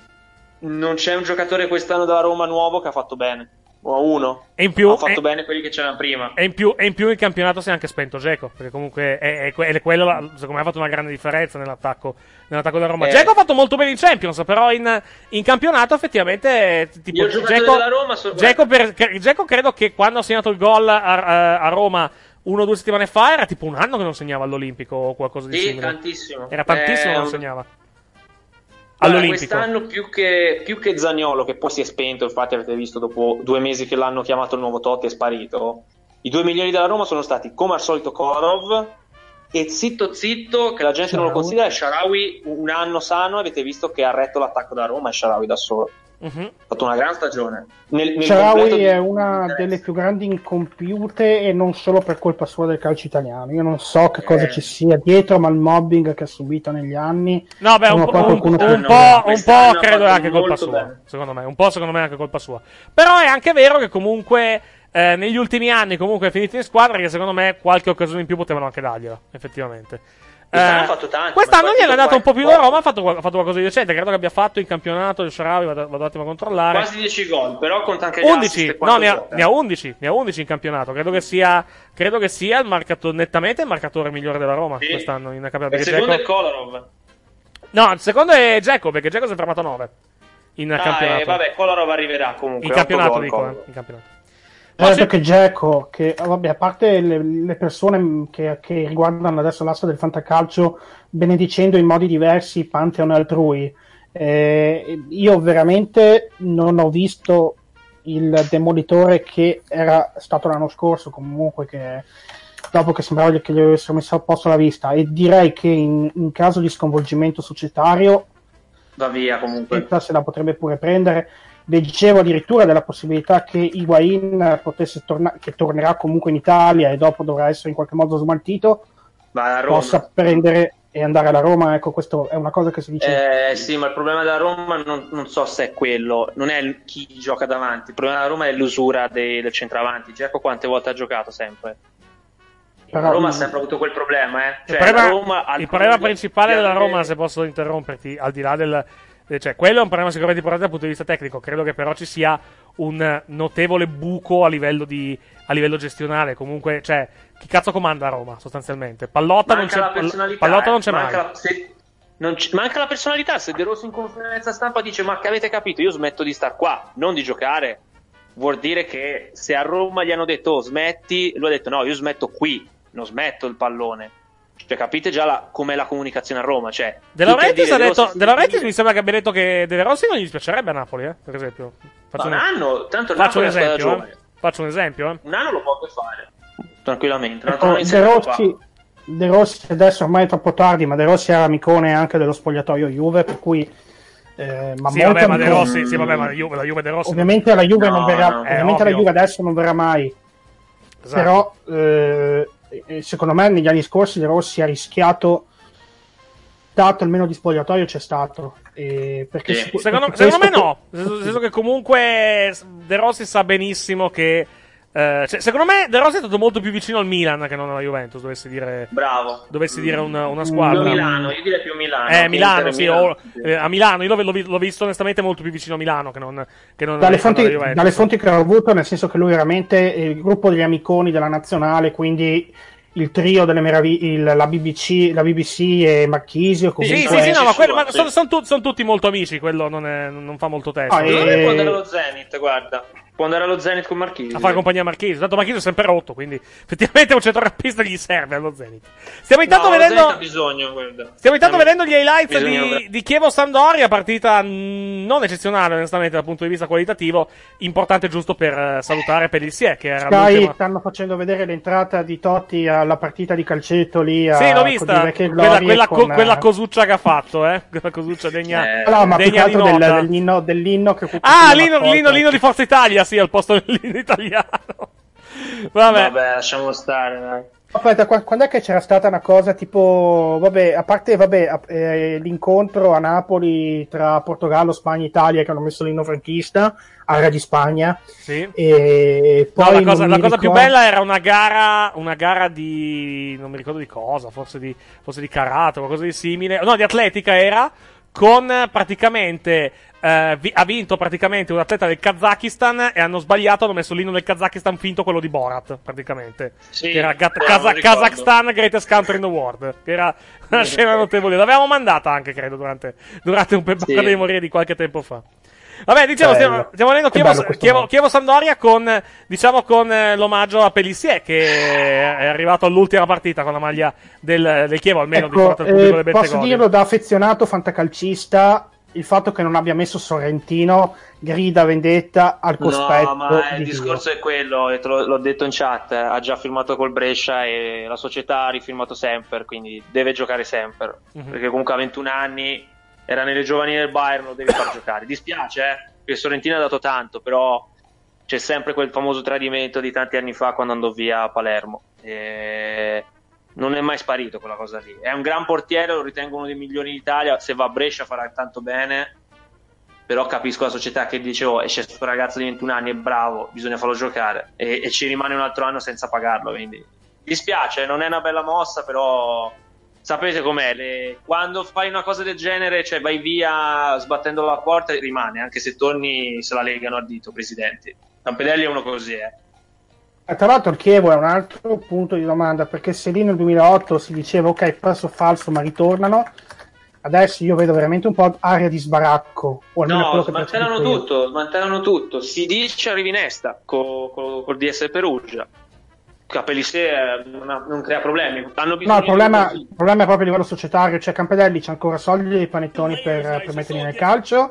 non c'è un giocatore quest'anno della Roma nuovo che ha fatto bene. O uno. E in più, ha fatto e- bene quelli che c'erano prima. E in più, e in più il campionato si è anche spento Dzeko, perché comunque è, è, que- è quello, la- secondo me ha fatto una grande differenza nell'attacco, nell'attacco della Roma. Eh. Dzeko ha fatto molto bene in Champions, però in, in campionato effettivamente tipo Io giocatori Dzeko, della Roma sono- Dzeko per- che- Dzeko credo che quando ha segnato il gol a, a- a Roma uno o due settimane fa era tipo un anno che non segnava all'Olimpico o qualcosa di Sì, simile. tantissimo. Era tantissimo che Eh, non segnava. Guarda, All'Olimpico. quest'anno più che, più che Zaniolo, che poi si è spento, infatti avete visto dopo due mesi che l'hanno chiamato il nuovo Totti, è sparito. I due migliori della Roma sono stati, come al solito, Korov e zitto zitto, che la gente non lo Shaarawy. considera, Shaarawy un anno sano, avete visto che ha retto l'attacco della Roma e Shaarawy da solo. Mhm. Ha fatto una gran stagione. Nel, nel Shaarawy completo di- è una delle più grandi incompiute e non solo per colpa sua del calcio italiano. Io non so che cosa Eh. ci sia dietro, ma il mobbing che ha subito negli anni. No, beh, un, prima o poi un- qualcuno un che- po', un po' Quest'anno ha credo è fatto anche colpa molto sua. bene. Secondo me, un po' secondo me è anche colpa sua. Però è anche vero che comunque eh, negli ultimi anni comunque è finito in squadra, che secondo me qualche occasione in più potevano anche dargliela, effettivamente. Quest'anno Eh, ha fatto tanto. Quest'anno ma gliene è infatti dato un po' più qua- la Roma, ha fatto, ha fatto qualcosa di decente, credo che abbia fatto in campionato il Shaarawy, vado, vado un attimo a controllare. Quasi dieci gol, però conta anche gli assist undici, e no, quanto ne ha, gioca. ne ha undici, ne ha undici in campionato. Credo che sia, credo che sia il marcatore, nettamente il marcatore migliore della Roma Sì. quest'anno in campionato. Il perché secondo Dzeko- è Kolarov. No, il secondo è Dzeko, perché Dzeko si è fermato a nove in ah, campionato. Eh, vabbè, Kolarov arriverà comunque. In campionato, gol, dico, gol. eh, in campionato. Eh, perché Dzeko, che vabbè, a parte le, le persone che, che riguardano adesso l'asse del fantacalcio benedicendo in modi diversi i Pantheon altrui, eh, io veramente non ho visto il demolitore che era stato l'anno scorso, comunque che dopo che sembrava che gli avessero messo a posto la vista, e direi che in, in caso di sconvolgimento societario va via comunque, se la potrebbe pure prendere. Leggevo addirittura della possibilità che Higuain potesse tornare, che tornerà comunque in Italia e dopo dovrà essere in qualche modo smaltito, va a Roma. Possa prendere e andare alla Roma. Ecco, questo è una cosa che si dice. Eh sì, ma il problema della Roma non, non so se è quello, non è chi gioca davanti, il problema della Roma è l'usura dei, del centravanti. Dzeko quante volte ha giocato sempre? Però, la Roma ha sempre avuto quel problema, eh. Cioè, il problema, la Roma, il problema principale della Roma, se posso interromperti, al di là del... Cioè, quello è un problema sicuramente importante dal punto di vista tecnico. Credo che però ci sia un notevole buco a livello di a livello gestionale. Comunque, cioè, chi cazzo comanda a Roma sostanzialmente? Pallotta manca non c'è, la personalità, Pallotta eh. non c'è manca mai. La, se, non c- manca la personalità. Se De Rossi in conferenza stampa dice: ma che avete capito, io smetto di star qua, non di giocare, vuol dire che se a Roma gli hanno detto oh, smetti, lui ha detto no, io smetto qui, non smetto il pallone. Cioè, capite già la, com'è la comunicazione a Roma? Cioè, De Laurentiis ha detto, De Laurentiis mi sembra che abbia detto che De Rossi non gli dispiacerebbe a Napoli, eh, per esempio. Faccio ma un anno, tanto il faccio un Napoli è esempio, giovane. eh. Faccio un esempio, eh. Un anno lo può fare tranquillamente. Ecco, De Rossi, De Rossi adesso ormai è troppo tardi, ma De Rossi era amicone anche dello spogliatoio Juve, per cui eh, ma sì, molto vabbè, ma De amicone. Rossi, sì, vabbè, ma la Juve, la Juve De Rossi. Ovviamente la Juve no, non verrà, no, ovviamente la Juve adesso non verrà mai. Esatto. Però eh, secondo me negli anni scorsi De Rossi ha rischiato, dato almeno di spogliatoio c'è stato, eh, perché Sì. sicu- secondo, perché secondo me questo- no, nel senso che comunque De Rossi sa benissimo che eh, cioè, secondo me De Rossi è stato molto più vicino al Milan che non alla Juventus, dovessi dire, bravo, dovessi dire una, una squadra. Più Milano, io direi più Milano. Eh, Milano, Inter, sì, Milano. o- eh, a Milano, io l'ho, l'ho visto onestamente molto più vicino a Milano che non, che non dalle alla fonti, Juventus. dalle fonti che ho avuto, nel senso che lui veramente è il gruppo degli amiconi della nazionale, quindi il trio delle meraviglie, la B B C, la B B C e Marchisio. Sì, Comunque... sì, sì, no, ma, quello, ma sì. sono, sono tu- sono tutti molto amici, quello non, è, non fa molto testo. Ah, Secondo e- me può andare allo Zenit, guarda. Può andare allo Zenit con Marchisio. A fare compagnia a Marchisio. Tanto Marchisio è sempre rotto, quindi effettivamente un centrocampista gli serve allo Zenit. Stiamo intanto no, vedendo. Zenit ha bisogno, guarda. Stiamo intanto Bisogna- vedendo gli highlights bisogna- di, di Chievo Sampdoria, partita mh, non eccezionale, onestamente, dal punto di vista qualitativo. Importante giusto per eh, salutare Pellissier, che era Sky l'ultima. stanno facendo vedere l'entrata di Totti alla partita di calcetto lì a Sì, l'ho con vista. di vecchie Quella, glorie quella, con, co- quella eh, cosuccia che ha fatto, eh. Quella cosuccia degna, Eh, no, ma più che degna di altro del, nota. dell'inno, dell'inno che Ah, l'inno, l'inno, l'inno di Forza Italia, sì, al posto dell'inno italiano. Vabbè. Vabbè, lasciamo stare, dai. Aspetta, qua- quando è che c'era stata una cosa tipo, vabbè, a parte vabbè, a- eh, l'incontro a Napoli tra Portogallo, Spagna e Italia che hanno messo l'inno franchista, area di Spagna, Sì. e No, poi la cosa, non la mi cosa più ricordo- bella era una gara, una gara di, non mi ricordo di cosa, forse di, forse di karate o qualcosa di simile, no, di atletica era, con praticamente, eh, vi- ha vinto praticamente un atleta del Kazakistan e hanno sbagliato, hanno messo l'inno del Kazakistan finto quello di Borat, praticamente. Sì, che era Ga- però Kaza- non ricordo. Kazakhstan, greatest country in the world, che era una scena notevole. L'avevamo mandata anche, credo, durante, durante un Peppa Sì. dei morire di qualche tempo fa. Vabbè, dicevo, Bello. stiamo, stiamo vedendo Che Chievo, bello questo Chievo, modo. Chievo Sampdoria con, diciamo, con eh, l'omaggio a Pellissier, che è arrivato all'ultima partita con la maglia del, del Chievo, almeno di Ecco, fronte al pubblico eh, del posso Bentegodi. dirlo da affezionato fantacalcista, il fatto che non abbia messo Sorrentino grida vendetta al cospetto No, ma di il Dio. discorso è quello, e te lo- l'ho detto in chat, eh, ha già firmato col Brescia e la società ha rifirmato Semper, quindi deve giocare Semper, Mhm. perché comunque a ventuno anni era nelle giovanili del Bayern, lo devi far giocare. Dispiace, eh, perché Sorrentino ha dato tanto, però c'è sempre quel famoso tradimento di tanti anni fa quando andò via a Palermo. E non è mai sparito quella cosa lì. È un gran portiere, lo ritengo uno dei migliori d'Italia, se va a Brescia farà tanto bene, però capisco la società che dice oh, c'è questo ragazzo di ventuno anni, è bravo, bisogna farlo giocare, e, e ci rimane un altro anno senza pagarlo, quindi dispiace, non è una bella mossa, però sapete com'è, le... quando fai una cosa del genere, cioè vai via sbattendo la porta e rimane, anche se torni se la legano al dito, presidenti. Campedelli è uno così, eh. E tra l'altro il Chievo è un altro punto di domanda, perché se lì nel duemilaotto si diceva ok, passo falso ma ritornano, adesso io vedo veramente un po' area di sbaracco. O almeno No, quello che smantellano percepisco io. tutto, smantellano tutto. Si dice arrivi Nesta co, co, col D S Perugia. Capelissé non, ha- non crea problemi. Hanno bisogno No, il problema, di... il problema è proprio a livello societario, cioè Campedelli c'ha ancora soldi e panettoni per, per metterli nel calcio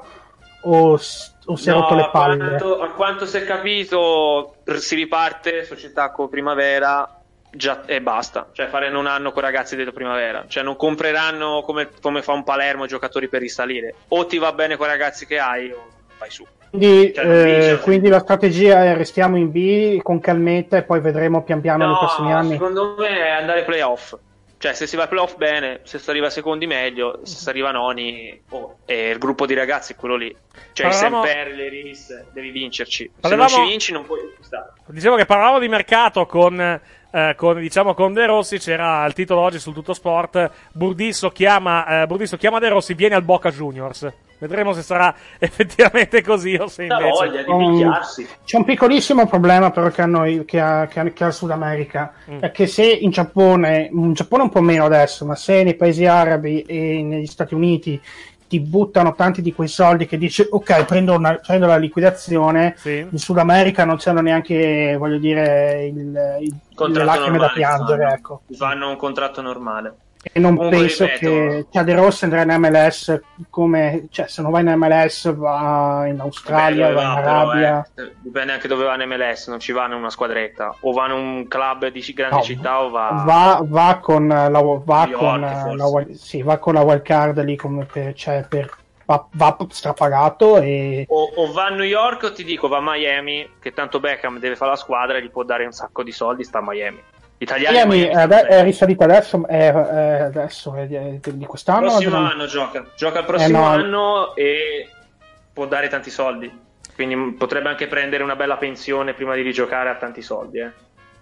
o, s- o si è No, rotto le a palle? quanto, a quanto si è capito si riparte società con Primavera già, e basta, cioè fare un anno con ragazzi della Primavera, cioè non compreranno come, come fa un Palermo giocatori per risalire, o ti va bene con i ragazzi che hai o vai su. Quindi, Cioè, non eh, vince. quindi la strategia è restiamo in B con calmetta e poi vedremo pian piano nei prossimi anni. Secondo me è andare ai playoff, cioè se si va ai playoff bene, se si arriva secondi meglio, se si arriva noni oh, e il gruppo di ragazzi è quello lì, cioè Parlavamo- il Semper, le Ris, devi vincerci, Parlavamo- se non ci vinci non puoi stare. Dicevo che parlavamo di mercato con, eh, con, diciamo, con De Rossi, c'era il titolo oggi sul Tutto Sport, Burdisso chiama, eh, Burdisso chiama De Rossi, viene al Boca Juniors. Vedremo se sarà effettivamente così o se La invece... voglia di Um, picchiarsi. C'è un piccolissimo problema però che hanno i- che ha, che ha, che ha il Sud America, Mm. è che se in Giappone, in Giappone un po' meno adesso, ma se nei paesi arabi e negli Stati Uniti ti buttano tanti di quei soldi che dici ok prendo, una, prendo la liquidazione, Sì. in Sud America non c'hanno neanche, voglio dire, il, il, le Contratto lacrime da normale, piangere, fanno. ecco. Fanno un contratto normale. E non Comunque, penso ripeto, che cioè, De Rossi andrà in M L S come, cioè se non va in M L S va in Australia, Beh, va in dove va, Arabia. però, eh. Dipende anche dove va in M L S, non ci vanno in una squadretta, o va in un club di grandi No, città o va... Va, va con la, va New con York, forse. la, wild- sì, va con la wild card lì come per, cioè per, va, va strapagato e O, o va a New York o ti dico va a Miami, che tanto Beckham deve fare la squadra e gli può dare un sacco di soldi, sta a Miami. Italiani a Miami Miami è, stanno ade- bene. è risalita adesso, è, è adesso è, è di quest'anno. Il prossimo o- anno gioca, gioca il prossimo Eh, no. anno e può dare tanti soldi, quindi m- potrebbe anche prendere una bella pensione prima di rigiocare a tanti soldi. Eh.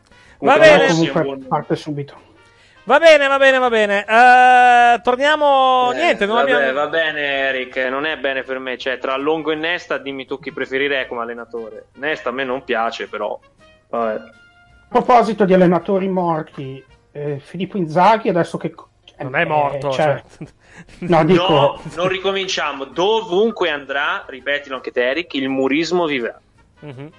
Va Comunque, bene. Rossi è un Comunque buon- parte subito. Va bene, va bene, va bene. Eh, torniamo... Eh, Niente, non vabbè, abbiamo... va bene Eric, non è bene per me, cioè tra Longo e Nesta dimmi tu chi preferirei come allenatore. Nesta a me non piace, però vabbè. A proposito di allenatori morti, eh, Filippo Inzaghi adesso che Non è morto, cioè, cioè. no dico No, non ricominciamo, dovunque andrà, ripetilo anche te Eric, il murismo vivrà. Mhm.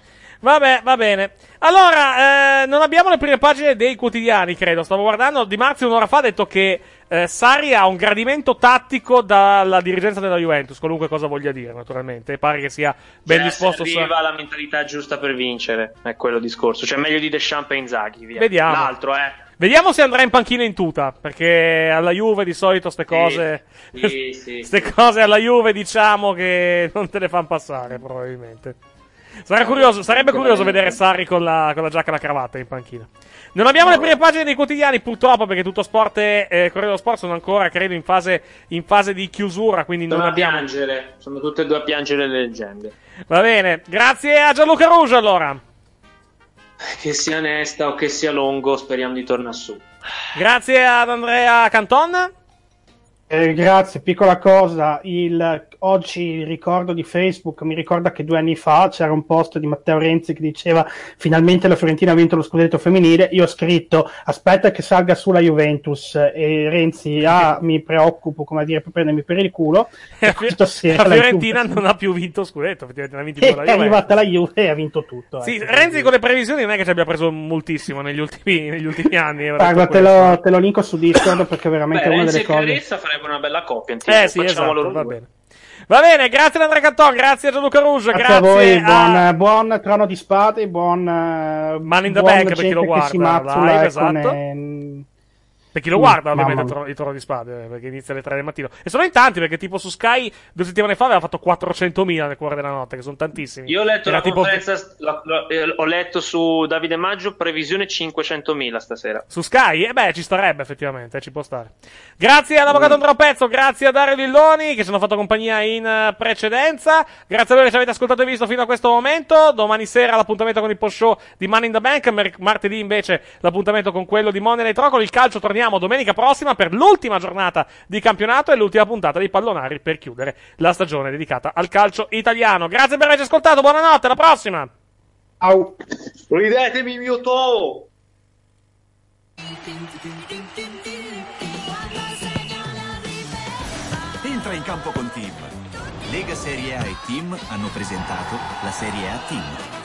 Vabbè, va bene. Allora, eh, non abbiamo le prime pagine dei quotidiani, credo. Stavo guardando, Di Marzio un'ora fa ha detto che eh, Sarri ha un gradimento tattico dalla dirigenza della Juventus, qualunque cosa voglia dire, naturalmente. E pare che sia ben Cioè, disposto. se Sa- arriva la mentalità giusta per vincere, è quello il discorso, cioè meglio di Deschamps e Inzaghi, via. Vediamo. L'altro eh. Vediamo se andrà in panchina in tuta, perché alla Juve di solito ste cose... Sì, sì, ste cose alla Juve diciamo che non te le fanno passare, probabilmente. Sarà curioso, sarebbe curioso vedere Sarri con la, con la giacca e la cravatta in panchina. Non abbiamo le prime pagine dei quotidiani, purtroppo, perché Tutto Sport e eh, Corriere dello Sport sono ancora, credo, in fase, in fase di chiusura, quindi non Sono a abbiamo... piangere, sono tutte e due a piangere le leggende. Va bene, grazie a Gianluca Ruggio, allora. Che sia Nesta o che sia Longo, speriamo di tornare su. Grazie ad Andrea Canton. Eh, grazie, piccola cosa, il, oggi il ricordo di Facebook mi ricorda che due anni fa c'era un post di Matteo Renzi che diceva finalmente la Fiorentina ha vinto lo scudetto femminile, io ho scritto aspetta che salga sulla Juventus e Renzi ah mi preoccupo, come a dire, per prendermi per il culo e questa sera La Fiorentina Juve- non ha più vinto scudetto, effettivamente ne ha vinti e due la è Juventus. arrivata la Juve e ha vinto tutto. Sì, ecco. Renzi con le previsioni non è che ci abbia preso moltissimo negli ultimi, negli ultimi anni. eh, Guarda, detto te questo. lo, te lo linko su Discord perché è veramente Beh, una Renzi delle e cose. Chiarezza farebbero una bella coppia insieme. Eh sì, Facciamo esatto, loro va due. bene. Va bene, grazie ad Andrea Canton, grazie a Gianluca Ruggio, Grazie, grazie, a voi, a... buon, buon trono di spade, buon Man in the buon Bank per chi gente lo che guarda si mazzola, live, ecco, esatto. ne- Per chi lo guarda, Mm, ovviamente, mamma il trono, il Trono di Spade, eh, perché inizia alle tre del mattino. E sono in tanti, perché tipo su Sky due settimane fa aveva fatto quattrocentomila nel cuore della notte, che sono tantissimi. Io ho letto Era la tipo- conferenza, la- la- eh, ho letto su Davide Maggio previsione cinquecentomila stasera. Su Sky? Eh beh, ci starebbe effettivamente, eh, ci può stare. Grazie all'avvocato Andrea Pezzo, grazie a Dario Lilloni che ci hanno fatto compagnia in eh, precedenza. Grazie a voi che ci avete ascoltato e visto fino a questo momento. Domani sera l'appuntamento con il post show di Money in the Bank, mer- martedì invece l'appuntamento con quello di Money Electro. Con il calcio torniamo domenica prossima per l'ultima giornata di campionato e l'ultima puntata dei Pallonari per chiudere la stagione dedicata al calcio italiano. Grazie per averci ascoltato, buonanotte, alla prossima! Au. Ridetemi mio to! entra in campo con Team. Lega Serie A e Team hanno presentato la Serie A Team.